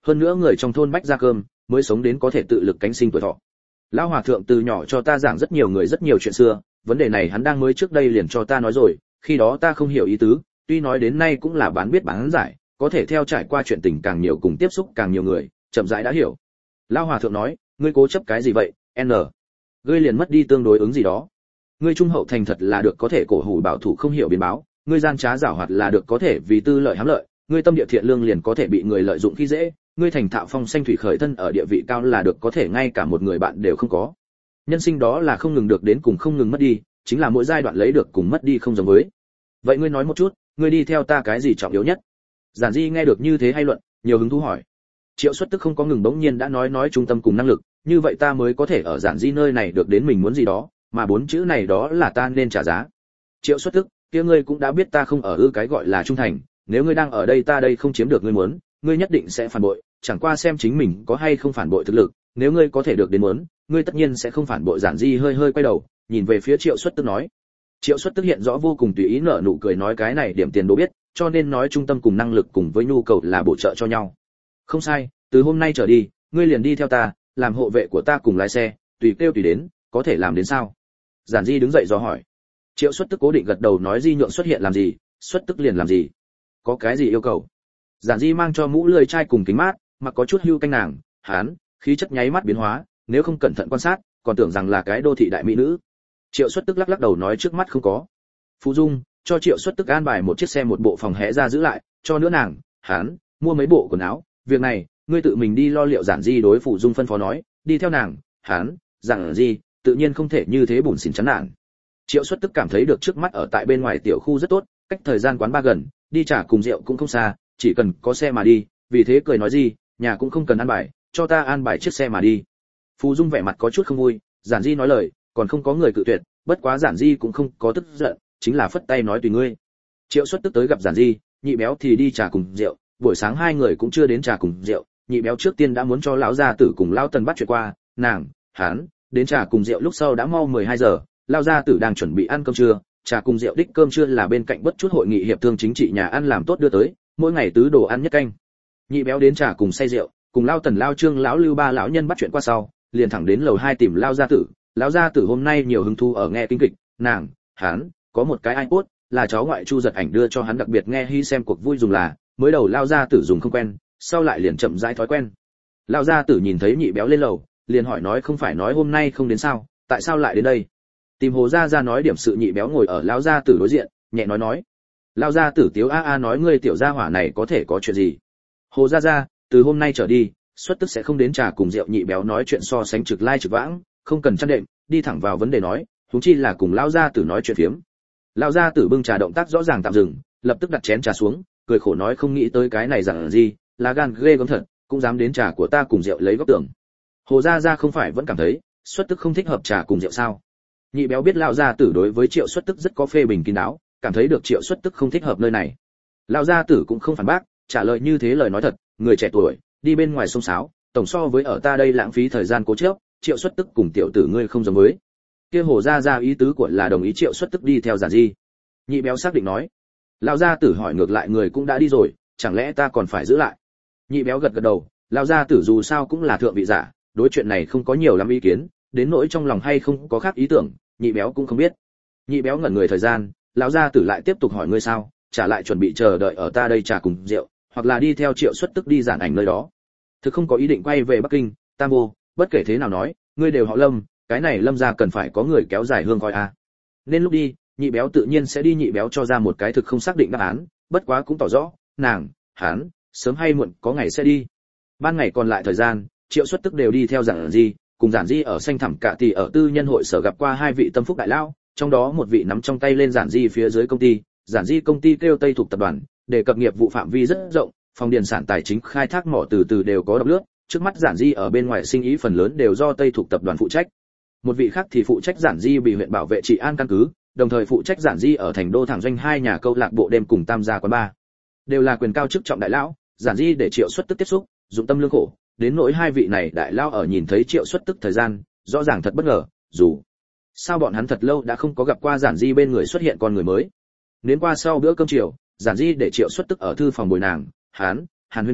hơn nữa người trong thôn bách ra cơm mới sống đến có thể tự lực cánh sinh tuổi thọ. Lão hòa thượng từ nhỏ cho ta giảng rất nhiều người rất nhiều chuyện xưa, vấn đề này hắn đang mới trước đây liền cho ta nói rồi, khi đó ta không hiểu ý tứ, tuy nói đến nay cũng là bán biết bán giải, có thể theo trải qua chuyện tình càng nhiều cùng tiếp xúc càng nhiều người, chậm rãi đã hiểu. Lão hòa thượng nói, ngươi cố chấp cái gì vậy? N. Ngươi liền mất đi tương đối ứng gì đó. Ngươi trung hậu thành thật là được có thể cổ hủ bảo thủ không hiểu biến báo, ngươi gian trá giảo hoạt là được có thể vì tư lợi hám lợi, ngươi tâm địa thiện lương liền có thể bị người lợi dụng khi dễ, ngươi thành thạo phong xanh thủy khởi thân ở địa vị cao là được có thể ngay cả một người bạn đều không có. Nhân sinh đó là không ngừng được đến cùng không ngừng mất đi, chính là mỗi giai đoạn lấy được cùng mất đi không giống với. Vậy ngươi nói một chút, ngươi đi theo ta cái gì trọng yếu nhất? Giản Di nghe được như thế hay luận, nhiều hứng thú hỏi. Triệu Xuất Tức không có ngừng bỗng nhiên đã nói nói trung tâm cùng năng lực, như vậy ta mới có thể ở Giản Di nơi này được đến mình muốn gì đó, mà bốn chữ này đó là ta nên trả giá. Triệu Xuất Tức, kia ngươi cũng đã biết ta không ở ư cái gọi là trung thành, nếu ngươi đang ở đây ta đây không chiếm được ngươi muốn, ngươi nhất định sẽ phản bội, chẳng qua xem chính mình có hay không phản bội thực lực, nếu ngươi có thể được đến muốn, ngươi tất nhiên sẽ không phản bội. Giản Di hơi hơi quay đầu, nhìn về phía Triệu Xuất Tức nói. Triệu Xuất Tức hiện rõ vô cùng tùy ý nở nụ cười nói cái này điểm tiền đố biết, cho nên nói trung tâm cùng năng lực cùng với nhu cầu là bổ trợ cho nhau. Không sai, từ hôm nay trở đi, ngươi liền đi theo ta, làm hộ vệ của ta cùng lái xe, tùy kêu tùy đến, có thể làm đến sao? Giản Di đứng dậy do hỏi. Triệu Xuất Tức cố định gật đầu nói Di nhượng xuất hiện làm gì, Xuất Tức liền làm gì. Có cái gì yêu cầu? Giản Di mang cho mũ lười trai cùng kính mát, mặc có chút hưu canh nàng, hán, khí chất nháy mắt biến hóa, nếu không cẩn thận quan sát, còn tưởng rằng là cái đô thị đại mỹ nữ. Triệu Xuất Tức lắc lắc đầu nói trước mắt không có. Phú Dung cho Triệu Xuất Tức an bài một chiếc xe một bộ phòng hẽ ra giữ lại, cho nữa nàng, hán, mua mấy bộ quần áo, việc này, ngươi tự mình đi lo liệu. Giản Di đối Phù Dung phân phó nói, đi theo nàng, hán, Giản Di, tự nhiên không thể như thế bủn xỉn chán nản. Triệu Xuất Tức cảm thấy được trước mắt ở tại bên ngoài tiểu khu rất tốt, cách thời gian quán ba gần, đi trả cùng rượu cũng không xa, chỉ cần có xe mà đi, vì thế cười nói gì, nhà cũng không cần an bài, cho ta an bài chiếc xe mà đi. Phù Dung vẻ mặt có chút không vui, Giản Di nói lời, còn không có người cự tuyệt, bất quá Giản Di cũng không có tức giận, chính là phất tay nói tùy ngươi. Triệu Xuất Tức tới gặp Giản Di, nhị béo thì đi trà cùng rượu, buổi sáng hai người cũng chưa đến trà cùng rượu, nhị béo trước tiên đã muốn cho lão gia tử cùng lão tần bắt chuyện qua, nàng, hắn, đến trà cùng rượu lúc sau đã mau mười hai giờ, lão gia tử đang chuẩn bị ăn cơm trưa, trà cùng rượu đích cơm trưa là bên cạnh bất chút hội nghị hiệp thương chính trị nhà ăn làm tốt đưa tới, mỗi ngày tứ đồ ăn nhất canh. Nhị béo đến trà cùng say rượu, cùng lão tần lão trương lão lưu ba lão nhân bắt chuyện qua sau, liền thẳng đến lầu hai tìm lão gia tử. Lão gia tử hôm nay nhiều hứng thú ở nghe kinh kịch, nàng, hắn, có một cái iPod, là cháu ngoại Chu Giật Ảnh đưa cho hắn đặc biệt nghe hy xem cuộc vui dùng là, mới đầu lão gia tử dùng không quen, sau lại liền chậm rãi thói quen. Lão gia tử nhìn thấy nhị béo lên lầu, liền hỏi nói không phải nói hôm nay không đến sao, tại sao lại đến đây? Tìm Hồ gia gia nói điểm sự. Nhị béo ngồi ở lão gia tử đối diện, nhẹ nói nói. Lão gia tử tiếu a a nói ngươi tiểu gia hỏa này có thể có chuyện gì? Hồ gia gia, từ hôm nay trở đi, Xuất Tức sẽ không đến trà cùng rượu. Nhị béo nói chuyện so sánh trực lai trực vãng, không cần chăn đệm, đi thẳng vào vấn đề nói, huống chi là cùng lão gia tử nói chuyện phiếm. Lão gia tử bưng trà động tác rõ ràng tạm dừng, lập tức đặt chén trà xuống, cười khổ nói không nghĩ tới cái này rằng gì, là gan ghê gớm thật, cũng dám đến trà của ta cùng rượu lấy góc tưởng. Hồ gia gia không phải vẫn cảm thấy Xuất Tức không thích hợp trà cùng rượu sao? Nhị béo biết lão gia tử đối với Triệu Xuất Tức rất có phê bình kín đáo, cảm thấy được Triệu Xuất Tức không thích hợp nơi này. Lão gia tử cũng không phản bác, trả lời như thế lời nói thật, người trẻ tuổi đi bên ngoài sông sáo, tổng so với ở ta đây lãng phí thời gian cố chấp. Triệu Xuất Tức cùng tiểu tử ngươi không giống với. Kia Hồ gia gia ý tứ của là đồng ý Triệu Xuất Tức đi theo Giản Di. Nhị béo xác định nói. Lão gia tử hỏi ngược lại người cũng đã đi rồi, chẳng lẽ ta còn phải giữ lại? Nhị béo gật gật đầu, lão gia tử dù sao cũng là thượng vị giả, đối chuyện này không có nhiều lắm ý kiến, đến nỗi trong lòng hay không có khác ý tưởng, nhị béo cũng không biết. Nhị béo ngẩn người thời gian, lão gia tử lại tiếp tục hỏi ngươi sao, trả lại chuẩn bị chờ đợi ở ta đây trà cùng rượu, hoặc là đi theo Triệu Xuất Tức đi Giản Ảnh nơi đó. Thực không có ý định quay về Bắc Kinh, Tam Vô, bất kể thế nào nói, ngươi đều họ Lâm, cái này Lâm gia cần phải có người kéo dài hương coi a. Nên lúc đi, nhị béo tự nhiên sẽ đi. Nhị béo cho ra một cái thực không xác định đáp án, bất quá cũng tỏ rõ, nàng, hắn, sớm hay muộn có ngày sẽ đi. Ban ngày còn lại thời gian, Triệu Xuất Tức đều đi theo Giản Di, cùng Giản Di ở xanh thẳm cả tỷ ở tư nhân hội sở gặp qua hai vị tâm phúc đại lao, trong đó một vị nắm trong tay lên Giản Di phía dưới công ty, Giản Di công ty kêu Tây Thục tập đoàn, đề cập nghiệp vụ phạm vi rất rộng, phòng điền sản tài chính khai thác mỏ từ từ đều có độc lướt, trước mắt Giản Di ở bên ngoài sinh ý phần lớn đều do Tây Thục tập đoàn phụ trách. Một vị khác thì phụ trách Giản Di bị huyện bảo vệ trị an căn cứ, đồng thời phụ trách Giản Di ở thành đô thẳng doanh hai nhà câu lạc bộ đêm cùng tam gia quán bar. Đều là quyền cao chức trọng đại lão, Giản Di để Triệu Xuất Tức tiếp xúc, dụng tâm lương khổ, đến nỗi hai vị này đại lao ở nhìn thấy Triệu Xuất Tức thời gian, rõ ràng thật bất ngờ, dù sao bọn hắn thật lâu đã không có gặp qua Giản Di bên người xuất hiện con người mới. Đến qua sau bữa cơm chiều, Giản Di để Triệu Xuất Tức ở thư phòng bồi nàng, hắn, Hàn Huyên biết,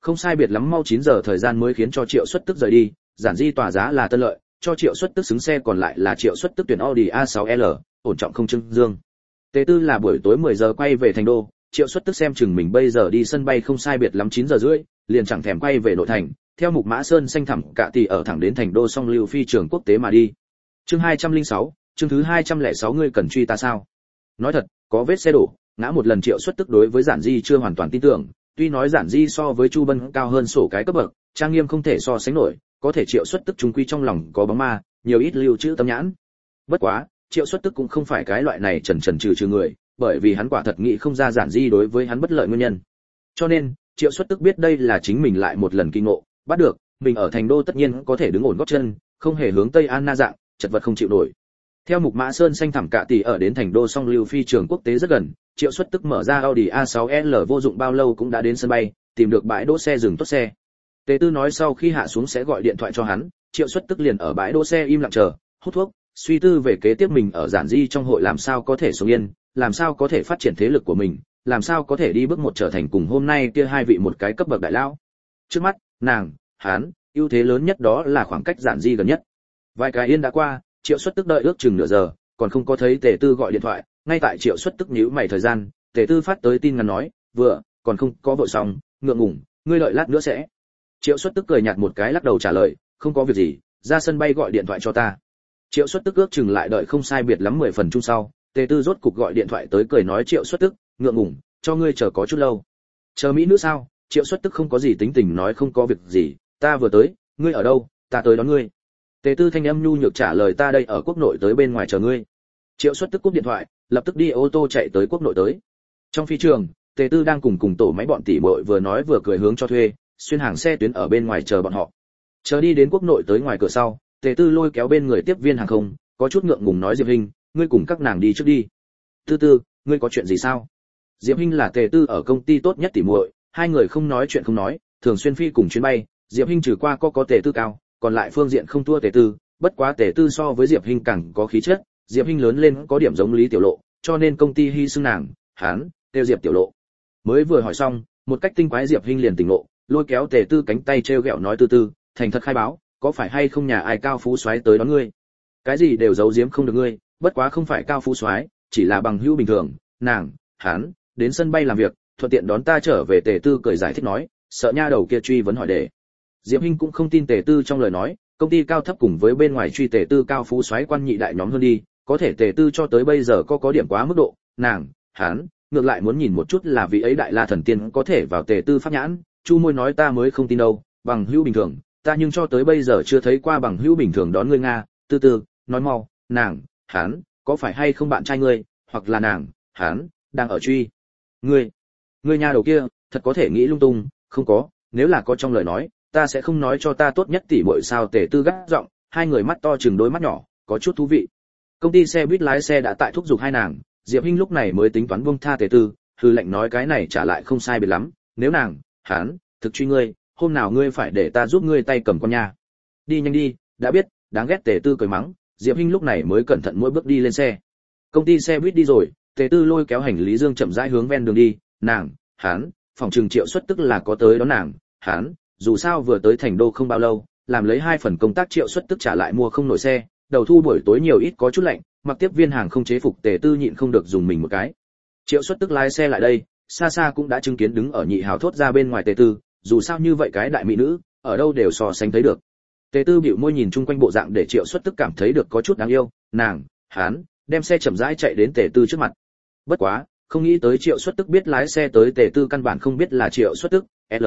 Không sai biệt lắm mau chín giờ thời gian mới khiến cho Triệu Xuất Tức rời đi, giản di tỏa giá là Tân Lợi, cho Triệu Xuất Tức xứng xe còn lại là Triệu Xuất Tức tuyển Audi a sáu L, ổn trọng không trưng dương. Tế tư là buổi tối mười giờ quay về thành đô, Triệu Xuất Tức xem chừng mình bây giờ đi sân bay không sai biệt lắm chín giờ rưỡi, liền chẳng thèm quay về nội thành, theo mục mã sơn xanh thẳm cả tỷ ở thẳng đến thành đô song lưu phi trường quốc tế mà đi. Chương hai trăm lẻ sáu, chương thứ hai trăm lẻ sáu ngươi cần truy ta sao? Nói thật, có vết xe đổ, ngã một lần Triệu Xuất Tức đối với giản di chưa hoàn toàn tin tưởng, tuy nói giản di so với Chu Bân cao hơn sổ cái cấp bậc, trang nghiêm không thể so sánh nổi, có thể Triệu Xuất Tức trung quy trong lòng có bóng ma, nhiều ít lưu trữ tâm nhãn. Bất quá, Triệu Xuất Tức cũng không phải cái loại này trần trần trừ trừ người, bởi vì hắn quả thật nghĩ không ra giản di đối với hắn bất lợi nguyên nhân. Cho nên, Triệu Xuất Tức biết đây là chính mình lại một lần kinh ngộ, bắt được, mình ở thành đô tất nhiên có thể đứng ổn gót chân, không hề hướng Tây An Na dạng, chật vật không chịu nổi. Theo mục mã sơn xanh thẳm cả tỷ ở đến thành đô song lưu phi trường quốc tế rất gần, Triệu Xuất Tức mở ra Audi a sáu L vô dụng bao lâu cũng đã đến sân bay, tìm được bãi đỗ xe dừng tốt xe. Tề Tư nói sau khi hạ xuống sẽ gọi điện thoại cho hắn, Triệu Xuất Tức liền ở bãi đỗ xe im lặng chờ, hút thuốc, suy tư về kế tiếp mình ở giản di trong hội làm sao có thể sống yên, làm sao có thể phát triển thế lực của mình, làm sao có thể đi bước một trở thành cùng hôm nay kia hai vị một cái cấp bậc đại lão. Trước mắt, nàng, hắn, ưu thế lớn nhất đó là khoảng cách giản di gần nhất. Vài cái yên đã qua, Triệu Xuất Tức đợi ước chừng nửa giờ, còn không có thấy Tề Tư gọi điện thoại, ngay tại Triệu Xuất Tức nhíu mày thời gian, Tề Tư phát tới tin ngắn nói, vừa, còn không có vội xong, ngượng ngùng, ngươi đợi lát nữa sẽ. Triệu Xuất Tức cười nhạt một cái lắc đầu trả lời, không có việc gì, ra sân bay gọi điện thoại cho ta. Triệu Xuất Tức ước chừng lại đợi không sai biệt lắm mười phần chung sau, Tề Tư rốt cục gọi điện thoại tới cười nói Triệu Xuất Tức, ngượng ngùng, cho ngươi chờ có chút lâu. Chờ mỹ nữ sao? Triệu Xuất Tức không có gì tính tình nói không có việc gì, ta vừa tới, ngươi ở đâu, ta tới đón ngươi. Tề Tư thanh âm nhu nhược trả lời ta đây ở quốc nội tới bên ngoài chờ ngươi. Triệu Xuất Tức cúp điện thoại, lập tức đi ô tô chạy tới quốc nội tới. Trong phi trường, Tề Tư đang cùng cùng tổ máy bọn tỷ muội vừa nói vừa cười hướng cho thuê, xuyên hàng xe tuyến ở bên ngoài chờ bọn họ. Chờ đi đến quốc nội tới ngoài cửa sau, Tề Tư lôi kéo bên người tiếp viên hàng không, có chút ngượng ngùng nói Diệp Hinh, ngươi cùng các nàng đi trước đi. Tư Tư, ngươi có chuyện gì sao? Diệp Hinh là Tề Tư ở công ty tốt nhất tỷ muội, hai người không nói chuyện không nói, thường xuyên phi cùng chuyến bay, Diệp Hinh trừ qua có có Tề Tư cao, còn lại phương diện không thua Tề Tư, bất quá Tề Tư so với Diệp Hinh càng có khí chất, Diệp Hinh lớn lên có điểm giống Lý Tiểu Lộ, cho nên công ty hy sinh nàng, hắn, tiêu Diệp Tiểu Lộ. Mới vừa hỏi xong, một cách tinh quái Diệp Hinh liền tỉnh ngộ, lôi kéo Tề Tư cánh tay treo gẹo nói Tư Tư, thành thật khai báo, có phải hay không nhà ai cao phú soái tới đón ngươi? Cái gì đều giấu giếm không được ngươi, bất quá không phải cao phú soái, chỉ là bằng hữu bình thường, nàng, hắn, đến sân bay làm việc, thuận tiện đón ta trở về. Tề Tư cười giải thích nói, sợ nha đầu kia truy vấn hỏi đề. Diệp Hinh cũng không tin Tề Tư trong lời nói, công ty cao thấp cùng với bên ngoài truy Tề Tư cao phú soái quan nhị đại nhóm hơn đi, có thể Tề Tư cho tới bây giờ có có điểm quá mức độ, nàng, hắn, ngược lại muốn nhìn một chút là vị ấy đại la thần tiên có thể vào Tề Tư pháp nhãn, chu môi nói ta mới không tin đâu, bằng hữu bình thường, ta nhưng cho tới bây giờ chưa thấy qua bằng hữu bình thường đón ngươi nga. Tư Tư, nói mau, nàng, hắn, có phải hay không bạn trai ngươi, hoặc là nàng, hắn, đang ở truy ngươi? Ngươi nha đầu kia, thật có thể nghĩ lung tung, không có, nếu là có trong lời nói, ta sẽ không nói cho ta tốt nhất tỷ muội sao? Tề Tư gắt giọng, hai người mắt to chừng đôi mắt nhỏ, có chút thú vị. Công ty xe buýt lái xe đã tại thúc giục hai nàng, Diệp Hinh lúc này mới tính toán buông tha Tề Tư, hư lệnh nói cái này trả lại không sai biệt lắm, nếu nàng, hắn, thực truy ngươi, hôm nào ngươi phải để ta giúp ngươi tay cầm con nha. Đi nhanh đi, đã biết, đáng ghét. Tề Tư cười mắng, Diệp Hinh lúc này mới cẩn thận mỗi bước đi lên xe. Công ty xe buýt đi rồi, Tề Tư lôi kéo hành lý dương chậm rãi hướng ven đường đi, nàng, hắn, phòng trường Triệu Xuất Tức là có tới đón nàng, hắn, dù sao vừa tới thành đô không bao lâu, làm lấy hai phần công tác Triệu Xuất Tức trả lại mua không nổi xe, đầu thu buổi tối nhiều ít có chút lạnh, mặc tiếp viên hàng không chế phục. Tề Tư nhịn không được dùng mình một cái. Triệu Xuất Tức lái xe lại đây, xa xa cũng đã chứng kiến đứng ở nhị hào thốt ra bên ngoài Tề Tư, dù sao như vậy cái đại mỹ nữ, ở đâu đều so sánh thấy được. Tề Tư bĩu môi nhìn chung quanh bộ dạng để Triệu Xuất Tức cảm thấy được có chút đáng yêu, nàng, hắn, đem xe chậm rãi chạy đến Tề Tư trước mặt. Bất quá, không nghĩ tới Triệu Xuất Tức biết lái xe tới Tề Tư căn bản không biết là Triệu Xuất Tức, L.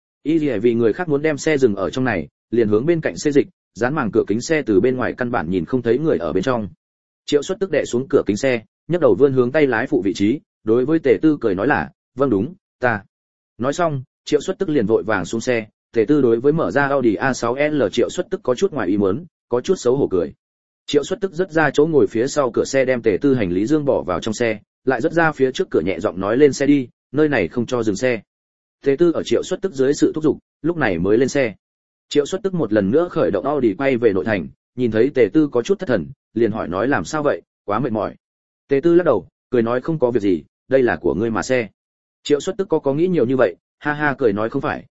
Y vì người khác muốn đem xe dừng ở trong này, liền hướng bên cạnh xe dịch, dán màng cửa kính xe từ bên ngoài căn bản nhìn không thấy người ở bên trong. Triệu Xuất Tức đè xuống cửa kính xe, nhấc đầu vươn hướng tay lái phụ vị trí, đối với Tề Tư cười nói là, vâng đúng, ta. Nói xong, Triệu Xuất Tức liền vội vàng xuống xe. Tề Tư đối với mở ra Audi a sáu L Triệu Xuất Tức có chút ngoài ý muốn, có chút xấu hổ cười. Triệu Xuất Tức rất ra chỗ ngồi phía sau cửa xe đem Tề Tư hành lý dương bỏ vào trong xe, lại rất ra phía trước cửa nhẹ giọng nói lên xe đi, nơi này không cho dừng xe. Tề Tư ở Triệu Xuất Tức dưới sự thúc giục, lúc này mới lên xe. Triệu Xuất Tức một lần nữa khởi động Audi quay về nội thành, nhìn thấy Tề Tư có chút thất thần, liền hỏi nói làm sao vậy, quá mệt mỏi. Tề Tư lắc đầu, cười nói không có việc gì, đây là của ngươi mà xe. Triệu Xuất Tức có có nghĩ nhiều như vậy, ha ha cười nói không phải,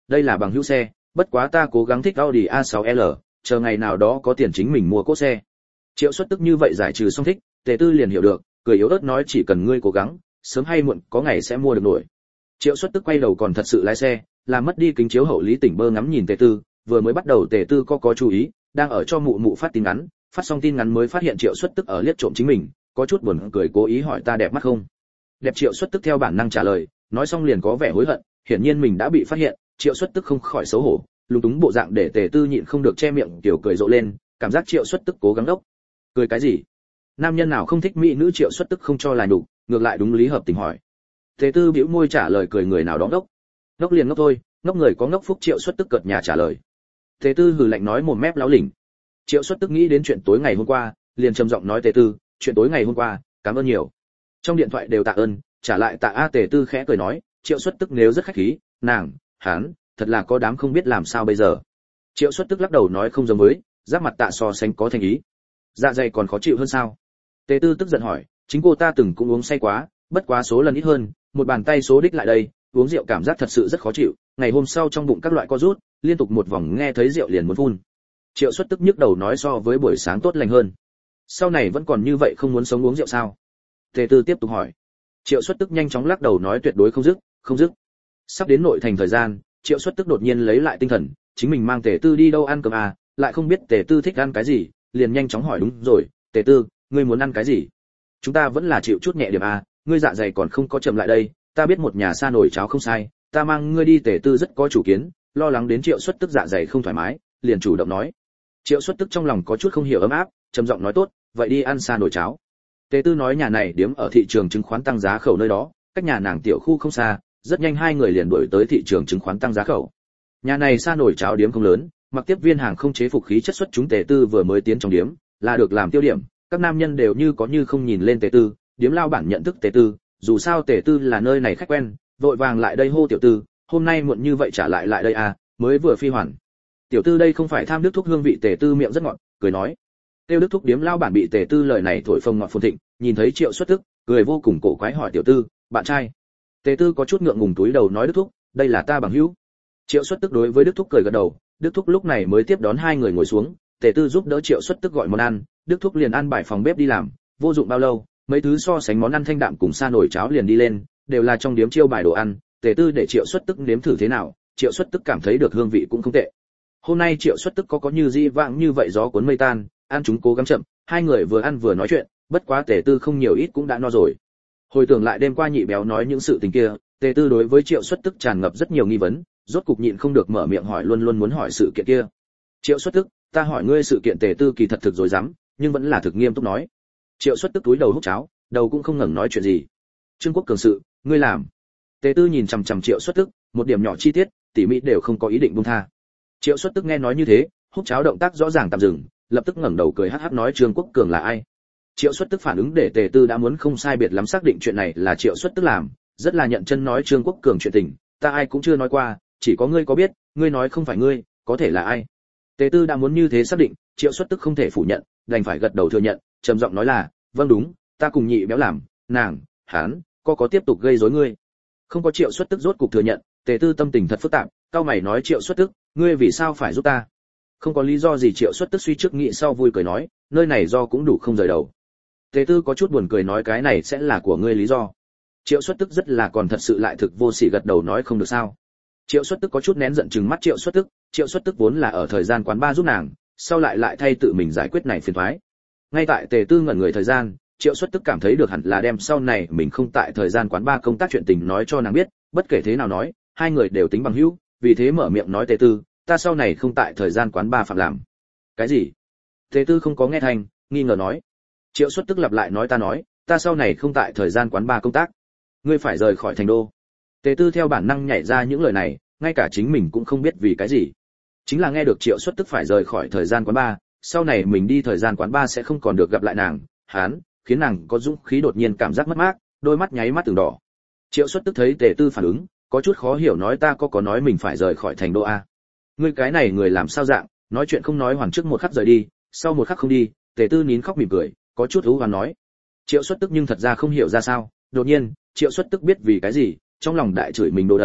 đây là bằng hữu xe, bất quá ta cố gắng thích Audi a sáu L, chờ ngày nào đó có tiền chính mình mua cỗ xe. Triệu Xuất Tức như vậy giải trừ xong thích, Tề Tư liền hiểu được, cười yếu ớt nói chỉ cần ngươi cố gắng, sớm hay muộn có ngày sẽ mua được nổi. Triệu Xuất Tức quay đầu còn thật sự lái xe, làm mất đi kính chiếu hậu Lý Tỉnh Bơ ngắm nhìn Tề Tư, vừa mới bắt đầu Tề Tư có có chú ý, đang ở cho mụ mụ phát tin ngắn, phát xong tin ngắn mới phát hiện Triệu Xuất Tức ở liếc trộm chính mình, có chút buồn cười cố ý hỏi ta đẹp mắt không. Đẹp. Triệu Xuất Tức theo bản năng trả lời, nói xong liền có vẻ hối hận, hiển nhiên mình đã bị phát hiện. Triệu Xuất Tức không khỏi xấu hổ, lúng túng bộ dạng để Tề Tư nhịn không được che miệng tiểu cười rộ lên, cảm giác Triệu Xuất Tức cố gắng đốc. Cười cái gì? Nam nhân nào không thích mỹ nữ? Triệu Xuất Tức không cho là nhục, ngược lại đúng lý hợp tình hỏi. Tề Tư bĩu môi trả lời cười người nào đó đốc. Ngốc liền ngốc thôi, ngốc người có ngốc phúc. Triệu Xuất Tức cợt nhà trả lời. Tề Tư hừ lạnh nói mồm mép láo lỉnh. Triệu Xuất Tức nghĩ đến chuyện tối ngày hôm qua, liền trầm giọng nói Tề Tư, chuyện tối ngày hôm qua, cảm ơn nhiều. Trong điện thoại đều tạ ơn, trả lại tạ a. Tề Tư khẽ cười nói, Triệu Xuất Tức nếu rất khách khí, nàng, hắn, thật là có đám không biết làm sao bây giờ. Triệu Xuất Tức lắc đầu nói không giống với, giáp mặt tạ so sánh có thành ý. Dạ dày còn khó chịu hơn sao? Tề Tư tức giận hỏi, chính cô ta từng cũng uống say quá, bất quá số lần ít hơn, một bàn tay số đích lại đây, uống rượu cảm giác thật sự rất khó chịu, ngày hôm sau trong bụng các loại co rút, liên tục một vòng nghe thấy rượu liền muốn phun. Triệu Xuất Tức nhức đầu nói so với buổi sáng tốt lành hơn. Sau này vẫn còn như vậy không muốn sống uống rượu sao? Tề Tư tiếp tục hỏi. Triệu Xuất Tức nhanh chóng lắc đầu nói tuyệt đối không dứt, không dứt. Sắp đến nội thành thời gian, Triệu Xuất Tức đột nhiên lấy lại tinh thần, chính mình mang Tề Tư đi đâu ăn cơm à, lại không biết Tề Tư thích ăn cái gì, liền nhanh chóng hỏi đúng rồi, Tề Tư, ngươi muốn ăn cái gì? Chúng ta vẫn là chịu chút nhẹ điểm à, ngươi dạ dày còn không có chậm lại đây, ta biết một nhà xa nồi cháo không sai, ta mang ngươi đi. Tề Tư rất có chủ kiến, lo lắng đến Triệu Xuất Tức dạ dày không thoải mái, liền chủ động nói. Triệu Xuất Tức trong lòng có chút không hiểu ấm áp, trầm giọng nói tốt, vậy đi ăn xa nồi cháo. Tề Tư nói nhà này điếm ở thị trường chứng khoán tăng giá khẩu nơi đó, cách nhà nàng tiểu khu không xa, rất nhanh hai người liền đuổi tới thị trường chứng khoán tăng giá khẩu. Nhà này xa nồi cháo điếm không lớn, mặc tiếp viên hàng không chế phục khí chất xuất chúng. Tề Tư vừa mới tiến trong điếm, là được làm tiêu điểm, các nam nhân đều như có như không nhìn lên Tề Tư, điếm lao bản nhận thức Tề Tư, dù sao Tề Tư là nơi này khách quen, vội vàng lại đây hô tiểu Tư, hôm nay muộn như vậy trả lại lại đây à, mới vừa phi hoàn. Tiểu Tư đây không phải tham đức thuốc hương vị. Tề Tư miệng rất ngọt, cười nói. Tiêu đức thúc điếm lao bản bị Tề Tư lời này thổi phồng ngọt phồn thịnh, nhìn thấy Triệu Xuất Tức, cười vô cùng cổ quái hỏi tiểu Tư, bạn trai. Tề Tư có chút ngượng ngùng túi đầu nói đức thúc, đây là ta bằng hữu. Triệu Xuất Tức đối với đức thúc cười gật đầu, đức thúc lúc này mới tiếp đón hai người ngồi xuống, Tề Tư giúp đỡ Triệu Xuất Tức gọi món ăn, đức thúc liền ăn bài phòng bếp đi làm, vô dụng bao lâu, mấy thứ so sánh món ăn thanh đạm cùng sa nồi cháo liền đi lên, đều là trong điếm chiêu bài đồ ăn. Tề Tư để Triệu Xuất Tức nếm thử thế nào, Triệu Xuất Tức cảm thấy được hương vị cũng không tệ. Hôm nay Triệu Xuất Tức có có như di vãng như vậy gió cuốn mây tan, ăn chúng cố gắng chậm, hai người vừa ăn vừa nói chuyện, bất quá Tề Tư không nhiều ít cũng đã no rồi. Hồi tưởng lại đêm qua nhị béo nói những sự tình kia, Tề Tư đối với Triệu Xuất Tức tràn ngập rất nhiều nghi vấn, rốt cục nhịn không được mở miệng hỏi luôn luôn muốn hỏi sự kiện kia. Triệu Xuất Tức, ta hỏi ngươi sự kiện. Tề Tư kỳ thật thực rồi dám, nhưng vẫn là thực nghiêm túc nói. Triệu Xuất Tức túi đầu hút cháo, đầu cũng không ngẩng nói chuyện gì. Trương Quốc Cường sự, ngươi làm. Tề Tư nhìn chằm chằm Triệu Xuất Tức, một điểm nhỏ chi tiết, tỉ mỉ đều không có ý định buông tha. Triệu Xuất Tức nghe nói như thế, hút cháo động tác rõ ràng tạm dừng, lập tức ngẩng đầu cười hắc hắc nói Trương Quốc Cường là ai? Triệu Xuất Tức phản ứng để Tề Tư đã muốn không sai biệt lắm xác định chuyện này là Triệu Xuất Tức làm, rất là nhận chân nói Trương Quốc Cường chuyện tình, ta ai cũng chưa nói qua, chỉ có ngươi có biết, ngươi nói không phải ngươi, có thể là ai? Tề Tư đã muốn như thế xác định, Triệu Xuất Tức không thể phủ nhận, đành phải gật đầu thừa nhận, trầm giọng nói là, vâng đúng, ta cùng nhị béo làm, nàng, hắn, có có tiếp tục gây rối ngươi. Không có. Triệu Xuất Tức rốt cục thừa nhận, Tề Tư tâm tình thật phức tạp, cao mày nói Triệu Xuất Tức, ngươi vì sao phải giúp ta? Không có lý do gì. Triệu Xuất Tức suy trước nghĩ sau vui cười nói, nơi này do cũng đủ không rời đầu. Tề Tư có chút buồn cười nói cái này sẽ là của ngươi lý do. Triệu Xuất Tức rất là còn thật sự lại thực vô sỉ gật đầu nói không được sao. Triệu Xuất Tức có chút nén giận trừng mắt Triệu Xuất Tức, Triệu Xuất Tức vốn là ở thời gian quán ba giúp nàng, sau lại lại thay tự mình giải quyết này phiền toái. Ngay tại Tề Tư ngẩn người thời gian, Triệu Xuất Tức cảm thấy được hẳn là đem sau này mình không tại thời gian quán ba công tác chuyện tình nói cho nàng biết, bất kể thế nào nói, hai người đều tính bằng hữu, vì thế mở miệng nói Tề Tư, ta sau này không tại thời gian quán ba phạm làm. Cái gì? Tề Tư không có nghe thành, nghi ngờ nói. Triệu Xuất Tức lặp lại nói ta nói, ta sau này không tại thời gian quán ba công tác, ngươi phải rời khỏi thành đô. Tề Tư theo bản năng nhảy ra những lời này, ngay cả chính mình cũng không biết vì cái gì. Chính là nghe được Triệu Xuất Tức phải rời khỏi thời gian quán ba, sau này mình đi thời gian quán ba sẽ không còn được gặp lại nàng, hắn, khiến nàng có dũng khí đột nhiên cảm giác mất mát, đôi mắt nháy mắt từng đỏ. Triệu Xuất Tức thấy Tề Tư phản ứng, có chút khó hiểu nói ta có có nói mình phải rời khỏi thành đô a? Ngươi cái này người làm sao dạng, nói chuyện không nói hoàn trước một khắc rời đi, sau một khắc không đi. Tề Tư nín khóc mỉm cười, có chút ú hoán nói. Triệu Xuất Tức nhưng thật ra không hiểu ra sao, đột nhiên, Triệu Xuất Tức biết vì cái gì, trong lòng đại chửi mình đồ đần,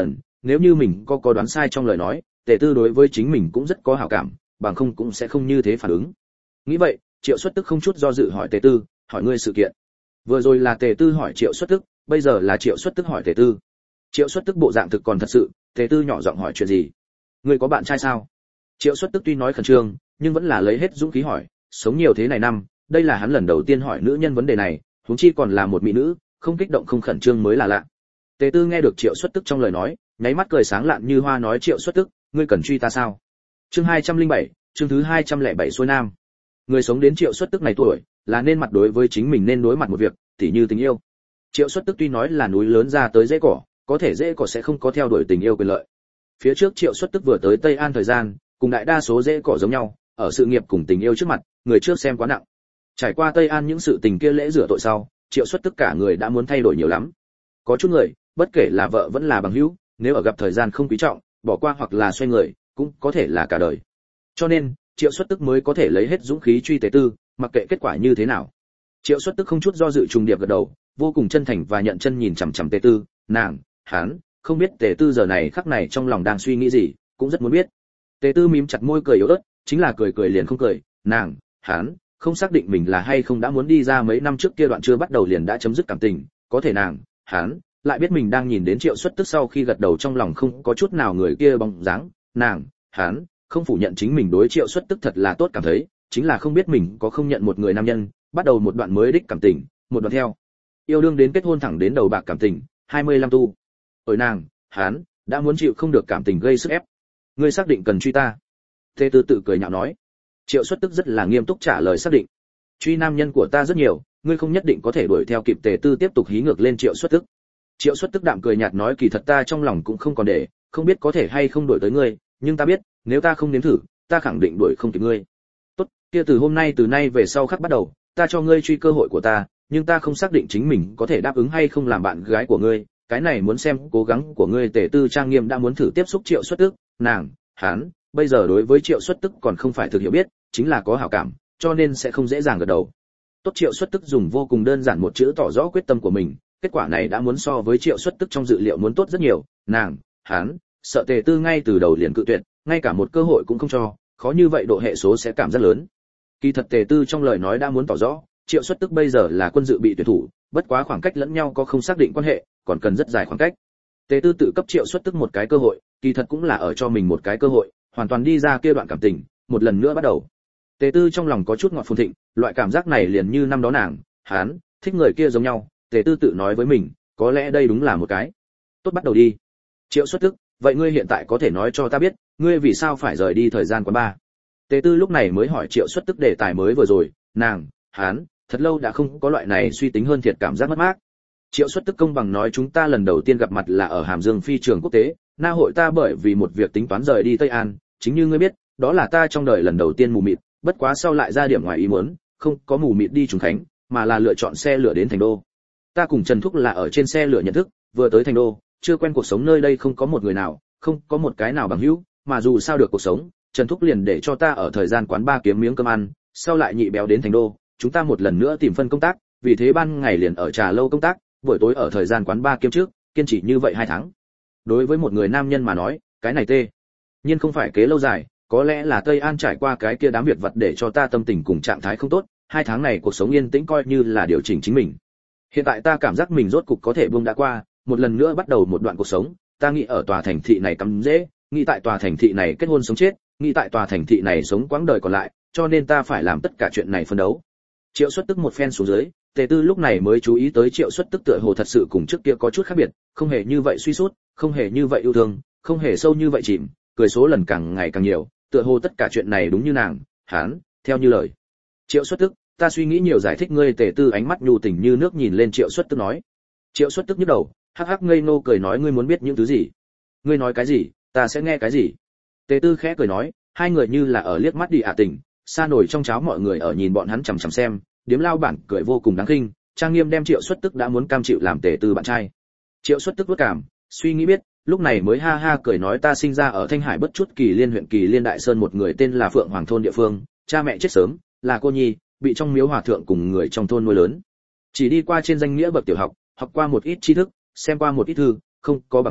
nếu như mình có có đoán sai trong lời nói, Tề Tư đối với chính mình cũng rất có hảo cảm, bằng không cũng sẽ không như thế phản ứng. Nghĩ vậy, Triệu Xuất Tức không chút do dự hỏi Tề Tư, hỏi ngươi sự kiện. Vừa rồi là Tề Tư hỏi Triệu Xuất Tức, bây giờ là Triệu Xuất Tức hỏi Tề Tư. Triệu Xuất Tức bộ dạng thực còn thật sự, Tề Tư nhỏ giọng hỏi chuyện gì? Ngươi có bạn trai sao? Triệu Xuất Tức tuy nói khẩn trương, nhưng vẫn là lấy hết dũng khí hỏi, sống nhiều thế này năm, đây là hắn lần đầu tiên hỏi nữ nhân vấn đề này, huống chi còn là một mỹ nữ, không kích động không khẩn trương mới là lạ. Tề Tư nghe được Triệu Xuất Tức trong lời nói, nháy mắt cười sáng lạn như hoa nói Triệu Xuất Tức, ngươi cần truy ta sao? Chương hai trăm lẻ bảy, chương thứ hai trăm lẻ bảy xuôi nam. Người sống đến Triệu Xuất Tức này tuổi, là nên mặt đối với chính mình nên đối mặt một việc, tỉ như tình yêu. Triệu Xuất Tức tuy nói là núi lớn ra tới dễ cỏ, có thể dễ cỏ sẽ không có theo đuổi tình yêu quyền lợi. Phía trước Triệu Xuất Tức vừa tới Tây An thời gian, cùng đại đa số dễ cỏ giống nhau, ở sự nghiệp cùng tình yêu trước mặt, người trước xem quá nặng. Trải qua Tây An những sự tình kia lễ rửa tội sau, Triệu Xuất Tức cả người đã muốn thay đổi nhiều lắm. Có chút người, bất kể là vợ vẫn là bằng hữu, nếu ở gặp thời gian không quý trọng, bỏ qua hoặc là xoay người, cũng có thể là cả đời. Cho nên, Triệu Xuất Tức mới có thể lấy hết dũng khí truy Tề Tư, mặc kệ kết quả như thế nào. Triệu Xuất Tức không chút do dự trùng điệp gật đầu, vô cùng chân thành và nhận chân nhìn chằm chằm Tề Tư, nàng, hắn, không biết Tề Tư giờ này khắc này trong lòng đang suy nghĩ gì, cũng rất muốn biết. Tề Tư mím chặt môi cười yếu ớt, chính là cười cười liền không cười, nàng, hắn, không xác định mình là hay không đã muốn đi ra mấy năm trước kia đoạn chưa bắt đầu liền đã chấm dứt cảm tình, có thể nàng, hắn, lại biết mình đang nhìn đến Triệu Xuất Tức sau khi gật đầu trong lòng không có chút nào người kia bóng dáng, nàng, hắn, không phủ nhận chính mình đối Triệu Xuất Tức thật là tốt cảm thấy, chính là không biết mình có không nhận một người nam nhân, bắt đầu một đoạn mới đích cảm tình, một đoạn theo. Yêu đương đến kết hôn thẳng đến đầu bạc cảm tình, hai mươi lăm tu. Ở nàng, hắn, đã muốn chịu không được cảm tình gây sức ép. Ngươi xác định cần truy ta? Tề Tư tự cười nhạo nói. Triệu Xuất Tức rất là nghiêm túc trả lời xác định. Truy nam nhân của ta rất nhiều, ngươi không nhất định có thể đuổi theo kịp. Tề Tư tiếp tục hí ngược lên Triệu Xuất Tức. Triệu Xuất Tức đạm cười nhạt nói kỳ thật ta trong lòng cũng không còn để, không biết có thể hay không đuổi tới ngươi, nhưng ta biết, nếu ta không nếm thử, ta khẳng định đuổi không kịp ngươi. Tốt, kia từ hôm nay từ nay về sau khắc bắt đầu, ta cho ngươi truy cơ hội của ta, nhưng ta không xác định chính mình có thể đáp ứng hay không làm bạn gái của ngươi, cái này muốn xem cố gắng của ngươi. Tề Tư trang nghiêm đã muốn thử tiếp xúc Triệu Xuất Tức, nàng, hắn, bây giờ đối với Triệu Xuất Tức còn không phải thực hiểu biết, chính là có hảo cảm, cho nên sẽ không dễ dàng gật đầu. Tốt, Triệu Xuất Tức dùng vô cùng đơn giản một chữ tỏ rõ quyết tâm của mình, kết quả này đã muốn so với Triệu Xuất Tức trong dự liệu muốn tốt rất nhiều, nàng, hắn, sợ Tề Tư ngay từ đầu liền cự tuyệt, ngay cả một cơ hội cũng không cho, khó như vậy độ hệ số sẽ cảm rất lớn. Kỳ thật Tề Tư trong lời nói đã muốn tỏ rõ, Triệu Xuất Tức bây giờ là quân dự bị tuyển thủ, bất quá khoảng cách lẫn nhau có không xác định quan hệ, còn cần rất dài khoảng cách. Tề Tư tự cấp Triệu Xuất Tức một cái cơ hội, kỳ thật cũng là ở cho mình một cái cơ hội, hoàn toàn đi ra kia đoạn cảm tình, một lần nữa bắt đầu. Tề Tư trong lòng có chút ngọt phồn thịnh, loại cảm giác này liền như năm đó nàng, hắn, thích người kia giống nhau. Tề Tư tự nói với mình, có lẽ đây đúng là một cái. Tốt, bắt đầu đi. Triệu Xuất Tức, vậy ngươi hiện tại có thể nói cho ta biết, ngươi vì sao phải rời đi thời gian quán bar? Tề Tư lúc này mới hỏi Triệu Xuất Tức đề tài mới vừa rồi, nàng, hắn, thật lâu đã không có loại này suy tính hơn thiệt cảm giác mất mát. Triệu Xuất Tức công bằng nói chúng ta lần đầu tiên gặp mặt là ở Hàm Dương phi trường quốc tế, na hội ta bởi vì một việc tính toán rời đi Tây An, chính như ngươi biết, đó là ta trong đời lần đầu tiên mù mịt, bất quá sau lại ra điểm ngoài ý muốn, không có mù mịt đi Trùng Khánh, mà là lựa chọn xe lửa đến Thành Đô. Ta cùng Trần Thúc là ở trên xe lửa nhận thức, vừa tới Thành Đô, chưa quen cuộc sống nơi đây không có một người nào, không có một cái nào bằng hữu, mà dù sao được cuộc sống, Trần Thúc liền để cho ta ở thời gian quán ba kiếm miếng cơm ăn, sau lại nhị béo đến Thành Đô, chúng ta một lần nữa tìm phân công tác, vì thế ban ngày liền ở trà lâu công tác, buổi tối ở thời gian quán ba kiếm trước, kiên trì như vậy hai tháng. Đối với một người nam nhân mà nói, cái này tê, nhưng không phải kế lâu dài, có lẽ là Tây An trải qua cái kia đám việc vật để cho ta tâm tình cùng trạng thái không tốt, hai tháng này cuộc sống yên tĩnh coi như là điều chỉnh chính mình. Hiện tại ta cảm giác mình rốt cục có thể buông đã qua, một lần nữa bắt đầu một đoạn cuộc sống, ta nghĩ ở tòa thành thị này cắm dễ, nghĩ tại tòa thành thị này kết hôn sống chết, nghĩ tại tòa thành thị này sống quãng đời còn lại, cho nên ta phải làm tất cả chuyện này phân đấu. Triệu Xuất Tức một phen xuống dưới, Tề Tư lúc này mới chú ý tới Triệu Xuất Tức tựa hồ thật sự cùng trước kia có chút khác biệt, không hề như vậy suy sút, không hề như vậy yêu thương, không hề sâu như vậy chìm, cười số lần càng ngày càng nhiều, tựa hồ tất cả chuyện này đúng như nàng, hắn, theo như lời. Triệu Xuất Tức, ta suy nghĩ nhiều giải thích ngươi. Tề Tư ánh mắt nhu tình như nước nhìn lên Triệu Xuất Tức nói. Triệu Xuất Tức nhíu đầu, hắc hắc ngây ngô cười nói ngươi muốn biết những thứ gì? Ngươi nói cái gì, ta sẽ nghe cái gì. Tề Tư khẽ cười nói, hai người như là ở liếc mắt đi ả tình, xa nổi trong cháo mọi người ở nhìn bọn hắn chằm chằm xem, điếm lao bản cười vô cùng đáng khinh, trang nghiêm đem Triệu Xuất Tức đã muốn cam chịu làm Tề Tư bạn trai. Triệu Xuất Tức vất cảm, suy nghĩ biết, lúc này mới ha ha cười nói ta sinh ra ở Thanh Hải bất chút Kỳ Liên huyện Kỳ Liên Đại Sơn một người tên là Phượng Hoàng thôn địa phương, cha mẹ chết sớm, là cô nhi, bị trong miếu hòa thượng cùng người trong thôn nuôi lớn. Chỉ đi qua trên danh nghĩa bậc tiểu học, học qua một ít tri thức, xem qua một ít thư, không có bằng cấp,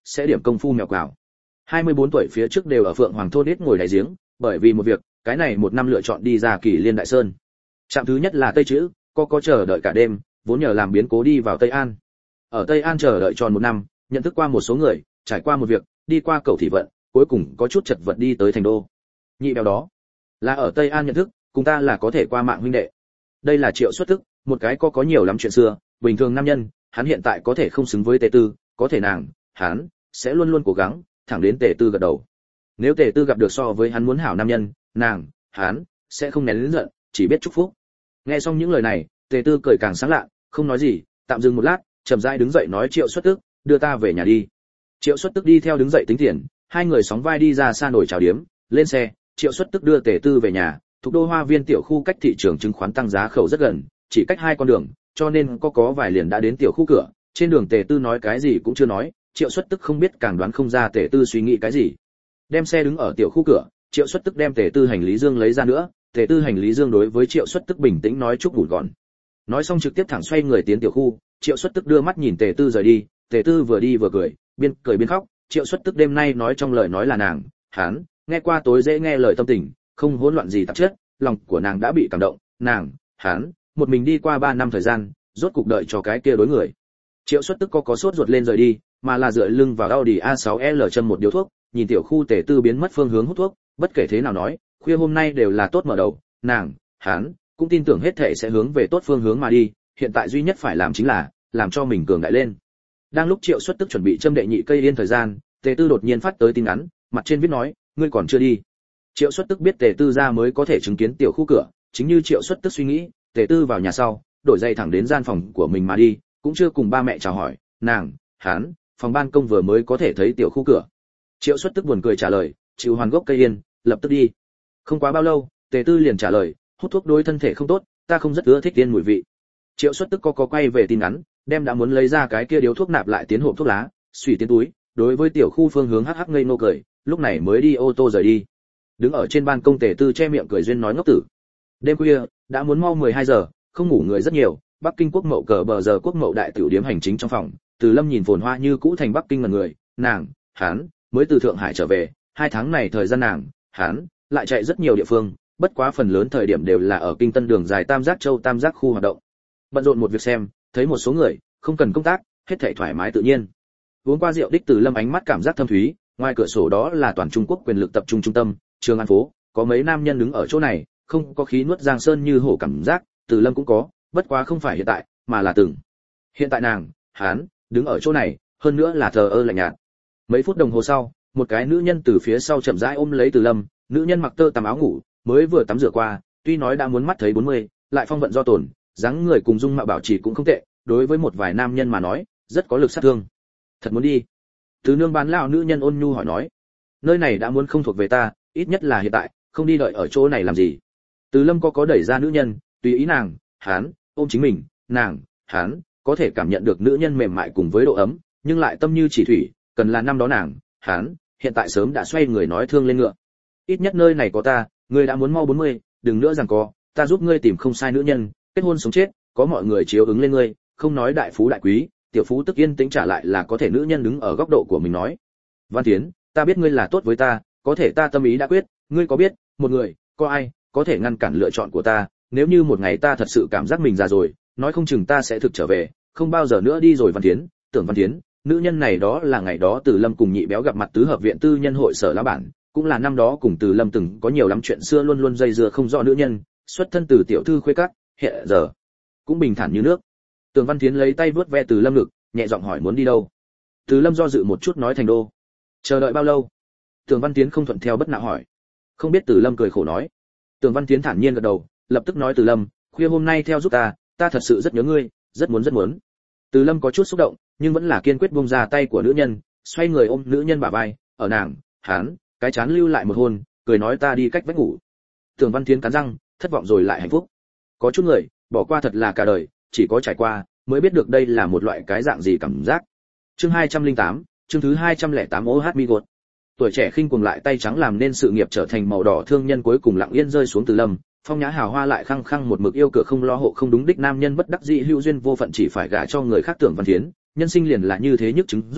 sẽ điểm công phu mèo quào. hai mươi bốn tuổi phía trước đều ở Phượng Hoàng thôn ít ngồi đáy giếng, bởi vì một việc, cái này một năm lựa chọn đi ra Kỳ Liên Đại Sơn. Trạm thứ nhất là Tây Chữ, có có chờ đợi cả đêm, vốn nhờ làm biến cố đi vào Tây An. Ở Tây An chờ đợi tròn một năm, nhận thức qua một số người, trải qua một việc, đi qua cầu thị vận, cuối cùng có chút chật vật đi tới thành đô. Nhị béo đó là ở Tây An nhận thức, cùng ta là có thể qua mạng huynh đệ. Đây là Triệu Xuất Tức, một cái có có nhiều lắm chuyện xưa, bình thường nam nhân, hắn hiện tại có thể không xứng với Tề Tư, có thể nàng, hắn sẽ luôn luôn cố gắng, thẳng đến Tề Tư gật đầu. Nếu Tề Tư gặp được so với hắn muốn hảo nam nhân, nàng, hắn sẽ không nén lớn giận, chỉ biết chúc phúc. Nghe xong những lời này, Tề Tư cười càng sáng lạ, không nói gì, tạm dừng một lát, chậm rãi đứng dậy nói Triệu Xuất Tức, đưa ta về nhà đi. Triệu Xuất Tức đi theo đứng dậy tính tiền, hai người sóng vai đi ra xa nổi chào điếm, lên xe, Triệu Xuất Tức đưa Tề Tư về nhà. Thuộc đô Hoa Viên tiểu khu cách thị trường chứng khoán tăng giá khẩu rất gần, chỉ cách hai con đường, cho nên có có vài liền đã đến tiểu khu cửa. Trên đường Tề Tư nói cái gì cũng chưa nói, Triệu Xuất Tức không biết càng đoán không ra Tề Tư suy nghĩ cái gì. Đem xe đứng ở tiểu khu cửa, Triệu Xuất Tức đem Tề Tư hành lý dương lấy ra nữa, Tề Tư hành lý dương đối với Triệu Xuất Tức bình tĩnh nói chúc ngủ gọn. Nói xong trực tiếp thẳng xoay người tiến tiểu khu, Triệu Xuất Tức đưa mắt nhìn Tề Tư rời đi, Tề Tư vừa đi vừa cười, biên cười biên khóc, Triệu Xuất Tức đêm nay nói trong lời nói là nàng, hắn, nghe qua tối dễ nghe lời tâm tình, không hỗn loạn gì tạp chất, lòng của nàng đã bị cảm động, nàng, hắn, một mình đi qua ba năm thời gian, rốt cục đợi cho cái kia đối người. Triệu Xuất Tức có có sốt ruột lên rời đi, mà là dựa lưng vào Audi a sáu L châm một điếu thuốc, nhìn tiểu khu Tề Tư biến mất phương hướng hút thuốc, bất kể thế nào nói, khuya hôm nay đều là tốt mở đầu, nàng, hắn cũng tin tưởng hết thảy sẽ hướng về tốt phương hướng mà đi, hiện tại duy nhất phải làm chính là làm cho mình cường đại lên. Đang lúc Triệu Xuất Tức chuẩn bị châm đệ nhị cây yên thời gian, Tề Tư đột nhiên phát tới tin nhắn, mặt trên viết nói, ngươi còn chưa đi. Triệu Xuất Tức biết Tề Tư ra mới có thể chứng kiến tiểu khu cửa, chính như Triệu Xuất Tức suy nghĩ, Tề Tư vào nhà sau, đổi giày thẳng đến gian phòng của mình mà đi, cũng chưa cùng ba mẹ chào hỏi, nàng, hắn, phòng ban công vừa mới có thể thấy tiểu khu cửa. Triệu Xuất Tức buồn cười trả lời, chịu hoàn gốc cây yên, lập tức đi. Không quá bao lâu, Tề Tư liền trả lời, hút thuốc đối thân thể không tốt, ta không rất ưa thích tiên mùi vị. Triệu Xuất Tức có có quay về tin ngắn, đem đã muốn lấy ra cái kia điếu thuốc nạp lại tiến hộp thuốc lá, xùy tiến túi, đối với tiểu khu phương hướng hắc hắc ngây ngô cười, lúc này mới đi ô tô rời đi. Đứng ở trên ban công Tề Tư che miệng cười duyên nói ngốc tử. Đêm khuya, đã muốn mau mười hai giờ, không ngủ người rất nhiều, Bắc Kinh Quốc Mậu cờ bờ giờ Quốc Mậu đại tiểu điếm hành chính trong phòng, Từ Lâm nhìn phồn hoa như cũ thành Bắc Kinh ngần người, nàng, hắn mới từ Thượng Hải trở về, hai tháng này thời gian nàng, hắn lại chạy rất nhiều địa phương, bất quá phần lớn thời điểm đều là ở Kinh Tân đường dài Tam Giác Châu Tam Giác khu hoạt động. Bận rộn một việc xem, thấy một số người, không cần công tác, hết thảy thoải mái tự nhiên. Uống qua rượu đích Từ Lâm ánh mắt cảm giác thâm thúy, ngoài cửa sổ đó là toàn Trung Quốc quyền lực tập trung trung tâm, Trường An phố, có mấy nam nhân đứng ở chỗ này, không có khí nuốt Giang Sơn như hổ cảm giác, Từ Lâm cũng có, bất quá không phải hiện tại, mà là từng. Hiện tại nàng, hắn, đứng ở chỗ này, hơn nữa là thờ ơ lạnh nhạt. Mấy phút đồng hồ sau, một cái nữ nhân từ phía sau chậm rãi ôm lấy Từ Lâm, nữ nhân mặc tơ tằm áo ngủ, mới vừa tắm rửa qua, tuy nói đã muốn mắt thấy bốn mươi, lại phong vận do tổn, dáng người cùng dung mạo bảo trì cũng không tệ, đối với một vài nam nhân mà nói, rất có lực sát thương. Thật muốn đi? Từ nương bán lão nữ nhân ôn nhu hỏi nói. Nơi này đã muốn không thuộc về ta, ít nhất là hiện tại, không đi đợi ở chỗ này làm gì. Từ Lâm có có đẩy ra nữ nhân, tùy ý nàng, hắn, ôm chính mình, nàng, hắn, có thể cảm nhận được nữ nhân mềm mại cùng với độ ấm, nhưng lại tâm như chỉ thủy, cần là năm đó nàng, hắn, hiện tại sớm đã xoay người nói thương lên ngựa. Ít nhất nơi này có ta, ngươi đã muốn mau bốn mươi, đừng nữa rằng có, ta giúp ngươi tìm không sai nữ nhân, kết hôn sống chết, có mọi người chiếu ứng lên ngươi, không nói đại phú đại quý, tiểu phú tức yên tĩnh trả lại là có thể nữ nhân đứng ở góc độ của mình nói. Văn Tiến, ta biết ngươi là tốt với ta, có thể ta tâm ý đã quyết, ngươi có biết, một người, có ai, có thể ngăn cản lựa chọn của ta, nếu như một ngày ta thật sự cảm giác mình già rồi, nói không chừng ta sẽ thực trở về, không bao giờ nữa đi rồi. Văn Tiến, tưởng Văn Tiến, nữ nhân này đó là ngày đó Từ Lâm cùng Nhị Béo gặp mặt tứ hợp viện tư nhân hội sở lão bản, cũng là năm đó cùng Từ Lâm từng có nhiều lắm chuyện xưa luôn luôn dây dưa không rõ nữ nhân, xuất thân từ tiểu thư khuê các, hiện giờ cũng bình thản như nước. Tưởng Văn Tiến lấy tay vớt ve Từ Lâm ngực, nhẹ giọng hỏi muốn đi đâu. Từ Lâm do dự một chút nói thành đô. Chờ đợi bao lâu? Tưởng Văn Tiến không thuận theo bất nạo hỏi. Không biết. Từ Lâm cười khổ nói. Tưởng Văn Tiến thản nhiên gật đầu, lập tức nói Từ Lâm, khuya hôm nay theo giúp ta, ta thật sự rất nhớ ngươi, rất muốn rất muốn. Từ Lâm có chút xúc động, nhưng vẫn là kiên quyết buông ra tay của nữ nhân, xoay người ôm nữ nhân bả vai, ở nàng, hắn, cái chán lưu lại một hôn, cười nói ta đi cách vách ngủ. Tưởng Văn Tiến cắn răng, thất vọng rồi lại hạnh phúc. Có chút người, bỏ qua thật là cả đời, chỉ có trải qua mới biết được đây là một loại cái dạng gì cảm giác. Chương hai trăm lẻ tám, chương thứ hai trăm lẻ tám ô hát Migot. Tuổi trẻ khinh cuồng lại tay trắng làm nên sự nghiệp trở thành màu đỏ thương nhân cuối cùng lặng yên rơi xuống Từ Lâm, phong nhã hào hoa lại khăng khăng một mực yêu cửa không lo hộ không đúng đích nam nhân bất đắc dĩ hữu duyên vô phận chỉ phải gả cho người khác. Tưởng Văn Tiến, nhân sinh liền là như thế nhức chứng doại,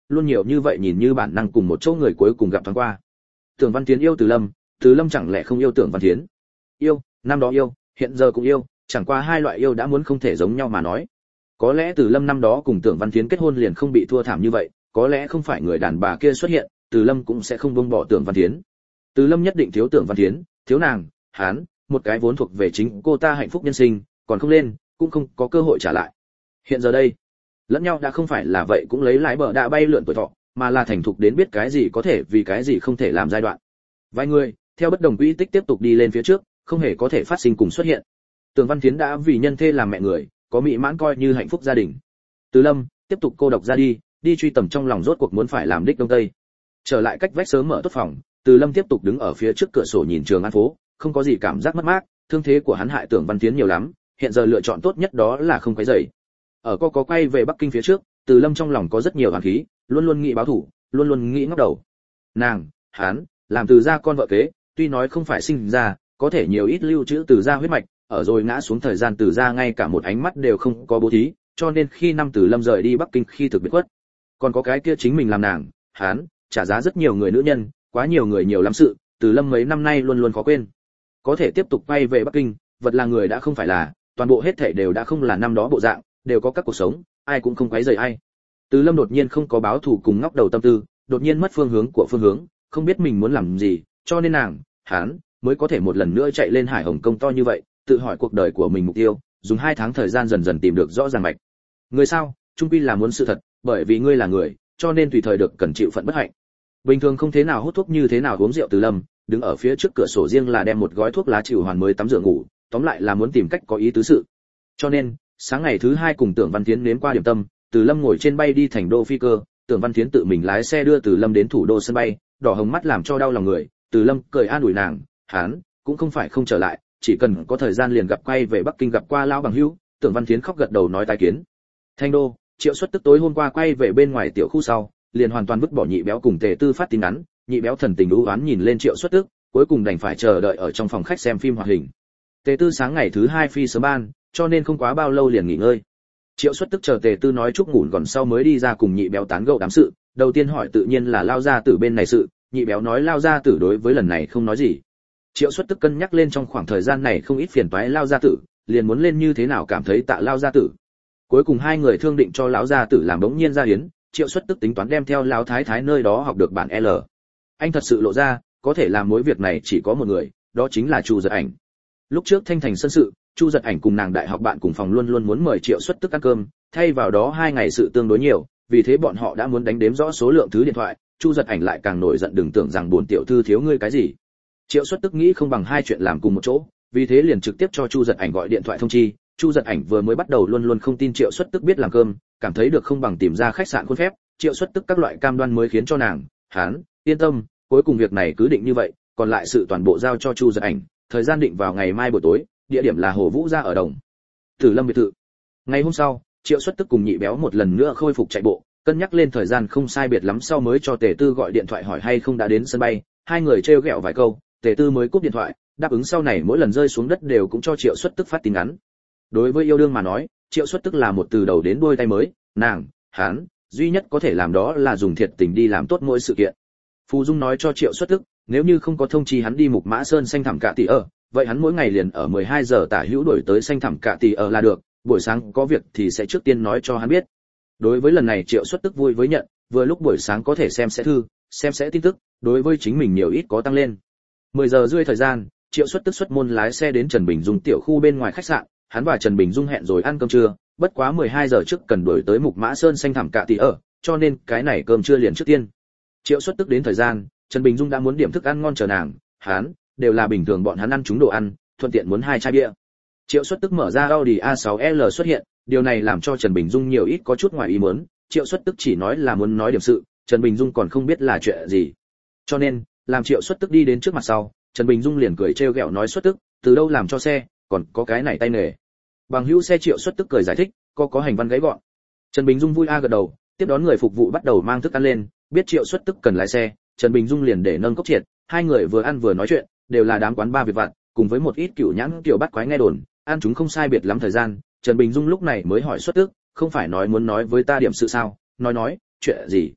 luôn nhiều như vậy nhìn như bản năng cùng một chỗ người cuối cùng gặp thoáng qua. Tưởng Văn Thiến yêu Từ Lâm, Từ Lâm chẳng lẽ không yêu Tưởng Văn Thiến? Yêu, năm đó yêu, hiện giờ cũng yêu, chẳng qua hai loại yêu đã muốn không thể giống nhau mà nói. Có lẽ Từ Lâm năm đó cùng Tưởng Văn Thiến kết hôn liền không bị thua thảm như vậy, có lẽ không phải người đàn bà kia xuất hiện, Từ Lâm cũng sẽ không buông bỏ Tưởng Văn Thiến. Từ Lâm nhất định thiếu Tưởng Văn Thiến, thiếu nàng, hắn, một cái vốn thuộc về chính cô ta hạnh phúc nhân sinh, còn không lên, cũng không có cơ hội trả lại. Hiện giờ đây, lẫn nhau đã không phải là vậy cũng lấy lái bờ đã bay lượn tuổi thọ, mà là thành thục đến biết cái gì có thể vì cái gì không thể làm giai đoạn. Vài người, theo bất đồng quỹ tích tiếp tục đi lên phía trước, không hề có thể phát sinh cùng xuất hiện. Tưởng Văn Thiến đã vì nhân thê làm mẹ người, có mỹ mãn coi như hạnh phúc gia đình. Từ Lâm tiếp tục cô độc ra đi, đi truy tầm trong lòng rốt cuộc muốn phải làm đích đông tây. Trở lại cách vách sớm mở tốt phòng, Từ Lâm tiếp tục đứng ở phía trước cửa sổ nhìn Trường An phố, không có gì cảm giác mất mát, thương thế của hắn hại Tưởng Văn Thiến nhiều lắm, hiện giờ lựa chọn tốt nhất đó là không quấy rầy. Ở có có quay về Bắc Kinh phía trước, Từ Lâm trong lòng có rất nhiều oán khí, luôn luôn nghĩ báo thù, luôn luôn nghĩ ngóc đầu. Nàng, hắn, làm Từ gia con vợ kế, tuy nói không phải sinh ra, có thể nhiều ít lưu trữ Từ gia huyết mạch, ở rồi ngã xuống thời gian Từ gia ngay cả một ánh mắt đều không có bố thí, cho nên khi năm Từ Lâm rời đi Bắc Kinh khi thực biệt quất. Còn có cái kia chính mình làm nàng, hắn, trả giá rất nhiều người nữ nhân, quá nhiều người nhiều lắm sự, Từ Lâm mấy năm nay luôn luôn khó quên. Có thể tiếp tục quay về Bắc Kinh, vật là người đã không phải là, toàn bộ hết thảy đều đã không là năm đó bộ dạng, đều có các cuộc sống, ai cũng không quấy rầy ai. Từ Lâm đột nhiên không có báo thù cùng ngóc đầu tâm tư, đột nhiên mất phương hướng của phương hướng, không biết mình muốn làm gì, cho nên nàng, hắn mới có thể một lần nữa chạy lên Hải Hồng Công to như vậy, tự hỏi cuộc đời của mình mục tiêu, dùng hai tháng thời gian dần dần tìm được rõ ràng mạch. Người sao, trung quy là muốn sự thật, bởi vì ngươi là người, cho nên tùy thời được cần chịu phận bất hạnh. Bình thường không thế nào hút thuốc như thế nào uống rượu Từ Lâm, đứng ở phía trước cửa sổ riêng là đem một gói thuốc lá chịu hoàn mới tắm rửa ngủ, tóm lại là muốn tìm cách có ý tứ sự. Cho nên, sáng ngày thứ hai cùng Tưởng Văn Thiến nếm qua điểm tâm, Từ Lâm ngồi trên bay đi thành đô phi cơ, Tưởng Văn Thiến tự mình lái xe đưa Từ Lâm đến thủ đô sân bay, đỏ hồng mắt làm cho đau lòng người, Từ Lâm cười an ủi nàng, hắn cũng không phải không trở lại, chỉ cần có thời gian liền gặp quay về Bắc Kinh gặp qua lão bằng hữu. Tưởng Văn Thiến khóc gật đầu nói tái kiến. Thành đô, Triệu Xuất tức tối hôm qua quay về bên ngoài tiểu khu sau, liền hoàn toàn vứt bỏ Nhị Béo cùng Tề Tư phát tin ngắn, Nhị Béo thần tình u oán nhìn lên Triệu Xuất tức, cuối cùng đành phải chờ đợi ở trong phòng khách xem phim hoạt hình. Tề Tư sáng ngày thứ hai phi sớm ban, cho nên không quá bao lâu liền nghỉ ngơi. Triệu Xuất tức chờ Tề Tư nói chúc ngủ còn sau mới đi ra cùng Nhị Béo tán gẫu đám sự, đầu tiên hỏi tự nhiên là Lao gia tử bên này sự, Nhị Béo nói Lao gia tử đối với lần này không nói gì. Triệu Xuất tức cân nhắc lên trong khoảng thời gian này không ít phiền toái Lao gia tử, liền muốn lên như thế nào cảm thấy tạ Lao gia tử. Cuối cùng hai người thương định cho lão gia tử làm bỗng nhiên gia hiến, Triệu Xuất tức tính toán đem theo lão thái thái nơi đó học được bản L. Anh thật sự lộ ra, có thể làm mối việc này chỉ có một người, đó chính là Chu Giật Ảnh. Lúc trước Thanh Thành sân sự, Chu Giật Ảnh cùng nàng đại học bạn cùng phòng luôn luôn muốn mời Triệu Xuất tức ăn cơm, thay vào đó hai ngày sự tương đối nhiều, vì thế bọn họ đã muốn đánh đếm rõ số lượng thứ điện thoại, Chu Giật Ảnh lại càng nổi giận đừng tưởng rằng buồn tiểu thư thiếu ngươi cái gì. Triệu Xuất tức nghĩ không bằng hai chuyện làm cùng một chỗ, vì thế liền trực tiếp cho Chu Giật Ảnh gọi điện thoại thông chi. Chu Giật Ảnh vừa mới bắt đầu luôn luôn không tin Triệu Xuất tức biết làm cơm, cảm thấy được không bằng tìm ra khách sạn khuôn phép, Triệu Xuất tức các loại cam đoan mới khiến cho nàng, hắn yên tâm, cuối cùng việc này cứ định như vậy, còn lại sự toàn bộ giao cho Chu Giật Ảnh, thời gian định vào ngày mai buổi tối, địa điểm là Hồ Vũ gia ở Đồng Tử Lâm biệt thự. Ngày hôm sau, Triệu Xuất tức cùng Nhị Béo một lần nữa khôi phục chạy bộ, cân nhắc lên thời gian không sai biệt lắm sau mới cho Tề Tư gọi điện thoại hỏi hay không đã đến sân bay, hai người trêu ghẹo vài câu, Tề Tư mới cúp điện thoại, đáp ứng sau này mỗi lần rơi xuống đất đều cũng cho Triệu Xuất tức phát tin ngắn. Đối với yêu đương mà nói, Triệu Xuất tức là một từ đầu đến đuôi tay mới, nàng, hắn, duy nhất có thể làm đó là dùng thiệt tình đi làm tốt mỗi sự kiện. Phù Dung nói cho Triệu Xuất tức, nếu như không có thông chi hắn đi Mục Mã Sơn xanh thẳm cạ tỷ ở, vậy hắn mỗi ngày liền ở mười hai giờ tả hữu đổi tới xanh thẳm cạ tỷ ở là được, buổi sáng có việc thì sẽ trước tiên nói cho hắn biết. Đối với lần này Triệu Xuất tức vui với nhận, vừa lúc buổi sáng có thể xem sẽ thư, xem sẽ tin tức, đối với chính mình nhiều ít có tăng lên. mười giờ rưỡi thời gian, Triệu Xuất tức xuất môn lái xe đến Trần Bình Dung tiểu khu bên ngoài khách sạn, hắn và Trần Bình Dung hẹn rồi ăn cơm trưa, bất quá mười hai giờ trước cần đuổi tới Mục Mã Sơn xanh thẳm cạ tỷ ở, cho nên cái này cơm trưa liền trước tiên. Triệu Xuất tức đến thời gian, Trần Bình Dung đã muốn điểm thức ăn ngon chờ nàng, hắn đều là bình thường bọn hắn ăn chúng đồ ăn, thuận tiện muốn hai chai bia. Triệu Xuất tức mở ra Audi a sáu L xuất hiện, điều này làm cho Trần Bình Dung nhiều ít có chút ngoài ý muốn, Triệu Xuất tức chỉ nói là muốn nói điểm sự, Trần Bình Dung còn không biết là chuyện gì. Cho nên, làm Triệu Xuất tức đi đến trước mặt sau, Trần Bình Dung liền cười trêu ghẹo nói Xuất tức, từ đâu làm cho xe, còn có cái này tay nghề. Bằng hữu xe Triệu Xuất tức cười giải thích, có có hành văn gãy gọn. Trần Bình Dung vui a gật đầu, tiếp đón người phục vụ bắt đầu mang thức ăn lên, biết Triệu Xuất tức cần lái xe, Trần Bình Dung liền để nâng cốc triệt, hai người vừa ăn vừa nói chuyện, đều là đám quán ba việc vặt, cùng với một ít cựu nhãn kiểu bắt quái nghe đồn, ăn chúng không sai biệt lắm thời gian, Trần Bình Dung lúc này mới hỏi Xuất tức, không phải nói muốn nói với ta điểm sự sao, nói nói, chuyện gì?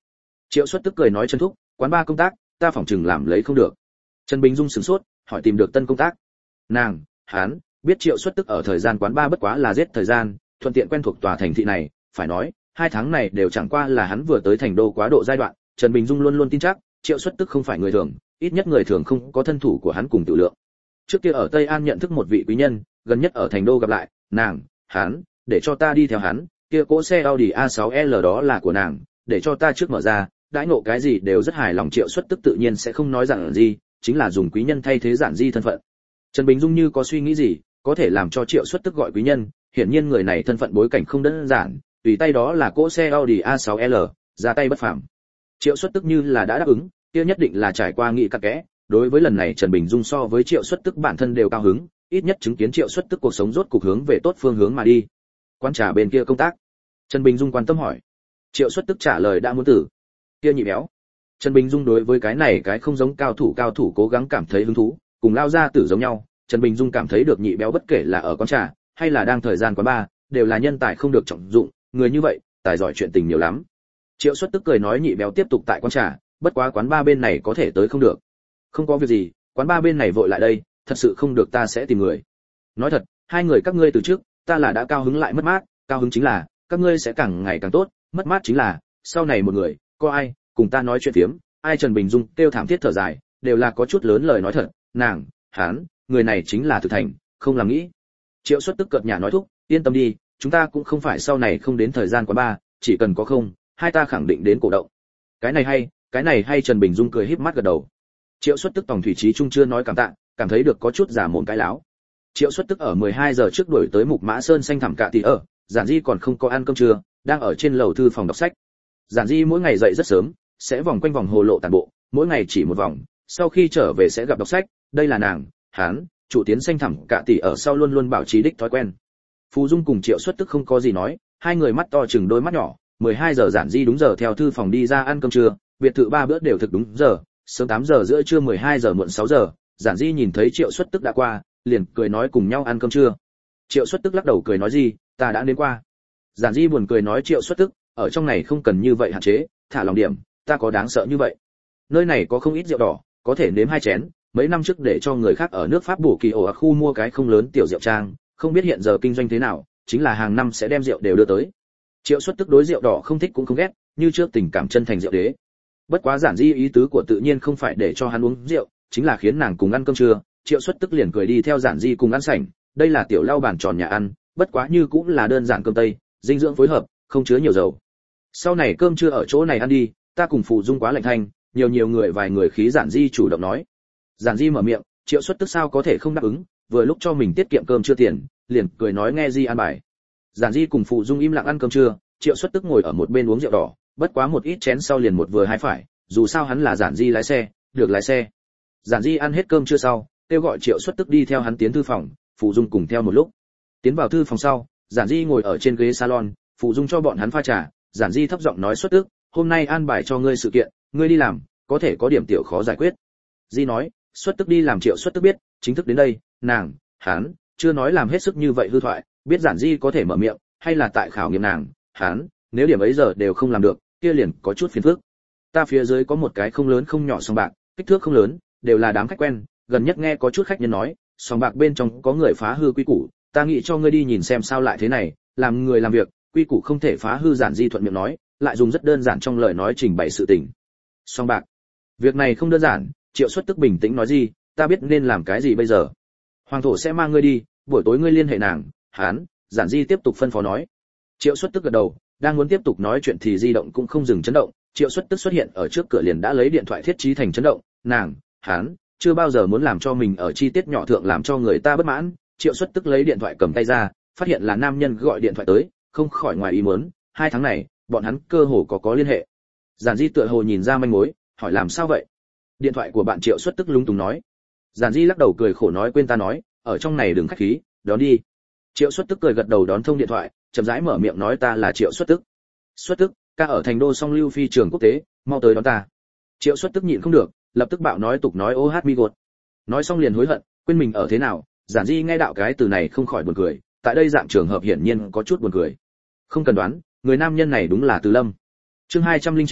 Triệu Xuất Tức cười nói Trần thúc, quán ba công tác, ta phỏng chừng làm lấy không được. Trần Bình Dung sửng sốt, hỏi tìm được tân công tác. Nàng, hắn, biết Triệu Xuất Tức ở thời gian quán ba bất quá là giết thời gian, thuận tiện quen thuộc tòa thành thị này, phải nói, hai tháng này đều chẳng qua là hắn vừa tới thành đô quá độ giai đoạn, Trần Bình Dung luôn luôn tin chắc, Triệu Xuất Tức không phải người thường, ít nhất người thường không có thân thủ của hắn cùng tự lượng. Trước kia ở Tây An nhận thức một vị quý nhân, gần nhất ở thành đô gặp lại, nàng, hắn, để cho ta đi theo hắn, kia cỗ xe Audi a sáu L đó là của nàng, để cho ta trước mở ra, đãi ngộ cái gì đều rất hài lòng. Triệu Xuất Tức tự nhiên sẽ không nói rằng gì, chính là dùng quý nhân thay thế giản di thân phận. Trần Bình Dung như có suy nghĩ gì, có thể làm cho Triệu Xuất Tức gọi quý nhân, hiển nhiên người này thân phận bối cảnh không đơn giản, tùy tay đó là cỗ xe Audi a sáu L, ra tay bất phàm. Triệu Xuất Tức như là đã đáp ứng, kia nhất định là trải qua nghị cặn kẽ, đối với lần này Trần Bình Dung so với Triệu Xuất Tức bản thân đều cao hứng, ít nhất chứng kiến Triệu Xuất Tức cuộc sống rốt cục hướng về tốt phương hướng mà đi. Quán trà bên kia công tác, Trần Bình Dung quan tâm hỏi. Triệu Xuất Tức trả lời đã muốn tử. Kia nhị béo. Trần Bình Dung đối với cái này cái không giống cao thủ cao thủ cố gắng cảm thấy hứng thú, cùng lao ra tử giống nhau, Trần Bình Dung cảm thấy được nhị béo bất kể là ở quán trà hay là đang thời gian quán ba, đều là nhân tài không được trọng dụng, người như vậy, tài giỏi chuyện tình nhiều lắm. Triệu Xuất Tức cười nói nhị béo tiếp tục tại quán trà, bất quá quán ba bên này có thể tới không được. Không có việc gì, quán ba bên này vội lại đây, thật sự không được ta sẽ tìm người. Nói thật, hai người các ngươi từ trước, ta là đã cao hứng lại mất mát, cao hứng chính là các ngươi sẽ càng ngày càng tốt, mất mát chính là sau này một người, có ai cùng ta nói chuyện phiếm, ai. Trần Bình Dung kêu thảm thiết thở dài, đều là có chút lớn lời nói thật, nàng, hắn, người này chính là thực thành, không làm nghĩ. Triệu Xuất Tức cợt nhả nói thúc, yên tâm đi, chúng ta cũng không phải sau này không đến thời gian quán ba, chỉ cần có không, hai ta khẳng định đến cổ động. Cái này hay, cái này hay. Trần Bình Dung cười híp mắt gật đầu. Triệu Xuất Tức tổng thủy trí trung chưa nói cảm tạ, cảm thấy được có chút giả mồm cái láo. Triệu Xuất Tức ở mười hai giờ trước đuổi tới Mục Mã Sơn xanh thẳm cạ tỷ ở, Giản Di còn không có ăn cơm trưa, đang ở trên lầu thư phòng đọc sách. Giản Di mỗi ngày dậy rất sớm, sẽ vòng quanh vòng hồ lộ tản bộ, mỗi ngày chỉ một vòng, sau khi trở về sẽ gặp đọc sách, đây là nàng, hắn, chủ tiến xanh thẳm cạ tỷ ở sau luôn luôn bảo trì đích thói quen. Phù Dung cùng Triệu Xuất Tức không có gì nói, hai người mắt to chừng đôi mắt nhỏ. mười hai giờ Giản Di đúng giờ theo thư phòng đi ra ăn cơm trưa, biệt thự ba bữa đều thực đúng giờ, sớm tám giờ giữa trưa, mười hai giờ muộn sáu giờ, Giản Di nhìn thấy Triệu Xuất Tức đã qua, liền cười nói cùng nhau ăn cơm trưa. Triệu Xuất Tức lắc đầu cười nói gì, ta đã đến qua. Giản Di buồn cười nói Triệu Xuất Tức, ở trong này không cần như vậy hạn chế, thả lòng điểm, ta có đáng sợ như vậy. Nơi này có không ít rượu đỏ, có thể nếm hai chén, mấy năm trước để cho người khác ở nước Pháp bổ kỳ ổ ở khu mua cái không lớn tiểu rượu trang, không biết hiện giờ kinh doanh thế nào, chính là hàng năm sẽ đem rượu đều đưa tới. Triệu Xuất Tức đối rượu đỏ không thích cũng không ghét, như trước tình cảm chân thành rượu đế. Bất quá Giản Di ý tứ của tự nhiên không phải để cho hắn uống rượu, chính là khiến nàng cùng ăn cơm trưa. Triệu Xuất Tức liền cười đi theo Giản Di cùng ăn sảnh, đây là tiểu lau bàn tròn nhà ăn, bất quá như cũng là đơn giản cơm tây, dinh dưỡng phối hợp, không chứa nhiều dầu. Sau này cơm trưa ở chỗ này ăn đi, ta cùng Phù Dung quá lạnh thanh, nhiều nhiều người vài người khí. Giản Di chủ động nói. Giản Di mở miệng, Triệu Xuất Tức sao có thể không đáp ứng, vừa lúc cho mình tiết kiệm cơm trưa tiền, liền cười nói nghe Di ăn bài. Giản Di cùng Phù Dung im lặng ăn cơm trưa, Triệu Xuất Tức ngồi ở một bên uống rượu đỏ, bất quá một ít chén sau liền một vừa hai phải, dù sao hắn là Giản Di lái xe, được lái xe. Giản Di ăn hết cơm trưa sau, kêu gọi Triệu Xuất Tức đi theo hắn tiến thư phòng, Phù Dung cùng theo một lúc. Tiến vào thư phòng sau, Giản Di ngồi ở trên ghế salon, Phù Dung cho bọn hắn pha trà, Giản Di thấp giọng nói Xuất Tức, hôm nay an bài cho ngươi sự kiện, ngươi đi làm, có thể có điểm tiểu khó giải quyết. Di nói, Xuất Tức đi làm. Triệu Xuất Tức biết, chính thức đến đây, nàng, hắn, chưa nói làm hết sức như vậy hư thoại, biết Giản Di có thể mở miệng, hay là tại khảo nghiệm nàng, hắn, nếu điểm ấy giờ đều không làm được, kia liền có chút phiền phức. Ta phía dưới có một cái không lớn không nhỏ sòng bạc, kích thước không lớn, đều là đám khách quen, gần nhất nghe có chút khách nhân nói, sòng bạc bên trong có người phá hư quy củ, ta nghĩ cho ngươi đi nhìn xem sao lại thế này, làm người làm việc, quy củ không thể phá hư. Giản Di thuận miệng nói, lại dùng rất đơn giản trong lời nói trình bày sự tình. Sòng bạc, việc này không đơn giản. Triệu Xuất Tức bình tĩnh nói gì, ta biết nên làm cái gì bây giờ. Hoàng thổ sẽ mang ngươi đi, buổi tối ngươi liên hệ nàng, hắn. Giản Di tiếp tục phân phó nói. Triệu Xuất Tức gật đầu, đang muốn tiếp tục nói chuyện thì di động cũng không dừng chấn động. Triệu Xuất Tức xuất hiện ở trước cửa liền đã lấy điện thoại thiết trí thành chấn động, nàng, hắn, chưa bao giờ muốn làm cho mình ở chi tiết nhỏ thượng làm cho người ta bất mãn. Triệu Xuất Tức lấy điện thoại cầm tay ra, phát hiện là nam nhân gọi điện thoại tới, không khỏi ngoài ý muốn, hai tháng này, bọn hắn cơ hồ có có liên hệ. Giản Di tựa hồ nhìn ra manh mối, hỏi làm sao vậy? Điện thoại của bạn. Triệu Xuất Tức lúng túng nói. Giản Di lắc đầu cười khổ nói quên ta nói, ở trong này đừng khách khí, đón đi. Triệu Xuất Tức cười gật đầu đón thông điện thoại, chậm rãi mở miệng nói ta là Triệu Xuất Tức. Xuất Tức, ca ở thành đô song lưu phi trường quốc tế, mau tới đón ta. Triệu Xuất Tức nhịn không được, lập tức bạo nói tục nói ô hát mi gột. Nói xong liền hối hận, quên mình ở thế nào. Giản Di nghe đạo cái từ này không khỏi buồn cười, tại đây dạng trường hợp hiển nhiên có chút buồn cười. Không cần đoán, người nam nhân này đúng là Từ Lâm. Chương hai trăm lẻ chín,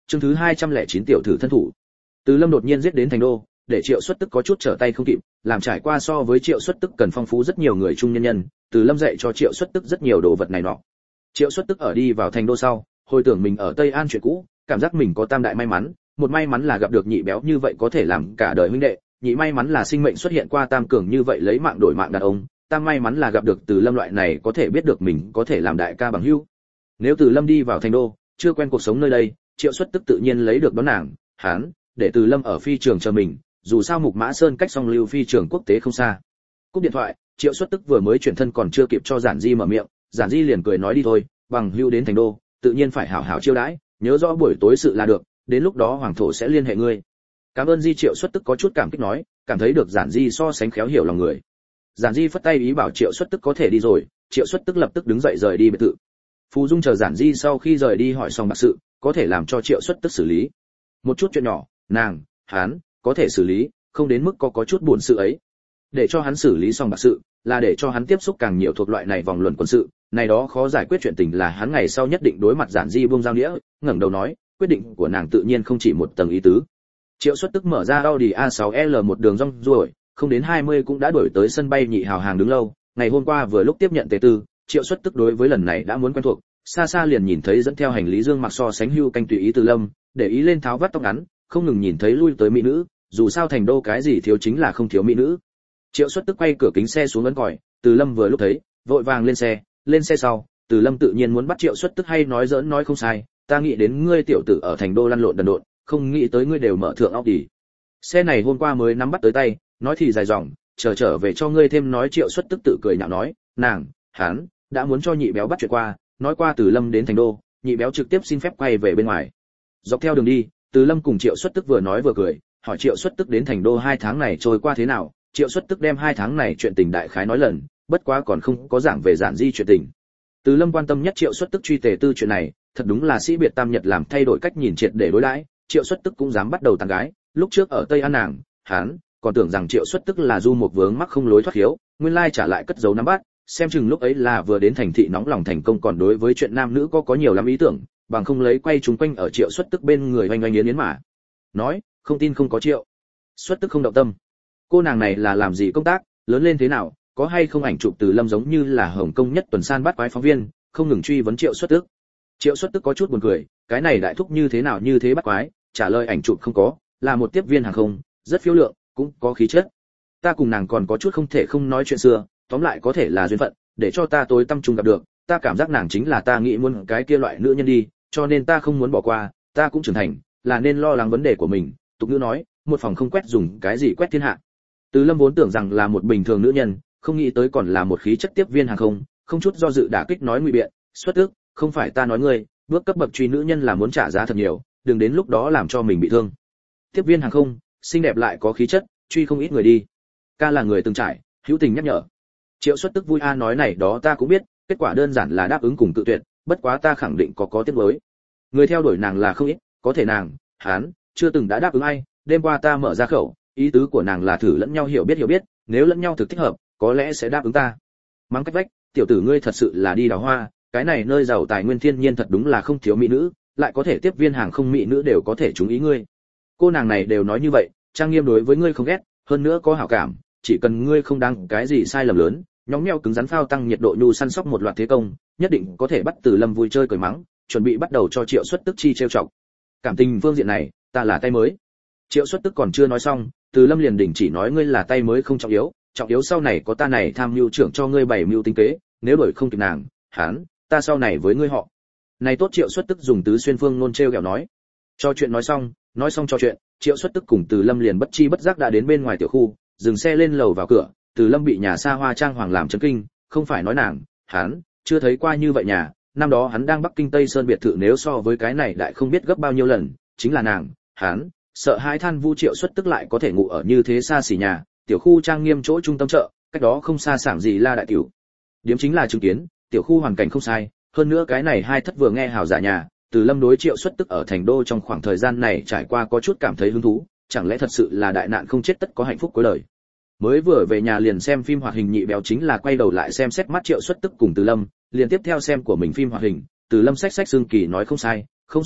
Chương thứ hai trăm lẻ chín tiểu thử thân thủ. Từ Lâm đột nhiên giết đến thành đô, để Triệu Xuất Tức có chút trở tay không kịp, làm trải qua so với Triệu Xuất Tức cần phong phú rất nhiều người trung nhân nhân, Từ Lâm dạy cho Triệu Xuất Tức rất nhiều đồ vật này nọ. Triệu Xuất Tức ở đi vào thành đô sau, hồi tưởng mình ở Tây An chuyện cũ, cảm giác mình có tam đại may mắn, một may mắn là gặp được nhị béo như vậy có thể làm cả đời huynh đệ, nhị may mắn là sinh mệnh xuất hiện qua tam cường như vậy lấy mạng đổi mạng đàn ông, tam may mắn là gặp được Từ Lâm loại này có thể biết được mình có thể làm đại ca bằng hữu. Nếu Từ Lâm đi vào thành đô, chưa quen cuộc sống nơi đây, Triệu Xuất Tức tự nhiên lấy được đón nàng, hắn để Từ Lâm ở phi trường chờ mình, dù sao Mục Mã Sơn cách song lưu phi trường quốc tế không xa. Cúp điện thoại, Triệu Xuất Tức vừa mới chuyển thân còn chưa kịp cho Giản Di mở miệng, Giản Di liền cười nói đi thôi, bằng hữu đến thành đô, tự nhiên phải hảo hảo chiêu đãi, nhớ rõ buổi tối sự là được, đến lúc đó hoàng thổ sẽ liên hệ ngươi. Cảm ơn Di. Triệu Xuất Tức có chút cảm kích nói, cảm thấy được Giản Di so sánh khéo hiểu lòng người. Giản Di phất tay ý bảo Triệu Xuất Tức có thể đi rồi, Triệu Xuất Tức lập tức đứng dậy rời đi biệt thự. Phù Dung chờ Giản Di sau khi rời đi hỏi xong bạc sự, có thể làm cho Triệu Xuất Tức xử lý. Một chút chuyện nhỏ, nàng, hắn có thể xử lý, không đến mức có có chút buồn sự ấy. Để cho hắn xử lý xong bạc sự, là để cho hắn tiếp xúc càng nhiều thuộc loại này vòng luận quân sự, này đó khó giải quyết chuyện tình là hắn ngày sau nhất định đối mặt Giản Di buông dao nghĩa, ngẩng đầu nói, quyết định của nàng tự nhiên không chỉ một tầng ý tứ. Triệu Xuất Tức mở ra Audi a sáu L một đường rong ruổi, không đến hai mươi cũng đã đuổi tới sân bay nhị hào hàng đứng lâu, ngày hôm qua vừa lúc tiếp nhận tế tư, Triệu Xuất Tức đối với lần này đã muốn quen thuộc, xa xa liền nhìn thấy dẫn theo hành lý dương mặc so sánh hưu canh tùy ý Từ Lâm, để ý lên tháo vắt tóc ngắn, không ngừng nhìn thấy lui tới mỹ nữ, dù sao thành đô cái gì thiếu chính là không thiếu mỹ nữ. Triệu Xuất Tức quay cửa kính xe xuống ấn còi, Từ Lâm vừa lúc thấy, vội vàng lên xe, lên xe sau, Từ Lâm tự nhiên muốn bắt Triệu Xuất Tức hay nói giỡn nói không sai, ta nghĩ đến ngươi tiểu tử ở thành đô lăn lộn đần độn, không nghĩ tới ngươi đều mở thượng Audi. Xe này hôm qua mới nắm bắt tới tay, nói thì dài dòng, chờ trở về cho ngươi thêm nói. Triệu Xuất Tức tự cười nhạo nói, nàng, hắn đã muốn cho nhị béo bắt chuyện qua, nói qua Từ Lâm đến thành đô, nhị béo trực tiếp xin phép quay về bên ngoài. Dọc theo đường đi, Từ Lâm cùng Triệu Xuất Tức vừa nói vừa cười, hỏi Triệu Xuất Tức đến thành đô hai tháng này trôi qua thế nào. Triệu Xuất Tức đem hai tháng này chuyện tình đại khái nói lần, bất quá còn không có giảng về Giản Di chuyện tình. Từ Lâm quan tâm nhất Triệu Xuất Tức truy tề tư chuyện này, thật đúng là sĩ biệt tam nhật làm thay đổi cách nhìn triệt để đối đãi. Triệu Xuất Tức cũng dám bắt đầu tán gái, lúc trước ở Tây An nàng, hắn còn tưởng rằng Triệu Xuất Tức là du một vướng mắc không lối thoát hiếu, nguyên lai trả lại cất giấu nắm bắt, xem chừng lúc ấy là vừa đến thành thị nóng lòng thành công, còn đối với chuyện nam nữ có có nhiều lắm ý tưởng, bằng không lấy quay chúng quanh ở Triệu Xuất Tức bên người oanh oanh yến yến mà. Nói, không tin không có Triệu Xuất Tức không động tâm. Cô nàng này là làm gì công tác, lớn lên thế nào, có hay không ảnh chụp Từ Lâm giống như là Hồng Kông nhất tuần san bắt quái phóng viên, không ngừng truy vấn Triệu Xuất Tức. Triệu Xuất Tức có chút buồn cười, cái này đại thúc như thế nào như thế bắt quái, trả lời ảnh chụp không có, là một tiếp viên hàng không, rất phiêu lượng, cũng có khí chất. Ta cùng nàng còn có chút không thể không nói chuyện xưa, tóm lại có thể là duyên phận, để cho ta tối tâm trùng gặp được, ta cảm giác nàng chính là ta nghĩ muốn cái kia loại nữ nhân đi, cho nên ta không muốn bỏ qua, ta cũng trưởng thành, là nên lo lắng vấn đề của mình. Tục ngữ nói, một phòng không quét dùng cái gì quét thiên hạ. Từ Lâm vốn tưởng rằng là một bình thường nữ nhân, không nghĩ tới còn là một khí chất tiếp viên hàng không, không chút do dự đả kích nói ngụy biện, Xuất Tức, không phải ta nói ngươi, bước cấp bậc truy nữ nhân là muốn trả giá thật nhiều, đừng đến lúc đó làm cho mình bị thương. Tiếp viên hàng không, xinh đẹp lại có khí chất, truy không ít người đi. Ca là người từng trải, hữu tình nhắc nhở. Triệu Xuất Tức vui a nói này đó ta cũng biết, kết quả đơn giản là đáp ứng cùng tự tuyệt, bất quá ta khẳng định có có tiếc nuối. Người theo đuổi nàng là không ít, có thể nàng, hắn chưa từng đã đáp ứng ai, đêm qua ta mở ra khẩu, ý tứ của nàng là thử lẫn nhau hiểu biết hiểu biết, nếu lẫn nhau thực thích hợp, có lẽ sẽ đáp ứng ta. Mắng cách vách, tiểu tử ngươi thật sự là đi đào hoa, cái này nơi giàu tài nguyên thiên nhiên thật đúng là không thiếu mỹ nữ, lại có thể tiếp viên hàng không mỹ nữ đều có thể trúng ý ngươi. Cô nàng này đều nói như vậy, trang nghiêm đối với ngươi không ghét, hơn nữa có hảo cảm, chỉ cần ngươi không đăng cái gì sai lầm lớn, nhóng nhẽo cứng rắn phao tăng nhiệt độ nhu săn sóc một loạt thế công, nhất định có thể bắt Từ Lâm vui chơi cười mắng, chuẩn bị bắt đầu cho Triệu Xuất Tức chi trêu chọc. Cảm tình phương diện này, ta là tay mới. Triệu Xuất Tức còn chưa nói xong, Từ Lâm liền đình chỉ nói ngươi là tay mới không trọng yếu, trọng yếu sau này có ta này tham mưu trưởng cho ngươi bảy mưu tính kế, nếu đổi không kịp nàng, hắn, ta sau này với ngươi họ. Này tốt. Triệu Xuất Tức dùng tứ xuyên phương nôn trêu ghẹo nói. Cho chuyện nói xong, nói xong cho chuyện, Triệu Xuất Tức cùng Từ Lâm liền bất chi bất giác đã đến bên ngoài tiểu khu, dừng xe lên lầu vào cửa. Từ Lâm bị nhà xa hoa trang hoàng làm chấn kinh, không phải nói nàng, hắn chưa thấy qua như vậy nhà, năm đó hắn đang Bắc Kinh Tây Sơn biệt thự nếu so với cái này đại không biết gấp bao nhiêu lần, chính là nàng, hắn sợ hãi than vu Triệu Xuất Tức lại có thể ngủ ở như thế xa xỉ nhà, tiểu khu trang nghiêm chỗ trung tâm chợ, cách đó không xa sảng gì La đại tiểu điểm chính là chứng kiến, tiểu khu hoàn cảnh không sai, hơn nữa cái này hai thất vừa nghe hào giả nhà. Từ Lâm đối Triệu Xuất Tức ở thành đô trong khoảng thời gian này trải qua có chút cảm thấy hứng thú, chẳng lẽ thật sự là đại nạn không chết tất có hạnh phúc cuối đời. Mới vừa về nhà liền xem phim hoạt hình nhị béo chính là quay đầu lại xem xét mắt Triệu Xuất Tức cùng Từ Lâm, liền tiếp theo xem của mình phim hoạt hình. Từ Lâm xách xách xương kỳ nói không sai, không sai,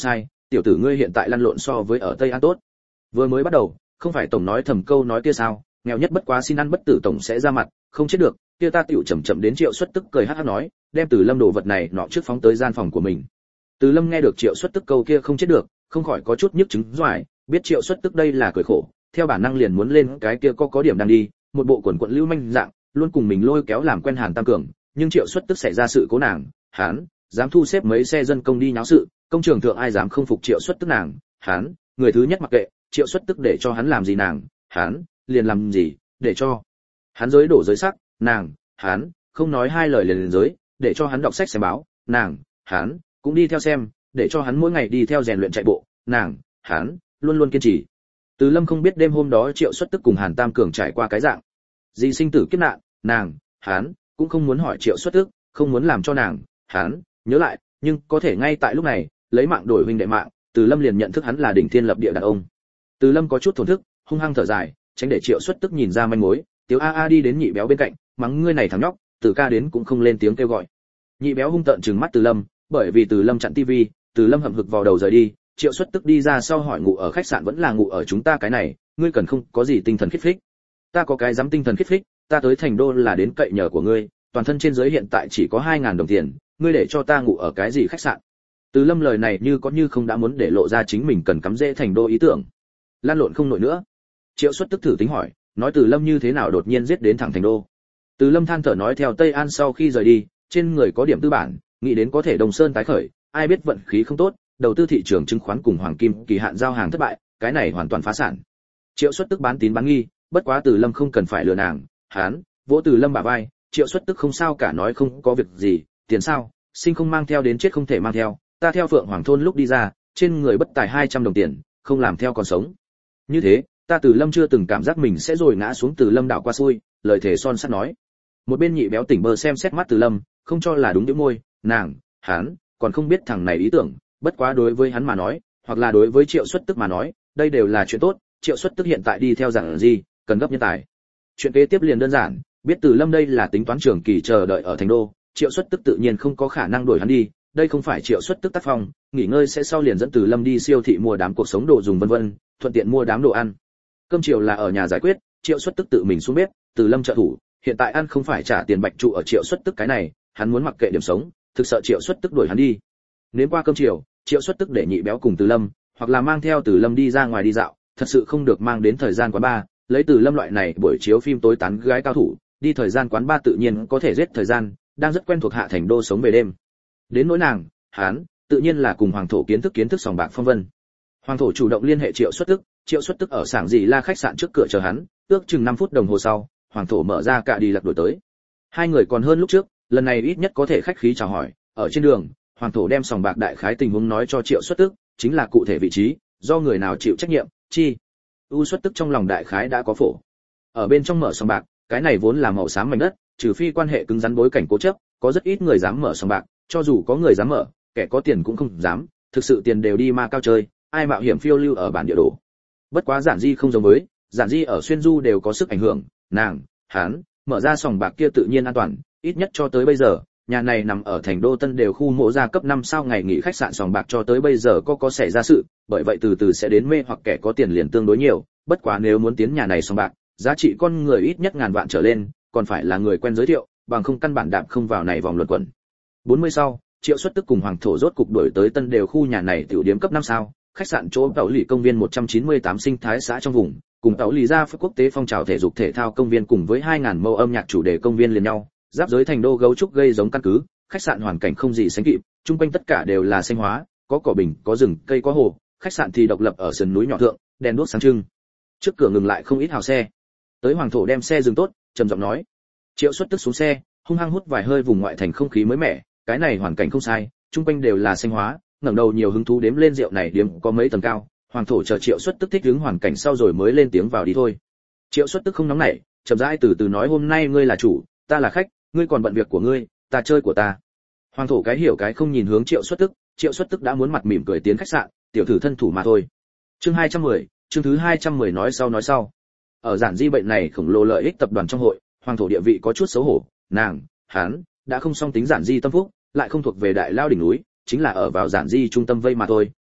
tiểu tử ngươi hiện tại lăn lộn so với ở Tây An tốt. Vừa mới bắt đầu, không phải tổng nói thầm câu nói kia sao, nghèo nhất bất quá xin ăn bất tử tổng sẽ ra mặt, không chết được, kia ta tiểu chậm chậm đến Triệu Xuất Tức cười hắc hắc nói, đem Từ Lâm đồ vật này nọ trước phóng tới gian phòng của mình. Từ Lâm nghe được Triệu Xuất Tức câu kia không chết được, không khỏi có chút nhức chứng doài, biết Triệu Xuất Tức đây là cười khổ, theo bản năng liền muốn lên cái kia có có điểm đang đi, một bộ quần quận lưu manh dạng, luôn cùng mình lôi kéo làm quen Hàn Tam Cường, nhưng Triệu Xuất Tức xảy ra sự cố nàng, hắn dám thu xếp mấy xe dân công đi nháo sự, công trường thượng ai dám không phục Triệu Xuất Tức nàng, hắn người thứ nhất mặc kệ, Triệu Xuất Tức để cho hắn làm gì nàng, hắn liền làm gì, để cho hắn giới đổ giới sắc, nàng, hắn không nói hai lời liền liền giới, để cho hắn đọc sách xem báo, nàng, hắn cũng đi theo xem, để cho hắn mỗi ngày đi theo rèn luyện chạy bộ, nàng, hắn luôn luôn kiên trì. Từ Lâm không biết đêm hôm đó Triệu Xuất Tức cùng Hàn Tam Cường trải qua cái dạng gì sinh tử kiếp nạn, nàng, hắn cũng không muốn hỏi Triệu Xuất Tức, không muốn làm cho nàng, hắn nhớ lại, nhưng có thể ngay tại lúc này, lấy mạng đổi huynh đệ mạng, Từ Lâm liền nhận thức hắn là đỉnh thiên lập địa đàn ông. Từ Lâm có chút thổn thức, hung hăng thở dài, tránh để Triệu Xuất Tức nhìn ra manh mối, Tiếu A A đi đến nhị béo bên cạnh, mắng ngươi này thằng nhóc, Từ ca đến cũng không lên tiếng kêu gọi. Nhị béo hung tợn trừng mắt Từ Lâm, bởi vì Từ Lâm chặn tivi, Từ Lâm hậm hực vào đầu rời đi, Triệu Xuất Tức đi ra sau hỏi ngủ ở khách sạn vẫn là ngủ ở chúng ta cái này, ngươi cần không có gì tinh thần khích thích. Ta có cái dám tinh thần khích thích, ta tới thành đô là đến cậy nhờ của ngươi, toàn thân trên dưới hiện tại chỉ có hai ngàn đồng tiền, ngươi để cho ta ngủ ở cái gì khách sạn? Từ Lâm lời này như có như không đã muốn để lộ ra chính mình cần cắm rễ thành đô ý tưởng. Lan lộn không nổi nữa. Triệu Xuất Tức thử tính hỏi, nói Từ Lâm như thế nào đột nhiên giết đến thẳng thành đô. Từ Lâm than thở nói theo Tây An sau khi rời đi, trên người có điểm tư bản, nghĩ đến có thể Đồng Sơn tái khởi, ai biết vận khí không tốt, đầu tư thị trường chứng khoán cùng hoàng kim kỳ hạn giao hàng thất bại, cái này hoàn toàn phá sản. Triệu Xuất Tức bán tín bán nghi, bất quá Từ Lâm không cần phải lừa nàng, hắn vỗ Từ Lâm bả vai, Triệu Xuất Tức không sao cả nói không có việc gì, tiền sao, sinh không mang theo đến chết không thể mang theo, ta theo Phượng Hoàng thôn lúc đi ra, trên người bất tài hai trăm đồng tiền, không làm theo còn sống. Như thế, ta Từ Lâm chưa từng cảm giác mình sẽ rồi ngã xuống Từ Lâm đảo qua xuôi, lời thể son sắt nói. Một bên nhị béo tỉnh bơ xem xét mắt Từ Lâm, không cho là đúng nhíu môi, nàng, hắn còn không biết thằng này ý tưởng, bất quá đối với hắn mà nói, hoặc là đối với Triệu Xuất Tức mà nói, đây đều là chuyện tốt, Triệu Xuất Tức hiện tại đi theo giảng gì, cần gấp nhân tài. Chuyện kế tiếp liền đơn giản, biết Từ Lâm đây là tính toán trường kỳ chờ đợi ở thành đô, Triệu Xuất Tức tự nhiên không có khả năng đuổi hắn đi, đây không phải Triệu Xuất Tức tác phong, nghỉ ngơi sẽ sau liền dẫn Từ Lâm đi siêu thị mua đám cuộc sống đồ dùng vân vân, thuận tiện mua đám đồ ăn. Cơm chiều là ở nhà giải quyết, Triệu Xuất Tức tự mình xuống bếp, Từ Lâm trợ thủ, hiện tại ăn không phải trả tiền bạch trụ ở Triệu Xuất Tức cái này, hắn muốn mặc kệ điểm sống, thực sợ Triệu Xuất Tức đuổi hắn đi. Đến qua cơm chiều, Triệu Xuất Tức để nhị béo cùng Từ Lâm, hoặc là mang theo Từ Lâm đi ra ngoài đi dạo, thật sự không được mang đến thời gian quán bar, lấy Từ Lâm loại này buổi chiếu phim tối tán gái cao thủ, đi thời gian quán bar tự nhiên có thể giết thời gian, đang rất quen thuộc hạ thành đô sống về đêm. Đến nỗi nàng, hắn, tự nhiên là cùng hoàng thổ kiến thức kiến thức sòng bạc phong vân. Hoàng thổ chủ động liên hệ Triệu Xuất Tức, Triệu Xuất Tức ở sảng gì la khách sạn trước cửa chờ hắn, ước chừng năm phút đồng hồ sau, hoàng thổ mở ra cả đi lật đổi tới. Hai người còn hơn lúc trước, lần này ít nhất có thể khách khí chào hỏi, ở trên đường, hoàng thổ đem sòng bạc đại khái tình huống nói cho Triệu Xuất Tức, chính là cụ thể vị trí, do người nào chịu trách nhiệm, chi. U Xuất Tức trong lòng đại khái đã có phổ. Ở bên trong mở sòng bạc, cái này vốn là màu xám mảnh đất, trừ phi quan hệ cứng rắn bối cảnh cố chấp, có rất ít người dám mở sòng bạc, cho dù có người dám mở, kẻ có tiền cũng không dám, thực sự tiền đều đi ma cao chơi, ai mạo hiểm phiêu lưu ở bản địa đồ. Bất quá Giản Di không giống với, Giản Di ở xuyên du đều có sức ảnh hưởng, nàng, hắn, mở ra sòng bạc kia tự nhiên an toàn, ít nhất cho tới bây giờ, nhà này nằm ở thành đô Tân đều khu mộ gia cấp năm sao ngày nghỉ khách sạn sòng bạc cho tới bây giờ có có xảy ra sự, bởi vậy từ từ sẽ đến mê hoặc kẻ có tiền liền tương đối nhiều, bất quá nếu muốn tiến nhà này sòng bạc, giá trị con người ít nhất ngàn vạn trở lên, còn phải là người quen giới thiệu, bằng không căn bản đạp không vào này vòng luẩn quẩn. bốn mươi sau, Triệu Xuất Tức cùng hoàng thổ rốt cục đuổi tới Tân đều khu nhà này tiểu điểm cấp năm sao, khách sạn chỗ Tàu Lỵ công viên một trăm chín mươi tám sinh thái xã trong vùng, cùng Tàu Lỵ ra quốc tế phong trào thể dục thể thao công viên cùng với hai nghìn mẫu âm nhạc chủ đề công viên liền nhau, giáp giới thành đô gấu trúc gây giống căn cứ, khách sạn hoàn cảnh không gì sánh kịp, chung quanh tất cả đều là xanh hóa, có cỏ bình, có rừng, cây có hồ, khách sạn thì độc lập ở sườn núi nhỏ thượng, đèn đuốc sáng trưng. Trước cửa ngừng lại không ít hào xe. Tới hoàng thổ đem xe dừng tốt, trầm giọng nói. Triệu Xuất Tức xuống xe, hung hăng hút vài hơi vùng ngoại thành không khí mới mẻ, cái này hoàn cảnh không sai, chung quanh đều là xanh hóa, ngẩng đầu nhiều hứng thú đếm lên rượu này điểm có mấy tầng cao, hoàng thổ chờ Triệu Xuất Tức thích ứng hoàn cảnh sau rồi mới lên tiếng vào đi thôi. Triệu Xuất Tức không nóng nảy, chậm rãi từ từ nói hôm nay ngươi là chủ, ta là khách, ngươi còn bận việc của ngươi, ta chơi của ta. Hoàng thổ cái hiểu cái không nhìn hướng Triệu Xuất Tức, Triệu Xuất Tức đã muốn mặt mỉm cười tiến khách sạn, tiểu thử thân thủ mà thôi. Chương hai trăm mười, chương thứ hai trăm mười nói sau nói sau. Ở Giản Di bệnh này khổng lồ lợi ích tập đoàn trong hội, hoàng thổ địa vị có chút xấu hổ, nàng, hắn đã không song tính Giản Di tâm phúc, lại không thuộc về đại lao đỉnh núi, chính là ở vào Giản Di trung tâm vây mà thôi,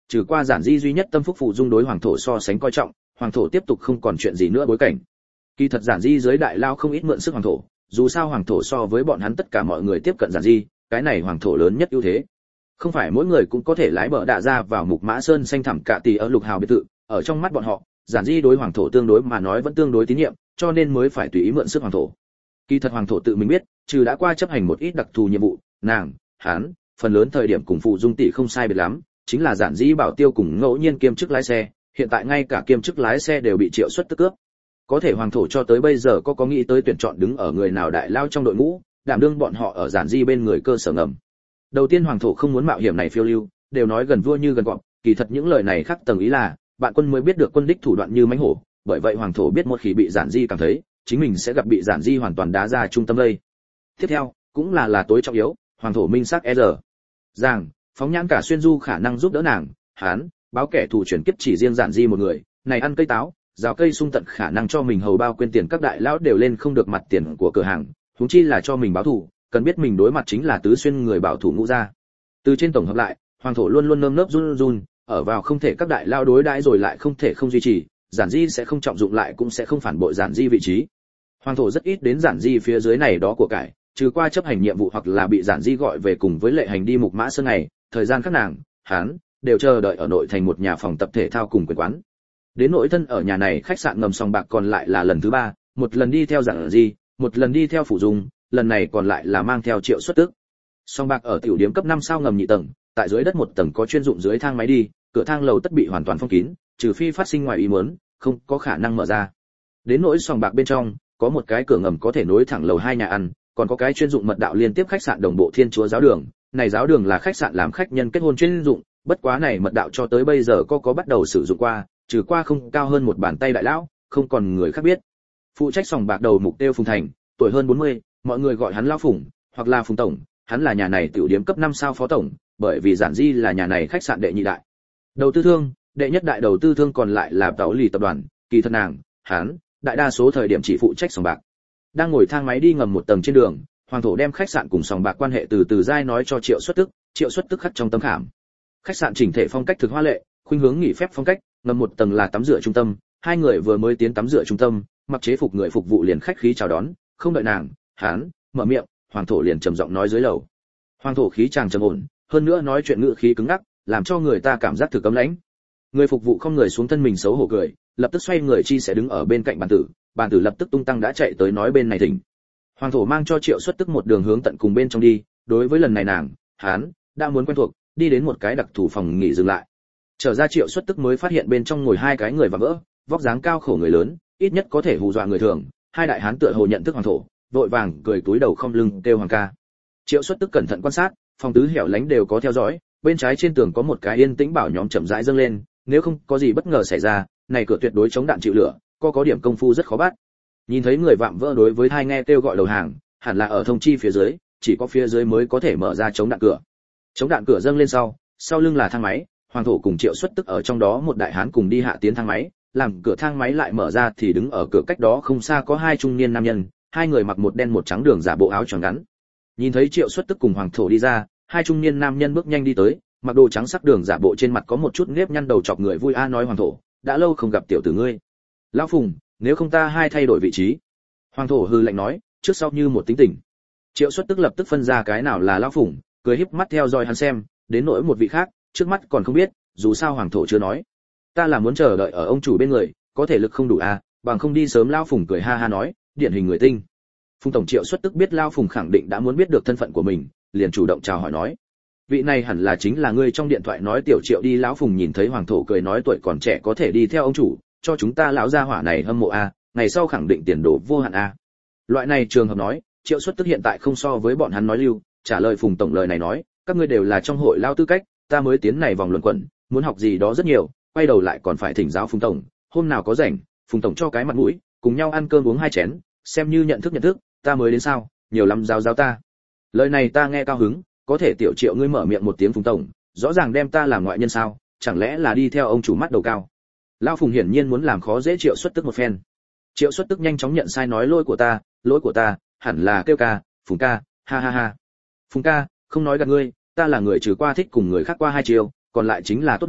trừ qua giản di duy nhất tâm phúc phụ dung đối hoàng thổ so sánh coi trọng, hoàng thổ tiếp tục không còn chuyện gì nữa bối cảnh. Kỳ thật giản di dưới đại lao không ít mượn sức hoàng thổ, dù sao hoàng thổ so với bọn hắn tất cả mọi người tiếp cận giản di, cái này hoàng thổ lớn nhất ưu thế. Không phải mỗi người cũng có thể lái bờ đạ ra vào mục mã sơn xanh thẳm cả tỷ ở lục hào biệt thự, ở trong mắt bọn họ, giản di đối hoàng thổ tương đối mà nói vẫn tương đối tín nhiệm, cho nên mới phải tùy ý mượn sức hoàng thổ. Kỳ thật hoàng thổ tự mình biết, trừ đã qua chấp hành một ít đặc thù nhiệm vụ, nàng, hắn, phần lớn thời điểm cùng phụ dung tỷ không sai biệt lắm, chính là giản di bảo tiêu cùng ngẫu nhiên kiêm chức lái xe, hiện tại ngay cả kiêm chức lái xe đều bị Triệu Xuất Tức cướp. Có thể hoàng thổ cho tới bây giờ có có nghĩ tới tuyển chọn đứng ở người nào đại lao trong đội ngũ, đảm đương bọn họ ở giản di bên người cơ sở ngầm. Đầu tiên hoàng thổ không muốn mạo hiểm này phiêu lưu, đều nói gần vua như gần cọp, kỳ thật những lời này khác tầng ý là, bạn quân mới biết được quân đích thủ đoạn như mãnh hổ, bởi vậy hoàng thổ biết một khi bị giản di cảm thấy, chính mình sẽ gặp bị giản di hoàn toàn đá ra trung tâm đây. Tiếp theo, cũng là là tối trọng yếu, hoàng thổ minh sắc e giờ. Rằng, phóng nhãn cả xuyên du khả năng giúp đỡ nàng, hắn, báo kẻ thù chuyển kiếp chỉ riêng giản di một người, này ăn cây táo, rào cây sung tận khả năng cho mình hầu bao quên tiền các đại lão đều lên không được mặt tiền của cửa hàng, huống chi là cho mình báo thù, cần biết mình đối mặt chính là tứ xuyên người bảo thủ ngũ gia. Từ trên tổng hợp lại, hoàng thổ luôn luôn nơm nớp run run, ở vào không thể các đại lao đối đãi rồi lại không thể không duy trì, giản di sẽ không trọng dụng lại cũng sẽ không phản bội giản di vị trí. Hoàng thổ rất ít đến giản di phía dưới này đó của cải, trừ qua chấp hành nhiệm vụ hoặc là bị giản di gọi về cùng với lệ hành đi mục mã sơn này, thời gian các nàng, hắn đều chờ đợi ở nội thành một nhà phòng tập thể thao cùng quyền quán. Đến nội thân ở nhà này khách sạn ngầm sòng bạc còn lại là lần thứ ba, một lần đi theo giản di, một lần đi theo phụ dung, lần này còn lại là mang theo Triệu Xuất Tức. Sòng bạc ở tiểu điểm cấp năm sao ngầm nhị tầng, tại dưới đất một tầng có chuyên dụng dưới thang máy đi, cửa thang lầu tất bị hoàn toàn phong kín, trừ phi phát sinh ngoài ý muốn, không có khả năng mở ra. Đến nỗi sòng bạc bên trong, có một cái cửa ngầm có thể nối thẳng lầu hai nhà ăn, còn có cái chuyên dụng mật đạo liên tiếp khách sạn đồng bộ Thiên Chúa giáo đường, này giáo đường là khách sạn làm khách nhân kết hôn chuyên dụng, bất quá này mật đạo cho tới bây giờ có có bắt đầu sử dụng qua, trừ qua không cao hơn một bàn tay đại lão, không còn người khác biết. Phụ trách sòng bạc đầu mục tiêu Phùng Thành, tuổi hơn bốn mươi, mọi người gọi hắn lão Phùng, hoặc là Phùng tổng, hắn là nhà này tiểu điểm cấp năm sao phó tổng, bởi vì giản di là nhà này khách sạn đệ nhị đại. Đầu tư thương, đệ nhất đại đầu tư thương còn lại là Táo Lì tập đoàn, kỳ thật nàng, hắn, đại đa số thời điểm chỉ phụ trách sòng bạc. Đang ngồi thang máy đi ngầm một tầng trên đường, hoàng thổ đem khách sạn cùng sòng bạc quan hệ từ từ giai nói cho Triệu Xuất Tức, Triệu Xuất Tức khắc trong tấm khảm. Khách sạn chỉnh thể phong cách thực hoa lệ, khuynh hướng nghỉ phép phong cách, ngầm một tầng là tắm rửa trung tâm, hai người vừa mới tiến tắm rửa trung tâm, mặc chế phục người phục vụ liền khách khí chào đón, không đợi nàng, hắn mở miệng, hoàng thổ liền trầm giọng nói dưới lầu. Hoàng thổ khí chàng trầm ổn, hơn nữa nói chuyện ngữ khí cứng ngắc, làm cho người ta cảm giác thực cấm lãnh. Người phục vụ không người xuống thân mình xấu hổ cười, lập tức xoay người chi sẽ đứng ở bên cạnh bàn tử, bàn tử lập tức tung tăng đã chạy tới nói bên này thỉnh. Hoàng thổ mang cho Triệu Xuất Tức một đường hướng tận cùng bên trong đi, đối với lần này nàng, hắn đã muốn quen thuộc, đi đến một cái đặc thù phòng nghỉ dừng lại. Trở ra Triệu Xuất Tức mới phát hiện bên trong ngồi hai cái người và vỡ, vóc dáng cao khổ người lớn, ít nhất có thể hù dọa người thường, hai đại hán tựa hồ nhận thức hoàng thổ, vội vàng cười túi đầu không lưng kêu hoàng ca. Triệu Xuất Tức cẩn thận quan sát, phòng tứ hẻo lánh đều có theo dõi, bên trái trên tường có một cái yên tĩnh bảo nhóm chậm rãi dâng lên, nếu không có gì bất ngờ xảy ra, này cửa tuyệt đối chống đạn chịu lửa, có có điểm công phu rất khó bắt. Nhìn thấy người vạm vỡ đối với hai nghe kêu gọi đầu hàng, hẳn là ở thông chi phía dưới, chỉ có phía dưới mới có thể mở ra chống đạn cửa. Chống đạn cửa dâng lên sau, sau lưng là thang máy, hoàng thổ cùng Triệu Xuất Tức ở trong đó một đại hán cùng đi hạ tiến thang máy, làm cửa thang máy lại mở ra thì đứng ở cửa cách đó không xa có hai trung niên nam nhân, hai người mặc một đen một trắng đường giả bộ áo choàng ngắn. Nhìn thấy Triệu Xuất Tức cùng hoàng thổ đi ra, hai trung niên nam nhân bước nhanh đi tới, mặc đồ trắng sắc đường giả bộ trên mặt có một chút nếp nhăn đầu chọc người vui a nói hoàng thổ, đã lâu không gặp tiểu tử ngươi. Lão Phùng, nếu không ta hai thay đổi vị trí. Hoàng thổ hừ lạnh nói, trước sau như một tính tình. Triệu Xuất Tức lập tức phân ra cái nào là lão Phùng, cười híp mắt theo dõi hắn xem, đến nỗi một vị khác, trước mắt còn không biết, dù sao hoàng thổ chưa nói. Ta là muốn chờ đợi ở ông chủ bên người, có thể lực không đủ à, bằng không đi sớm. Lão Phùng cười ha ha nói, điển hình người tinh. Phùng tổng Triệu Xuất Tức biết Lão Phùng khẳng định đã muốn biết được thân phận của mình, liền chủ động chào hỏi nói, vị này hẳn là chính là ngươi trong điện thoại nói tiểu Triệu đi. Lão Phùng nhìn thấy hoàng thổ cười nói tuổi còn trẻ có thể đi theo ông chủ, cho chúng ta lão gia hỏa này hâm mộ a, ngày sau khẳng định tiền đồ vô hạn a. Loại này trường hợp nói, Triệu Xuất Tức hiện tại không so với bọn hắn nói lưu, trả lời Phùng tổng lời này nói, các ngươi đều là trong hội lao tư cách, ta mới tiến này vòng luận quẩn, muốn học gì đó rất nhiều, quay đầu lại còn phải thỉnh giáo Phùng tổng, hôm nào có rảnh, Phùng tổng cho cái mặt mũi, cùng nhau ăn cơm uống hai chén, xem như nhận thức nhận thức, ta mới đến sao, nhiều lắm giáo giáo ta. Lời này ta nghe cao hứng, có thể tiểu Triệu ngươi mở miệng một tiếng Phùng tổng, rõ ràng đem ta làm ngoại nhân sao, chẳng lẽ là đi theo ông chủ mắt đầu cao. Lão Phùng hiển nhiên muốn làm khó dễ Triệu Xuất Tức một phen. Triệu Xuất Tức nhanh chóng nhận sai nói lỗi của ta, lỗi của ta, hẳn là kêu ca, Phùng ca, ha ha ha. Phùng ca, không nói gạt ngươi, ta là người trừ qua thích cùng người khác qua hai chiều, còn lại chính là tốt đổ,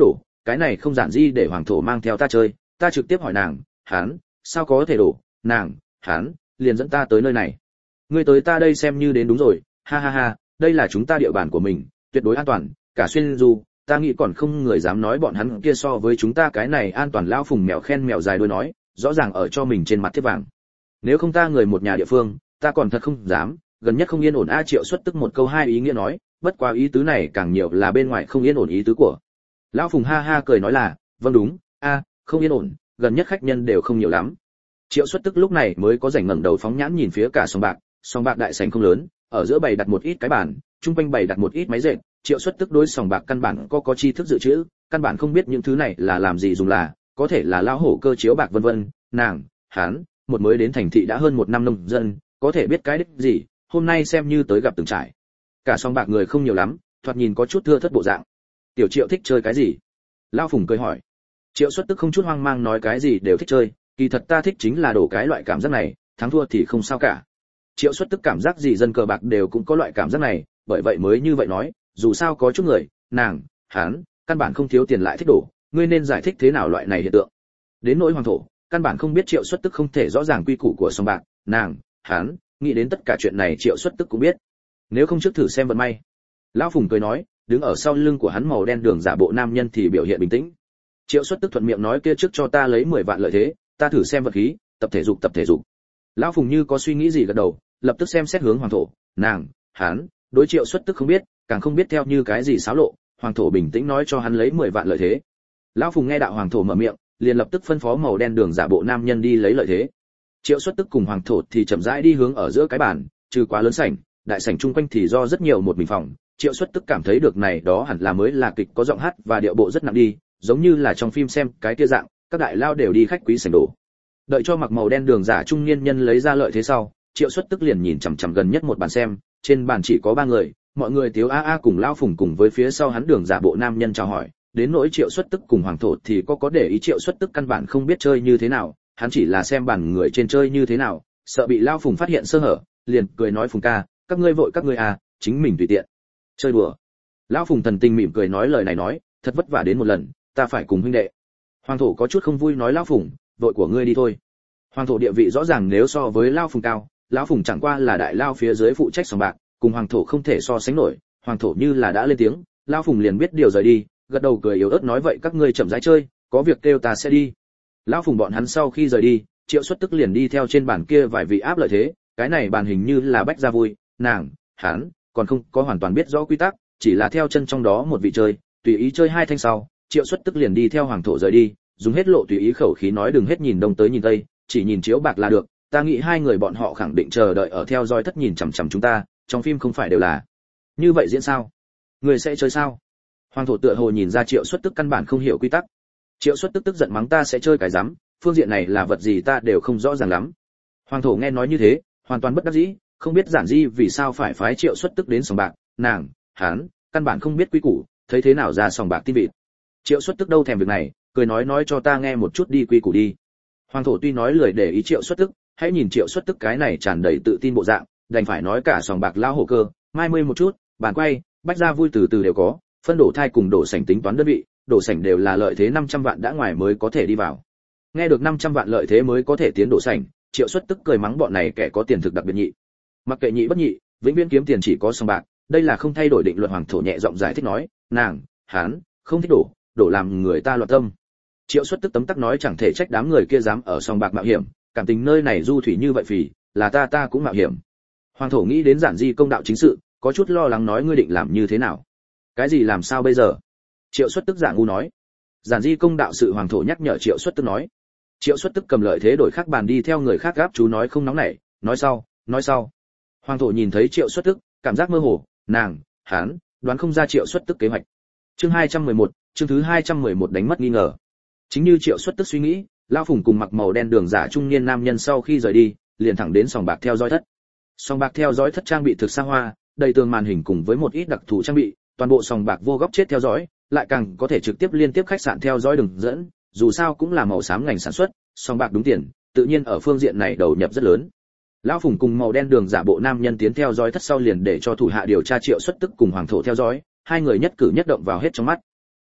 cái này không giản di để hoàng thổ mang theo ta chơi, ta trực tiếp hỏi nàng, hắn, sao có thể đổ, nàng, hắn, liền dẫn ta tới nơi này. Ngươi tới ta đây xem như đến đúng rồi, ha ha ha, đây là chúng ta địa bàn của mình, tuyệt đối an toàn, cả xuyên du, ta nghĩ còn không người dám nói bọn hắn kia so với chúng ta cái này an toàn. Lão Phùng mèo khen mèo dài đuôi nói, rõ ràng ở cho mình trên mặt thiết vàng. Nếu không ta người một nhà địa phương, ta còn thật không dám, gần nhất không yên ổn a. Triệu Xuất tức một câu hai ý nghĩa nói, bất quá ý tứ này càng nhiều là bên ngoài không yên ổn ý tứ của. Lão Phùng ha ha cười nói là, vâng đúng, a, không yên ổn, gần nhất khách nhân đều không nhiều lắm. Triệu Xuất tức lúc này mới có rảnh ngẩng đầu phóng nhãn nhìn phía cả sòng bạc, sòng bạc đại sảnh không lớn, ở giữa bày đặt một ít cái bàn, trung quanh bày đặt một ít máy dệt. Triệu Xuất tức đối sòng bạc căn bản có có tri thức dự trữ, căn bản không biết những thứ này là làm gì dùng là, có thể là lao hổ cơ chiếu bạc vân vân. Nàng, hắn, một mới đến thành thị đã hơn một năm nông dân, có thể biết cái đích gì, hôm nay xem như tới gặp từng trải. Cả sòng bạc người không nhiều lắm, thoạt nhìn có chút thưa thớt bộ dạng. Tiểu Triệu thích chơi cái gì? Lao Phùng cười hỏi. Triệu Xuất tức không chút hoang mang nói cái gì đều thích chơi, kỳ thật ta thích chính là đổ cái loại cảm giác này, thắng thua thì không sao cả. Triệu Xuất tức cảm giác gì dân cờ bạc đều cũng có loại cảm giác này, bởi vậy mới như vậy nói, dù sao có chút người, nàng, hắn, căn bản không thiếu tiền lại thích đổ, ngươi nên giải thích thế nào loại này hiện tượng. Đến nỗi hoàng thổ, căn bản không biết Triệu Xuất tức không thể rõ ràng quy củ của sòng bạc, nàng, hắn, nghĩ đến tất cả chuyện này Triệu Xuất tức cũng biết. Nếu không trước thử xem vận may. Lão Phùng cười nói, đứng ở sau lưng của hắn màu đen đường giả bộ nam nhân thì biểu hiện bình tĩnh. Triệu Xuất tức thuận miệng nói kia trước cho ta lấy mười vạn lợi thế, ta thử xem vật khí, tập thể dục tập thể dục. Lão Phùng như có suy nghĩ gì gật đầu, lập tức xem xét hướng hoàng thổ, nàng, hắn, đối Triệu Xuất tức không biết, càng không biết theo như cái gì xáo lộ. Hoàng thổ bình tĩnh nói cho hắn lấy mười vạn lợi thế. Lão Phùng nghe đạo hoàng thổ mở miệng, liền lập tức phân phó màu đen đường giả bộ nam nhân đi lấy lợi thế. Triệu Xuất tức cùng hoàng thổ thì chậm rãi đi hướng ở giữa cái bàn, trừ quá lớn sảnh, đại sảnh chung quanh thì do rất nhiều một bình phòng. Triệu Xuất tức cảm thấy được này đó hẳn là mới là kịch có giọng hát và điệu bộ rất nặng đi, giống như là trong phim xem cái kia dạng, các đại lao đều đi khách quý sảnh đổ. Đợi cho mặc màu đen đường giả trung niên nhân lấy ra lợi thế sau, Triệu Xuất tức liền nhìn chằm chằm gần nhất một bàn xem, trên bàn chỉ có ba người, mọi người tiếu a a cùng Lão Phùng cùng với phía sau hắn đường giả bộ nam nhân chào hỏi. Đến nỗi Triệu Xuất tức cùng hoàng thổ thì có có để ý. Triệu Xuất tức căn bản không biết chơi như thế nào, hắn chỉ là xem bàn người trên chơi như thế nào, sợ bị Lão Phùng phát hiện sơ hở, liền cười nói Phùng ca, các ngươi vội các ngươi à, chính mình tùy tiện chơi đùa. Lão Phùng thần tình mỉm cười nói lời này nói, thật vất vả đến một lần, ta phải cùng huynh đệ. Hoàng thổ có chút không vui nói Lão Phùng, vội của ngươi đi thôi. Hoàng thổ địa vị rõ ràng nếu so với Lão Phùng cao, Lão Phùng chẳng qua là đại lao phía dưới phụ trách sòng bạc, cùng hoàng thổ không thể so sánh nổi. Hoàng thổ như là đã lên tiếng, Lão Phùng liền biết điều rời đi, gật đầu cười yếu ớt nói vậy các ngươi chậm rãi chơi, có việc kêu ta sẽ đi. Lão Phùng bọn hắn sau khi rời đi, Triệu Xuất tức liền đi theo trên bàn kia vài vị áp lợi thế, cái này bàn hình như là bách gia vui, nàng, hắn, còn không có hoàn toàn biết rõ quy tắc, chỉ là theo chân trong đó một vị chơi, tùy ý chơi hai thanh sau, Triệu Xuất tức liền đi theo hoàng thổ rời đi, dùng hết lộ tùy ý khẩu khí nói đừng hết nhìn đông tới nhìn tây, chỉ nhìn chiếu bạc là được, ta nghĩ hai người bọn họ khẳng định chờ đợi ở theo dõi thất nhìn chằm chằm chúng ta, trong phim không phải đều là như vậy diễn sao? Người sẽ chơi sao? Hoàng thổ tựa hồ nhìn ra Triệu Xuất tức căn bản không hiểu quy tắc. Triệu Xuất tức tức giận mắng ta sẽ chơi cái rắm, phương diện này là vật gì ta đều không rõ ràng lắm. Hoàng thổ nghe nói như thế, hoàn toàn bất đắc dĩ, không biết giản di vì sao phải phái Triệu Xuất tức đến sòng bạc, nàng, hắn, căn bản không biết quy củ, thấy thế nào ra sòng bạc tin vịt. Triệu Xuất tức đâu thèm việc này, cười nói nói cho ta nghe một chút đi quy củ đi. Hoàng thổ tuy nói lười để ý Triệu Xuất tức, hãy nhìn Triệu Xuất tức cái này tràn đầy tự tin bộ dạng, đành phải nói cả sòng bạc lao hổ cơ, mai mươi một chút, bàn quay, bách gia vui từ từ đều có, phân đổ thai cùng đổ sảnh tính toán đơn vị, đổ sảnh đều là lợi thế năm trăm vạn đã ngoài mới có thể đi vào. Nghe được năm trăm vạn lợi thế mới có thể tiến đổ sảnh, Triệu Xuất tức cười mắng bọn này kẻ có tiền thực đặc biệt nhị. Mặc kệ nhị bất nhị, vĩnh viễn kiếm tiền chỉ có sòng bạc, đây là không thay đổi định luật. Hoàng thổ nhẹ giọng giải thích nói, nàng, hắn, không thích đổ, đổ làm người ta loạn tâm. Triệu Xuất tức tấm tắc nói chẳng thể trách đám người kia dám ở sòng bạc mạo hiểm, cảm tình nơi này du thủy như vậy phì, là ta ta cũng mạo hiểm. Hoàng thổ nghĩ đến giản di công đạo chính sự, có chút lo lắng nói ngươi định làm như thế nào? Cái gì làm sao bây giờ? Triệu Xuất tức giả ngu nói. Giản di công đạo sự. Hoàng thổ nhắc nhở Triệu Xuất tức nói. Triệu Xuất tức cầm lợi thế đổi khác bàn đi theo người khác gáp chú nói không nóng nảy, nói sau, nói sau. Hoàng thổ nhìn thấy Triệu Xuất tức, cảm giác mơ hồ, nàng, hắn, đoán không ra Triệu Xuất tức kế hoạch. Chương hai trăm mười một, chương thứ hai trăm mười một đánh mất nghi ngờ. Chính như Triệu Xuất tức suy nghĩ, Lão Phùng cùng mặc màu đen đường giả trung niên nam nhân sau khi rời đi, liền thẳng đến sòng bạc theo dõi thất. Sòng bạc theo dõi thất trang bị thực xa hoa, đầy tường màn hình cùng với một ít đặc thù trang bị, toàn bộ sòng bạc vô góc chết theo dõi, lại càng có thể trực tiếp liên tiếp khách sạn theo dõi đường dẫn, dù sao cũng là màu xám ngành sản xuất, sòng bạc đúng tiền, tự nhiên ở phương diện này đầu nhập rất lớn. Lão Phùng cùng màu đen đường giả bộ nam nhân tiến theo dõi thất sau liền để cho thủ hạ điều tra Triệu Xuất tức cùng hoàng thổ theo dõi, hai người nhất cử nhất động vào hết trong mắt.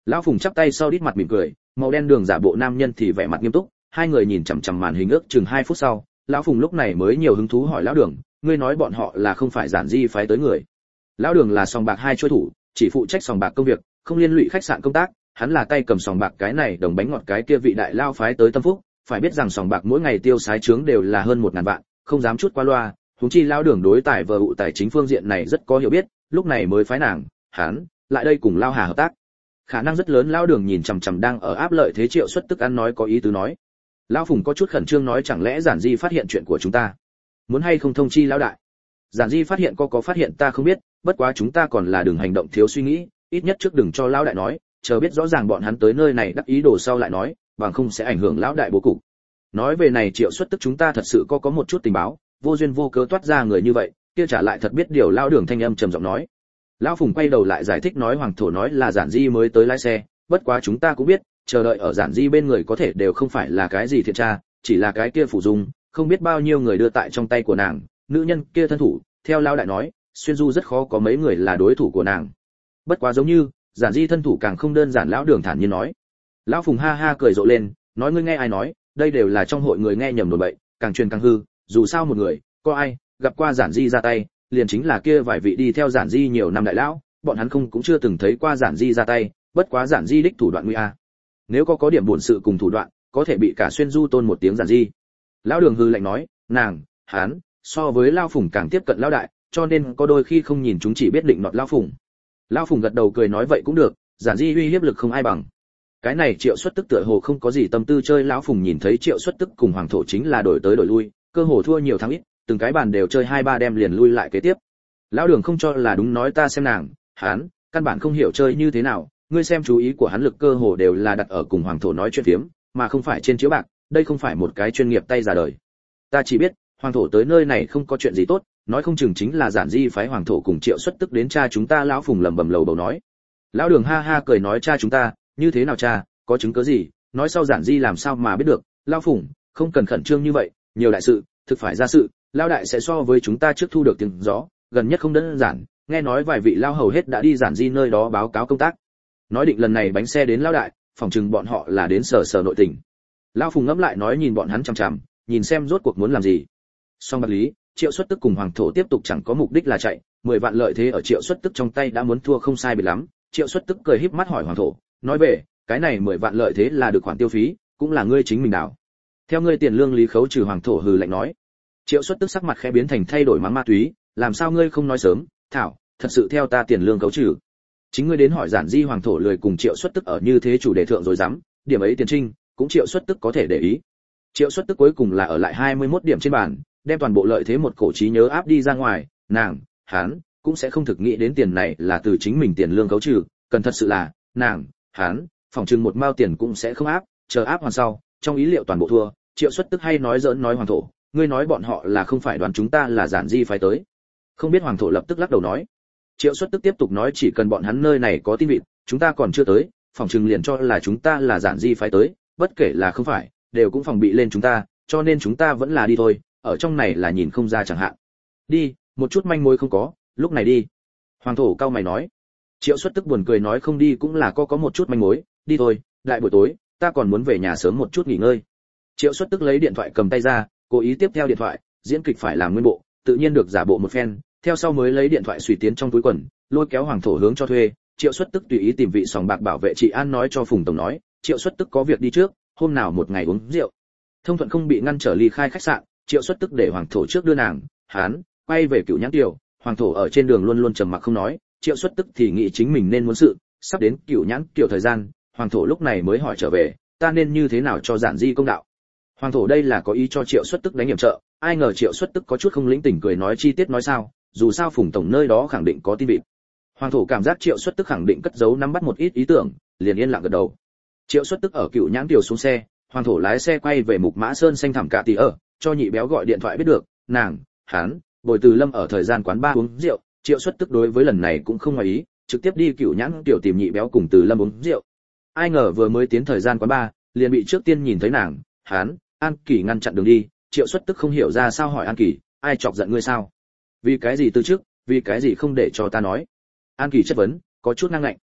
Lão Phùng chắp tay sau đít mặt mỉm cười, màu đen đường giả bộ nam nhân thì vẻ mặt nghiêm túc, hai người nhìn chằm chằm màn hình ước chừng hai phút sau, lão Phùng lúc này mới nhiều hứng thú hỏi lão Đường, ngươi nói bọn họ là không phải giản di phái tới người? Lão Đường là sòng bạc hai chuôi thủ, chỉ phụ trách sòng bạc công việc, không liên lụy khách sạn công tác, hắn là tay cầm sòng bạc cái này đồng bánh ngọt cái kia vị đại lao phái tới tâm phúc, phải biết rằng sòng bạc mỗi ngày tiêu xái trướng đều là hơn một ngàn vạn, không dám chút qua loa, huống chi lão Đường đối tài vờ ụ tài chính phương diện này rất có hiểu biết, lúc này mới phái nàng, hắn lại đây cùng Lao Hà hợp tác. Khả năng rất lớn lão Đường nhìn chằm chằm đang ở áp lợi thế Triệu Xuất Tức ăn nói có ý tứ nói. Lão Phùng có chút khẩn trương nói chẳng lẽ giản di phát hiện chuyện của chúng ta, muốn hay không thông chi lão đại? Giản di phát hiện có có phát hiện ta không biết, bất quá chúng ta còn là đừng hành động thiếu suy nghĩ, ít nhất trước đừng cho lão đại nói, chờ biết rõ ràng bọn hắn tới nơi này đắc ý đồ sau lại nói, bằng không sẽ ảnh hưởng lão đại bố cục. Nói về này Triệu Xuất Tức chúng ta thật sự có có một chút tình báo, vô duyên vô cớ toát ra người như vậy, kia trả lại thật biết điều lão Đường thanh âm trầm giọng nói. Lão Phùng quay đầu lại giải thích nói Hoàng thổ nói là giản di mới tới lái xe, bất quá chúng ta cũng biết, chờ đợi ở giản di bên người có thể đều không phải là cái gì thiện tra, chỉ là cái kia phụ dung, không biết bao nhiêu người đưa tại trong tay của nàng, nữ nhân kia thân thủ, theo lão đại nói, xuyên du rất khó có mấy người là đối thủ của nàng. Bất quá giống như, giản di thân thủ càng không đơn giản lão Đường thản nhiên nói. Lão Phùng ha ha cười rộ lên, nói ngươi nghe ai nói, đây đều là trong hội người nghe nhầm đồn bậy, càng truyền càng hư, dù sao một người, có ai gặp qua giản di ra tay, liền chính là kia vài vị đi theo giản di nhiều năm đại lão, bọn hắn không cũng chưa từng thấy qua giản di ra tay, bất quá giản di đích thủ đoạn nguy a. Nếu có có điểm buồn sự cùng thủ đoạn, có thể bị cả xuyên du tôn một tiếng giản di. Lão Đường hư lạnh nói, nàng, hắn, so với Lão Phùng càng tiếp cận lão đại, cho nên có đôi khi không nhìn chúng chỉ biết định nọt Lão Phùng. Lão Phùng gật đầu cười nói vậy cũng được, giản di uy hiếp lực không ai bằng. Cái này Triệu Xuất Tức tựa hồ không có gì tâm tư chơi, Lão Phùng nhìn thấy Triệu Xuất Tức cùng Hoàng thổ chính là đổi tới đổi lui, cơ hồ thua nhiều thắng ít, từng cái bàn đều chơi hai ba đem liền lui lại kế tiếp. Lão Đường không cho là đúng nói ta xem nàng, hắn căn bản không hiểu chơi như thế nào, ngươi xem chú ý của hắn lực cơ hồ đều là đặt ở cùng Hoàng thổ nói chuyện phiếm, mà không phải trên chiếu bạc, đây không phải một cái chuyên nghiệp tay già đời. Ta chỉ biết, Hoàng thổ tới nơi này không có chuyện gì tốt, nói không chừng chính là giản di phái Hoàng thổ cùng Triệu Xuất Tức đến cha chúng ta. Lão Phùng lẩm bẩm lầu bầu nói. Lão Đường ha ha cười nói cha chúng ta, như thế nào cha, có chứng cứ gì, nói sau giản di làm sao mà biết được. Lão Phùng, không cần khẩn trương như vậy, nhiều đại sự, thực phải ra sự, lão đại sẽ so với chúng ta trước thu được tiếng gió, gần nhất không đơn giản, nghe nói vài vị lao hầu hết đã đi giản di nơi đó báo cáo công tác. Nói định lần này bánh xe đến lão đại, phòng chừng bọn họ là đến sở sở nội tình. Lão Phùng ngẫm lại nói nhìn bọn hắn chằm chằm, nhìn xem rốt cuộc muốn làm gì. Song bạc lý, Triệu Xuất Tức cùng Hoàng thổ tiếp tục chẳng có mục đích là chạy, mười vạn lợi thế ở Triệu Xuất Tức trong tay đã muốn thua không sai biệt lắm. Triệu Xuất Tức cười híp mắt hỏi Hoàng thổ, nói về, cái này mười vạn lợi thế là được khoản tiêu phí, cũng là ngươi chính mình đảo. Theo ngươi tiền lương lý khấu trừ. Hoàng thổ hừ lạnh nói. Triệu Xuất Tức sắc mặt khẽ biến thành thay đổi mắng ma túy, làm sao ngươi không nói sớm, thảo, thật sự theo ta tiền lương khấu trừ. Chính ngươi đến hỏi giản di. Hoàng thổ lười cùng Triệu Xuất Tức ở như thế chủ đề thượng rồi dám, điểm ấy tiền trinh, cũng Triệu Xuất Tức có thể để ý. Triệu Xuất Tức cuối cùng là ở lại hai mươi mốt điểm trên bàn, đem toàn bộ lợi thế một cổ trí nhớ áp đi ra ngoài, nàng, hắn cũng sẽ không thực nghĩ đến tiền này là từ chính mình tiền lương khấu trừ, cần thật sự là, nàng, hắn, phòng trừng một mao tiền cũng sẽ không áp, chờ áp hoàn sau, trong ý liệu toàn bộ thua. Triệu Xuất Tức hay nói giỡn nói Hoàng thổ, ngươi nói bọn họ là không phải đoán chúng ta là giản di phái tới. Không biết. Hoàng thổ lập tức lắc đầu nói. Triệu Xuất Tức tiếp tục nói chỉ cần bọn hắn nơi này có tin vịt, chúng ta còn chưa tới, phòng trừng liền cho là chúng ta là giản di phái tới, bất kể là không phải, đều cũng phòng bị lên chúng ta, cho nên chúng ta vẫn là đi thôi, ở trong này là nhìn không ra chẳng hạn. Đi, một chút manh mối không có, lúc này đi. Hoàng thổ cau mày nói. Triệu Xuất Tức buồn cười nói không đi cũng là có có một chút manh mối, đi thôi, đại buổi tối, ta còn muốn về nhà sớm một chút nghỉ ngơi. Triệu Xuất Tức lấy điện thoại cầm tay ra, cố ý tiếp theo điện thoại, diễn kịch phải làm nguyên bộ, tự nhiên được giả bộ một phen, theo sau mới lấy điện thoại suy tiến trong túi quần, lôi kéo Hoàng thổ hướng cho thuê. Triệu Xuất Tức tùy ý tìm vị sòng bạc bảo vệ trị an nói cho Phùng tổng nói, Triệu Xuất Tức có việc đi trước, hôm nào một ngày uống rượu. Thông thuận không bị ngăn trở ly khai khách sạn, Triệu Xuất Tức để Hoàng thổ trước đưa nàng, hắn quay về Cửu Nhãn Tiểu. Hoàng thổ ở trên đường luôn luôn trầm mặc không nói, Triệu Xuất Tức thì nghĩ chính mình nên muốn sự, sắp đến Cửu Nhãn Tiểu thời gian, Hoàng thổ lúc này mới hỏi trở về, ta nên như thế nào cho giản di công đạo. Hoàng thổ đây là có ý cho Triệu Xuất Tức đánh nhiệm trợ, ai ngờ Triệu Xuất Tức có chút không lĩnh tỉnh cười nói chi tiết nói sao, dù sao Phùng tổng nơi đó khẳng định có tin vịt. Hoàng thổ cảm giác Triệu Xuất Tức khẳng định cất giấu nắm bắt một ít ý tưởng, liền yên lặng gật đầu. Triệu Xuất Tức ở Cửu Nhãn Tiểu xuống xe, Hoàng thổ lái xe quay về Mục Mã Sơn xanh thẳm cả tỷ ở, cho nhị béo gọi điện thoại biết được, nàng, hắn, Bồi Từ Lâm ở thời gian quán ba uống rượu, Triệu Xuất Tức đối với lần này cũng không ngoài ý, trực tiếp đi Cửu Nhãn Tiểu tìm nhị béo cùng Từ Lâm uống rượu. Ai ngờ vừa mới tiến thời gian quán ba, liền bị trước tiên nhìn thấy nàng, hắn, An Kỳ ngăn chặn đường đi. Triệu Xuất Tức không hiểu ra sao hỏi An Kỳ, ai chọc giận ngươi sao? Vì cái gì từ trước, vì cái gì không để cho ta nói? An Kỳ chất vấn, có chút năng lạnh.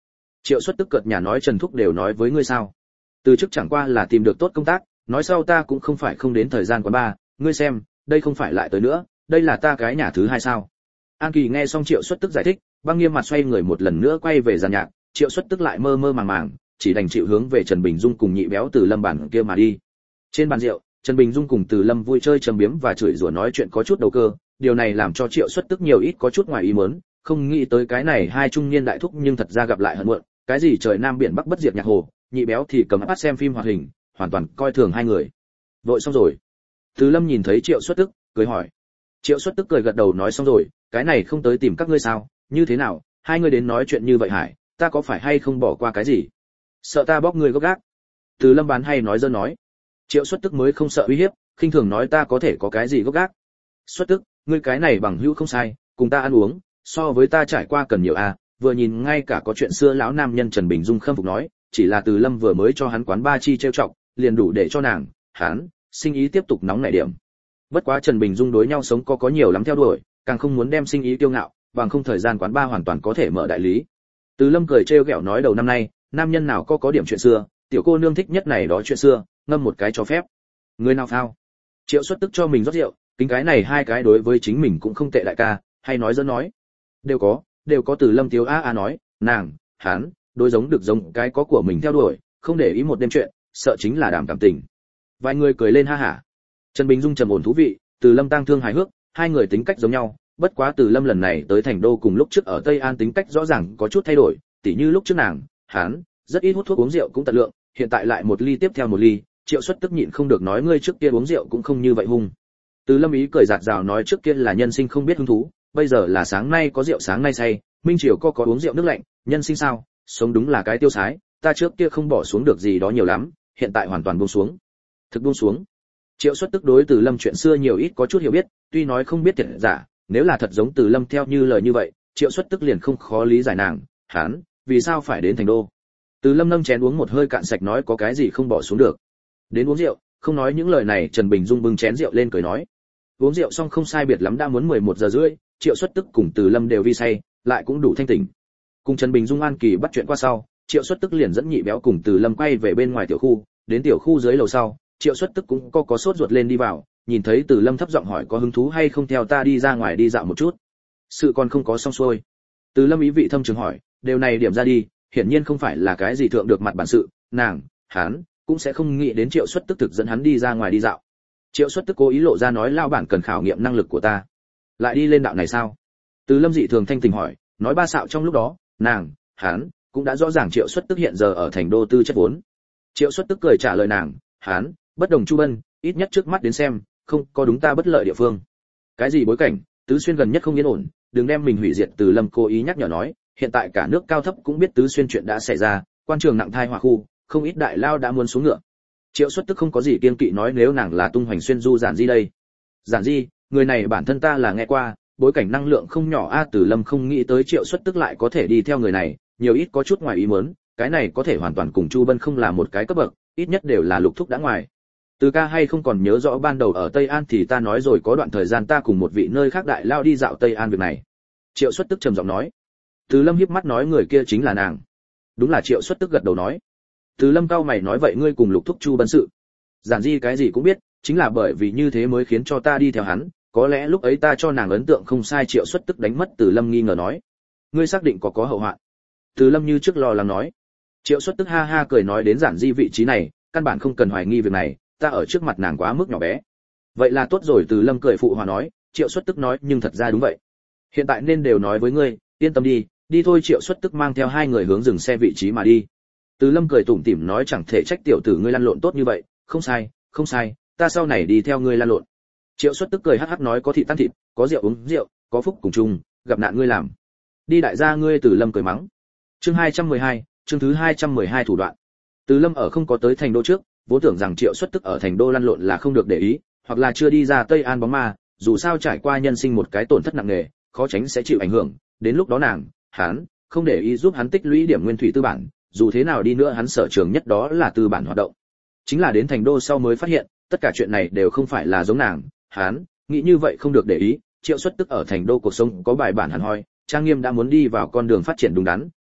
Triệu Xuất tức cợt nhà nói Trần Thúc đều nói với ngươi sao? Từ trước chẳng qua là tìm được tốt công tác, nói sau ta cũng không phải không đến thời gian quán ba, ngươi xem, đây không phải lại tới nữa, đây là ta cái nhà thứ hai sao? An Kỳ nghe xong Triệu Xuất tức giải thích, băng nghiêm mặt xoay người một lần nữa quay về giàn nhạc, Triệu Xuất tức lại mơ mơ màng màng, chỉ đành chịu hướng về Trần Bình Dung cùng nhị béo Từ Lâm bàn kia mà đi. Trên bàn rượu, Trần Bình Dung cùng Từ Lâm vui chơi trầm biếm và chửi rủa nói chuyện có chút đầu cơ, điều này làm cho Triệu Xuất tức nhiều ít có chút ngoài ý muốn, không nghĩ tới cái này hai trung niên đại thúc nhưng thật ra gặp lại hận muộn, cái gì trời nam biển bắc bất diệt nhạc hồ, nhị béo thì cầm iPad xem phim hoạt hình, hoàn toàn coi thường hai người. Vội xong rồi. Từ Lâm nhìn thấy Triệu Xuất tức, cười hỏi. Triệu Xuất tức cười gật đầu nói xong rồi, cái này không tới tìm các ngươi sao, như thế nào, hai người đến nói chuyện như vậy hải, ta có phải hay không bỏ qua cái gì? Sợ ta bóc ngươi gốc gác. Từ Lâm bán hay nói dơ nói. Triệu Xuất tức mới không sợ uy hiếp, khinh thường nói ta có thể có cái gì gốc gác. Xuất tức, ngươi cái này bằng hữu không sai, cùng ta ăn uống, so với ta trải qua cần nhiều à, vừa nhìn ngay cả có chuyện xưa lão nam nhân Trần Bình Dung khâm phục nói, chỉ là Từ Lâm vừa mới cho hắn quán ba chi trêu chọc, liền đủ để cho nàng, hắn, sinh ý tiếp tục nóng nảy điểm. Bất quá Trần Bình Dung đối nhau sống có có nhiều lắm theo đuổi, càng không muốn đem sinh ý kiêu ngạo, bằng không thời gian quán ba hoàn toàn có thể mở đại lý. Từ Lâm cười trêu ghẹo nói đầu năm nay, nam nhân nào có có điểm chuyện xưa, tiểu cô nương thích nhất này đó chuyện xưa, ngâm một cái cho phép. Người nào phao? Triệu Xuất tức cho mình rót rượu, kính cái này hai cái đối với chính mình cũng không tệ đại ca, hay nói dẫn nói. Đều có, đều có. Từ Lâm tiếu a a nói, nàng, hắn, đối giống được giống cái có của mình theo đuổi, không để ý một đêm chuyện, sợ chính là đàm cảm tình. Vài người cười lên ha hả. Trần Bình Dung trầm ổn thú vị, Từ Lâm tang thương hài hước, hai người tính cách giống nhau, bất quá Từ Lâm lần này tới Thành Đô cùng lúc trước ở Tây An tính cách rõ ràng có chút thay đổi, tỉ như lúc trước nàng, hắn, rất ít hút thuốc uống rượu cũng tận lượng, hiện tại lại một ly tiếp theo một ly, Triệu Xuất tức nhịn không được nói ngươi trước kia uống rượu cũng không như vậy hung. Từ Lâm ý cười giạt rào nói trước kia là nhân sinh không biết hứng thú, bây giờ là sáng nay có rượu sáng nay say, minh triều có có uống rượu nước lạnh, nhân sinh sao, sống đúng là cái tiêu sái, ta trước kia không bỏ xuống được gì đó nhiều lắm, hiện tại hoàn toàn buông xuống. Thực buông xuống. Triệu Xuất tức đối Từ Lâm chuyện xưa nhiều ít có chút hiểu biết, tuy nói không biết thiệt giả, nếu là thật giống Từ Lâm theo như lời như vậy, Triệu Xuất tức liền không khó lý giải nàng, hắn, vì sao phải đến Thành Đô. Từ Lâm nâng chén uống một hơi cạn sạch nói có cái gì không bỏ xuống được. Đến uống rượu, không nói những lời này, Trần Bình Dung bưng chén rượu lên cười nói. Uống rượu xong không sai biệt lắm đã muốn mười một giờ rưỡi, Triệu Xuất tức cùng Từ Lâm đều vi say, lại cũng đủ thanh tỉnh. Cùng Trần Bình Dung An Kỳ bắt chuyện qua sau, Triệu Xuất tức liền dẫn nhị béo cùng Từ Lâm quay về bên ngoài tiểu khu, đến tiểu khu dưới lầu sau, Triệu Xuất tức cũng có có sốt ruột lên đi vào, nhìn thấy Từ Lâm thấp giọng hỏi có hứng thú hay không theo ta đi ra ngoài đi dạo một chút. Sự còn không có xong xuôi. Từ Lâm ý vị thâm trường hỏi, đều này điểm ra đi, hiển nhiên không phải là cái gì thượng được mặt bản sự, nàng, hắn cũng sẽ không nghĩ đến Triệu Xuất tức thực dẫn hắn đi ra ngoài đi dạo. Triệu Xuất tức cố ý lộ ra nói lao bản cần khảo nghiệm năng lực của ta. Lại đi lên đạo này sao? Từ Lâm dị thường thanh tình hỏi, nói ba xạo trong lúc đó, nàng, hắn cũng đã rõ ràng Triệu Xuất tức hiện giờ ở Thành Đô tư chất vốn. Triệu Xuất tức cười trả lời nàng, hắn bất đồng Chu Bân, ít nhất trước mắt đến xem, không có đúng ta bất lợi địa phương. Cái gì bối cảnh, Tứ Xuyên gần nhất không yên ổn, đừng đem mình hủy diệt. Từ Lâm cố ý nhắc nhở nói, hiện tại cả nước cao thấp cũng biết Tứ Xuyên chuyện đã xảy ra, quan trường nặng thai hỏa khu, không ít đại lao đã muốn xuống ngựa. Triệu Xuất tức không có gì kiên kỵ nói nếu nàng là tung hoành xuyên du giản di đây. Giản di, người này bản thân ta là nghe qua, bối cảnh năng lượng không nhỏ a. Từ Lâm không nghĩ tới Triệu Xuất tức lại có thể đi theo người này, nhiều ít có chút ngoài ý muốn, cái này có thể hoàn toàn cùng Chu Bân không là một cái cấp bậc, ít nhất đều là lục thúc đã ngoài. Từ ca hay không còn nhớ rõ ban đầu ở Tây An thì ta nói rồi có đoạn thời gian ta cùng một vị nơi khác đại lao đi dạo Tây An việc này. Triệu Xuất tức trầm giọng nói. Từ Lâm híp mắt nói người kia chính là nàng. Đúng là. Triệu Xuất tức gật đầu nói. Từ Lâm cau mày nói vậy ngươi cùng lục thúc Chu Bân sự. Giản di cái gì cũng biết, chính là bởi vì như thế mới khiến cho ta đi theo hắn, có lẽ lúc ấy ta cho nàng ấn tượng không sai. Triệu Xuất tức đánh mất Từ Lâm nghi ngờ nói. Ngươi xác định có có hậu hoạn? Từ Lâm như trước lo lắng nói. Triệu Xuất tức ha ha cười nói đến giản di vị trí này, căn bản không cần hoài nghi việc này, ta ở trước mặt nàng quá mức nhỏ bé. Vậy là tốt rồi. Từ Lâm cười phụ hòa nói. Triệu Xuất tức nói nhưng thật ra đúng vậy. Hiện tại nên đều nói với ngươi, yên tâm đi, đi thôi. Triệu Xuất tức mang theo hai người hướng dừng xe vị trí mà đi. Từ Lâm cười tủm tỉm nói chẳng thể trách tiểu tử ngươi lăn lộn tốt như vậy, không sai, không sai, ta sau này đi theo ngươi lăn lộn. Triệu Xuất tức cười hắc hắc nói có thịt tan thịt, có rượu uống rượu, có phúc cùng chung, gặp nạn ngươi làm. Đi đại gia ngươi. Từ Lâm cười mắng. Chương hai trăm mười hai, chương thứ hai trăm mười hai thủ đoạn. Từ Lâm ở không có tới Thành Đô trước, vốn tưởng rằng Triệu Xuất tức ở Thành Đô lăn lộn là không được để ý, hoặc là chưa đi ra Tây An bóng ma, dù sao trải qua nhân sinh một cái tổn thất nặng nề, khó tránh sẽ chịu ảnh hưởng, đến lúc đó nàng, hắn không để ý giúp hắn tích lũy điểm nguyên thủy tư bản, dù thế nào đi nữa hắn sở trường nhất đó là tư bản hoạt động. Chính là đến Thành Đô sau mới phát hiện, tất cả chuyện này đều không phải là giống nàng, hắn nghĩ như vậy không được để ý. Triệu Xuất tức ở Thành Đô cuộc sống có bài bản hẳn hoi, trang nghiêm đã muốn đi vào con đường phát triển đúng đắn,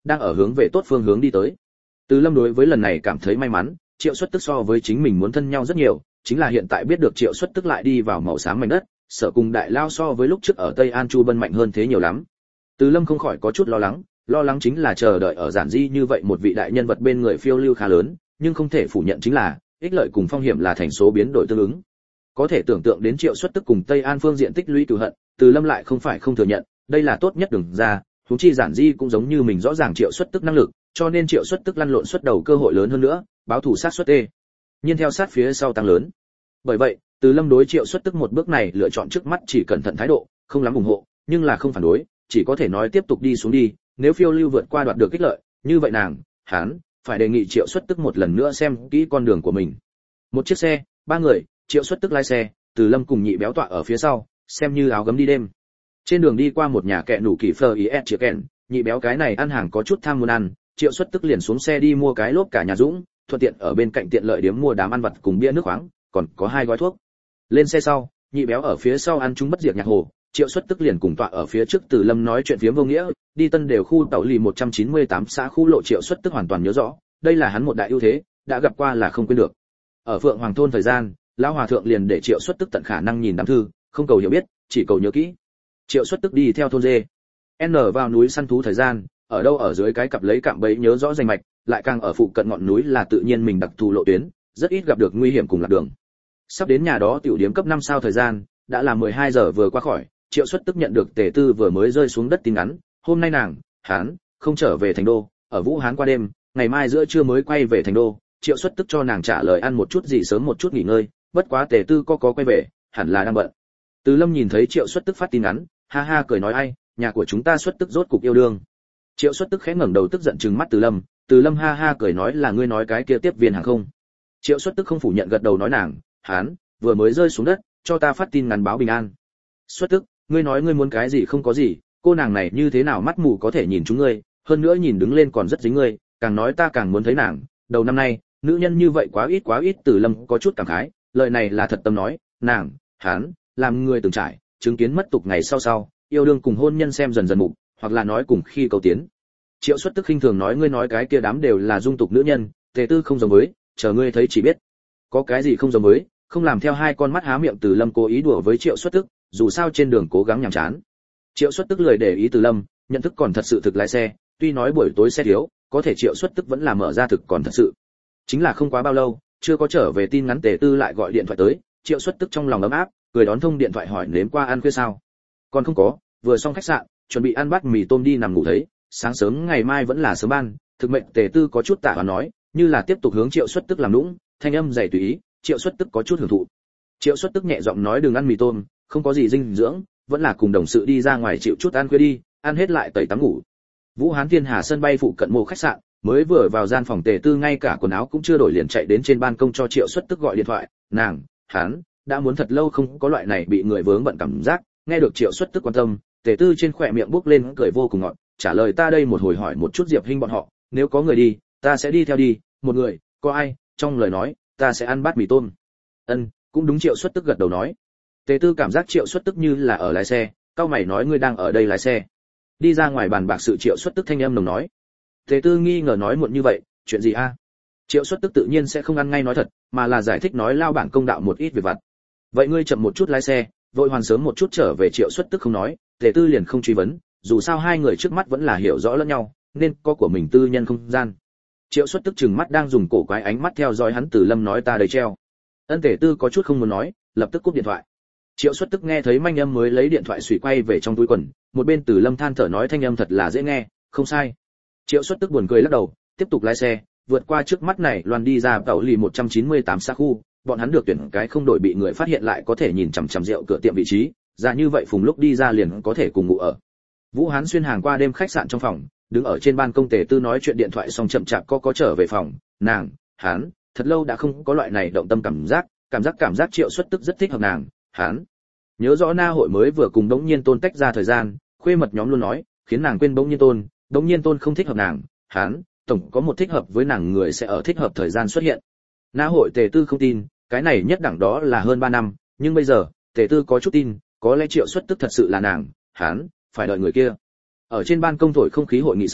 đang ở hướng về tốt phương hướng đi tới. Từ Lâm đối với lần này cảm thấy may mắn, Triệu Xuất Tức so với chính mình muốn thân nhau rất nhiều, chính là hiện tại biết được Triệu Xuất Tức lại đi vào màu xám mảnh đất, sợ cùng đại lao so với lúc trước ở Tây An Chu Bân mạnh hơn thế nhiều lắm. Từ Lâm không khỏi có chút lo lắng, lo lắng chính là chờ đợi ở giản di như vậy một vị đại nhân vật bên người phiêu lưu khá lớn, nhưng không thể phủ nhận chính là ích lợi cùng phong hiểm là thành số biến đổi tương ứng. Có thể tưởng tượng đến Triệu Xuất Tức cùng Tây An phương diện tích lũy cừu hận, Từ Lâm lại không phải không thừa nhận, đây là tốt nhất đường ra, huống chi giản di cũng giống như mình rõ ràng Triệu Xuất Tức năng lực, cho nên Triệu Xuất Tức lăn lộn xuất đầu cơ hội lớn hơn nữa, báo thủ sát suất tê. Nhưng theo sát phía sau tăng lớn. Bởi vậy, Từ Lâm đối Triệu Xuất Tức một bước này lựa chọn trước mắt chỉ cẩn thận thái độ, không lắm ủng hộ, nhưng là không phản đối, chỉ có thể nói tiếp tục đi xuống đi, nếu phiêu lưu vượt qua đoạt được kích lợi, như vậy nàng, hắn phải đề nghị Triệu Xuất Tức một lần nữa xem kỹ con đường của mình. Một chiếc xe, ba người, Triệu Xuất Tức lái xe, Từ Lâm cùng nhị béo tọa ở phía sau, xem như áo gấm đi đêm. Trên đường đi qua một nhà kẹ nủ kỳ phơ is chia kẹn, nhị béo cái này ăn hàng có chút tham muốn ăn, Triệu Xuất Tức liền xuống xe đi mua cái lốp cả nhà Dũng, thuận tiện ở bên cạnh tiện lợi điểm mua đám ăn vặt cùng bia nước khoáng, còn có hai gói thuốc. Lên xe sau, nhị béo ở phía sau ăn chúng bất diệt nhạc hồ, Triệu Xuất Tức liền cùng tọa ở phía trước Từ Lâm nói chuyện phiếm vô nghĩa, đi Tân Đều khu tàu lì một trăm chín mươi tám xã khu lộ Triệu Xuất Tức hoàn toàn nhớ rõ, đây là hắn một đại ưu thế, đã gặp qua là không quên được. Ở Phượng Hoàng thôn thời gian, lão hòa thượng liền để Triệu Xuất Tức tận khả năng nhìn đám thư, không cầu hiểu biết, chỉ cầu nhớ kỹ. Triệu Xuất Tức đi theo thôn dê, N vào núi săn thú thời gian, ở đâu ở dưới cái cặp lấy cạm bẫy nhớ rõ rành mạch, lại càng ở phụ cận ngọn núi là tự nhiên mình đặc thù lộ tuyến, rất ít gặp được nguy hiểm cùng lạc đường. Sắp đến nhà đó tiểu điếm cấp năm sao thời gian, đã là mười hai giờ vừa qua khỏi, Triệu Xuất Tức nhận được Tề Tư vừa mới rơi xuống đất tin ngắn, hôm nay nàng, hắn không trở về thành đô, ở Vũ Hán qua đêm, ngày mai giữa trưa mới quay về thành đô. Triệu Xuất Tức cho nàng trả lời ăn một chút gì sớm một chút nghỉ ngơi, bất quá Tề Tư có có quay về, hẳn là đang bận. Từ Lâm nhìn thấy Triệu Xuất Tức phát tin ngắn, ha ha cười nói ai, nhà của chúng ta Xuất Tức rốt cục yêu đương. Triệu Xuất Tức khẽ ngẩng đầu tức giận trừng mắt Từ Lâm, Từ Lâm ha ha cười nói là ngươi nói cái kia tiếp viên hàng không. Triệu Xuất Tức không phủ nhận gật đầu nói nàng, hắn vừa mới rơi xuống đất, cho ta phát tin ngắn báo bình an. Xuất Tức, ngươi nói ngươi muốn cái gì không có gì, cô nàng này như thế nào mắt mù có thể nhìn chúng ngươi, hơn nữa nhìn đứng lên còn rất dính ngươi, càng nói ta càng muốn thấy nàng, đầu năm nay, nữ nhân như vậy quá ít quá ít. Từ Lâm có chút cảm khái, lời này là thật tâm nói, nàng, hắn làm người từng trải, chứng kiến mất tục ngày sau sau, yêu đương cùng hôn nhân xem dần dần mục, hoặc là nói cùng khi cầu tiến. Triệu Xuất Tức khinh thường nói ngươi nói cái kia đám đều là dung tục nữ nhân, Tề Tư không giống với, chờ ngươi thấy chỉ biết. Có cái gì không giống với, không làm theo hai con mắt há miệng. Từ Lâm cố ý đùa với Triệu Xuất Tức, dù sao trên đường cố gắng nhàm chán. Triệu Xuất Tức lười để ý Từ Lâm, nhận thức còn thật sự thực lái xe, tuy nói buổi tối xe thiếu, có thể Triệu Xuất Tức vẫn là mở ra thực còn thật sự. Chính là không quá bao lâu, chưa có trở về tin ngắn Tề Tư lại gọi điện thoại tới, Triệu Xuất Tức trong lòng ấm áp, cười đón thông điện thoại hỏi nếm qua ăn khuya sao. Còn không có, vừa xong khách sạn, chuẩn bị ăn bát mì tôm đi nằm ngủ thấy, sáng sớm ngày mai vẫn là sớm ban. Thực mệnh Tề Tư có chút tả và nói, như là tiếp tục hướng Triệu Xuất Tức làm nũng, thanh âm dày tùy ý, Triệu Xuất Tức có chút hưởng thụ. Triệu Xuất Tức nhẹ giọng nói đừng ăn mì tôm, không có gì dinh dưỡng, vẫn là cùng đồng sự đi ra ngoài chịu chút ăn khuya đi, ăn hết lại tẩy tắm ngủ. Vũ Hán Thiên Hà sân bay phụ cận mộ khách sạn, mới vừa vào gian phòng Tề Tư ngay cả quần áo cũng chưa đổi liền chạy đến trên ban công cho Triệu Xuất Tức gọi điện thoại, nàng, hắn đã muốn thật lâu không có loại này bị người vướng bận cảm giác. Nghe được Triệu Xuất Tức quan tâm, Tề Tư trên khóe miệng bốc lên cười vô cùng ngọt, trả lời ta đây một hồi hỏi một chút Diệp Hinh bọn họ, nếu có người đi, ta sẽ đi theo đi, một người, có ai, trong lời nói, ta sẽ ăn bát mì tôm. Ân, cũng đúng. Triệu Xuất Tức gật đầu nói. Tề Tư cảm giác Triệu Xuất Tức như là ở lái xe, cau mày nói ngươi đang ở đây lái xe. Đi ra ngoài bàn bạc sự. Triệu Xuất Tức thanh âm nồng nói. Tề Tư nghi ngờ nói muộn như vậy, chuyện gì a? Triệu Xuất Tức tự nhiên sẽ không ăn ngay nói thật, mà là giải thích nói lao bản công đạo một ít việc vặt. Vậy ngươi chậm một chút lái xe, vội hoàn sớm một chút trở về. Triệu Xuất Tức không nói, Tề Tư liền không truy vấn, dù sao hai người trước mắt vẫn là hiểu rõ lẫn nhau, nên có của mình tư nhân không gian. Triệu Xuất Tức trừng mắt đang dùng cổ quái ánh mắt theo dõi hắn. Từ Lâm nói ta đầy treo. Ân. Tề Tư có chút không muốn nói, lập tức cúp điện thoại. Triệu Xuất Tức nghe thấy manh âm mới lấy điện thoại xùy quay về trong túi quần, một bên Từ Lâm than thở nói thanh âm thật là dễ nghe, không sai. Triệu Xuất Tức buồn cười lắc đầu, tiếp tục lái xe, vượt qua trước mắt này loan đi ra tàu lì một trăm chín mươi tám xã khu, bọn hắn được tuyển cái không đổi bị người phát hiện lại có thể nhìn chằm chằm rượu cửa tiệm vị trí, ra như vậy phùng lúc đi ra liền có thể cùng ngủ ở. Vũ Hán xuyên hàng qua đêm khách sạn trong phòng, đứng ở trên ban công. Tề Tư nói chuyện điện thoại xong chậm chạp có có trở về phòng, nàng, hắn thật lâu đã không có loại này động tâm cảm giác, cảm giác cảm giác Triệu Xuất Tức rất thích hợp nàng, hắn nhớ rõ na hội mới vừa cùng Đống Nhiên Tôn tách ra thời gian, khuê mật nhóm luôn nói, khiến nàng quên Đống Nhiên Tôn, Đống Nhiên Tôn không thích hợp nàng, hắn tổng có một thích hợp với nàng người sẽ ở thích hợp thời gian xuất hiện. Na hội Tề Tư không tin, cái này nhất đẳng đó là hơn ba năm, nhưng bây giờ, Tề Tư có chút tin, có lẽ Triệu Xuất Tức thật sự là nàng, hắn phải đợi người kia. Ở trên ban công thổi không khí hội nghị sau,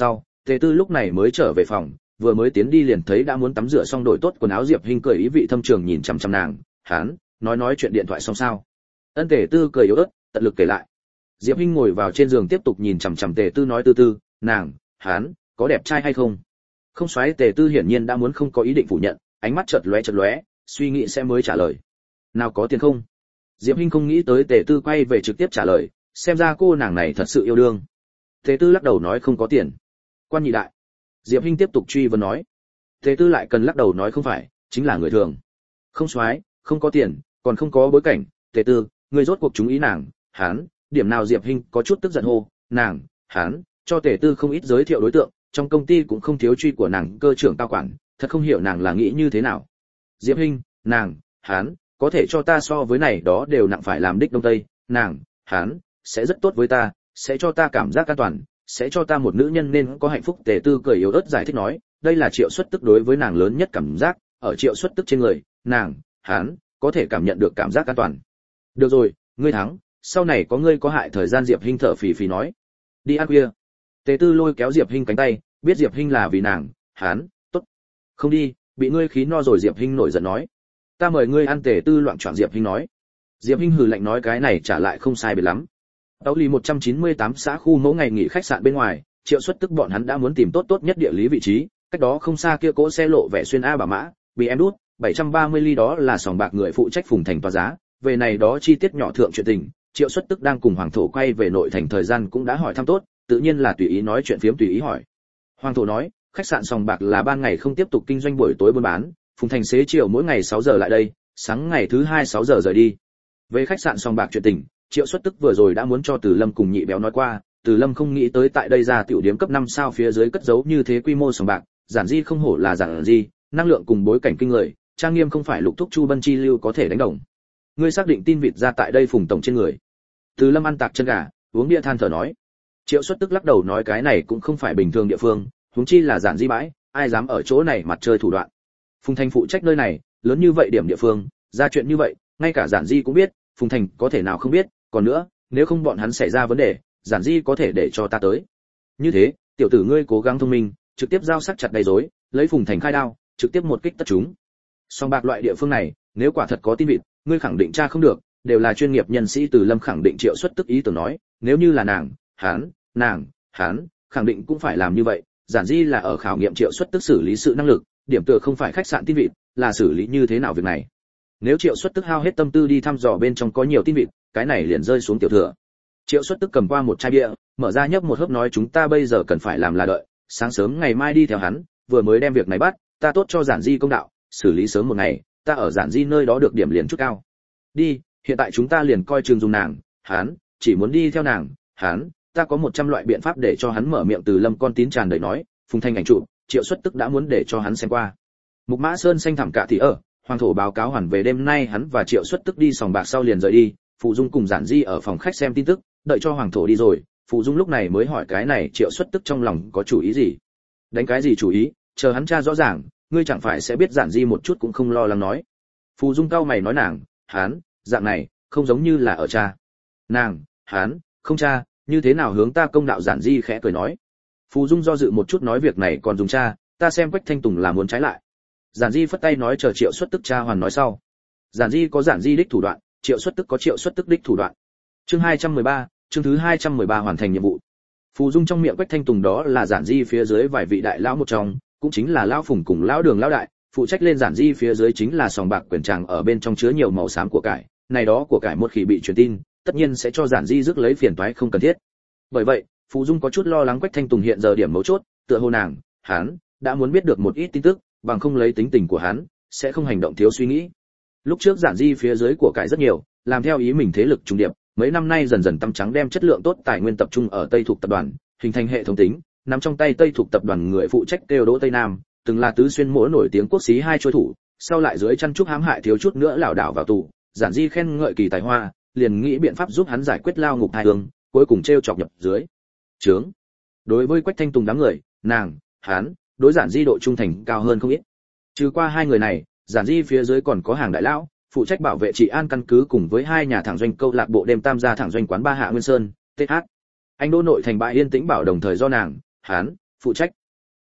Tề Tư lúc này mới trở về phòng, vừa mới tiến đi liền thấy đã muốn tắm rửa xong đổi tốt quần áo Diệp Hinh cười ý vị thâm trường nhìn chằm chằm nàng, "Hán, nói nói chuyện điện thoại xong sao?" Ân Tề Tư cười yếu ớt, tận lực kể lại. Diệp Hinh ngồi vào trên giường tiếp tục nhìn chằm chằm Tề Tư nói, "Tư Tư, nàng, hán, có đẹp trai hay không?" Không xoáy. Tề Tư hiển nhiên đã muốn không có ý định phủ nhận, ánh mắt chợt lóe chợt lóe, suy nghĩ sẽ mới trả lời. "Nào có tiền không?" Diệp Hinh không nghĩ tới Tề Tư quay về trực tiếp trả lời, xem ra cô nàng này thật sự yêu đương. Tề Tư lắc đầu nói không có tiền. "Quan nhị đại." Diệp Hinh tiếp tục truy vấn nói. Tề Tư lại cần lắc đầu nói không phải, chính là người thường. "Không xoáy, không có tiền, còn không có bối cảnh." "Tề Tư, ngươi rốt cuộc chú ý nàng, hán, điểm nào?" Diệp Hinh có chút tức giận hô, "Nàng, hán, cho Tề Tư không ít giới thiệu đối tượng, trong công ty cũng không thiếu truy của nàng cơ trưởng cao quản, thật không hiểu nàng là nghĩ như thế nào." Diệp Hinh, "Nàng, hán, có thể cho ta so với này đó đều nặng phải làm đích đông tây, nàng, hán, sẽ rất tốt với ta, sẽ cho ta cảm giác an toàn, sẽ cho ta một nữ nhân nên có hạnh phúc." Tề Tư cười yếu ớt giải thích nói, đây là Triệu Xuất Tức đối với nàng lớn nhất cảm giác, ở Triệu Xuất Tức trên người, nàng, hán, có thể cảm nhận được cảm giác an toàn. "Được rồi, ngươi thắng, sau này có ngươi có hại thời gian." Diệp Hinh thở phì phì nói. "Đi ăn khuya." Tề Tư lôi kéo Diệp Hinh cánh tay, biết Diệp Hinh là vì nàng, hán, tốt. "Không đi, bị ngươi khí no rồi." Diệp Hinh nổi giận nói. "Ta mời ngươi ăn." Tề Tư loạn choạng Diệp Hinh nói. Diệp Hinh hừ lạnh nói cái này trả lại không sai biệt lắm. Tấu lì một trăm chín mươi tám xã khu mẫu ngày nghỉ khách sạn bên ngoài, Triệu Xuất Tức bọn hắn đã muốn tìm tốt tốt nhất địa lý vị trí, cách đó không xa kia cỗ xe lộ vẻ xuyên a bà mã, bị em đút, bảy trăm ba mươi ly đó là sòng bạc người phụ trách Phùng Thành tòa giá, về này đó chi tiết nhỏ thượng chuyện tình, Triệu Xuất Tức đang cùng Hoàng thổ quay về nội thành thời gian cũng đã hỏi thăm tốt, tự nhiên là tùy ý nói chuyện phiếm tùy ý hỏi. Hoàng thổ nói, khách sạn sòng bạc là ban ngày không tiếp tục kinh doanh buổi tối buôn bán, Phùng Thành xế chiều mỗi ngày sáu giờ lại đây, sáng ngày thứ hai sáu giờ rời đi. Về khách sạn sòng bạc chuyện tình, Triệu Xuất Tức vừa rồi đã muốn cho Từ Lâm cùng Nhị Béo nói qua, Từ Lâm không nghĩ tới tại đây ra tiểu điểm cấp năm sao phía dưới cất giấu như thế quy mô sòng bạc, giản di không hổ là giản di, năng lượng cùng bối cảnh kinh người, trang nghiêm không phải Lục Thúc Chu Bân Chi lưu có thể đánh đồng. Ngươi xác định tin vịt ra tại đây Phùng tổng trên người? Từ Lâm ăn tạc chân gà, uống bia than thở nói. Triệu Xuất Tức lắc đầu nói cái này cũng không phải bình thường địa phương, huống chi là giản di bãi, ai dám ở chỗ này mặt chơi thủ đoạn. Phùng Thành phụ trách nơi này, lớn như vậy điểm địa phương, ra chuyện như vậy, ngay cả giản di cũng biết, Phùng Thành có thể nào không biết, còn nữa, nếu không bọn hắn xảy ra vấn đề, giản di có thể để cho ta tới. Như thế, tiểu tử ngươi cố gắng thông minh, trực tiếp giao sắc chặt đầy rối, lấy Phùng Thành khai đao, trực tiếp một kích tất chúng. Song bạc loại địa phương này, nếu quả thật có tin vịt, ngươi khẳng định tra không được, đều là chuyên nghiệp nhân sĩ. Từ Lâm khẳng định Triệu Xuất Tức ý tưởng nói, nếu như là nàng, hắn, nàng, hắn, khẳng định cũng phải làm như vậy, giản di là ở khảo nghiệm Triệu Xuất Tức xử lý sự năng lực, điểm tựa không phải khách sạn tin vịt, là xử lý như thế nào việc này. Nếu Triệu Xuất Tức hao hết tâm tư đi thăm dò bên trong có nhiều tin vịt, cái này liền rơi xuống tiểu thừa. Triệu Xuất Tức cầm qua một chai bia, mở ra nhấp một hớp nói chúng ta bây giờ cần phải làm là đợi, sáng sớm ngày mai đi theo hắn, vừa mới đem việc này bắt, ta tốt cho giản di công đạo, xử lý sớm một ngày, ta ở giản di nơi đó được điểm liền chút cao. Đi, hiện tại chúng ta liền coi trường dùng nàng, hắn, chỉ muốn đi theo nàng, hắn, ta có một trăm loại biện pháp để cho hắn mở miệng. Từ Lâm con tín tràn đầy nói, Phùng Thanh ảnh chụp, Triệu Xuất Tức đã muốn để cho hắn xem qua. Mục Mã Sơn xanh thẳm cả thì ở, Hoàng thổ báo cáo hoàn về đêm nay hắn và Triệu Xuất Tức đi sòng bạc sau liền rời đi, Phụ Dung cùng giản di ở phòng khách xem tin tức, đợi cho Hoàng thổ đi rồi, Phụ Dung lúc này mới hỏi cái này Triệu Xuất Tức trong lòng có chủ ý gì. Đánh cái gì chủ ý, chờ hắn tra rõ ràng, ngươi chẳng phải sẽ biết. Giản di một chút cũng không lo lắng nói. Phụ Dung cau mày nói nàng, hắn, dạng này, không giống như là ở cha. Nàng, hắn, không cha, như thế nào hướng ta công đạo. Giản di khẽ cười nói. Phụ Dung do dự một chút nói việc này còn dùng cha, ta xem Quách Thanh Tùng là muốn trái lại. Giản di phất tay nói chờ Triệu Xuất Tức cha hoàn nói sau. Giản di có giản di đích thủ đoạn, Triệu Xuất Tức có Triệu Xuất Tức đích thủ đoạn. Chương hai trăm mười ba, chương thứ hai trăm mười ba hoàn thành nhiệm vụ. Phù Dung trong miệng Quách Thanh Tùng đó là giản di phía dưới vài vị đại lão một trong, cũng chính là lão Phùng cùng lão Đường lão đại, phụ trách lên giản di phía dưới chính là sòng bạc quyền tràng ở bên trong chứa nhiều màu xám của cải, này đó của cải một khi bị truyền tin, tất nhiên sẽ cho giản di rước lấy phiền toái không cần thiết. Bởi vậy, Phù Dung có chút lo lắng Quách Thanh Tùng hiện giờ điểm mấu chốt, tựa hồ nàng, hắn đã muốn biết được một ít tin tức, bằng không lấy tính tình của hắn, sẽ không hành động thiếu suy nghĩ. Lúc trước giản di phía dưới của cải rất nhiều, làm theo ý mình thế lực trùng điệp, mấy năm nay dần dần tăm trắng đem chất lượng tốt tài nguyên tập trung ở Tây thuộc tập đoàn, hình thành hệ thống tính, nằm trong tay Tây thuộc tập đoàn người phụ trách kêu Đỗ Tây Nam, từng là tứ xuyên mỗi nổi tiếng quốc xí hai chối thủ, sau lại dưới chăn trúc hãm hại thiếu chút nữa lảo đảo vào tù, giản di khen ngợi kỳ tài hoa, liền nghĩ biện pháp giúp hắn giải quyết lao ngục hai hướng, cuối cùng treo chọc nhập dưới trướng. Đối với Quách Thanh Tùng đám người, nàng, hắn, đối giản di độ trung thành cao hơn không ít. Trừ qua hai người này, giản di phía dưới còn có hàng đại lão, phụ trách bảo vệ trị an căn cứ cùng với hai nhà thẳng doanh câu lạc bộ đêm tam gia thẳng doanh quán ba Hạ Nguyên Sơn, tê hát. Anh Đỗ nội thành bãi yên tĩnh bảo đồng thời do nàng, hắn, phụ trách.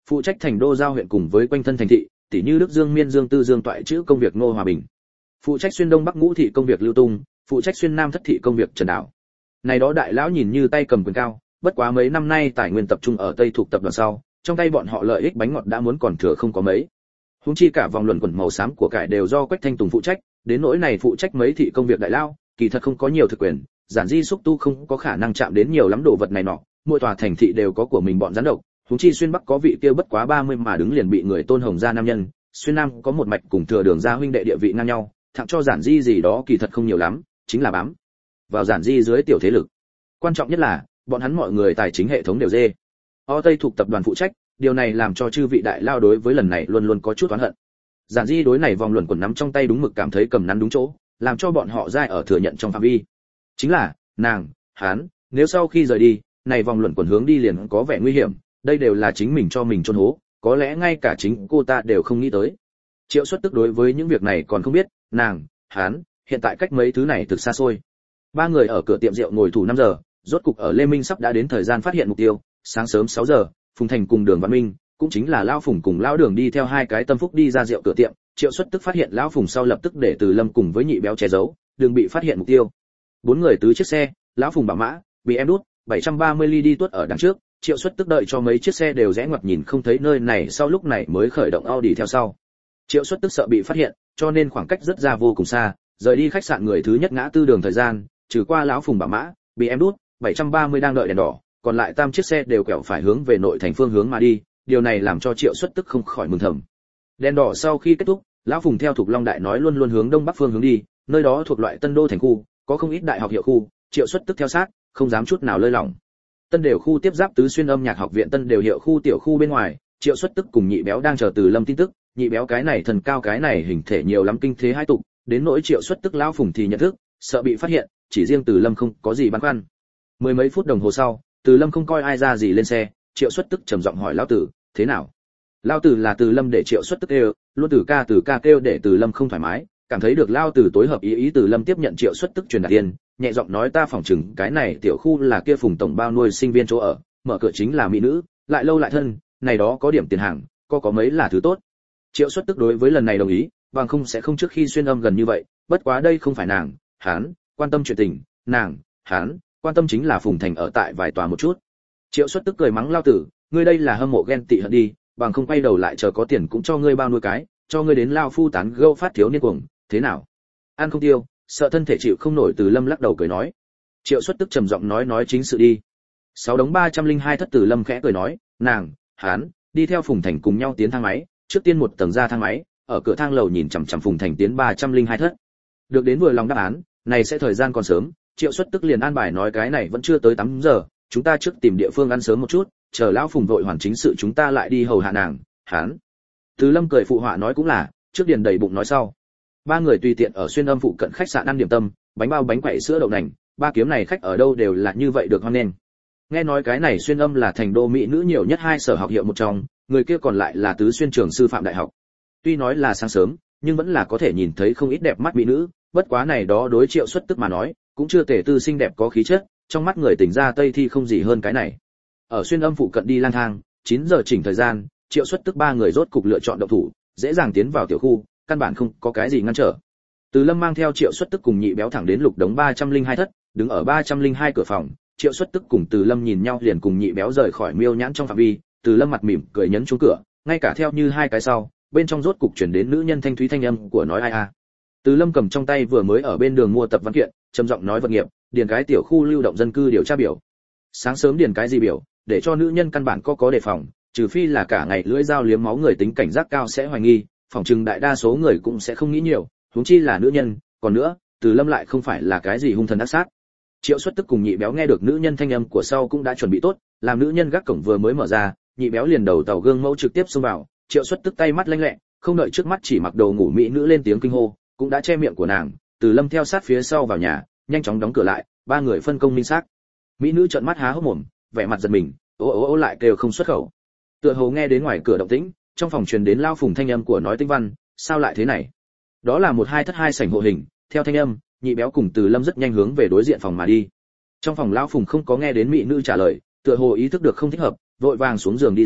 phụ trách thành đô giao huyện cùng với quanh thân thành thị, tỷ như Đức Dương Miên Dương Tư Dương Toại chữ công việc Ngô Hòa Bình. Phụ trách xuyên đông bắc ngũ thị công việc Lưu Tung, phụ trách xuyên nam thất thị công việc Trần Đảo. Này đó đại lão nhìn như tay cầm quyền cao, bất quá mấy năm nay tài nguyên tập trung ở Tây thuộc tập đoàn sau, trong tay bọn họ lợi ích bánh ngọt đã muốn còn thừa không có mấy. Huống chi cả vòng luẩn quẩn màu xám của cải đều do Quách Thanh Tùng phụ trách, đến nỗi này phụ trách mấy thị công việc đại lao, kỳ thật không có nhiều thực quyền, giản di xúc tu không có khả năng chạm đến nhiều lắm đồ vật này nọ, mỗi tòa thành thị đều có của mình bọn gián độc, huống chi xuyên bắc có vị kia bất quá ba mươi mà đứng liền bị người tôn hồng gia nam nhân, xuyên nam có một mạch cùng thừa đường gia huynh đệ địa vị ngang nhau, thẳng cho giản di gì đó kỳ thật không nhiều lắm, chính là bám vào giản di dưới tiểu thế lực. Quan trọng nhất là, bọn hắn mọi người tài chính hệ thống đều dê. O Tây thuộc tập đoàn phụ trách, điều này làm cho chư vị đại lao đối với lần này luôn luôn có chút oán hận. Giản di đối này vòng luẩn quẩn nắm trong tay đúng mực cảm thấy cầm nắn đúng chỗ, làm cho bọn họ dai ở thừa nhận trong phạm vi. Chính là, nàng, hắn, nếu sau khi rời đi, này vòng luẩn quẩn hướng đi liền có vẻ nguy hiểm, đây đều là chính mình cho mình chôn hố, có lẽ ngay cả chính cô ta đều không nghĩ tới. Triệu Xuất Tức đối với những việc này còn không biết, nàng, hắn, hiện tại cách mấy thứ này thực xa xôi. Ba người ở cửa tiệm rượu ngồi thủ năm giờ, rốt cục ở Lê Minh sắp đã đến thời gian phát hiện mục tiêu, sáng sớm sáu giờ, Phùng Thành cùng Đường Văn Minh, cũng chính là lão Phùng cùng lão Đường đi theo hai cái tâm phúc đi ra rượu cửa tiệm, Triệu Xuất Tức phát hiện lão Phùng sau lập tức để Từ Lâm cùng với Nhị Béo che giấu, đừng bị phát hiện mục tiêu. Bốn người tứ chiếc xe, lão Phùng bảo mã, bị em đút, bảy trăm ba mươi ly đi tuốt ở đằng trước, Triệu Xuất Tức đợi cho mấy chiếc xe đều rẽ ngoặt nhìn không thấy nơi này, sau lúc này mới khởi động Audi theo sau. Triệu Xuất Tức sợ bị phát hiện, cho nên khoảng cách rất ra vô cùng xa, rời đi khách sạn người thứ nhất ngã tư đường thời gian, trừ qua lão Phùng bảo mã, bị em đút, bảy trăm ba mươi đang đợi đèn đỏ, còn lại tam chiếc xe đều quẹo phải hướng về nội thành phương hướng mà đi, điều này làm cho Triệu Xuất Tức không khỏi mừng thầm. Đèn đỏ sau khi kết thúc, lão Phùng theo Thục Long Đại nói luôn luôn hướng đông bắc phương hướng đi, nơi đó thuộc loại Tân Đô thành khu, có không ít đại học hiệu khu, Triệu Xuất Tức theo sát, không dám chút nào lơi lỏng. Tân Đều khu tiếp giáp tứ xuyên âm nhạc học viện Tân Đều hiệu khu tiểu khu bên ngoài, Triệu Xuất Tức cùng Nhị Béo đang chờ Từ Lâm tin tức, Nhị Béo cái này thần cao cái này hình thể nhiều lắm kinh thế hai tục, đến nỗi Triệu Xuất Tức lão Phùng thì nhận thức, sợ bị phát hiện, chỉ riêng Từ Lâm không có gì băn khoăn. Mười mấy phút đồng hồ sau, Từ Lâm không coi ai ra gì lên xe, Triệu Xuất Tức trầm giọng hỏi lão Tử, thế nào? Lão Tử là Từ Lâm để Triệu Xuất Tức kêu, luôn Từ ca Từ ca kêu để Từ Lâm không thoải mái, cảm thấy được lão Tử tối hợp ý ý Từ Lâm tiếp nhận Triệu Xuất Tức truyền đạt tiền, nhẹ giọng nói ta phỏng chừng cái này tiểu khu là kia Phùng tổng bao nuôi sinh viên chỗ ở, mở cửa chính là mỹ nữ, lại lâu lại thân, này đó có điểm tiền hàng, có có mấy là thứ tốt. Triệu Xuất Tức đối với lần này đồng ý, bằng không sẽ không trước khi xuyên âm gần như vậy, bất quá đây không phải nàng, hắn quan tâm chuyện tình, nàng, hắn quan tâm chính là Phùng Thành ở tại vài tòa một chút. Triệu Xuất Tức cười mắng lao tử, ngươi đây là hâm mộ ghen tị hận đi, bằng không quay đầu lại chờ có tiền cũng cho ngươi bao nuôi cái, cho ngươi đến lao phu tán gẫu phát thiếu niên cuồng, thế nào? Ăn không tiêu, sợ thân thể chịu không nổi. Từ Lâm lắc đầu cười nói. Triệu Xuất Tức trầm giọng nói nói chính sự đi. Sáu đống ba trăm linh hai thất. Từ Lâm khẽ cười nói, nàng, hắn đi theo Phùng Thành cùng nhau tiến thang máy, trước tiên một tầng ra thang máy, ở cửa thang lầu nhìn chằm chằm Phùng Thành tiến ba trăm linh hai thất. Được đến vừa lòng đáp án, này sẽ thời gian còn sớm, Triệu Xuất Tức liền an bài nói cái này vẫn chưa tới tám giờ, chúng ta trước tìm địa phương ăn sớm một chút, chờ lão Phùng vội hoàn chính sự chúng ta lại đi hầu hạ nàng, hắn. Từ Lâm cười phụ họa nói cũng là, trước điền đầy bụng nói sau. Ba người tùy tiện ở xuyên âm phụ cận khách sạn ăn điểm tâm, bánh bao bánh quẩy sữa đậu nành, ba kiếm này khách ở đâu đều là như vậy được hoan nghênh. Nghe nói cái này xuyên âm là thành đô mỹ nữ nhiều nhất hai sở học hiệu một trong, người kia còn lại là tứ xuyên trường sư phạm đại học. Tuy nói là sáng sớm, nhưng vẫn là có thể nhìn thấy không ít đẹp mắt mỹ nữ, bất quá này đó đối Triệu Xuất Tức mà nói, cũng chưa thể tư xinh đẹp có khí chất, trong mắt người tỉnh ra Tây thì không gì hơn cái này. Ở xuyên âm phụ cận đi lang thang, chín giờ chỉnh thời gian, Triệu Xuất Tức ba người rốt cục lựa chọn động thủ, dễ dàng tiến vào tiểu khu, căn bản không có cái gì ngăn trở. Từ Lâm mang theo Triệu Xuất Tức cùng Nhị Béo thẳng đến lục đống ba trăm linh hai thất, đứng ở ba trăm linh hai cửa phòng, Triệu Xuất Tức cùng Từ Lâm nhìn nhau liền cùng Nhị Béo rời khỏi miêu nhãn trong phạm vi, Từ Lâm mặt mỉm cười nhấn chuông cửa, ngay cả theo như hai cái sau, bên trong rốt cục truyền đến nữ nhân thanh thúy thanh âm của nói ai a. Từ Lâm cầm trong tay vừa mới ở bên đường mua tập văn kiện, trầm giọng nói vật nghiệp, điền cái tiểu khu lưu động dân cư điều tra biểu. Sáng sớm điền cái gì biểu, để cho nữ nhân căn bản có có đề phòng, trừ phi là cả ngày lưỡi dao liếm máu người tính cảnh giác cao sẽ hoài nghi, phòng trừng đại đa số người cũng sẽ không nghĩ nhiều, huống chi là nữ nhân, còn nữa, Từ Lâm lại không phải là cái gì hung thần ác sát. Triệu Xuất Tức cùng Nhị Béo nghe được nữ nhân thanh âm của sau cũng đã chuẩn bị tốt, làm nữ nhân gác cổng vừa mới mở ra, Nhị Béo liền đầu tàu gương mẫu trực tiếp xông vào, Triệu Xuất Tức tay mắt lanh lẹ, không đợi trước mắt chỉ mặc đồ ngủ mỹ nữ lên tiếng kinh hô, cũng đã che miệng của nàng, Từ Lâm theo sát phía sau vào nhà, nhanh chóng đóng cửa lại, ba người phân công minh xác. Mỹ nữ trợn mắt há hốc mồm, vẻ mặt giật mình, ố ố ố lại kêu không xuất khẩu. Tựa hồ nghe đến ngoài cửa động tĩnh, trong phòng truyền đến lao Phùng thanh âm của nói Tinh Văn, sao lại thế này? Đó là một hai thất hai sảnh hộ hình, theo thanh âm, Nhị Béo cùng Từ Lâm rất nhanh hướng về đối diện phòng mà đi. Trong phòng lão Phùng không có nghe đến mỹ nữ trả lời, tựa hồ ý thức được không thích hợp, vội vàng xuống giường đi ra,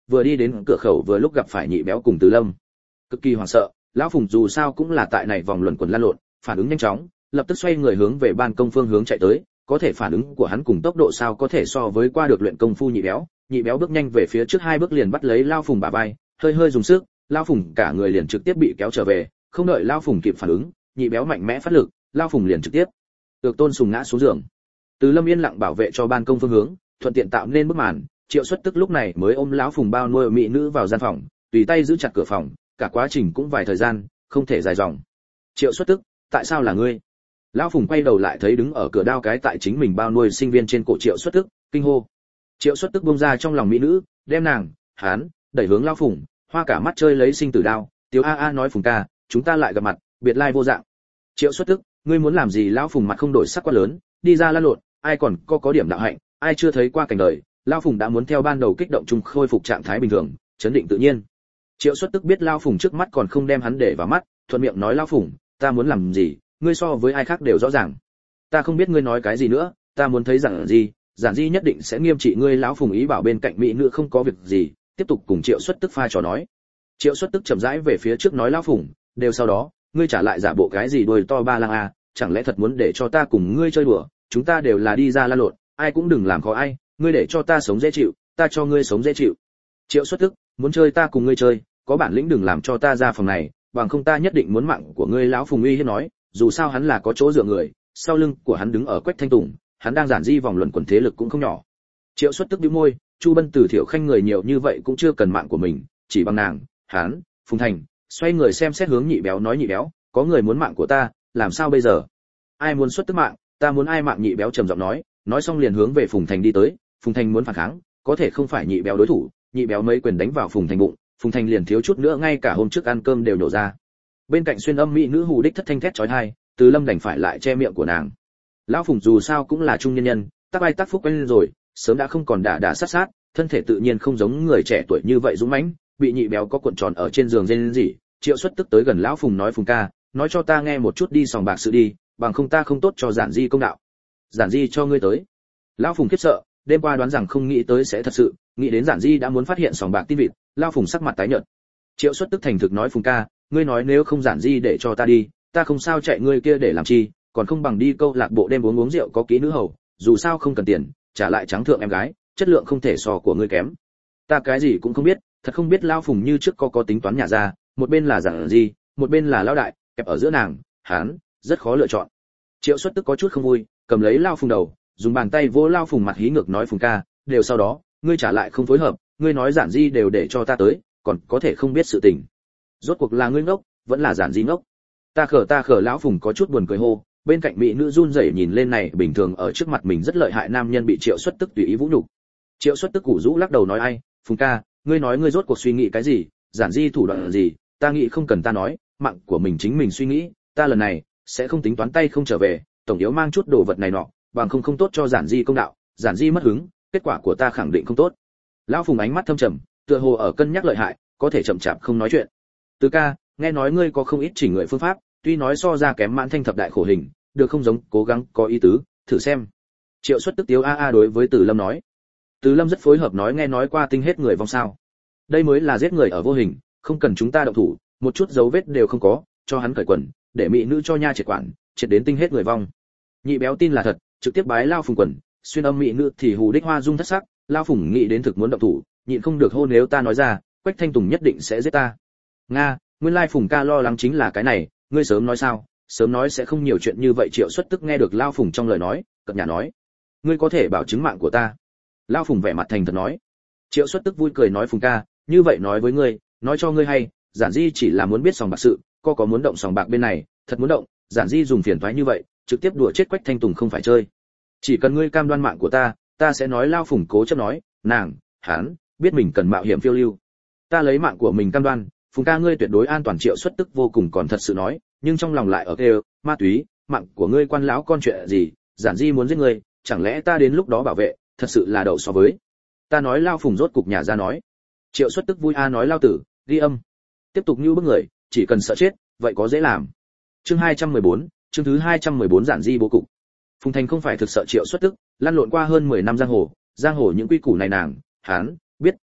vừa đi đến cửa khẩu vừa lúc gặp phải nhị béo cùng Từ Lâm. Cực kỳ hoảng sợ, lão Phùng dù sao cũng là tại này vòng luẩn quẩn lăn lộn, phản ứng nhanh chóng, lập tức xoay người hướng về ban công phương hướng chạy tới, có thể phản ứng của hắn cùng tốc độ sao có thể so với qua được luyện công phu nhị béo. Nhị béo bước nhanh về phía trước hai bước liền bắt lấy lão Phùng bả vai, hơi hơi dùng sức, lão Phùng cả người liền trực tiếp bị kéo trở về, không đợi lão Phùng kịp phản ứng, nhị béo mạnh mẽ phát lực, lão Phùng liền trực tiếp được Tôn Sùng ngã xuống giường. Từ Lâm yên lặng bảo vệ cho ban công phương hướng, thuận tiện tạo nên bức màn. Triệu Xuất Tức lúc này mới ôm lão Phùng bao nuôi mỹ nữ vào gian phòng, tùy tay giữ chặt cửa phòng, cả quá trình cũng vài thời gian, không thể dài dòng. Triệu Xuất Tức, tại sao là ngươi? Lão Phùng quay đầu lại thấy đứng ở cửa đao cái tại chính mình bao nuôi sinh viên trên cổ Triệu Xuất Tức, kinh hô. Triệu Xuất Tức buông ra trong lòng mỹ nữ, đem nàng, hán, đẩy hướng lão Phùng, hoa cả mắt chơi lấy sinh tử đao, Tiếu a a nói Phùng ca, chúng ta lại gặp mặt, biệt lai vô dạng. Triệu Xuất Tức, ngươi muốn làm gì? Lão Phùng mặt không đổi sắc quá lớn, đi ra lăn lộn, ai còn có có điểm đạo hạnh, ai chưa thấy qua cảnh đời. Lão Phùng đã muốn theo ban đầu kích động chung khôi phục trạng thái bình thường, chấn định tự nhiên. Triệu Xuất Tức biết Lão Phùng trước mắt còn không đem hắn để vào mắt, thuận miệng nói Lão Phùng, ta muốn làm gì, ngươi so với ai khác đều rõ ràng. Ta không biết ngươi nói cái gì nữa, ta muốn thấy Giản Di, Giản Di nhất định sẽ nghiêm trị ngươi. Lão Phùng ý bảo bên cạnh mỹ nữ không có việc gì, tiếp tục cùng Triệu Xuất Tức pha trò nói. Triệu Xuất Tức chậm rãi về phía trước nói Lão Phùng, đều sau đó, ngươi trả lại giả bộ cái gì đuôi to ba lang à, chẳng lẽ thật muốn để cho ta cùng ngươi chơi đùa? Chúng ta đều là đi ra la lộn, ai cũng đừng làm khó ai, ngươi để cho ta sống dễ chịu, ta cho ngươi sống dễ chịu. Triệu Xuất Tức, muốn chơi ta cùng ngươi chơi, có bản lĩnh đừng làm cho ta ra phòng này, bằng không ta nhất định muốn mạng của ngươi. Lão Phùng uy hiếp nói, dù sao hắn là có chỗ dựa người, sau lưng của hắn đứng ở Quách Thanh Tùng, hắn đang giản di vòng luẩn quẩn thế lực cũng không nhỏ. Triệu Xuất Tức bĩu môi, Chu Bân Từ Thiệu Khanh người nhiều như vậy cũng chưa cần mạng của mình, chỉ bằng nàng, hắn, Phùng Thành, xoay người xem xét hướng nhị béo nói nhị béo, có người muốn mạng của ta, làm sao bây giờ? Ai muốn Xuất Tức mạng, ta muốn ai mạng? Nhị béo trầm giọng nói, nói xong liền hướng về Phùng Thành đi tới. Phùng Thành muốn phản kháng, có thể không phải nhị béo đối thủ, nhị béo mấy quyền đánh vào Phùng Thành bụng, Phùng Thành liền thiếu chút nữa ngay cả hôm trước ăn cơm đều nổ ra. Bên cạnh xuyên âm mỹ nữ hù đích thất thanh thét chói tai, Từ Lâm đành phải lại che miệng của nàng. Lão Phùng dù sao cũng là trung nhân nhân, tác ai tác phúc quen rồi, sớm đã không còn đả đả sát sát, thân thể tự nhiên không giống người trẻ tuổi như vậy dũng mãnh, bị nhị béo có cuộn tròn ở trên giường rên rỉ. Triệu Xuất Tức tới gần lão Phùng nói Phùng ca, nói cho ta nghe một chút đi sòng bạc sự đi, bằng không ta không tốt cho Giản Di công đạo. Giản Di cho ngươi tới. Lão Phùng khiếp sợ, đêm qua đoán rằng không nghĩ tới sẽ thật sự, nghĩ đến Giản Di đã muốn phát hiện sòng bạc tin vịt, lão Phùng sắc mặt tái nhợt. Triệu Xuất Tức thành thực nói Phùng ca, ngươi nói nếu không Giản Di để cho ta đi, ta không sao chạy ngươi kia để làm chi, còn không bằng đi câu lạc bộ đêm uống uống rượu có kỹ nữ hầu, dù sao không cần tiền, trả lại trắng thượng em gái, chất lượng không thể so của ngươi kém. Ta cái gì cũng không biết, thật không biết. Lão Phùng như trước có có tính toán nhà ra, một bên là Giản Di, một bên là lão đại, kẹp ở giữa nàng, hắn rất khó lựa chọn. Triệu Xuất Tức có chút không vui, cầm lấy Lão Phùng đầu, dùng bàn tay vỗ Lão Phùng mặt hí ngược nói Phùng ca, đều sau đó, ngươi trả lại không phối hợp, ngươi nói Giản Di đều để cho ta tới, còn có thể không biết sự tình. Rốt cuộc là ngươi ngốc, vẫn là Giản Di ngốc? Ta khở ta khở. Lão Phùng có chút buồn cười hô, bên cạnh mỹ nữ run rẩy nhìn lên này bình thường ở trước mặt mình rất lợi hại nam nhân bị Triệu Xuất Tức tùy ý vũ nhục. Triệu Xuất Tức củ rũ lắc đầu nói ai, Phùng ca, ngươi nói ngươi rốt cuộc suy nghĩ cái gì, Giản Di thủ đoạn gì, ta nghĩ không cần ta nói, mạng của mình chính mình suy nghĩ, ta lần này sẽ không tính toán tay không trở về, tổng yếu mang chút đồ vật này nọ, bằng không không tốt cho Giản Di công đạo, Giản Di mất hứng, kết quả của ta khẳng định không tốt. Lão Phùng ánh mắt thâm trầm, tựa hồ ở cân nhắc lợi hại, có thể chậm chạp không nói chuyện. Từ ca, nghe nói ngươi có không ít chỉnh người phương pháp, tuy nói so ra kém Mãn Thanh thập đại khổ hình, được không giống, cố gắng có ý tứ, thử xem. Triệu Xuất Tức tiếu a a đối với Từ Lâm nói. Từ Lâm rất phối hợp nói nghe nói qua tinh hết người vong sao. Đây mới là giết người ở vô hình, không cần chúng ta động thủ, một chút dấu vết đều không có, cho hắn cởi quần, để mỹ nữ cho nha triệt quản, triệt đến tinh hết người vong. Nhị béo tin là thật, trực tiếp bái Lão Phùng quần, xuyên âm mỹ nữ thì hù đích hoa dung thất sắc. Lão Phùng nghĩ đến thực muốn động thủ, nhịn không được hô nếu ta nói ra, Quách Thanh Tùng nhất định sẽ giết ta. Nga, nguyên lai Phùng ca lo lắng chính là cái này, ngươi sớm nói sao, sớm nói sẽ không nhiều chuyện như vậy. Triệu Xuất Tức nghe được Lão Phùng trong lời nói, cợt nhả nói, ngươi có thể bảo chứng mạng của ta? Lão Phùng vẻ mặt thành thật nói. Triệu Xuất Tức vui cười nói Phùng ca, như vậy nói với ngươi, nói cho ngươi hay, Giản Di chỉ là muốn biết sòng bạc sự, có có muốn động sòng bạc bên này, thật muốn động, Giản Di dùng phiền toái như vậy, trực tiếp đùa chết Quách Thanh Tùng không phải chơi. Chỉ cần ngươi cam đoan mạng của ta, ta sẽ nói. Lão Phùng cố chấp nói, nàng, hắn biết mình cần mạo hiểm phiêu lưu, ta lấy mạng của mình cam đoan, Phùng ca ngươi tuyệt đối an toàn. Triệu Xuất Tức vô cùng còn thật sự nói, nhưng trong lòng lại ở kêu, ma túy, mạng của ngươi quan lão con chuyện gì, Giản Di muốn giết ngươi, chẳng lẽ ta đến lúc đó bảo vệ, thật sự là đậu so với. Ta nói. Lão Phùng rốt cục nhà ra nói. Triệu Xuất Tức vui a nói Lão tử, ghi âm. Tiếp tục như bức người, chỉ cần sợ chết, vậy có dễ làm. Chương hai trăm mười bốn, chương thứ hai trăm mười bốn Giản Di bố cục. Phùng Thành không phải thực sợ Triệu Xuất Tức, lăn lộn qua hơn mười năm giang hồ, giang hồ những quy củ này nàng, hắn biết,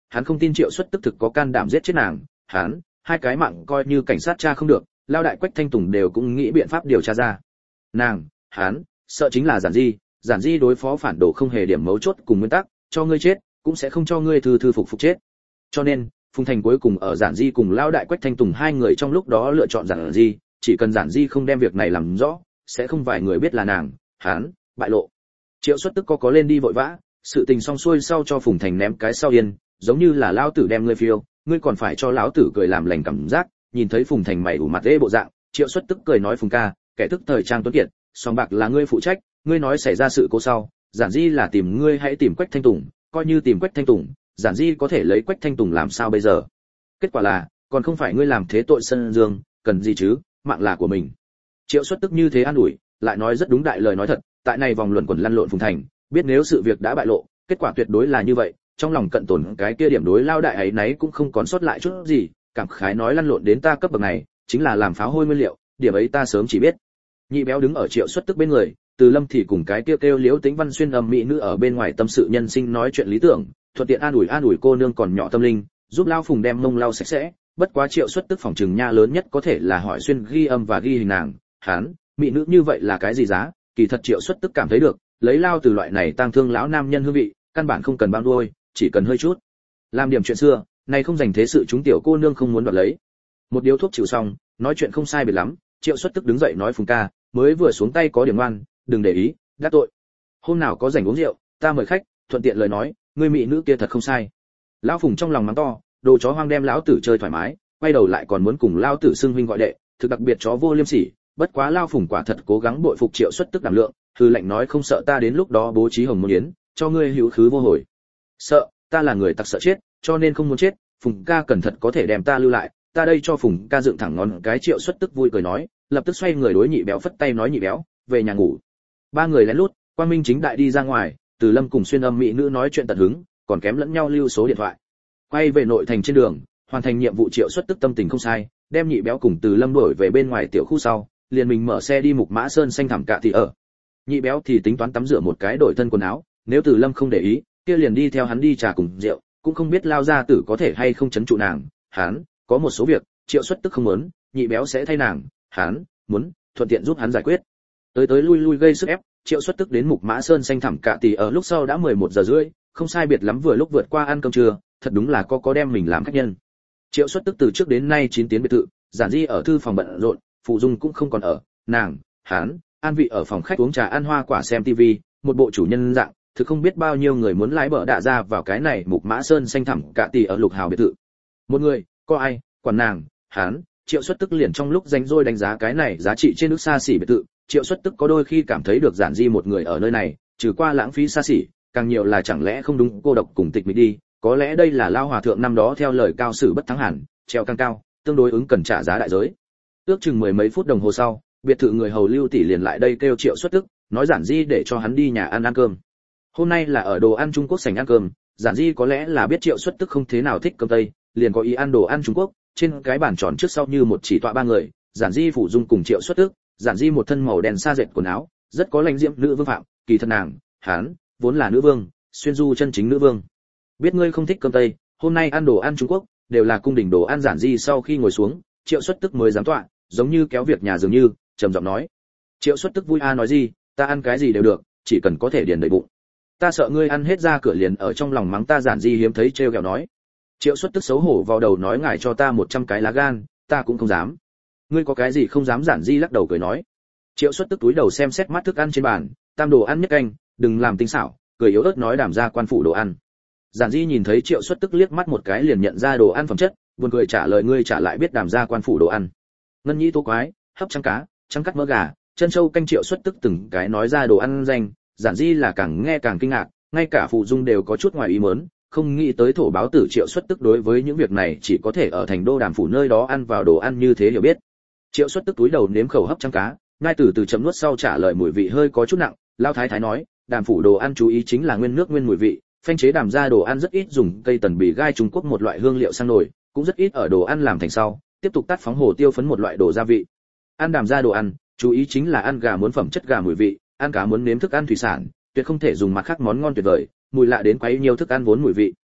hắn không tin Triệu Xuất Tức thực có can đảm giết chết nàng, hắn, hai cái mạng coi như cảnh sát tra không được, lao đại Quách Thanh Tùng đều cũng nghĩ biện pháp điều tra ra. Nàng, hắn, sợ chính là Giản Di, Giản Di đối phó phản đồ không hề điểm mấu chốt cùng nguyên tắc, cho ngươi chết, cũng sẽ không cho ngươi thư thư phục phục chết. Cho nên, Phùng Thành cuối cùng ở Giản Di cùng lao đại Quách Thanh Tùng hai người trong lúc đó lựa chọn Giản Di, chỉ cần Giản Di không đem việc này làm rõ, sẽ không vài người biết là nàng, hắn, bại lộ. Triệu Xuất Tức có có lên đi vội vã, sự tình xong xuôi sau cho Phùng Thành ném cái sau yên, giống như là lão tử đem ngươi phiêu, ngươi còn phải cho lão tử cười làm lành cảm giác. Nhìn thấy Phùng Thành mày ủ mặt ê bộ dạng, Triệu Xuất Tức cười nói Phùng ca, kẻ thức thời trang tuấn kiệt, song bạc là ngươi phụ trách, ngươi nói xảy ra sự cố sau, Giản Di là tìm ngươi hãy tìm Quách Thanh Tùng, coi như tìm Quách Thanh Tùng, Giản Di có thể lấy Quách Thanh Tùng làm sao bây giờ? Kết quả là, còn không phải ngươi làm thế tội sân dương, cần gì chứ, mạng là của mình. Triệu Xuất Tức như thế an ủi, lại nói rất đúng đại lời nói thật, tại này vòng luẩn quẩn lăn lộn Phùng Thành, biết nếu sự việc đã bại lộ, kết quả tuyệt đối là như vậy, trong lòng cận tổn cái kia điểm đối lao đại ấy nấy cũng không còn sót lại chút gì, cảm khái nói lăn lộn đến ta cấp bậc này, chính là làm pháo hôi nguyên liệu, điểm ấy ta sớm chỉ biết. Nhị béo đứng ở Triệu Xuất Tức bên người, Từ Lâm thì cùng cái kia kêu, kêu Liễu Tĩnh Văn xuyên âm mỹ nữ ở bên ngoài tâm sự nhân sinh nói chuyện lý tưởng, thuận tiện an ủi an ủi cô nương còn nhỏ tâm linh, giúp lao Phùng đem mông lau sạch sẽ, bất quá Triệu Xuất Tức phòng trừng nha lớn nhất có thể là hỏi xuyên ghi âm và ghi hình nàng, hắn, mỹ nữ như vậy là cái gì giá, kỳ thật Triệu Xuất Tức cảm thấy được, lấy lao từ loại này tang thương lão nam nhân hương vị, căn bản không cần bao đuôi, chỉ cần hơi chút làm điểm chuyện xưa, này không dành thế sự chúng tiểu cô nương không muốn đoạt lấy. Một điếu thuốc chịu xong, nói chuyện không sai biệt lắm, Triệu Xuất Tức đứng dậy nói Phùng ca, mới vừa xuống tay có điểm ngoan, đừng để ý, đắc tội. Hôm nào có rảnh uống rượu, ta mời khách, thuận tiện lời nói, ngươi mỹ nữ kia thật không sai. Lão Phùng trong lòng mắng to, đồ chó hoang đem lão tử chơi thoải mái, quay đầu lại còn muốn cùng lão tử xưng huynh gọi đệ, thực đặc biệt chó vô liêm sỉ, bất quá lão Phùng quả thật cố gắng bội phục Triệu Xuất Tức đảm lượng, hư lệnh nói không sợ ta đến lúc đó bố trí hồng môn yến, cho ngươi hữu khứ vô hồi. Sợ, ta là người tặc sợ chết, cho nên không muốn chết, Phùng ca cẩn thận có thể đem ta lưu lại, ta đây cho Phùng ca dựng thẳng ngón cái. Triệu Xuất Tức vui cười nói, lập tức xoay người đối nhị béo phất tay nói nhị béo, về nhà ngủ. Ba người lén lút, Quang Minh chính đại đi ra ngoài, Từ Lâm cùng xuyên âm mỹ nữ nói chuyện tận hứng, còn kém lẫn nhau lưu số điện thoại. Quay về nội thành trên đường, hoàn thành nhiệm vụ Triệu Xuất Tức tâm tình không sai, đem nhị béo cùng Từ Lâm đổi về bên ngoài tiểu khu sau, liền mình mở xe đi Mục Mã Sơn xanh thẳm cạ thì ở. Nhị béo thì tính toán tắm rửa một cái đổi thân quần áo, nếu Từ Lâm không để ý, kia liền đi theo hắn đi trà cùng rượu, cũng không biết lao ra tử có thể hay không chấn trụ nàng, hắn có một số việc, Triệu Xuất Tức không muốn, nhị béo sẽ thay nàng, hắn muốn thuận tiện giúp hắn giải quyết. Tới tới lui lui gây sức ép, Triệu Xuất Tức đến Mục Mã Sơn xanh thẳm cạ tỷ ở lúc sau đã mười một giờ rưỡi, không sai biệt lắm vừa lúc vượt qua ăn cơm trưa, thật đúng là có có đem mình làm khách nhân. Triệu Xuất Tức từ trước đến nay chín tiếng biệt thự, Giản Di ở thư phòng bận rộn, Phụ Dung cũng không còn ở, nàng, hắn, an vị ở phòng khách uống trà ăn hoa quả xem tivi, một bộ chủ nhân dạng, thực không biết bao nhiêu người muốn lái bờ đạ ra vào cái này Mục Mã Sơn xanh thẳm cạ tỷ ở Lục Hào biệt thự. Một người, có ai, quản nàng, hắn, Triệu Xuất Tức liền trong lúc rảnh rỗi đánh giá cái này giá trị trên nước xa xỉ biệt thự, Triệu Xuất Tức có đôi khi cảm thấy được Giản Di một người ở nơi này, trừ qua lãng phí xa xỉ, càng nhiều là chẳng lẽ không đúng cô độc cùng tịch mịch đi, có lẽ đây là lao hòa thượng năm đó theo lời cao sử bất thắng hẳn, treo càng cao, tương đối ứng cần trả giá đại giới. Ước chừng mười mấy phút đồng hồ sau, biệt thự người hầu Lưu tỷ liền lại đây kêu Triệu Xuất Tức, nói Giản Di để cho hắn đi nhà ăn ăn cơm. Hôm nay là ở đồ ăn Trung Quốc sảnh ăn cơm, Giản Di có lẽ là biết Triệu Xuất Tức không thế nào thích cơm Tây, liền có ý ăn đồ ăn Trung Quốc, trên cái bàn tròn trước sau như một chỉ tọa ba người, Giản Di Phụ Dung cùng Triệu Xuất Tức, Giản Di một thân màu đen sa dệt quần áo, rất có lãnh diễm nữ vương phạm, kỳ thật nàng, hắn, vốn là nữ vương, xuyên du chân chính nữ vương. Biết ngươi không thích cơm Tây, hôm nay ăn đồ ăn Trung Quốc, đều là cung đình đồ ăn. Giản Di sau khi ngồi xuống, Triệu Xuất Tức mới dám tọa, giống như kéo việc nhà dường như, trầm giọng nói. Triệu Xuất Tức vui a nói gì, ta ăn cái gì đều được, chỉ cần có thể điền đầy bụng. Ta sợ ngươi ăn hết ra cửa liền ở trong lòng mắng ta. Giản Di hiếm thấy trêu ghẹo nói. Triệu Xuất Tức xấu hổ vào đầu nói ngài cho ta một trăm cái lá gan, ta cũng không dám. Ngươi có cái gì không dám? Giản Di lắc đầu cười nói. Triệu Xuất Tức túi đầu xem xét mắt thức ăn trên bàn, tam đồ ăn nhất canh, đừng làm tinh xảo, cười yếu ớt nói Đàm gia quan phủ đồ ăn. Giản Di nhìn thấy Triệu Xuất Tức liếc mắt một cái liền nhận ra đồ ăn phẩm chất, buồn cười trả lời ngươi trả lại biết Đàm gia quan phủ đồ ăn. Ngân nhĩ tố quái, hấp trắng cá, trắng cắt mỡ gà, chân trâu canh. Triệu Xuất Tức từng cái nói ra đồ ăn danh, Giản Di là càng nghe càng kinh ngạc, ngay cả Phụ Dung đều có chút ngoài ý muốn, không nghĩ tới thổ báo tử Triệu Xuất Tức đối với những việc này chỉ có thể ở thành đô Đàm phủ nơi đó ăn vào đồ ăn như thế hiểu biết. Triệu Xuất Tức túi đầu nếm khẩu hấp trắng cá, ngay từ từ chấm nuốt sau trả lời mùi vị hơi có chút nặng. Lao thái thái nói, Đàm phủ đồ ăn chú ý chính là nguyên nước nguyên mùi vị, phanh chế Đàm gia đồ ăn rất ít dùng cây tần bì gai Trung Quốc một loại hương liệu sang nồi, cũng rất ít ở đồ ăn làm thành sau tiếp tục tắt phóng hồ tiêu phấn một loại đồ gia vị. Ăn Đàm gia đồ ăn, chú ý chính là ăn gà muốn phẩm chất gà mùi vị, ăn cá muốn nếm thức ăn thủy sản, tuyệt không thể dùng mặt khác món ngon tuyệt vời, mùi lạ đến quấy nhiều thức ăn vốn mùi vị.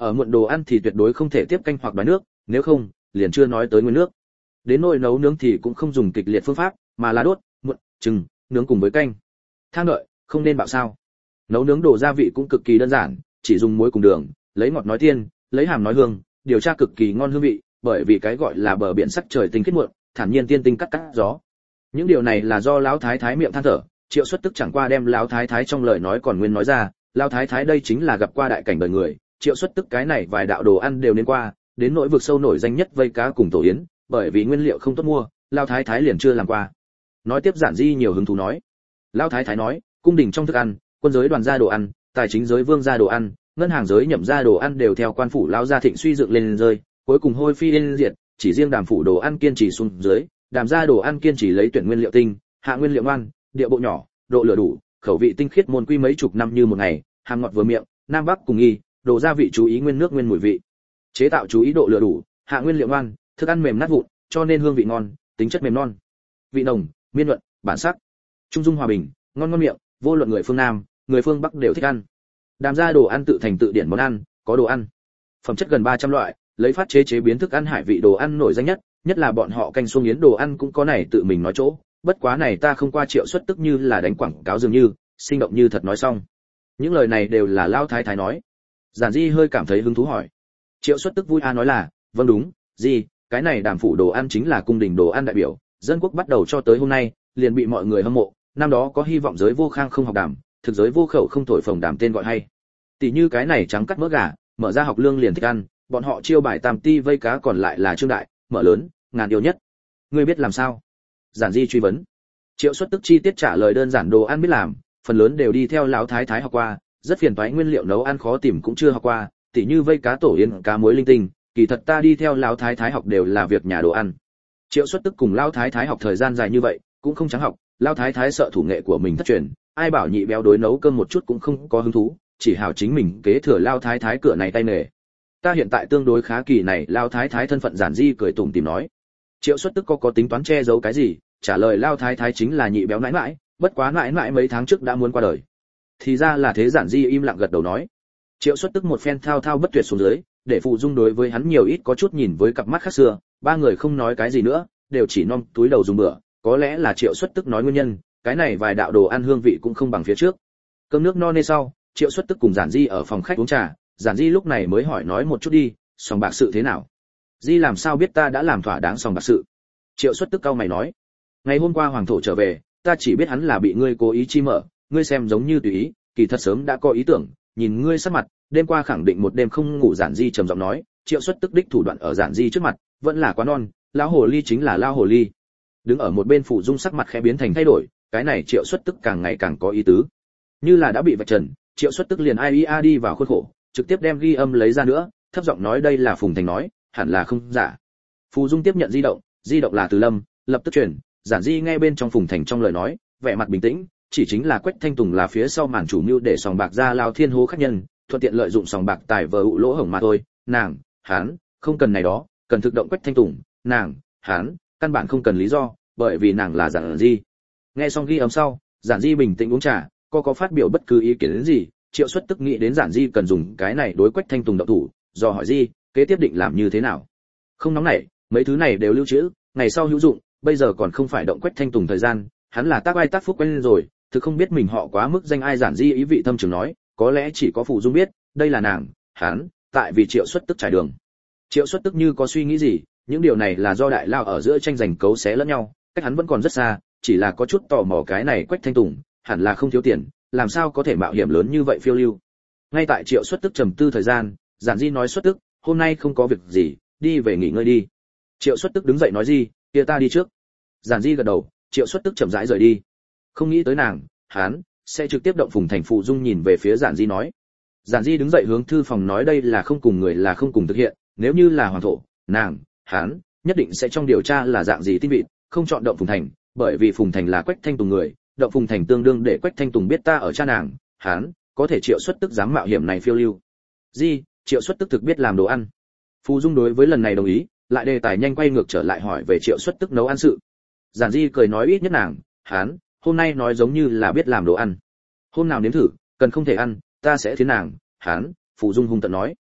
Ở muộn đồ ăn thì tuyệt đối không thể tiếp canh hoặc đoái nước, nếu không, liền chưa nói tới nguyên nước. Đến nồi nấu nướng thì cũng không dùng kịch liệt phương pháp, mà là đốt, muộn, trừng, nướng cùng với canh. Thang đợi, không nên bạo sao. Nấu nướng đồ gia vị cũng cực kỳ đơn giản, chỉ dùng muối cùng đường, lấy ngọt nói tiên, lấy hàm nói hương, điều tra cực kỳ ngon hương vị, bởi vì cái gọi là bờ biển sắc trời tinh khiết muộn, thản nhiên tiên tinh cắt cắt gió. Những điều này là do lão thái thái miệng than thở, Triệu Xuất Tức chẳng qua đem lão thái thái trong lời nói còn nguyên nói ra, lão thái thái đây chính là gặp qua đại cảnh đời người, Triệu Xuất Tức cái này vài đạo đồ ăn đều nên qua, đến nỗi vực sâu nổi danh nhất vây cá cùng tổ yến, bởi vì nguyên liệu không tốt mua, lão thái thái liền chưa làm qua. Nói tiếp Giản Di nhiều hứng thú nói. Lão thái thái nói, cung đình trong thức ăn, quân giới đoàn gia đồ ăn, tài chính giới vương gia đồ ăn, ngân hàng giới nhậm gia đồ ăn đều theo quan phủ lão gia thịnh suy dựng lên rơi, cuối cùng hôi phi yên diệt, chỉ riêng Đàm phủ đồ ăn kiên trì xuống dưới, Đàm gia đồ ăn kiên trì lấy tuyển nguyên liệu tinh, hạ nguyên liệu ngoan, địa bộ nhỏ, độ lửa đủ, khẩu vị tinh khiết môn quy mấy chục năm như một ngày, hàm ngọt vừa miệng, nam bắc cùng nghi, đồ gia vị chú ý nguyên nước nguyên mùi vị. Chế tạo chú ý độ lửa đủ, hạ nguyên liệu ngoan, thức ăn mềm nát vụn, cho nên hương vị ngon, tính chất mềm non. Vị nồng, miên luận, bản sắc. Trung dung hòa bình, ngon ngon miệng, vô luận người phương Nam, người phương Bắc đều thích ăn. Đàm gia đồ ăn tự thành tự điển món ăn, có đồ ăn. Phẩm chất gần ba trăm loại, lấy phát chế chế biến thức ăn hải vị đồ ăn nổi danh nhất, nhất là bọn họ canh xuông yến đồ ăn cũng có này tự mình nói chỗ, bất quá này ta không qua Triệu Xuất Tức như là đánh quảng cáo dường như, sinh động như thật nói xong. Những lời này đều là Lão thái thái nói. Giản Di hơi cảm thấy hứng thú hỏi. Triệu Xuất Tức vui a nói là, vâng đúng, gì, cái này Đàm phủ đồ ăn chính là cung đình đồ ăn đại biểu, dân quốc bắt đầu cho tới hôm nay, liền bị mọi người hâm mộ, năm đó có hy vọng giới vô khang không học đàm, thực giới vô khẩu không thổi phồng đàm tên gọi hay. Tỷ như cái này trắng cắt mỡ gà, mở ra học lương liền thích ăn, bọn họ chiêu bài tam ti vây cá còn lại là trương đại, mở lớn, ngàn yêu nhất. Ngươi biết làm sao? Giản Di truy vấn. Triệu Xuất Tức chi tiết trả lời đơn giản đồ ăn biết làm, phần lớn đều đi theo lão thái thái học qua, rất phiền toái nguyên liệu nấu ăn khó tìm cũng chưa học qua, tỉ như vây cá tổ yến, cá muối linh tinh, kỳ thật ta đi theo lão thái thái học đều là việc nhà đồ ăn. Triệu Xuất Tức cùng lão thái thái học thời gian dài như vậy, cũng không trắng học, lão thái thái sợ thủ nghệ của mình thất truyền, ai bảo nhị béo đối nấu cơm một chút cũng không có hứng thú, chỉ hảo chính mình kế thừa lão thái thái cửa này tay nghề. Ta hiện tại tương đối khá kỳ này, lão thái thái thân phận Giản Di cười tủm tỉm nói. Triệu Xuất Tức có có tính toán che giấu cái gì, trả lời lão thái thái chính là nhị béo nãi nãi, bất quá nãi nãi mấy tháng trước đã muốn qua đời. Thì ra là thế. Giản Di im lặng gật đầu nói. Triệu Xuất Tức một phen thao thao bất tuyệt xuống dưới, để phụ dung đối với hắn nhiều ít có chút nhìn với cặp mắt khác xưa, ba người không nói cái gì nữa, đều chỉ nom túi đầu dùng bữa, có lẽ là Triệu Xuất Tức nói nguyên nhân, cái này vài đạo đồ ăn hương vị cũng không bằng phía trước. Cơm nước no nê sau, Triệu Xuất Tức cùng Giản Di ở phòng khách uống trà, Giản Di lúc này mới hỏi nói một chút đi, sòng bạc sự thế nào? Di làm sao biết ta đã làm thỏa đáng sòng bạc sự? Triệu Xuất Tức cau mày nói, ngày hôm qua hoàng thổ trở về, ta chỉ biết hắn là bị ngươi cố ý chi mở, ngươi xem giống như tùy ý, kỳ thật sớm đã có ý tưởng, nhìn ngươi sắc mặt, đêm qua khẳng định một đêm không ngủ. Giản Di trầm giọng nói, Triệu Xuất Tức đích thủ đoạn ở Giản Di trước mặt, vẫn là quá non, lão hồ ly chính là lão hồ ly. Đứng ở một bên phụ dung sắc mặt khẽ biến thành thay đổi, cái này Triệu Xuất Tức càng ngày càng có ý tứ. Như là đã bị vạch trần, Triệu Xuất Tức liền ai ia đi vào khuôn khổ, trực tiếp đem ghi âm lấy ra nữa, thấp giọng nói đây là Phùng Thành nói, hẳn là không giả. Phù Dung tiếp nhận di động, di động là Từ Lâm, lập tức truyền, Giản Di nghe bên trong Phùng Thành trong lời nói, vẻ mặt bình tĩnh, chỉ chính là Quách Thanh Tùng là phía sau màn chủ mưu để sòng bạc ra lao thiên hố khách nhân, thuận tiện lợi dụng sòng bạc tài vờ ụ lỗ hổng mà thôi, nàng, hắn, không cần này đó, cần thực động Quách Thanh Tùng, nàng, hắn, căn bản không cần lý do, bởi vì nàng là Giản Di. Nghe xong ghi âm sau, Giản Di bình tĩnh uống trà, có có phát biểu bất cứ ý kiến đến gì, Triệu Xuất Tức nghĩ đến Giản Di cần dùng cái này đối Quách Thanh Tùng động thủ, do hỏi Di, kế tiếp định làm như thế nào. Không nóng nảy, mấy thứ này đều lưu trữ, ngày sau hữu dụng, bây giờ còn không phải động Quách Thanh Tùng thời gian, hắn là tác ai tác phúc quen rồi, thực không biết mình họ quá mức danh ai. Giản Di ý vị thâm trường nói, có lẽ chỉ có Phụ Dung biết, đây là nàng, hắn, tại vì Triệu Xuất Tức trải đường. Triệu Xuất Tức như có suy nghĩ gì, những điều này là do đại lao ở giữa tranh giành cấu xé lẫn nhau, cách hắn vẫn còn rất xa, chỉ là có chút tò mò cái này Quách Thanh Tùng, hẳn là không thiếu tiền, làm sao có thể mạo hiểm lớn như vậy phiêu lưu. Ngay tại Triệu Xuất Tức trầm tư thời gian, Giản Di nói Xuất Tức, hôm nay không có việc gì, đi về nghỉ ngơi đi. Triệu Xuất Tức đứng dậy nói Di, kia ta đi trước. Giản Di gật đầu, Triệu Xuất Tức chậm rãi rời đi. Không nghĩ tới nàng, hắn sẽ trực tiếp động Phùng Thành. Phụ Dung nhìn về phía Giản Di nói. Giản Di đứng dậy hướng thư phòng nói đây là không cùng người là không cùng thực hiện, nếu như là hoàng thổ, nàng, hắn nhất định sẽ trong điều tra là dạng gì tin vịt, không chọn động Phùng Thành, bởi vì Phùng Thành là Quách Thanh Tùng người, động Phùng Thành tương đương để Quách Thanh Tùng biết ta ở cha nàng, hắn có thể Triệu Xuất Tức dám mạo hiểm này phiêu lưu. Di, Triệu Xuất Tức thực biết làm đồ ăn. Phù Dung đối với lần này đồng ý, lại đề tài nhanh quay ngược trở lại hỏi về Triệu Xuất Tức nấu ăn sự. Giản Di cười nói ít nhất nàng, hắn hôm nay nói giống như là biết làm đồ ăn. Hôm nào nếm thử, cần không thể ăn, ta sẽ thiến nàng, hắn, Phù Dung hung tợn nói.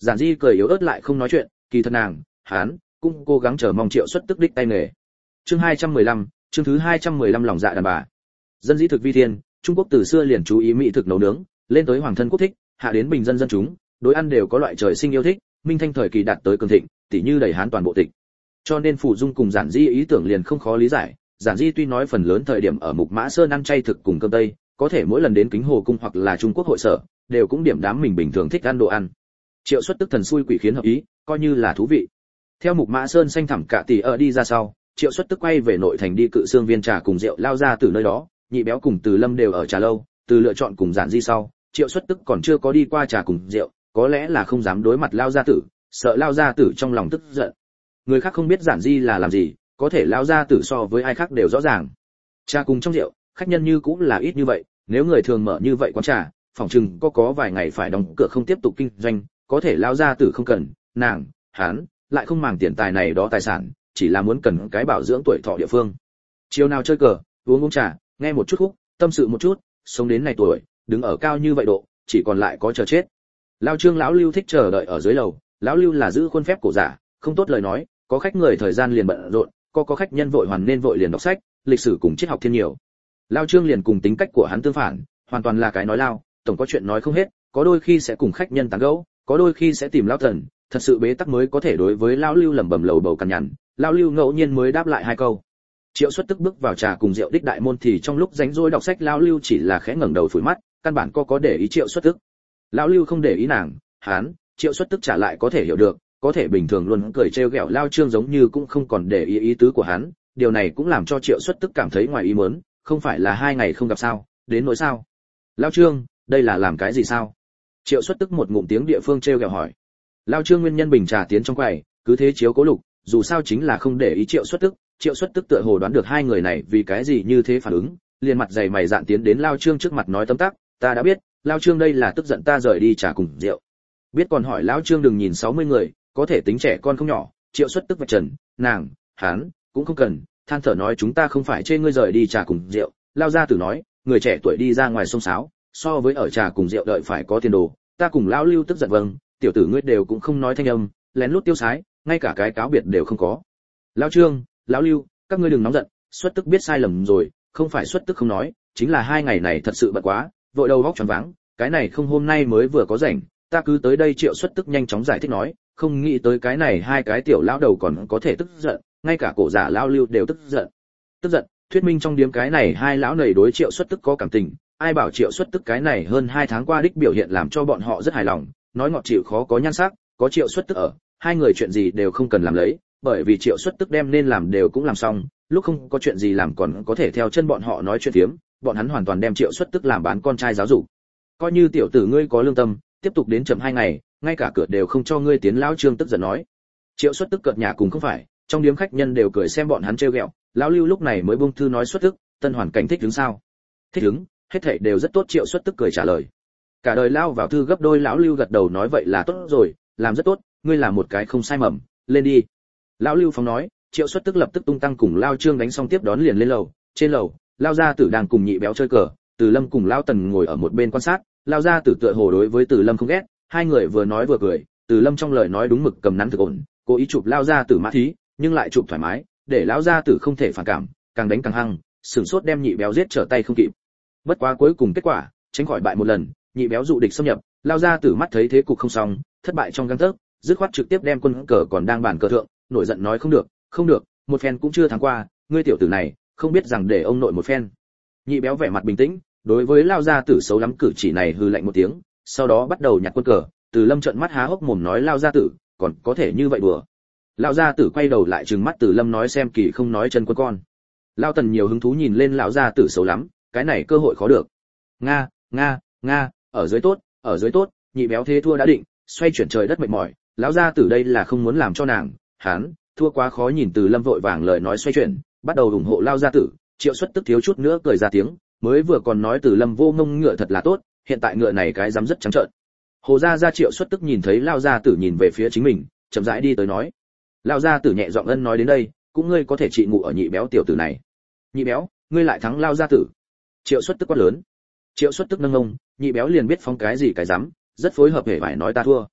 Giản Di cười yếu ớt lại không nói chuyện, kỳ thật nàng, hắn cũng cố gắng chờ mong Triệu Xuất Tức đích tay nghề. Chương hai trăm mười lăm, chương thứ hai trăm mười lăm lòng dạ đàn bà. Dân dĩ thực vi thiên, Trung Quốc từ xưa liền chú ý mỹ thực nấu nướng, lên tới hoàng thân quốc thích, hạ đến bình dân dân chúng, đối ăn đều có loại trời sinh yêu thích, Minh Thanh thời kỳ đạt tới cường thịnh, tỉ như đầy Hán toàn bộ tịch. Cho nên Phủ Dung cùng Giản Di ý tưởng liền không khó lý giải, Giản Di tuy nói phần lớn thời điểm ở Mục Mã Sơn ăn chay thực cùng cơm tây, có thể mỗi lần đến Kính Hồ cung hoặc là Trung Quốc hội sở, đều cũng điểm đám mình bình thường thích ăn đồ ăn. Triệu Xuất Tức thần xui quỷ khiến hợp ý, coi như là thú vị. Theo Mục Mã Sơn xanh thẳm cả tỷ ở đi ra sau, Triệu Xuất Tức quay về nội thành đi cự xương viên trà cùng rượu lao ra từ nơi đó, Nhị Béo cùng Từ Lâm đều ở trà lâu, từ lựa chọn cùng Giản Di sau, Triệu Xuất Tức còn chưa có đi qua trà cùng rượu, có lẽ là không dám đối mặt lao gia tử, sợ lao gia tử trong lòng tức giận. Người khác không biết Giản Di là làm gì, có thể lao gia tử so với ai khác đều rõ ràng. Trà cùng trong rượu, khách nhân như cũng là ít như vậy, nếu người thường mở như vậy quán trà, phòng trừng có có vài ngày phải đóng cửa không tiếp tục kinh doanh, có thể lao gia tử không cần, nàng, hắn lại không màng tiền tài này đó tài sản, chỉ là muốn cần cái bảo dưỡng tuổi thọ địa phương. Chiều nào chơi cờ, uống uống trà, nghe một chút khúc, tâm sự một chút, sống đến này tuổi, đứng ở cao như vậy độ, chỉ còn lại có chờ chết. Lao Trương lão Lưu thích chờ đợi ở dưới lầu, lão Lưu là giữ khuôn phép cổ giả, không tốt lời nói, có khách người thời gian liền bận rộn, có có khách nhân vội hoàn nên vội liền đọc sách, lịch sử cùng triết học thiên nhiều. Lao Trương liền cùng tính cách của hắn tương phản, hoàn toàn là cái nói lao, tổng có chuyện nói không hết, có đôi khi sẽ cùng khách nhân tán gẫu, có đôi khi sẽ tìm lão thần, thật sự bế tắc mới có thể đối với lão Lưu lẩm bẩm lầu bầu cằn nhằn, lão Lưu ngẫu nhiên mới đáp lại hai câu. Triệu Xuất Tức bước vào trà cùng rượu đích đại môn thì trong lúc rảnh rỗi đọc sách lão Lưu chỉ là khẽ ngẩng đầu phủi mắt, căn bản có có để ý Triệu Xuất Tức. Lão Lưu không để ý nàng, hắn, Triệu Xuất Tức trả lại có thể hiểu được, có thể bình thường luôn cười trêu ghẹo Lao Trương giống như cũng không còn để ý ý tứ của hắn, điều này cũng làm cho Triệu Xuất Tức cảm thấy ngoài ý muốn, không phải là hai ngày không gặp sao, đến nỗi sao? Lao Trương, đây là làm cái gì sao? Triệu Xuất Tức một ngụm tiếng địa phương trêu ghẹo hỏi. Lao Trương nguyên nhân bình trà tiến trong quầy, cứ thế chiếu cố Lục, dù sao chính là không để ý Triệu Xuất Tức, Triệu Xuất Tức tựa hồ đoán được hai người này vì cái gì như thế phản ứng, liền mặt dày mày dạn tiến đến Lao Trương trước mặt nói tấm tắc, ta đã biết, Lao Trương đây là tức giận ta rời đi trà cùng rượu. Biết còn hỏi Lão Trương đừng nhìn sáu mươi người, có thể tính trẻ con không nhỏ, Triệu Xuất Tức vạch trần, nàng, hắn cũng không cần, than thở nói chúng ta không phải chê ngươi rời đi trà cùng rượu, Lao gia tử nói, người trẻ tuổi đi ra ngoài sông sáo, so với ở trà cùng rượu đợi phải có tiền đồ, ta cùng Lão Lưu tức giận vâng, tiểu tử ngươi đều cũng không nói thanh âm, lén lút tiêu sái, ngay cả cái cáo biệt đều không có. Lão Trương, Lão Lưu, các ngươi đừng nóng giận, Xuất Tức biết sai lầm rồi, không phải Xuất Tức không nói, chính là hai ngày này thật sự bận quá, vội đầu óc choáng váng, cái này không hôm nay mới vừa có rảnh, ta cứ tới đây. Triệu Xuất Tức nhanh chóng giải thích nói, không nghĩ tới cái này hai cái tiểu lão đầu còn có thể tức giận, ngay cả cổ giả Lão Lưu đều tức giận. Tức giận, thuyết minh trong điếm cái này hai lão nầy đối Triệu Xuất Tức có cảm tình, ai bảo Triệu Xuất Tức cái này hơn hai tháng qua đích biểu hiện làm cho bọn họ rất hài lòng, nói ngọt chịu khó có nhan sắc, có Triệu Xuất Tức ở, hai người chuyện gì đều không cần làm lấy, bởi vì Triệu Xuất Tức đem nên làm đều cũng làm xong, lúc không có chuyện gì làm còn có thể theo chân bọn họ nói chuyện phiếm, bọn hắn hoàn toàn đem Triệu Xuất Tức làm bán con trai giáo dục. Coi như tiểu tử ngươi có lương tâm, tiếp tục đến chậm hai ngày, ngay cả cửa đều không cho ngươi tiến. Lão Trương tức giận nói. Triệu Xuất Tức cợt nhà cùng không phải, trong điếm khách nhân đều cười xem bọn hắn trêu ghẹo, Lão Lưu lúc này mới buông thư nói Xuất Tức, tân hoàn cảnh thích đứng sao? Thích đứng, hết thảy đều rất tốt. Triệu Xuất Tức cười trả lời. Cả đời lao vào thư gấp đôi. Lão Lưu gật đầu nói vậy là tốt rồi, làm rất tốt, ngươi là một cái không sai mầm, lên đi. Lão Lưu phóng nói. Triệu Xuất Tức lập tức tung tăng cùng Lao Trương đánh xong tiếp đón liền lên lầu. Trên lầu, Lao gia tử đang cùng Nhị Béo chơi cờ, Từ Lâm cùng Lao Tần ngồi ở một bên quan sát. Lao gia tử tựa hồ đối với Từ Lâm không ghét, hai người vừa nói vừa cười, Từ Lâm trong lời nói đúng mực cầm nắn thực ổn, cố ý chụp Lao gia tử mã thí, nhưng lại chụp thoải mái, để Lão gia tử không thể phản cảm, càng đánh càng hăng, sửng sốt đem Nhị Béo giết trở tay không kịp. Bất quá cuối cùng kết quả, tránh khỏi bại một lần, Nhị Béo dụ địch xâm nhập, Lao gia tử mắt thấy thế cục không xong, thất bại trong gang tấc, dứt khoát trực tiếp đem quân cờ còn đang bàn cờ thượng, nổi giận nói không được, không được, một phen cũng chưa thắng qua, ngươi tiểu tử này, không biết rằng để ông nội một phen. Nhị Béo vẻ mặt bình tĩnh, đối với Lao gia tử xấu lắm cử chỉ này hừ lạnh một tiếng, sau đó bắt đầu nhặt quân cờ. Từ Lâm trợn mắt há hốc mồm nói Lao gia tử, còn có thể như vậy đùa. Lao gia tử quay đầu lại trừng mắt Từ Lâm nói xem kỳ không nói chân quân con. Lao Tần nhiều hứng thú nhìn lên lão gia tử xấu lắm, cái này cơ hội khó được. Nga, nga, nga, ở dưới tốt, ở dưới tốt, Nhị Béo thế thua đã định, xoay chuyển trời đất mệt mỏi, lão gia tử đây là không muốn làm cho nàng, hắn, thua quá khó nhìn. Từ Lâm vội vàng lời nói xoay chuyển, bắt đầu ủng hộ Lao gia tử. Triệu Xuất Tức thiếu chút nữa cười ra tiếng, mới vừa còn nói Từ Lâm vô ngông ngựa thật là tốt, hiện tại ngựa này cái dám rất trắng trợn. Hồ gia gia Triệu Xuất Tức nhìn thấy Lao gia tử nhìn về phía chính mình, chậm rãi đi tới nói. Lao gia tử nhẹ giọng ân nói đến đây, cũng ngươi có thể trị ngụ ở Nhị Béo tiểu tử này. Nhị Béo, ngươi lại thắng Lao gia tử. Triệu Xuất Tức quát lớn. Triệu Xuất Tức nâng ông, Nhị Béo liền biết phóng cái gì cái dám, rất phối hợp hề phải nói ta thua.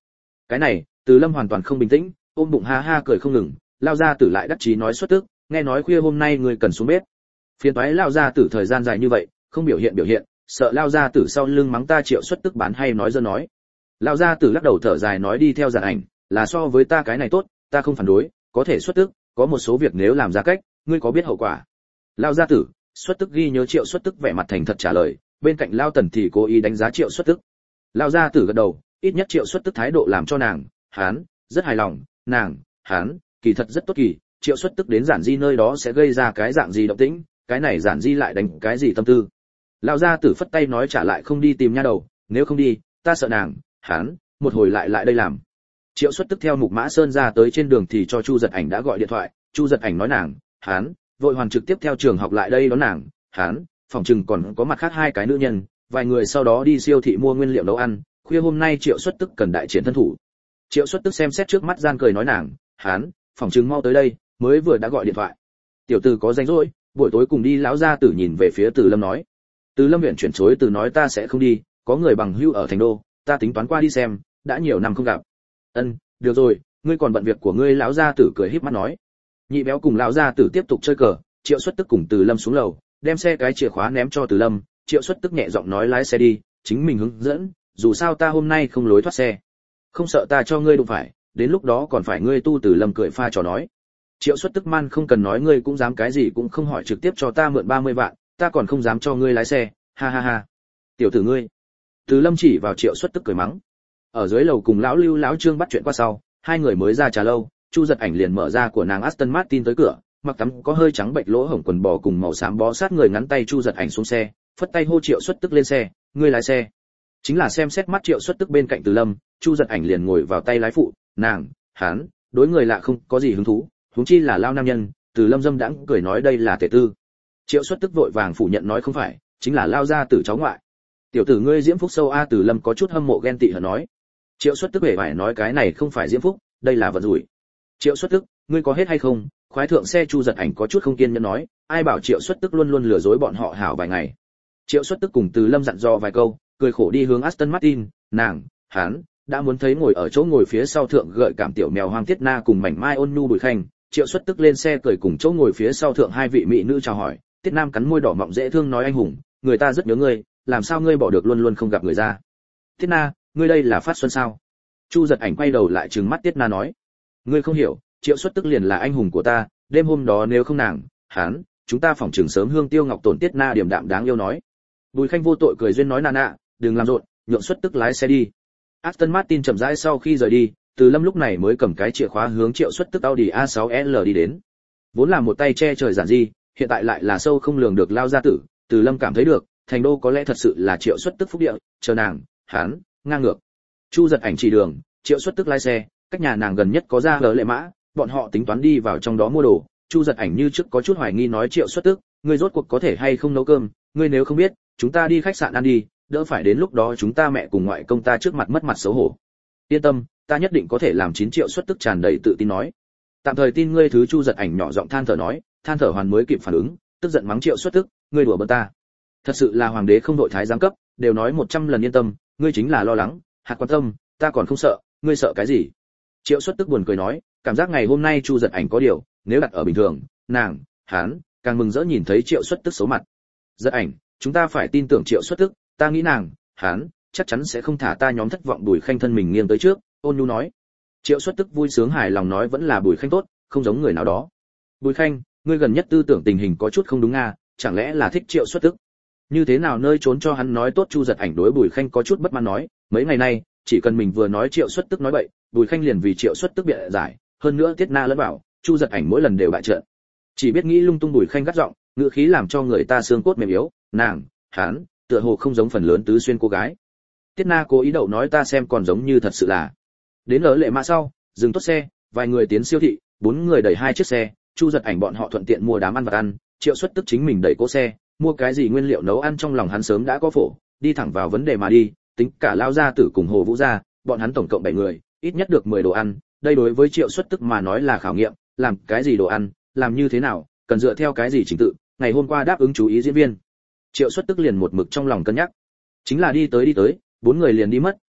Cái này, Từ Lâm hoàn toàn không bình tĩnh, ôm bụng ha ha cười không ngừng, lao ra tử lại đắc chí nói xuất tức, nghe nói khuya hôm nay người cần xuống bếp. Phiền toái lao ra tử thời gian dài như vậy, không biểu hiện biểu hiện, sợ lao ra tử sau lưng mắng ta Triệu xuất tức bán hay nói dơ nói. Lao ra tử lắc đầu thở dài nói đi theo giản ảnh, là so với ta cái này tốt, ta không phản đối, có thể xuất tức, có một số việc nếu làm ra cách, ngươi có biết hậu quả. Lao gia tử, xuất tức ghi nhớ Triệu xuất tức vẻ mặt thành thật trả lời, bên cạnh Lao Tần thì cố ý đánh giá Triệu xuất tức. Lao gia tử gật đầu, ít nhất Triệu xuất tức thái độ làm cho nàng, hán, rất hài lòng, nàng, hán, kỳ thật rất tốt kỳ, Triệu xuất tức đến giản di nơi đó sẽ gây ra cái dạng gì động tĩnh, cái này giản di lại đánh cái gì tâm tư. Lao gia tử phất tay nói trả lại không đi tìm nha đầu, nếu không đi, ta sợ nàng, hán, một hồi lại lại đây làm. Triệu xuất tức theo Mục Mã Sơn ra tới trên đường thì cho Chu Giật Ảnh đã gọi điện thoại, Chu Giật Ảnh nói nàng, hán, vội hoàn trực tiếp theo trường học lại đây đón nàng, hán, phòng trừng còn có mặt khác hai cái nữ nhân, vài người sau đó đi siêu thị mua nguyên liệu nấu ăn, khuya hôm nay Triệu xuất tức cần đại chiến thân thủ. Triệu xuất tức xem xét trước mắt gian cười nói nàng, hán, phòng trừng mau tới đây, mới vừa đã gọi điện thoại. Tiểu tử có rảnh rỗi, buổi tối cùng đi. Lão gia tử nhìn về phía Từ Lâm nói. Từ Lâm huyện chuyển chối từ nói ta sẽ không đi, có người bằng hữu ở thành đô, ta tính toán qua đi xem, đã nhiều năm không gặp. Ân, được rồi, ngươi còn bận việc của ngươi. Lão gia tử cười híp mắt nói. Nhị béo cùng lão gia tử tiếp tục chơi cờ, Triệu xuất tức cùng Từ Lâm xuống lầu, đem xe cái chìa khóa ném cho Từ Lâm, Triệu xuất tức nhẹ giọng nói lái xe đi, chính mình hướng dẫn, dù sao ta hôm nay không lối thoát xe. Không sợ ta cho ngươi đụng phải, đến lúc đó còn phải ngươi tu. Từ Lâm cười pha trò nói. Triệu xuất tức man không cần nói ngươi cũng dám cái gì cũng không hỏi trực tiếp cho ta mượn ba mươi vạn, ta còn không dám cho ngươi lái xe, ha ha ha. Tiểu tử ngươi. Từ Lâm chỉ vào Triệu xuất tức cười mắng. Ở dưới lầu cùng lão Lưu lão Trương bắt chuyện qua sau, hai người mới ra trà lâu, Chu Giật Ảnh liền mở ra của nàng Aston Martin tới cửa, mặc tắm có hơi trắng bệch lỗ hổng quần bò cùng màu xám bó sát người ngắn tay. Chu Giật Ảnh xuống xe, phất tay hô Triệu xuất tức lên xe, ngươi lái xe. Chính là xem xét mắt Triệu xuất tức bên cạnh Từ Lâm, Chu Giật Ảnh liền ngồi vào tay lái phụ, nàng, hắn, đối người lạ không có gì hứng thú, huống chi là lao nam nhân. Từ Lâm dâm đãng cười nói đây là tể tư. Triệu xuất tức vội vàng phủ nhận nói không phải, chính là lao gia tử cháu ngoại. Tiểu tử ngươi diễm phúc sâu a. Từ Lâm có chút hâm mộ ghen tị hờn nói. Triệu xuất tức vẻ vải nói cái này không phải diễm phúc, đây là vận rủi. Triệu xuất tức, ngươi có hết hay không? Khoái thượng xe. Chu Giật Ảnh có chút không kiên nhẫn nói, ai bảo Triệu xuất tức luôn luôn lừa dối bọn họ hảo vài ngày. Triệu xuất tức cùng Từ Lâm dặn dò vài câu, cười khổ đi hướng Aston Martin, nàng, hắn đã muốn thấy ngồi ở chỗ ngồi phía sau thượng gợi cảm tiểu mèo Hoàng Tiết Na cùng mảnh mai ôn nhu Bùi Khanh. Triệu xuất tức lên xe cười cùng chỗ ngồi phía sau thượng hai vị mỹ nữ chào hỏi, Tiết Nam cắn môi đỏ mọng dễ thương nói anh hùng, người ta rất nhớ ngươi, làm sao ngươi bỏ được luôn luôn không gặp người ra. Tiết Na, ngươi đây là phát xuân sao? Chu Giật Ảnh quay đầu lại trừng mắt Tiết Na nói, ngươi không hiểu, Triệu xuất tức liền là anh hùng của ta, đêm hôm đó nếu không nàng, hắn, chúng ta phỏng trường sớm hương tiêu ngọc tổn. Tiết Na điềm đạm đáng yêu nói. Bùi Khanh vô tội cười duyên nói nà nạ, đừng làm rộn, nhượng xuất tức lái xe đi. Aston Martin chậm rãi sau khi rời đi, Từ Lâm lúc này mới cầm cái chìa khóa hướng Triệu xuất tức Audi a sáu L đi đến. Vốn là một tay che trời giản di, hiện tại lại là sâu không lường được lao gia tử. Từ Lâm cảm thấy được, thành đô có lẽ thật sự là Triệu xuất tức phúc địa, chờ nàng, hắn, ngang ngược. Chu Giật Ảnh chỉ đường, Triệu xuất tức lái xe, cách nhà nàng gần nhất có ra lỡ lệ mã, bọn họ tính toán đi vào trong đó mua đồ. Chu Giật Ảnh như trước có chút hoài nghi nói Triệu xuất tức, ngươi rốt cuộc có thể hay không nấu cơm, ngươi nếu không biết, chúng ta đi khách sạn ăn đi, đỡ phải đến lúc đó chúng ta mẹ cùng ngoại công ta trước mặt mất mặt xấu hổ. Yên tâm, ta nhất định có thể làm. chín Triệu xuất tức tràn đầy tự tin nói. Tạm thời tin ngươi thứ. Chu Giật Ảnh nhỏ giọng than thở nói, than thở hoàn mới kịp phản ứng, tức giận mắng Triệu xuất tức, ngươi đùa bỡn ta. Thật sự là hoàng đế không đội thái giám cấp, đều nói một trăm lần yên tâm, ngươi chính là lo lắng, hạt quan tâm, ta còn không sợ, ngươi sợ cái gì? Triệu xuất tức buồn cười nói, cảm giác ngày hôm nay Chu Giật Ảnh có điều, nếu đặt ở bình thường, nàng, hắn, càng mừng rỡ nhìn thấy Triệu xuất tức xấu mặt. Giật Ảnh, chúng ta phải tin tưởng Triệu xuất tức, ta nghĩ nàng, hắn, chắc chắn sẽ không thả ta nhóm thất vọng. Bùi Khanh thân mình nghiêng tới trước, ôn nhu nói. Triệu xuất tức vui sướng hài lòng nói vẫn là Bùi Khanh tốt, không giống người nào đó. Bùi Khanh, ngươi gần nhất tư tưởng tình hình có chút không đúng nga, chẳng lẽ là thích Triệu xuất tức? Như thế nào nơi trốn cho hắn nói tốt. Chu Giật Ảnh đối Bùi Khanh có chút bất mãn nói, mấy ngày nay, chỉ cần mình vừa nói Triệu xuất tức nói bậy, Bùi Khanh liền vì Triệu xuất tức bịa giải, hơn nữa Tiết Na lẫn vào, Chu Giật Ảnh mỗi lần đều bại trận. Chỉ biết nghĩ lung tung. Bùi Khanh gắt giọng, ngữ khí làm cho người ta xương cốt mềm yếu, nàng, hắn, tựa hồ không giống phần lớn tứ xuyên cô gái. Tiết Na cố ý đậu nói ta xem còn giống như thật sự là. Đến ở lệ mã sau, dừng tốt xe, vài người tiến siêu thị, bốn người đẩy hai chiếc xe, Chu Giật Ảnh bọn họ thuận tiện mua đám ăn vặt ăn, Triệu xuất tức chính mình đẩy cỗ xe, mua cái gì nguyên liệu nấu ăn trong lòng hắn sớm đã có phổ, đi thẳng vào vấn đề mà đi, tính cả lao gia tử cùng Hồ Vũ gia, bọn hắn tổng cộng bảy người, ít nhất được mười đồ ăn, đây đối với Triệu xuất tức mà nói là khảo nghiệm, làm cái gì đồ ăn, làm như thế nào, cần dựa theo cái gì trình tự, ngày hôm qua đáp ứng chú ý diễn viên. Triệu xuất tức liền một mực trong lòng cân nhắc, chính là đi tới đi tới, bốn người liền đi mất,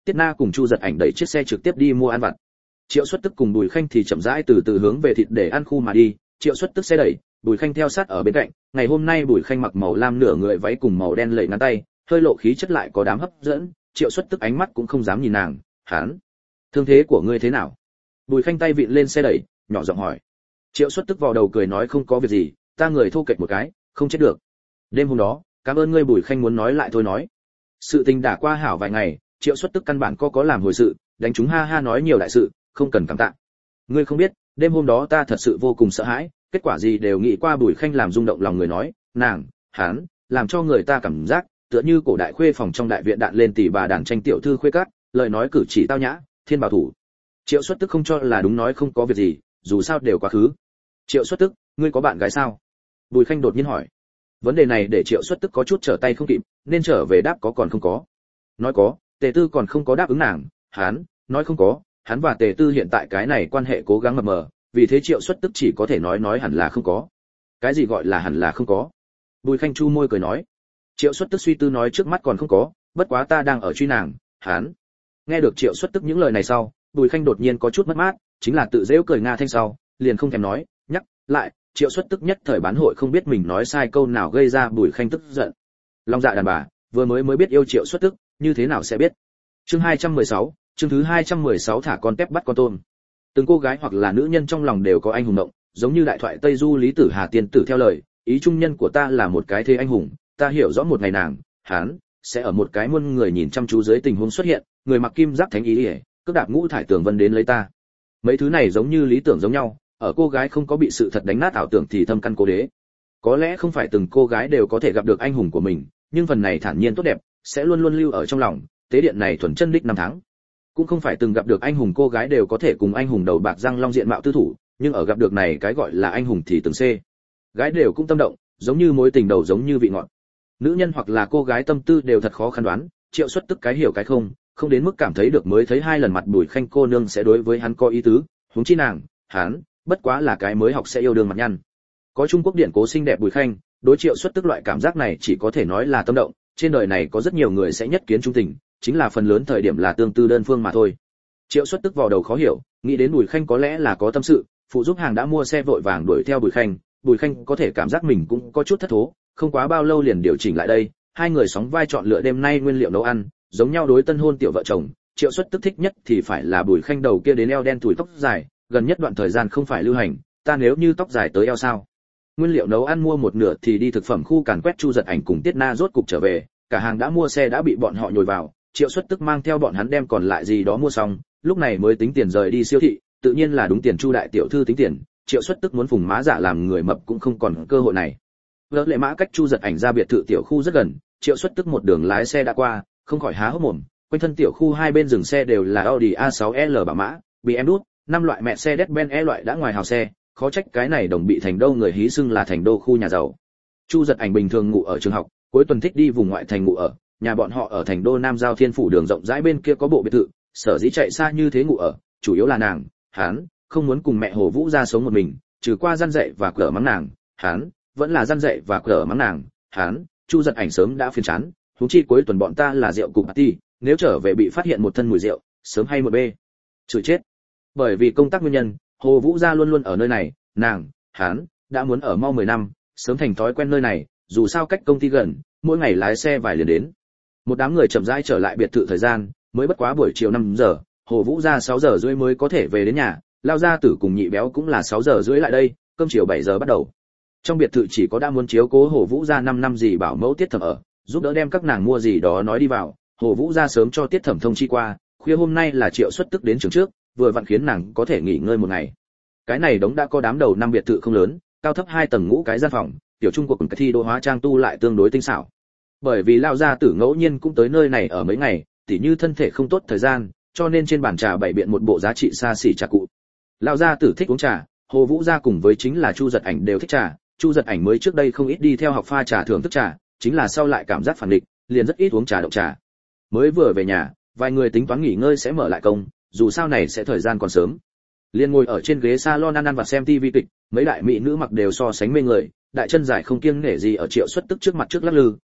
Tiết Na cùng Chu Giật Ảnh đẩy chiếc xe trực tiếp đi mua ăn vặt. Triệu Xuất Tức cùng Bùi Khanh thì chậm rãi từ từ hướng về thịt để ăn khu mà đi, Triệu Xuất Tức xe đẩy, Bùi Khanh theo sát ở bên cạnh. Ngày hôm nay Bùi Khanh mặc màu lam nửa người váy cùng màu đen lệ ngắn tay, hơi lộ khí chất lại có đám hấp dẫn, Triệu Xuất Tức ánh mắt cũng không dám nhìn nàng. "Hán, thương thế của ngươi thế nào?" Bùi Khanh tay vịn lên xe đẩy, nhỏ giọng hỏi. Triệu Xuất Tức vò đầu cười nói không có việc gì, ta người thô kệch một cái, không chết được. Đêm hôm đó, cảm ơn ngươi. Bùi Khanh muốn nói lại thôi nói. Sự tình đã qua hảo vài ngày, Triệu Xuất Tức căn bản có có làm hồi sự, đánh chúng ha ha nói nhiều đại sự, không cần cảm tạ. Ngươi không biết, đêm hôm đó ta thật sự vô cùng sợ hãi, kết quả gì đều nghĩ qua. Bùi Khanh làm rung động lòng người nói, nàng, hắn, làm cho người ta cảm giác tựa như cổ đại khuê phòng trong đại viện đạn lên tỷ bà đàn tranh tiểu thư khuê cát, lời nói cử chỉ tao nhã, thiên bảo thủ. Triệu Xuất Tức không cho là đúng nói không có việc gì, dù sao đều quá khứ. Triệu Xuất Tức, ngươi có bạn gái sao? Bùi Khanh đột nhiên hỏi. Vấn đề này để Triệu Xuất Tức có chút trở tay không kịp, nên trở về đáp có còn không có. Nói có, Tề Tư còn không có đáp ứng nàng, hắn nói không có, hắn và Tề Tư hiện tại cái này quan hệ cố gắng mập mờ, vì thế Triệu Xuất Tức chỉ có thể nói nói hẳn là không có. Cái gì gọi là hẳn là không có? Bùi Khanh chu môi cười nói. Triệu Xuất Tức suy tư nói trước mắt còn không có, bất quá ta đang ở truy nàng, hắn. Nghe được Triệu Xuất Tức những lời này sau, Bùi Khanh đột nhiên có chút mất mát, chính là tự giễu cười nga thanh sau, liền không thèm nói, nhắc lại, Triệu Xuất Tức nhất thời bán hội không biết mình nói sai câu nào gây ra Bùi Khanh tức giận. Long dạ đàn bà, vừa mới mới biết yêu Triệu Xuất Tức, như thế nào sẽ biết. Chương hai trăm mười sáu, chương thứ hai trăm mười sáu thả con tép bắt con tôm. Từng cô gái hoặc là nữ nhân trong lòng đều có anh hùng động, giống như đại thoại Tây Du Lý Tử Hà tiên tử theo lời, ý trung nhân của ta là một cái thế anh hùng, ta hiểu rõ một ngày nàng, hắn sẽ ở một cái muôn người nhìn chăm chú dưới tình huống xuất hiện, người mặc kim giáp thánh ý, cước đạp ngũ thải tường vân đến lấy ta. Mấy thứ này giống như lý tưởng giống nhau, ở cô gái không có bị sự thật đánh nát ảo tưởng thì thâm căn cố đế. Có lẽ không phải từng cô gái đều có thể gặp được anh hùng của mình, nhưng phần này thản nhiên tốt đẹp sẽ luôn luôn lưu ở trong lòng. Tế điện này thuần chân đích năm tháng. Cũng không phải từng gặp được anh hùng cô gái đều có thể cùng anh hùng đầu bạc răng long diện mạo tư thủ, nhưng ở gặp được này cái gọi là anh hùng thì từng xê. Gái đều cũng tâm động, giống như mối tình đầu giống như vị ngọt. Nữ nhân hoặc là cô gái tâm tư đều thật khó khăn đoán, Triệu Xuất Tức cái hiểu cái không, không đến mức cảm thấy được mới thấy hai lần mặt Bùi Khanh cô nương sẽ đối với hắn có ý tứ, huống chi nàng, hắn, bất quá là cái mới học sẽ yêu đương mặt nhăn. Có Trung Quốc điển cố xinh đẹp Bùi Khanh, đối Triệu Xuất Tức loại cảm giác này chỉ có thể nói là tâm động, trên đời này có rất nhiều người sẽ nhất kiến trung tình, chính là phần lớn thời điểm là tương tư đơn phương mà thôi. Triệu Xuất Tức vào đầu khó hiểu, nghĩ đến Bùi Khanh có lẽ là có tâm sự, phụ giúp hàng đã mua xe vội vàng đuổi theo Bùi Khanh, Bùi Khanh có thể cảm giác mình cũng có chút thất thố, không quá bao lâu liền điều chỉnh lại đây, hai người sóng vai chọn lựa đêm nay nguyên liệu nấu ăn, giống nhau đối tân hôn tiểu vợ chồng, Triệu Xuất Tức thích nhất thì phải là Bùi Khanh đầu kia đến eo đen tuổi tóc dài, gần nhất đoạn thời gian không phải lưu hành, ta nếu như tóc dài tới eo sao? Nguyên liệu nấu ăn mua một nửa thì đi thực phẩm khu càn quét. Chu Giật Ảnh cùng Tiết Na rốt cục trở về, cả hàng đã mua xe đã bị bọn họ nhồi vào, Triệu Xuất Tức mang theo bọn hắn đem còn lại gì đó mua xong, lúc này mới tính tiền rời đi siêu thị, tự nhiên là đúng tiền Chu đại tiểu thư tính tiền, Triệu Xuất Tức muốn phùng má giả làm người mập cũng không còn cơ hội này. Vợ Lệ Mã cách Chu Giật Ảnh ra biệt thự tiểu khu rất gần, Triệu Xuất Tức một đường lái xe đã qua, không khỏi há hốc mồm, quanh thân tiểu khu hai bên dừng xe đều là Audi a sáu L bảo mã, bê em W, năm loại mẹ xe Mercedes-Benz E loại đã ngoài hào xe, khó trách cái này đồng bị thành đô người hí xưng là thành đô khu nhà giàu. Chu Giật Ảnh bình thường ngủ ở trường học, cuối tuần thích đi vùng ngoại thành ngủ ở, nhà bọn họ ở thành đô Nam Giao Thiên phủ đường rộng rãi bên kia có bộ biệt thự, sở dĩ chạy xa như thế ngủ ở, chủ yếu là nàng, hắn không muốn cùng mẹ Hồ Vũ ra sống một mình, trừ qua răn dạy và cỡ mắng nàng, hắn vẫn là răn dạy và cỡ mắng nàng, hắn Chu Giật Ảnh sớm đã phiền chán, huống chi cuối tuần bọn ta là rượu cùng party, nếu trở về bị phát hiện một thân mùi rượu, sớm hay một bê chửi chết. Bởi vì công tác nguyên nhân, Hồ Vũ gia luôn luôn ở nơi này, nàng, hắn đã muốn ở mau mười năm, sớm thành thói quen nơi này, dù sao cách công ty gần, mỗi ngày lái xe vài liền đến. Một đám người chậm rãi trở lại biệt thự thời gian, mới bất quá buổi chiều năm giờ, Hồ Vũ gia sáu giờ rưỡi mới có thể về đến nhà, Lao gia tử cùng Nhị Béo cũng là sáu giờ rưỡi lại đây, cơm chiều bảy giờ bắt đầu. Trong biệt thự chỉ có đã muốn chiếu cố Hồ Vũ gia năm năm gì bảo mẫu Tiết Thẩm ở, giúp đỡ đem các nàng mua gì đó nói đi vào, Hồ Vũ gia sớm cho Tiết Thẩm thông chi qua, khuya hôm nay là Triệu Xuất Tức đến trường trước, vừa vặn khiến nàng có thể nghỉ ngơi một ngày. Cái này đống đã có đám đầu năm biệt thự không lớn, cao thấp hai tầng ngũ cái gian phòng, tiểu trung cuộc cùng cái thi đô hóa trang tu lại tương đối tinh xảo. Bởi vì Lao gia tử ngẫu nhiên cũng tới nơi này ở mấy ngày, tỉ như thân thể không tốt thời gian, cho nên trên bàn trà bày biện một bộ giá trị xa xỉ trà cụ. Lao gia tử thích uống trà, Hồ Vũ gia cùng với chính là Chu Giật Ảnh đều thích trà, Chu Giật Ảnh mới trước đây không ít đi theo học pha trà thưởng thức trà, chính là sau lại cảm giác phản địch, liền rất ít uống trà đậu trà. Mới vừa về nhà, vài người tính toán nghỉ ngơi sẽ mở lại công, dù sao này sẽ thời gian còn sớm. Liên ngồi ở trên ghế salon ăn ăn và xem tivi kịch, mấy đại mỹ nữ mặc đều so sánh mê người, đại chân dài không kiêng nể gì ở Triệu Xuất Tức trước mặt trước lắc lư,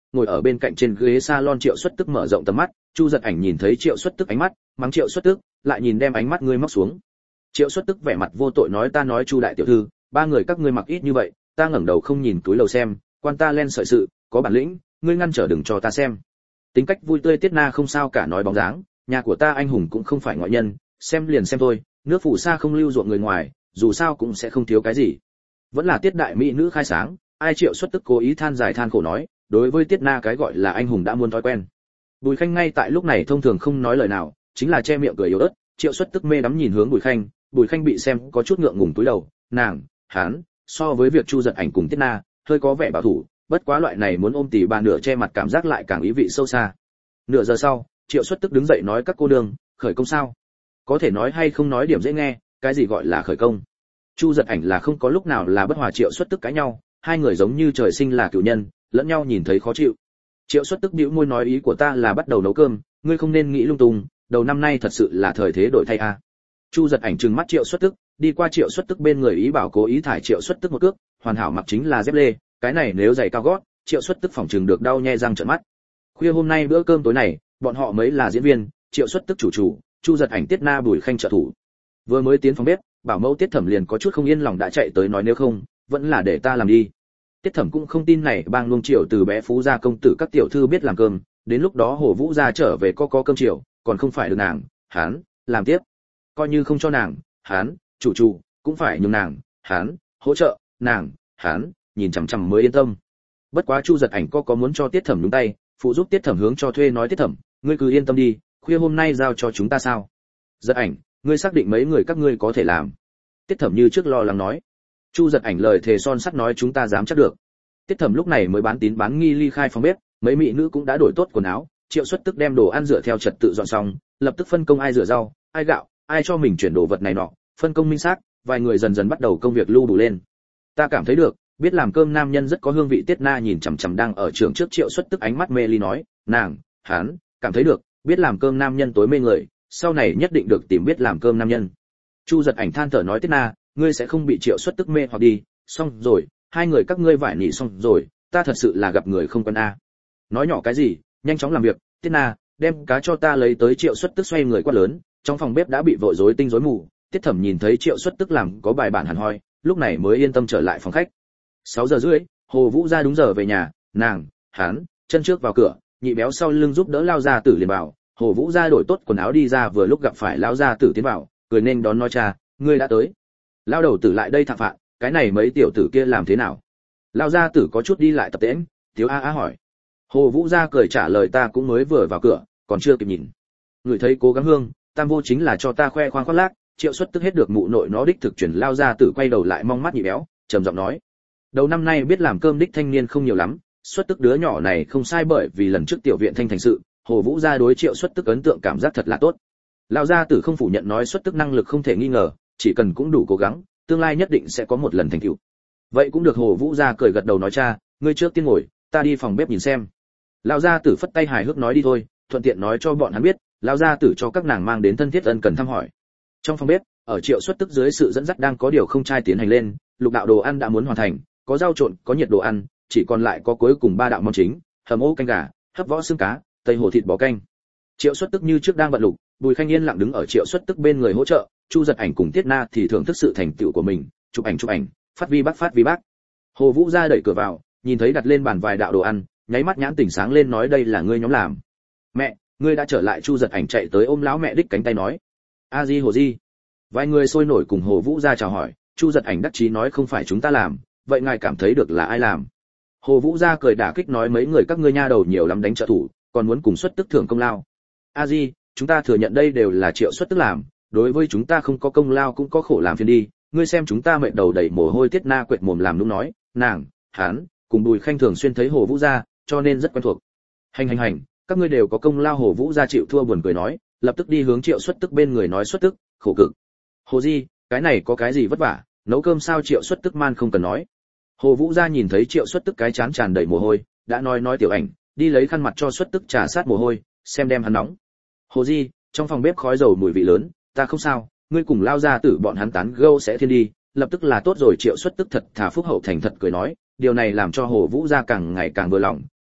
ngồi ở bên cạnh trên ghế salon Triệu Xuất Tức mở rộng tầm mắt, Chu Giật Ảnh nhìn thấy Triệu Xuất Tức ánh mắt, mắng Triệu Xuất Tức, lại nhìn đem ánh mắt ngươi móc xuống. Triệu Xuất Tức vẻ mặt vô tội nói ta nói Chu đại tiểu thư, ba người các ngươi mặc ít như vậy, ta ngẩng đầu không nhìn túi lầu xem, quan ta len sợi sự, có bản lĩnh, ngươi ngăn trở đừng cho ta xem. Tính cách vui tươi Tiết Na không sao cả nói bóng dáng, nhà của ta anh hùng cũng không phải ngoại nhân, xem liền xem thôi, nước phủ xa không lưu ruộng người ngoài, dù sao cũng sẽ không thiếu cái gì. Vẫn là Tiết đại mỹ nữ khai sáng, ai Triệu Xuất Tức cố ý than dài than khổ nói, đối với Tiết Na cái gọi là anh hùng đã muốn thói quen. Bùi Khanh ngay tại lúc này thông thường không nói lời nào, chính là che miệng cười yếu ớt, Triệu Xuất Tức mê đắm nhìn hướng Bùi Khanh, Bùi Khanh bị xem có chút ngượng ngùng túi đầu, nàng, hắn, so với việc Chu Giật Ảnh cùng Tiết Na, hơi có vẻ bảo thủ, bất quá loại này muốn ôm tỉ bà nửa che mặt cảm giác lại càng ý vị sâu xa. Nửa giờ sau, Triệu Xuất Tức đứng dậy nói các cô nương, khởi công sao? Có thể nói hay không nói điểm dễ nghe, cái gì gọi là khởi công? Chu Giật Ảnh là không có lúc nào là bất hòa Triệu Xuất Tức cãi nhau, hai người giống như trời sinh là cửu nhân, lẫn nhau nhìn thấy khó chịu. Triệu Xuất Tức bĩu môi nói ý của ta là bắt đầu nấu cơm, ngươi không nên nghĩ lung tung, đầu năm nay thật sự là thời thế đổi thay a. Chu Giật Ảnh trừng mắt Triệu Xuất Tức, đi qua Triệu Xuất Tức bên người ý bảo cố ý thải Triệu Xuất Tức một cước, hoàn hảo mặc chính là dép lê, cái này nếu giày cao gót, Triệu Xuất Tức phỏng chừng được đau nhe răng trợn mắt. Khuya hôm nay bữa cơm tối này, bọn họ mấy là diễn viên, Triệu Xuất Tức chủ chủ, Chu Giật Ảnh Tiết Na Bùi Khanh trợ thủ. Vừa mới tiến phòng bếp, bảo mẫu Tiết Thẩm liền có chút không yên lòng đã chạy tới nói nếu không, vẫn là để ta làm đi. Tiết Thẩm cũng không tin này bang luông Triệu từ bé phú gia công tử các tiểu thư biết làm cơm, đến lúc đó Hồ Vũ gia trở về có có cơm chiều, còn không phải được nàng, hắn làm tiếp. Coi như không cho nàng, hắn chủ chủ cũng phải nhường nàng, hắn hỗ trợ, nàng, hắn nhìn chằm chằm mới yên tâm. Bất quá Chu Giật Ảnh có có muốn cho Tiết Thẩm nhúng tay, phụ giúp Tiết Thẩm hướng cho thuê nói Tiết Thẩm, ngươi cứ yên tâm đi, khuya hôm nay giao cho chúng ta sao? Giật Ảnh, ngươi xác định mấy người các ngươi có thể làm? Tiết Thẩm như trước lo lắng nói. Chu Giật Ảnh lời thề son sắt nói chúng ta dám chắc được. Tiết Thẩm lúc này mới bán tín bán nghi ly khai phòng bếp, mấy mỹ nữ cũng đã đổi tốt quần áo, Triệu Xuất Tức đem đồ ăn dựa theo trật tự dọn xong, lập tức phân công ai rửa rau, ai gạo, ai cho mình chuyển đồ vật này nọ, phân công minh xác, vài người dần dần bắt đầu công việc lưu đủ lên. Ta cảm thấy được, biết làm cơm nam nhân rất có hương vị. Tiết Na nhìn chằm chằm đang ở trường trước Triệu Xuất Tức ánh mắt mê ly nói, nàng, hắn, cảm thấy được, biết làm cơm nam nhân tối mê người, sau này nhất định được tìm biết làm cơm nam nhân. Chu Giật Ảnh than thở nói Tiết Na, ngươi sẽ không bị Triệu Xuất Tức mê hoặc đi, xong rồi, hai người các ngươi vải nỉ xong rồi, ta thật sự là gặp người không quen a. Nói nhỏ cái gì, nhanh chóng làm việc. Tiết Na, đem cá cho ta lấy tới. Triệu Xuất Tức xoay người quát lớn, trong phòng bếp đã bị vội rối tinh rối mù. Tiết Thẩm nhìn thấy Triệu Xuất Tức làm có bài bản hẳn hoi, lúc này mới yên tâm trở lại phòng khách. Sáu giờ rưỡi, Hồ Vũ gia đúng giờ về nhà, nàng, hắn, chân trước vào cửa, nhị béo sau lưng giúp đỡ lao gia tử liền vào. Hồ Vũ gia đổi tốt quần áo đi ra vừa lúc gặp phải lão gia tử tiến vào, cười nên đón nói cha, ngươi đã tới. Lao đầu tử lại đây thẳng phạt, cái này mấy tiểu tử kia làm thế nào? Lao gia tử có chút đi lại tập tễnh, Tiếu A A hỏi. Hồ Vũ gia cười trả lời ta cũng mới vừa vào cửa, còn chưa kịp nhìn. Người thấy cố gắng hương, tam vô chính là cho ta khoe khoang khoác lác. Triệu Xuất Tức hết được mụ nội nó đích thực chuyển. Lao gia tử quay đầu lại mong mắt nhị béo, trầm giọng nói. Đầu năm nay biết làm cơm đích thanh niên không nhiều lắm, Xuất Tức đứa nhỏ này không sai bởi vì lần trước tiểu viện thanh thành sự, Hồ Vũ gia đối Triệu Xuất Tức ấn tượng cảm giác thật là tốt. Lão gia tử không phủ nhận nói Xuất Tức năng lực không thể nghi ngờ, chỉ cần cũng đủ cố gắng, tương lai nhất định sẽ có một lần thành tựu. Vậy cũng được. Hồ Vũ gia cười gật đầu nói cha, ngươi trước tiên ngồi, ta đi phòng bếp nhìn xem. Lão gia tử phất tay hài hước nói đi thôi, thuận tiện nói cho bọn hắn biết, lão gia tử cho các nàng mang đến thân thiết ân cần thăm hỏi. Trong phòng bếp, ở Triệu Xuất Tức dưới sự dẫn dắt đang có điều không trai tiến hành lên, lục đạo đồ ăn đã muốn hoàn thành, có rau trộn, có nhiệt đồ ăn, chỉ còn lại có cuối cùng ba đạo món chính, hầm ô canh gà, hấp võ xương cá, tây hồ thịt bò canh. Triệu Xuất Tức như trước đang bận lục, Bùi Khanh yên lặng đứng ở Triệu Xuất Tức bên người hỗ trợ, Chu Giật Ảnh cùng Tiết Na thì thưởng thức sự thành tựu của mình, chụp ảnh chụp ảnh, phát vi bác phát vi bác. Hồ Vũ gia đẩy cửa vào, nhìn thấy đặt lên bàn vài đạo đồ ăn, nháy mắt nhãn tỉnh sáng lên nói đây là ngươi nhóm làm. Mẹ, ngươi đã trở lại. Chu Giật Ảnh chạy tới ôm lão mẹ đích cánh tay nói. A Di Hồ Di. Vài người sôi nổi cùng Hồ Vũ gia chào hỏi, Chu Giật Ảnh đắc chí nói không phải chúng ta làm, vậy ngài cảm thấy được là ai làm? Hồ Vũ gia cười đả kích nói mấy người các ngươi nha đầu nhiều lắm đánh trợ thủ, còn muốn cùng Xuất Tức thưởng công lao. A Di, chúng ta thừa nhận đây đều là Triệu Xuất Tức làm, đối với chúng ta không có công lao cũng có khổ làm phiền đi, ngươi xem chúng ta mệt đầu đầy mồ hôi. Tiết Na quệt mồm làm nũng nói, nàng, hắn, cùng Bùi Khanh thường xuyên thấy Hồ Vũ gia, cho nên rất quen thuộc. Hành hành hành, các ngươi đều có công lao. Hồ Vũ gia chịu thua buồn cười nói, lập tức đi hướng Triệu Xuất Tức bên người nói Xuất Tức, khổ cực. Hồ Di, cái này có cái gì vất vả, nấu cơm sao? Triệu Xuất Tức man không cần nói. Hồ Vũ gia nhìn thấy Triệu Xuất Tức cái chán tràn đầy mồ hôi, đã nói nói Tiểu Ảnh, đi lấy khăn mặt cho Xuất Tức trà sát mồ hôi, xem đem hắn nóng. Hồ Di, trong phòng bếp khói dầu mùi vị lớn, ta không sao, ngươi cùng lao ra tử bọn hắn tán gẫu sẽ thiên đi, lập tức là tốt rồi. Triệu Xuất Tức thật thà phúc hậu thành thật cười nói, điều này làm cho Hồ Vũ gia càng ngày càng vừa lòng,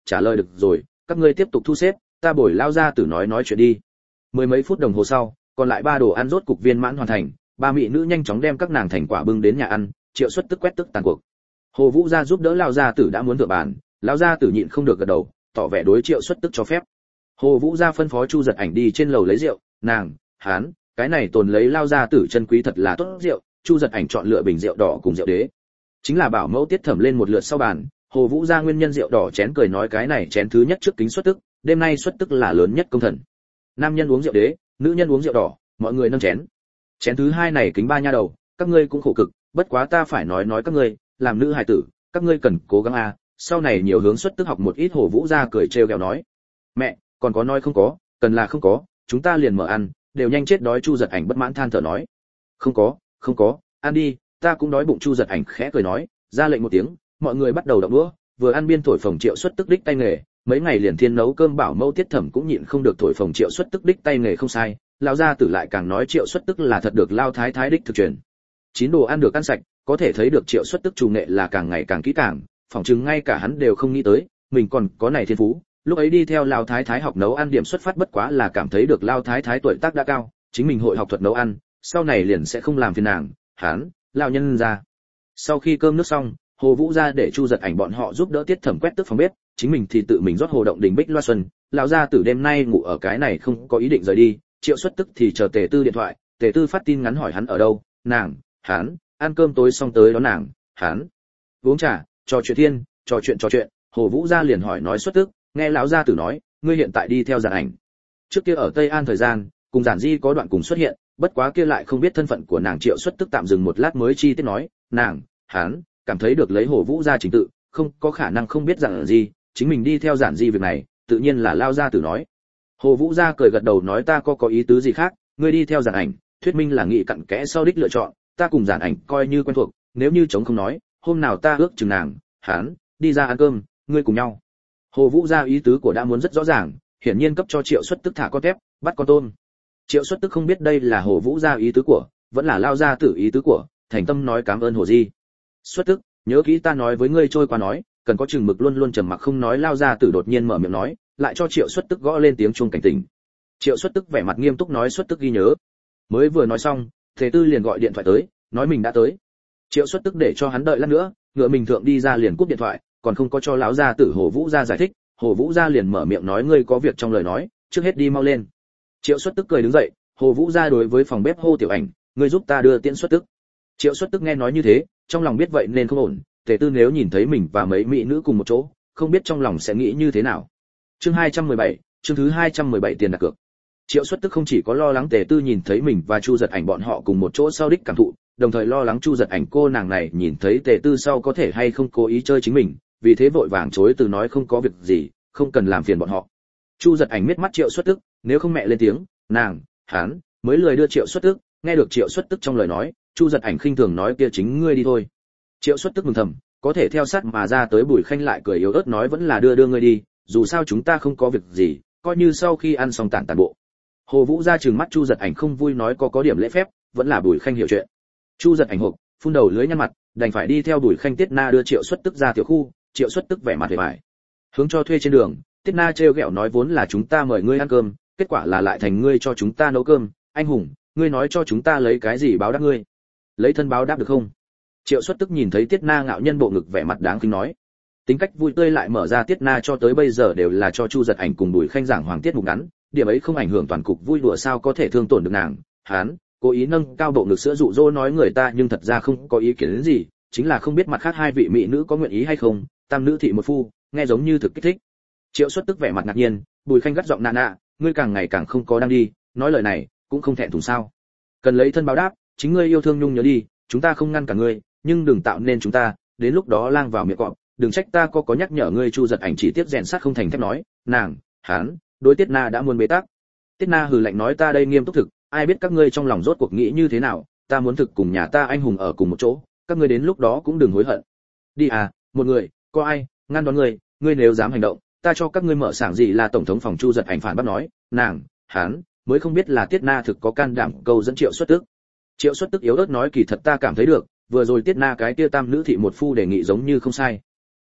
trả lời được rồi, các ngươi tiếp tục thu xếp, ta bồi lao ra tử nói nói chuyện đi. Mười mấy phút đồng hồ sau, còn lại ba đồ ăn rốt cục viên mãn hoàn thành, ba mỹ nữ nhanh chóng đem các nàng thành quả bưng đến nhà ăn, Triệu Xuất tức quét tức tàn cuộc. Hồ Vũ gia giúp đỡ lao gia tử đã muốn thượng bàn, lão gia tử nhịn không được gật đầu, tỏ vẻ đối Triệu Xuất tức cho phép. Hồ Vũ gia phân phó Chu Giật Ảnh đi trên lầu lấy rượu, nàng, hán, cái này tồn lấy lao gia tử chân quý thật là tốt rượu, Chu Giật Ảnh chọn lựa bình rượu đỏ cùng rượu đế. Chính là bảo mẫu tiết thẩm lên một lượt sau bàn, Hồ Vũ gia nguyên nhân rượu đỏ chén cười nói cái này chén thứ nhất trước kính Xuất tức, đêm nay Xuất tức là lớn nhất công thần. Nam nhân uống rượu đế, nữ nhân uống rượu đỏ, mọi người nâng chén. Chén thứ hai này kính ba nha đầu, các ngươi cũng khổ cực, bất quá ta phải nói nói các ngươi, làm nữ hài tử, các ngươi cần cố gắng a, sau này nhiều hướng Xuất tức học một ít. Hồ Vũ gia cười trêu ghẹo nói. Mẹ, còn có nói không có, cần là không có, chúng ta liền mở ăn, đều nhanh chết đói. Chu Giật Ảnh bất mãn than thở nói. Không có, không có, ăn đi, ta cũng đói bụng. Chu Giật Ảnh khẽ cười nói, ra lệnh một tiếng, mọi người bắt đầu động đũa, vừa ăn biên thổi phồng Triệu Xuất tức đích tay nghề, mấy ngày liền thiên nấu cơm bảo mẫu tiết thẩm cũng nhịn không được thổi phồng Triệu Xuất tức đích tay nghề không sai, lão gia tử lại càng nói Triệu Xuất tức là thật được lao thái thái đích thực truyền. Chín đồ ăn được ăn sạch, có thể thấy được Triệu Xuất tức chủ nghệ là càng ngày càng kỹ càng, phỏng chừng ngay cả hắn đều không nghĩ tới, mình còn có này thiên phú. Lúc ấy đi theo lao thái thái học nấu ăn điểm xuất phát bất quá là cảm thấy được lao thái thái tuổi tác đã cao, chính mình hội học thuật nấu ăn, sau này liền sẽ không làm phiền nàng, hắn, lao nhân ra. Sau khi cơm nước xong, Hồ Vũ gia để Chu Giật Ảnh bọn họ giúp đỡ tiết thẩm quét tức phòng bếp, chính mình thì tự mình rót hồ động đình bích loa xuân. Lão gia tử đêm nay ngủ ở cái này không có ý định rời đi, Triệu Xuất tức thì chờ Tề Tư điện thoại, Tề Tư phát tin ngắn hỏi hắn ở đâu, nàng, hắn, ăn cơm tối xong tới đón nàng, hắn, uống trà, trò chuyện thiên, trò chuyện trò chuyện. Hồ Vũ gia liền hỏi nói Xuất tức, nghe lão gia tử nói, ngươi hiện tại đi theo Giản Ảnh. Trước kia ở Tây An thời gian, cùng Giản Di có đoạn cùng xuất hiện, bất quá kia lại không biết thân phận của nàng. Triệu Xuất tức tạm dừng một lát mới chi tiết nói, nàng, hắn, cảm thấy được lấy Hồ Vũ gia trình tự, không có khả năng không biết Giản Di, chính mình đi theo Giản Di việc này, tự nhiên là lao gia tử nói. Hồ Vũ gia cười gật đầu nói ta có có ý tứ gì khác, ngươi đi theo Giản Ảnh, thuyết minh là nghị cặn kẽ sau đích lựa chọn, ta cùng Giản Ảnh coi như quen thuộc, nếu như chống không nói, hôm nào ta ước chừng nàng, hắn, đi ra ăn cơm, ngươi cùng nhau. Hồ Vũ gia ý tứ của đã muốn rất rõ ràng, hiển nhiên cấp cho Triệu Xuất tức thả con tép, bắt con tôm. Triệu Xuất tức không biết đây là Hồ Vũ gia ý tứ của, vẫn là lao gia tử ý tứ của, thành tâm nói cảm ơn Hồ Di. Xuất tức, nhớ kỹ ta nói với ngươi trôi qua nói, cần có chừng mực luôn luôn trầm mặc không nói. Lao gia tử đột nhiên mở miệng nói, lại cho Triệu Xuất tức gõ lên tiếng chuông cảnh tỉnh. Triệu Xuất tức vẻ mặt nghiêm túc nói Xuất tức ghi nhớ. Mới vừa nói xong, Thế Tư liền gọi điện thoại tới, nói mình đã tới. Triệu Xuất tức để cho hắn đợi lát nữa, ngựa mình thượng đi ra liền cúp điện thoại, còn không có cho lão gia tử Hồ Vũ gia giải thích. Hồ Vũ gia liền mở miệng nói ngươi có việc trong lời nói, trước hết đi mau lên. Triệu Xuất tức cười đứng dậy, Hồ Vũ gia đối với phòng bếp hô Tiểu Ảnh, ngươi giúp ta đưa tiễn Xuất tức. Triệu Xuất tức nghe nói như thế, trong lòng biết vậy nên không ổn, Tề Tư nếu nhìn thấy mình và mấy mỹ nữ cùng một chỗ, không biết trong lòng sẽ nghĩ như thế nào. Chương hai trăm mười bảy, chương thứ hai trăm mười bảy tiền đặt cược. Triệu Xuất tức không chỉ có lo lắng Tề Tư nhìn thấy mình và Chu Giật Ảnh bọn họ cùng một chỗ sau đích cảm thụ, đồng thời lo lắng Chu Giật Ảnh cô nàng này nhìn thấy Tề Tư sau có thể hay không cố ý chơi chính mình, vì thế vội vàng chối từ nói không có việc gì, không cần làm phiền bọn họ. Chu Giật Ảnh miết mắt Triệu Xuất tức, nếu không mẹ lên tiếng, nàng, hắn, mới lười đưa Triệu Xuất tức. Nghe được Triệu Xuất tức trong lời nói, Chu Giật Ảnh khinh thường nói kia chính ngươi đi thôi. Triệu Xuất tức mừng thầm, có thể theo sát mà ra tới. Bùi Khanh lại cười yếu ớt nói vẫn là đưa đưa ngươi đi, dù sao chúng ta không có việc gì, coi như sau khi ăn xong tản tản bộ. Hồ Vũ gia trừng mắt Chu Giật Ảnh không vui nói có có điểm lễ phép, vẫn là Bùi Khanh hiểu chuyện. Chu Giật Ảnh hộc, phun đầu lưới nhăn mặt, đành phải đi theo Bùi Khanh Tiết Na đưa Triệu Xuất tức ra tiểu khu. Triệu Xuất tức vẻ mặt vẻ vải. Hướng cho thuê trên đường, Tiết Na trêu ghẹo nói vốn là chúng ta mời ngươi ăn cơm, kết quả là lại thành ngươi cho chúng ta nấu cơm, anh hùng, ngươi nói cho chúng ta lấy cái gì báo đáp ngươi? Lấy thân báo đáp được không? Triệu Xuất tức nhìn thấy Tiết Na ngạo nhân bộ ngực vẻ mặt đáng kính nói. Tính cách vui tươi lại mở ra Tiết Na cho tới bây giờ đều là cho Chu Giật Ảnh cùng Bùi Khanh giảng hoàng tiết mục ngắn, điểm ấy không ảnh hưởng toàn cục vui đùa sao có thể thương tổn được nàng. Hán, cố ý nâng cao bộ ngực sữa dụ dỗ nói người ta nhưng thật ra không có ý kiến đến gì, chính là không biết mặt khác hai vị mỹ nữ có nguyện ý hay không, tam nữ thị một phu, nghe giống như thực kích thích. Triệu Xuất tức vẻ mặt ngạc nhiên, Bùi Khanh gắt giọng nạ nạ, ngươi càng ngày càng không có đang đi, nói lời này cũng không thẹn thùng sao? Cần lấy thân báo đáp, chính ngươi yêu thương nhung nhớ đi, chúng ta không ngăn cả ngươi, nhưng đừng tạo nên chúng ta, đến lúc đó lang vào miệng cọp, đừng trách ta có có nhắc nhở ngươi. Chu Giật Ảnh chỉ tiếp rèn sắt không thành thép nói, nàng, hắn, đối Tiết Na đã muốn bế tắc. Tiết Na hừ lạnh nói ta đây nghiêm túc thực, ai biết các ngươi trong lòng rốt cuộc nghĩ như thế nào, ta muốn thực cùng nhà ta anh hùng ở cùng một chỗ, các ngươi đến lúc đó cũng đừng hối hận. Đi à, một người, có ai ngăn đón ngươi, ngươi nếu dám hành động, ta cho các ngươi mở sảng gì là tổng thống phòng. Chu Giật Ảnh phản bác nói, nàng, hắn, mới không biết là Tiết Na thực có can đảm câu dẫn Triệu Xuất tức. Triệu Xuất tức yếu ớt nói kỳ thật ta cảm thấy được, vừa rồi Tiết Na cái kia tam nữ thị một phu đề nghị giống như không sai.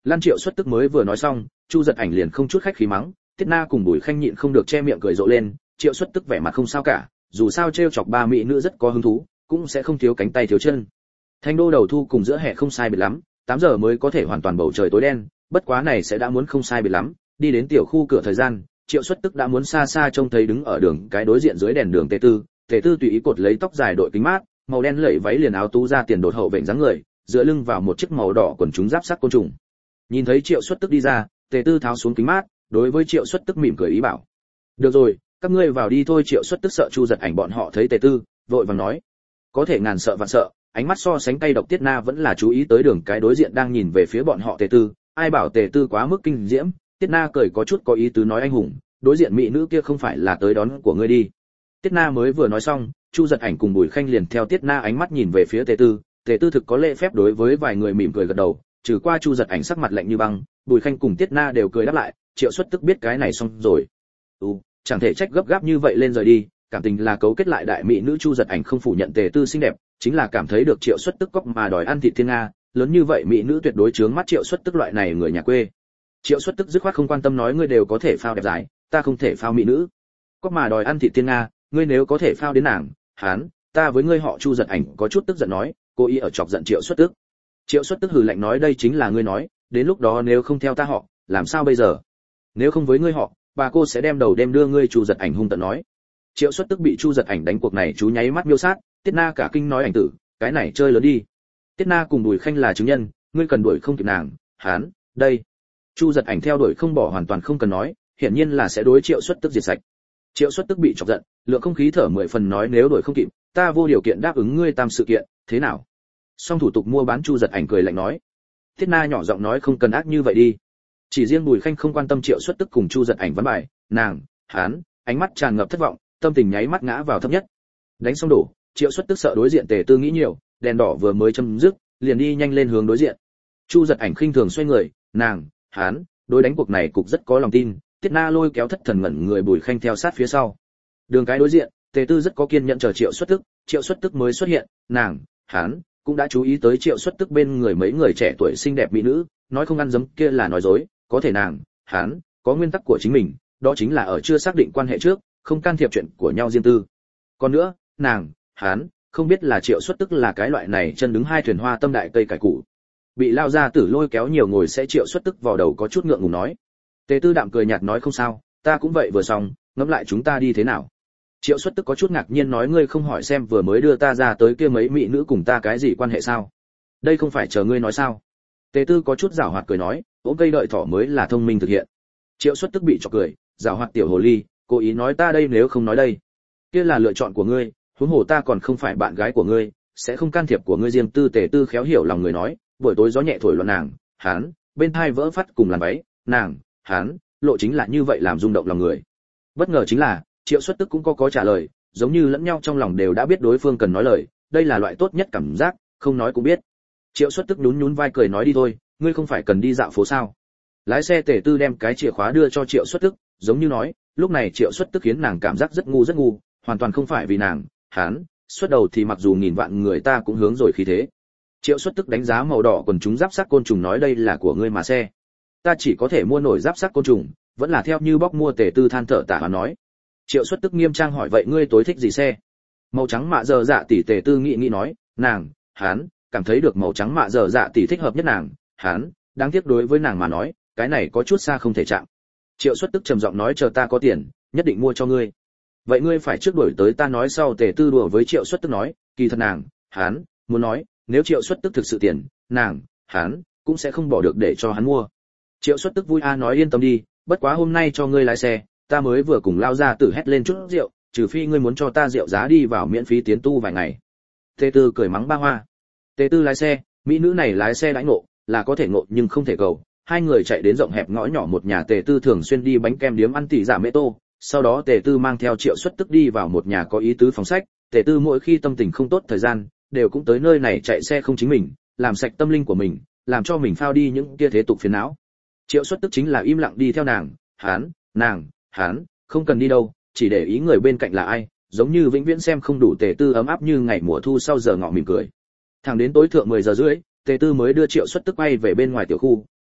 Lan Triệu Xuất Tức mới vừa nói xong, Chu Giật Ảnh liền không chút khách khí mắng, Tiết Na cùng Bùi Khanh nhịn không được che miệng cười rộ lên, Triệu Xuất Tức vẻ mặt không sao cả, dù sao trêu chọc ba mỹ nữ rất có hứng thú, cũng sẽ không thiếu cánh tay thiếu chân. Thành đô đầu thu cùng giữa hè không sai biệt lắm, tám giờ mới có thể hoàn toàn bầu trời tối đen, bất quá này sẽ đã muốn không sai biệt lắm, đi đến tiểu khu cửa thời gian, Triệu Xuất Tức đã muốn xa xa trông thấy đứng ở đường cái đối diện dưới đèn đường Tề Tư, Tề Tư tùy ý cột lấy tóc dài đội kính mát, màu đen lẫy váy liền áo tú ra tiền đột hậu vểnh dáng người, dựa lưng vào một chiếc màu đỏ quần chúng giáp sắc côn trùng. Nhìn thấy Triệu Xuất Tức đi ra, Tề Tư tháo xuống kính mát, đối với Triệu Xuất Tức mỉm cười ý bảo: "Được rồi, các ngươi vào đi thôi." Triệu Xuất Tức sợ Chu Giật Ảnh bọn họ thấy Tề Tư, vội vàng nói: "Có thể ngàn sợ vạn sợ." Ánh mắt so sánh cay độc Tiết Na vẫn là chú ý tới đường cái đối diện đang nhìn về phía bọn họ Tề Tư, ai bảo Tề Tư quá mức kinh diễm. Tiết Na cười có chút có ý tứ nói: "Anh hùng, đối diện mỹ nữ kia không phải là tới đón của ngươi đi." Tiết Na mới vừa nói xong, Chu Giật Ảnh cùng Bùi Khanh liền theo Tiết Na ánh mắt nhìn về phía Tề Tư, Tề Tư thực có lễ phép đối với vài người mỉm cười gật đầu, trừ qua Chu Giật Ảnh sắc mặt lạnh như băng, Bùi Khanh cùng Tiết Na đều cười đáp lại. Triệu Xuất Tức biết cái này xong rồi. Ừ, chẳng thể trách gấp gáp như vậy lên rời đi, cảm tình là cấu kết lại đại mỹ nữ. Chu Giật Ảnh không phủ nhận Tề Tư xinh đẹp, chính là cảm thấy được Triệu Xuất Tức cóc mà đòi ăn thịt thiên nga, lớn như vậy mỹ nữ tuyệt đối chướng mắt Triệu Xuất Tức loại này người nhà quê. Triệu Xuất Tức dứt khoát không quan tâm nói: "Ngươi đều có thể phao đẹp dài, ta không thể phao mỹ nữ. Cóc mà đòi ăn thịt thiên nga, ngươi nếu có thể phao đến nàng, hán, ta với ngươi họ." Chu Giật Ảnh có chút tức giận nói, cố ý ở chọc giận Triệu Xuất Tức. Triệu Xuất Tức hừ lạnh nói: "Đây chính là ngươi nói, đến lúc đó nếu không theo ta họ, làm sao bây giờ? Nếu không với ngươi họ, bà cô sẽ đem đầu đem đưa ngươi." Chu Giật Ảnh hung tợn nói. Triệu Xuất Tức bị Chu Giật Ảnh đánh cuộc này chú nháy mắt miêu sát, Tiết Na cả kinh nói: "Ảnh tử, cái này chơi lớn đi." Tiết Na cùng Bùi Khanh là chứng nhân, ngươi cần đuổi không kịp nàng, hán, đây. Chu Giật Ảnh theo đuổi không bỏ hoàn toàn không cần nói, hiển nhiên là sẽ đối Triệu Xuất Tức diệt sạch. Triệu Xuất Tức bị chọc giận, lượng không khí thở mười phần nói: "Nếu đuổi không kịp, ta vô điều kiện đáp ứng ngươi tam sự kiện, thế nào?" Xong thủ tục mua bán. Chu Giật Ảnh cười lạnh nói. Tiết Na nhỏ giọng nói: "Không cần ác như vậy đi." Chỉ riêng Bùi Khanh không quan tâm Triệu Xuất Tức cùng Chu Giật Ảnh vấn bài, nàng, hán, ánh mắt tràn ngập thất vọng, tâm tình nháy mắt ngã vào thấp nhất. Đánh xong đổ, Triệu Xuất Tức sợ đối diện Tề Tư nghĩ nhiều, đèn đỏ vừa mới châm dứt, liền đi nhanh lên hướng đối diện. Chu Giật Ảnh khinh thường xoay người, nàng, hán, đối đánh cuộc này cục rất có lòng tin. Tiết Na lôi kéo thất thần ngẩn người Bùi Khanh theo sát phía sau. Đường cái đối diện, Tề Tư rất có kiên nhẫn chờ Triệu Xuất Tức, Triệu Xuất Tức mới xuất hiện, nàng, hán, cũng đã chú ý tới Triệu Xuất Tức bên người mấy người trẻ tuổi xinh đẹp mỹ nữ, nói không ăn dấm kia là nói dối, có thể nàng, hán, có nguyên tắc của chính mình, đó chính là ở chưa xác định quan hệ trước, không can thiệp chuyện của nhau riêng tư. Còn nữa, nàng, hán, không biết là Triệu Xuất Tức là cái loại này chân đứng hai thuyền hoa tâm đại cây cải củ. Bị lao ra tử lôi kéo nhiều ngồi sẽ Triệu Xuất Tức vào đầu có chút ngượng ngùng nói. Tề Tư đạm cười nhạt nói: "Không sao, ta cũng vậy vừa xong, ngẫm lại chúng ta đi thế nào." Triệu Xuất Tức có chút ngạc nhiên nói: "Ngươi không hỏi xem vừa mới đưa ta ra tới kia mấy mỹ nữ cùng ta cái gì quan hệ sao? Đây không phải chờ ngươi nói sao?" Tề Tư có chút giảo hoạt cười nói: "Ôm cây đợi thỏ mới là thông minh thực hiện." Triệu Xuất Tức bị chọc cười, giảo hoạt tiểu hồ ly, cố ý nói: "Ta đây nếu không nói đây, kia là lựa chọn của ngươi, huống hồ ta còn không phải bạn gái của ngươi, sẽ không can thiệp của ngươi riêng tư." Tề Tư khéo hiểu lòng người nói, buổi tối gió nhẹ thổi loạn nàng, hán, bên tai vỡ phát cùng làn váy, nàng, hán, lộ chính là như vậy làm rung động lòng người. Bất ngờ chính là, Triệu Xuất Tức cũng có có trả lời, giống như lẫn nhau trong lòng đều đã biết đối phương cần nói lời, đây là loại tốt nhất cảm giác, không nói cũng biết. Triệu Xuất Tức nhún nhún vai cười nói: "Đi thôi, ngươi không phải cần đi dạo phố sao?" Lái xe Tề Tư đem cái chìa khóa đưa cho Triệu Xuất Tức, giống như nói, lúc này Triệu Xuất Tức khiến nàng cảm giác rất ngu rất ngu, hoàn toàn không phải vì nàng, hán, xuất đầu thì mặc dù nghìn vạn người ta cũng hướng rồi khí thế. Triệu Xuất Tức đánh giá màu đỏ quần chúng giáp sắc côn trùng nói: "Đây là của ngươi mà xe, ta chỉ có thể mua nổi giáp sắc côn trùng, vẫn là theo như bóc mua." Tề Tư than thở tả nói. Triệu Xuất Tức nghiêm trang hỏi: "Vậy ngươi tối thích gì xe?" "Màu trắng mạ dơ dạ tỷ." Tề Tư nghĩ nghĩ nói, nàng, hán, cảm thấy được màu trắng mạ dơ dạ tỷ thích hợp nhất nàng, hán, đáng tiếc đối với nàng mà nói, cái này có chút xa không thể chạm. Triệu Xuất Tức trầm giọng nói: "Chờ ta có tiền, nhất định mua cho ngươi." "Vậy ngươi phải trước đuổi tới ta nói sau." Tề Tư đùa với Triệu Xuất Tức nói, kỳ thật nàng, hán, muốn nói, nếu Triệu Xuất Tức thực sự tiền, nàng, hán, cũng sẽ không bỏ được để cho hắn mua. Triệu Xuất Tức vui a nói: "Yên tâm đi, bất quá hôm nay cho ngươi lái xe, ta mới vừa cùng lao ra tử hét lên chút rượu, trừ phi ngươi muốn cho ta rượu giá đi vào miễn phí tiến tu vài ngày." Tề Tư cười mắng ba hoa. Tề Tư lái xe, mỹ nữ này lái xe đãi ngộ, là có thể ngộ nhưng không thể cầu. Hai người chạy đến rộng hẹp ngõ nhỏ một nhà Tề Tư thường xuyên đi bánh kem điếm ăn tỉ giả mễ tô, sau đó Tề Tư mang theo Triệu Xuất Tức đi vào một nhà có ý tứ phòng sách. Tề Tư mỗi khi tâm tình không tốt thời gian, đều cũng tới nơi này chạy xe không chính mình, làm sạch tâm linh của mình, làm cho mình phao đi những kia thế tục phiền não. Triệu Xuất Tức chính là im lặng đi theo nàng, hán, nàng, hán, không cần đi đâu, chỉ để ý người bên cạnh là ai, giống như vĩnh viễn xem không đủ. Tề Tư ấm áp như ngày mùa thu sau giờ ngọ mỉm cười. Thẳng đến tối thượng mười giờ rưỡi, Tề Tư mới đưa Triệu Xuất Tức quay về bên ngoài tiểu khu,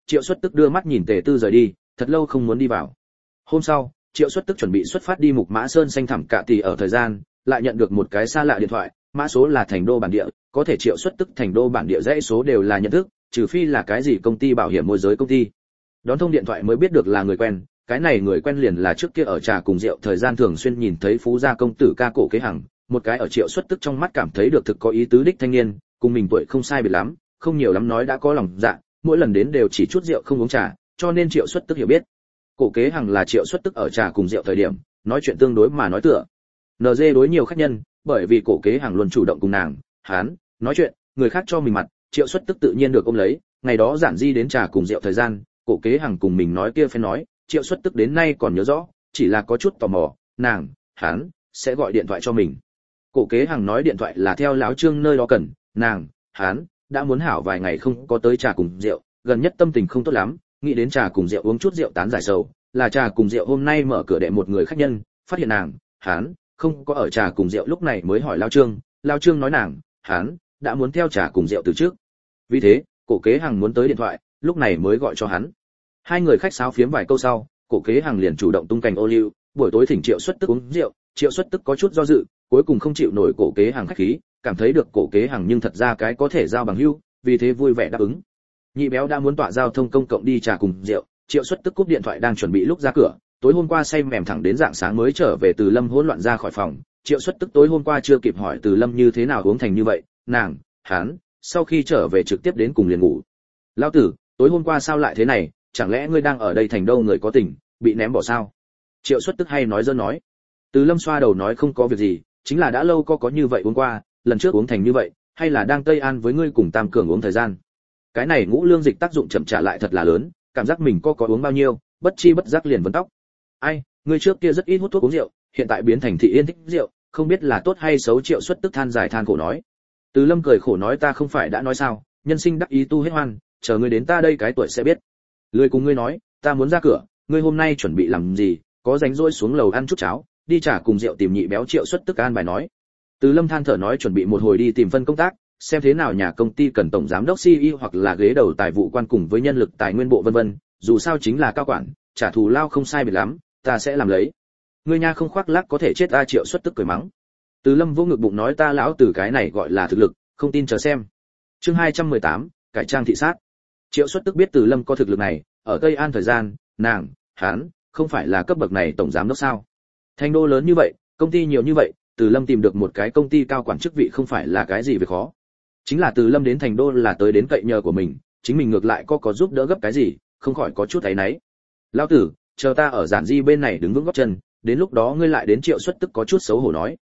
Triệu Xuất Tức đưa mắt nhìn Tề Tư rời đi, thật lâu không muốn đi vào. Hôm sau, Triệu Xuất Tức chuẩn bị xuất phát đi Mục Mã Sơn xanh thẳm cạ tỷ ở thời gian, lại nhận được một cái xa lạ điện thoại, mã số là Thành Đô bản địa, có thể Triệu Xuất Tức Thành Đô bản địa dãy số đều là nhận thức, trừ phi là cái gì công ty bảo hiểm môi giới công ty. Đón thông điện thoại mới biết được là người quen, cái này người quen liền là trước kia ở trà cùng rượu thời gian thường xuyên nhìn thấy phú gia công tử ca Cổ Kế Hằng, một cái ở Triệu Xuất Tức trong mắt cảm thấy được thực có ý tứ đích thanh niên, cùng mình tuổi không sai biệt lắm, không nhiều lắm nói đã có lòng dạ, mỗi lần đến đều chỉ chút rượu không uống trà, cho nên Triệu Xuất Tức hiểu biết. Cổ Kế Hằng là Triệu Xuất Tức ở trà cùng rượu thời điểm, nói chuyện tương đối mà nói tựa. en giê đối nhiều khách nhân, bởi vì Cổ Kế Hằng luôn chủ động cùng nàng, hắn nói chuyện, người khác cho mình mặt, Triệu Xuất Tức tự nhiên được ôm lấy. Ngày đó giản di đến trà cùng rượu thời gian, Cổ Kế Hằng cùng mình nói kia phải nói, Triệu Xuất Tức đến nay còn nhớ rõ, chỉ là có chút tò mò, nàng, hắn sẽ gọi điện thoại cho mình. Cổ Kế Hằng nói điện thoại là theo láo Trương nơi đó cần, nàng, hắn đã muốn hảo vài ngày không có tới trà cùng rượu, gần nhất tâm tình không tốt lắm, nghĩ đến trà cùng rượu uống chút rượu tán giải sầu, là trà cùng rượu hôm nay mở cửa để một người khách nhân, phát hiện nàng, hắn không có ở trà cùng rượu lúc này mới hỏi lao Trương, lao Trương nói nàng, hắn đã muốn theo trà cùng rượu từ trước. Vì thế, Cổ Kế Hằng muốn tới điện thoại, lúc này mới gọi cho hắn. Hai người khách sáo phiếm vài câu sau, Cổ Kế Hằng liền chủ động tung cành ô liu, buổi tối thỉnh Triệu Xuất Tức uống rượu, Triệu Xuất Tức có chút do dự, cuối cùng không chịu nổi Cổ Kế Hằng khách khí, cảm thấy được Cổ Kế Hằng nhưng thật ra cái có thể giao bằng hữu, vì thế vui vẻ đáp ứng. Nhị béo đã muốn tọa giao thông công cộng đi trà cùng rượu, Triệu Xuất Tức cúp điện thoại đang chuẩn bị lúc ra cửa, tối hôm qua say mềm thẳng đến dạng sáng mới trở về Từ Lâm hỗn loạn ra khỏi phòng, Triệu Xuất Tức tối hôm qua chưa kịp hỏi Từ Lâm như thế nào uống thành như vậy, nàng, hắn sau khi trở về trực tiếp đến cùng liền ngủ. Lão tử, tối hôm qua sao lại thế này, chẳng lẽ ngươi đang ở đây thành đâu người có tình, bị ném bỏ sao? Triệu Xuất Tức hay nói dơ nói. Từ Lâm xoa đầu nói không có việc gì, chính là đã lâu có có như vậy uống qua, lần trước uống thành như vậy, hay là đang Tây An với ngươi cùng Tam Cường uống thời gian. Cái này ngũ lương dịch tác dụng chậm trả lại thật là lớn, cảm giác mình có có uống bao nhiêu, bất chi bất giác liền vấn tóc. Ai, ngươi trước kia rất ít hút thuốc uống rượu, hiện tại biến thành thị yên thích rượu, không biết là tốt hay xấu. Triệu Xuất Tức than dài than khổ nói. Từ Lâm cười khổ nói ta không phải đã nói sao, nhân sinh đắc ý tu hết hoan, chờ ngươi đến ta đây cái tuổi sẽ biết. Lười cùng ngươi nói, ta muốn ra cửa, ngươi hôm nay chuẩn bị làm gì, có rảnh rỗi xuống lầu ăn chút cháo, đi trà cùng rượu tìm nhị béo. Triệu Xuất Tức an bài nói. Từ Lâm than thở nói chuẩn bị một hồi đi tìm phân công tác, xem thế nào nhà công ty cần tổng giám đốc xê e ô hoặc là ghế đầu tài vụ quan cùng với nhân lực tài nguyên bộ vân vân, dù sao chính là cao quản, trả thù lao không sai biệt lắm, ta sẽ làm lấy. Ngươi nha không khoác lác có thể chết a. Triệu Xuất Tức cười mắng. Từ Lâm vô ngực bụng nói ta lão từ cái này gọi là thực lực, không tin chờ xem. Chương hai trăm mười tám, cải trang thị sát. Triệu Xuất Tức biết Từ Lâm có thực lực này, ở Tây An thời gian, nàng, hắn không phải là cấp bậc này tổng giám đốc sao? Thành đô lớn như vậy, công ty nhiều như vậy, Từ Lâm tìm được một cái công ty cao quản chức vị không phải là cái gì việc khó. Chính là Từ Lâm đến Thành đô là tới đến cậy nhờ của mình, chính mình ngược lại có có giúp đỡ gấp cái gì, không khỏi có chút áy náy. Lão tử, chờ ta ở giản di bên này đứng vững gót chân, đến lúc đó ngươi lại đến. Triệu Xuất Tức có chút xấu hổ nói.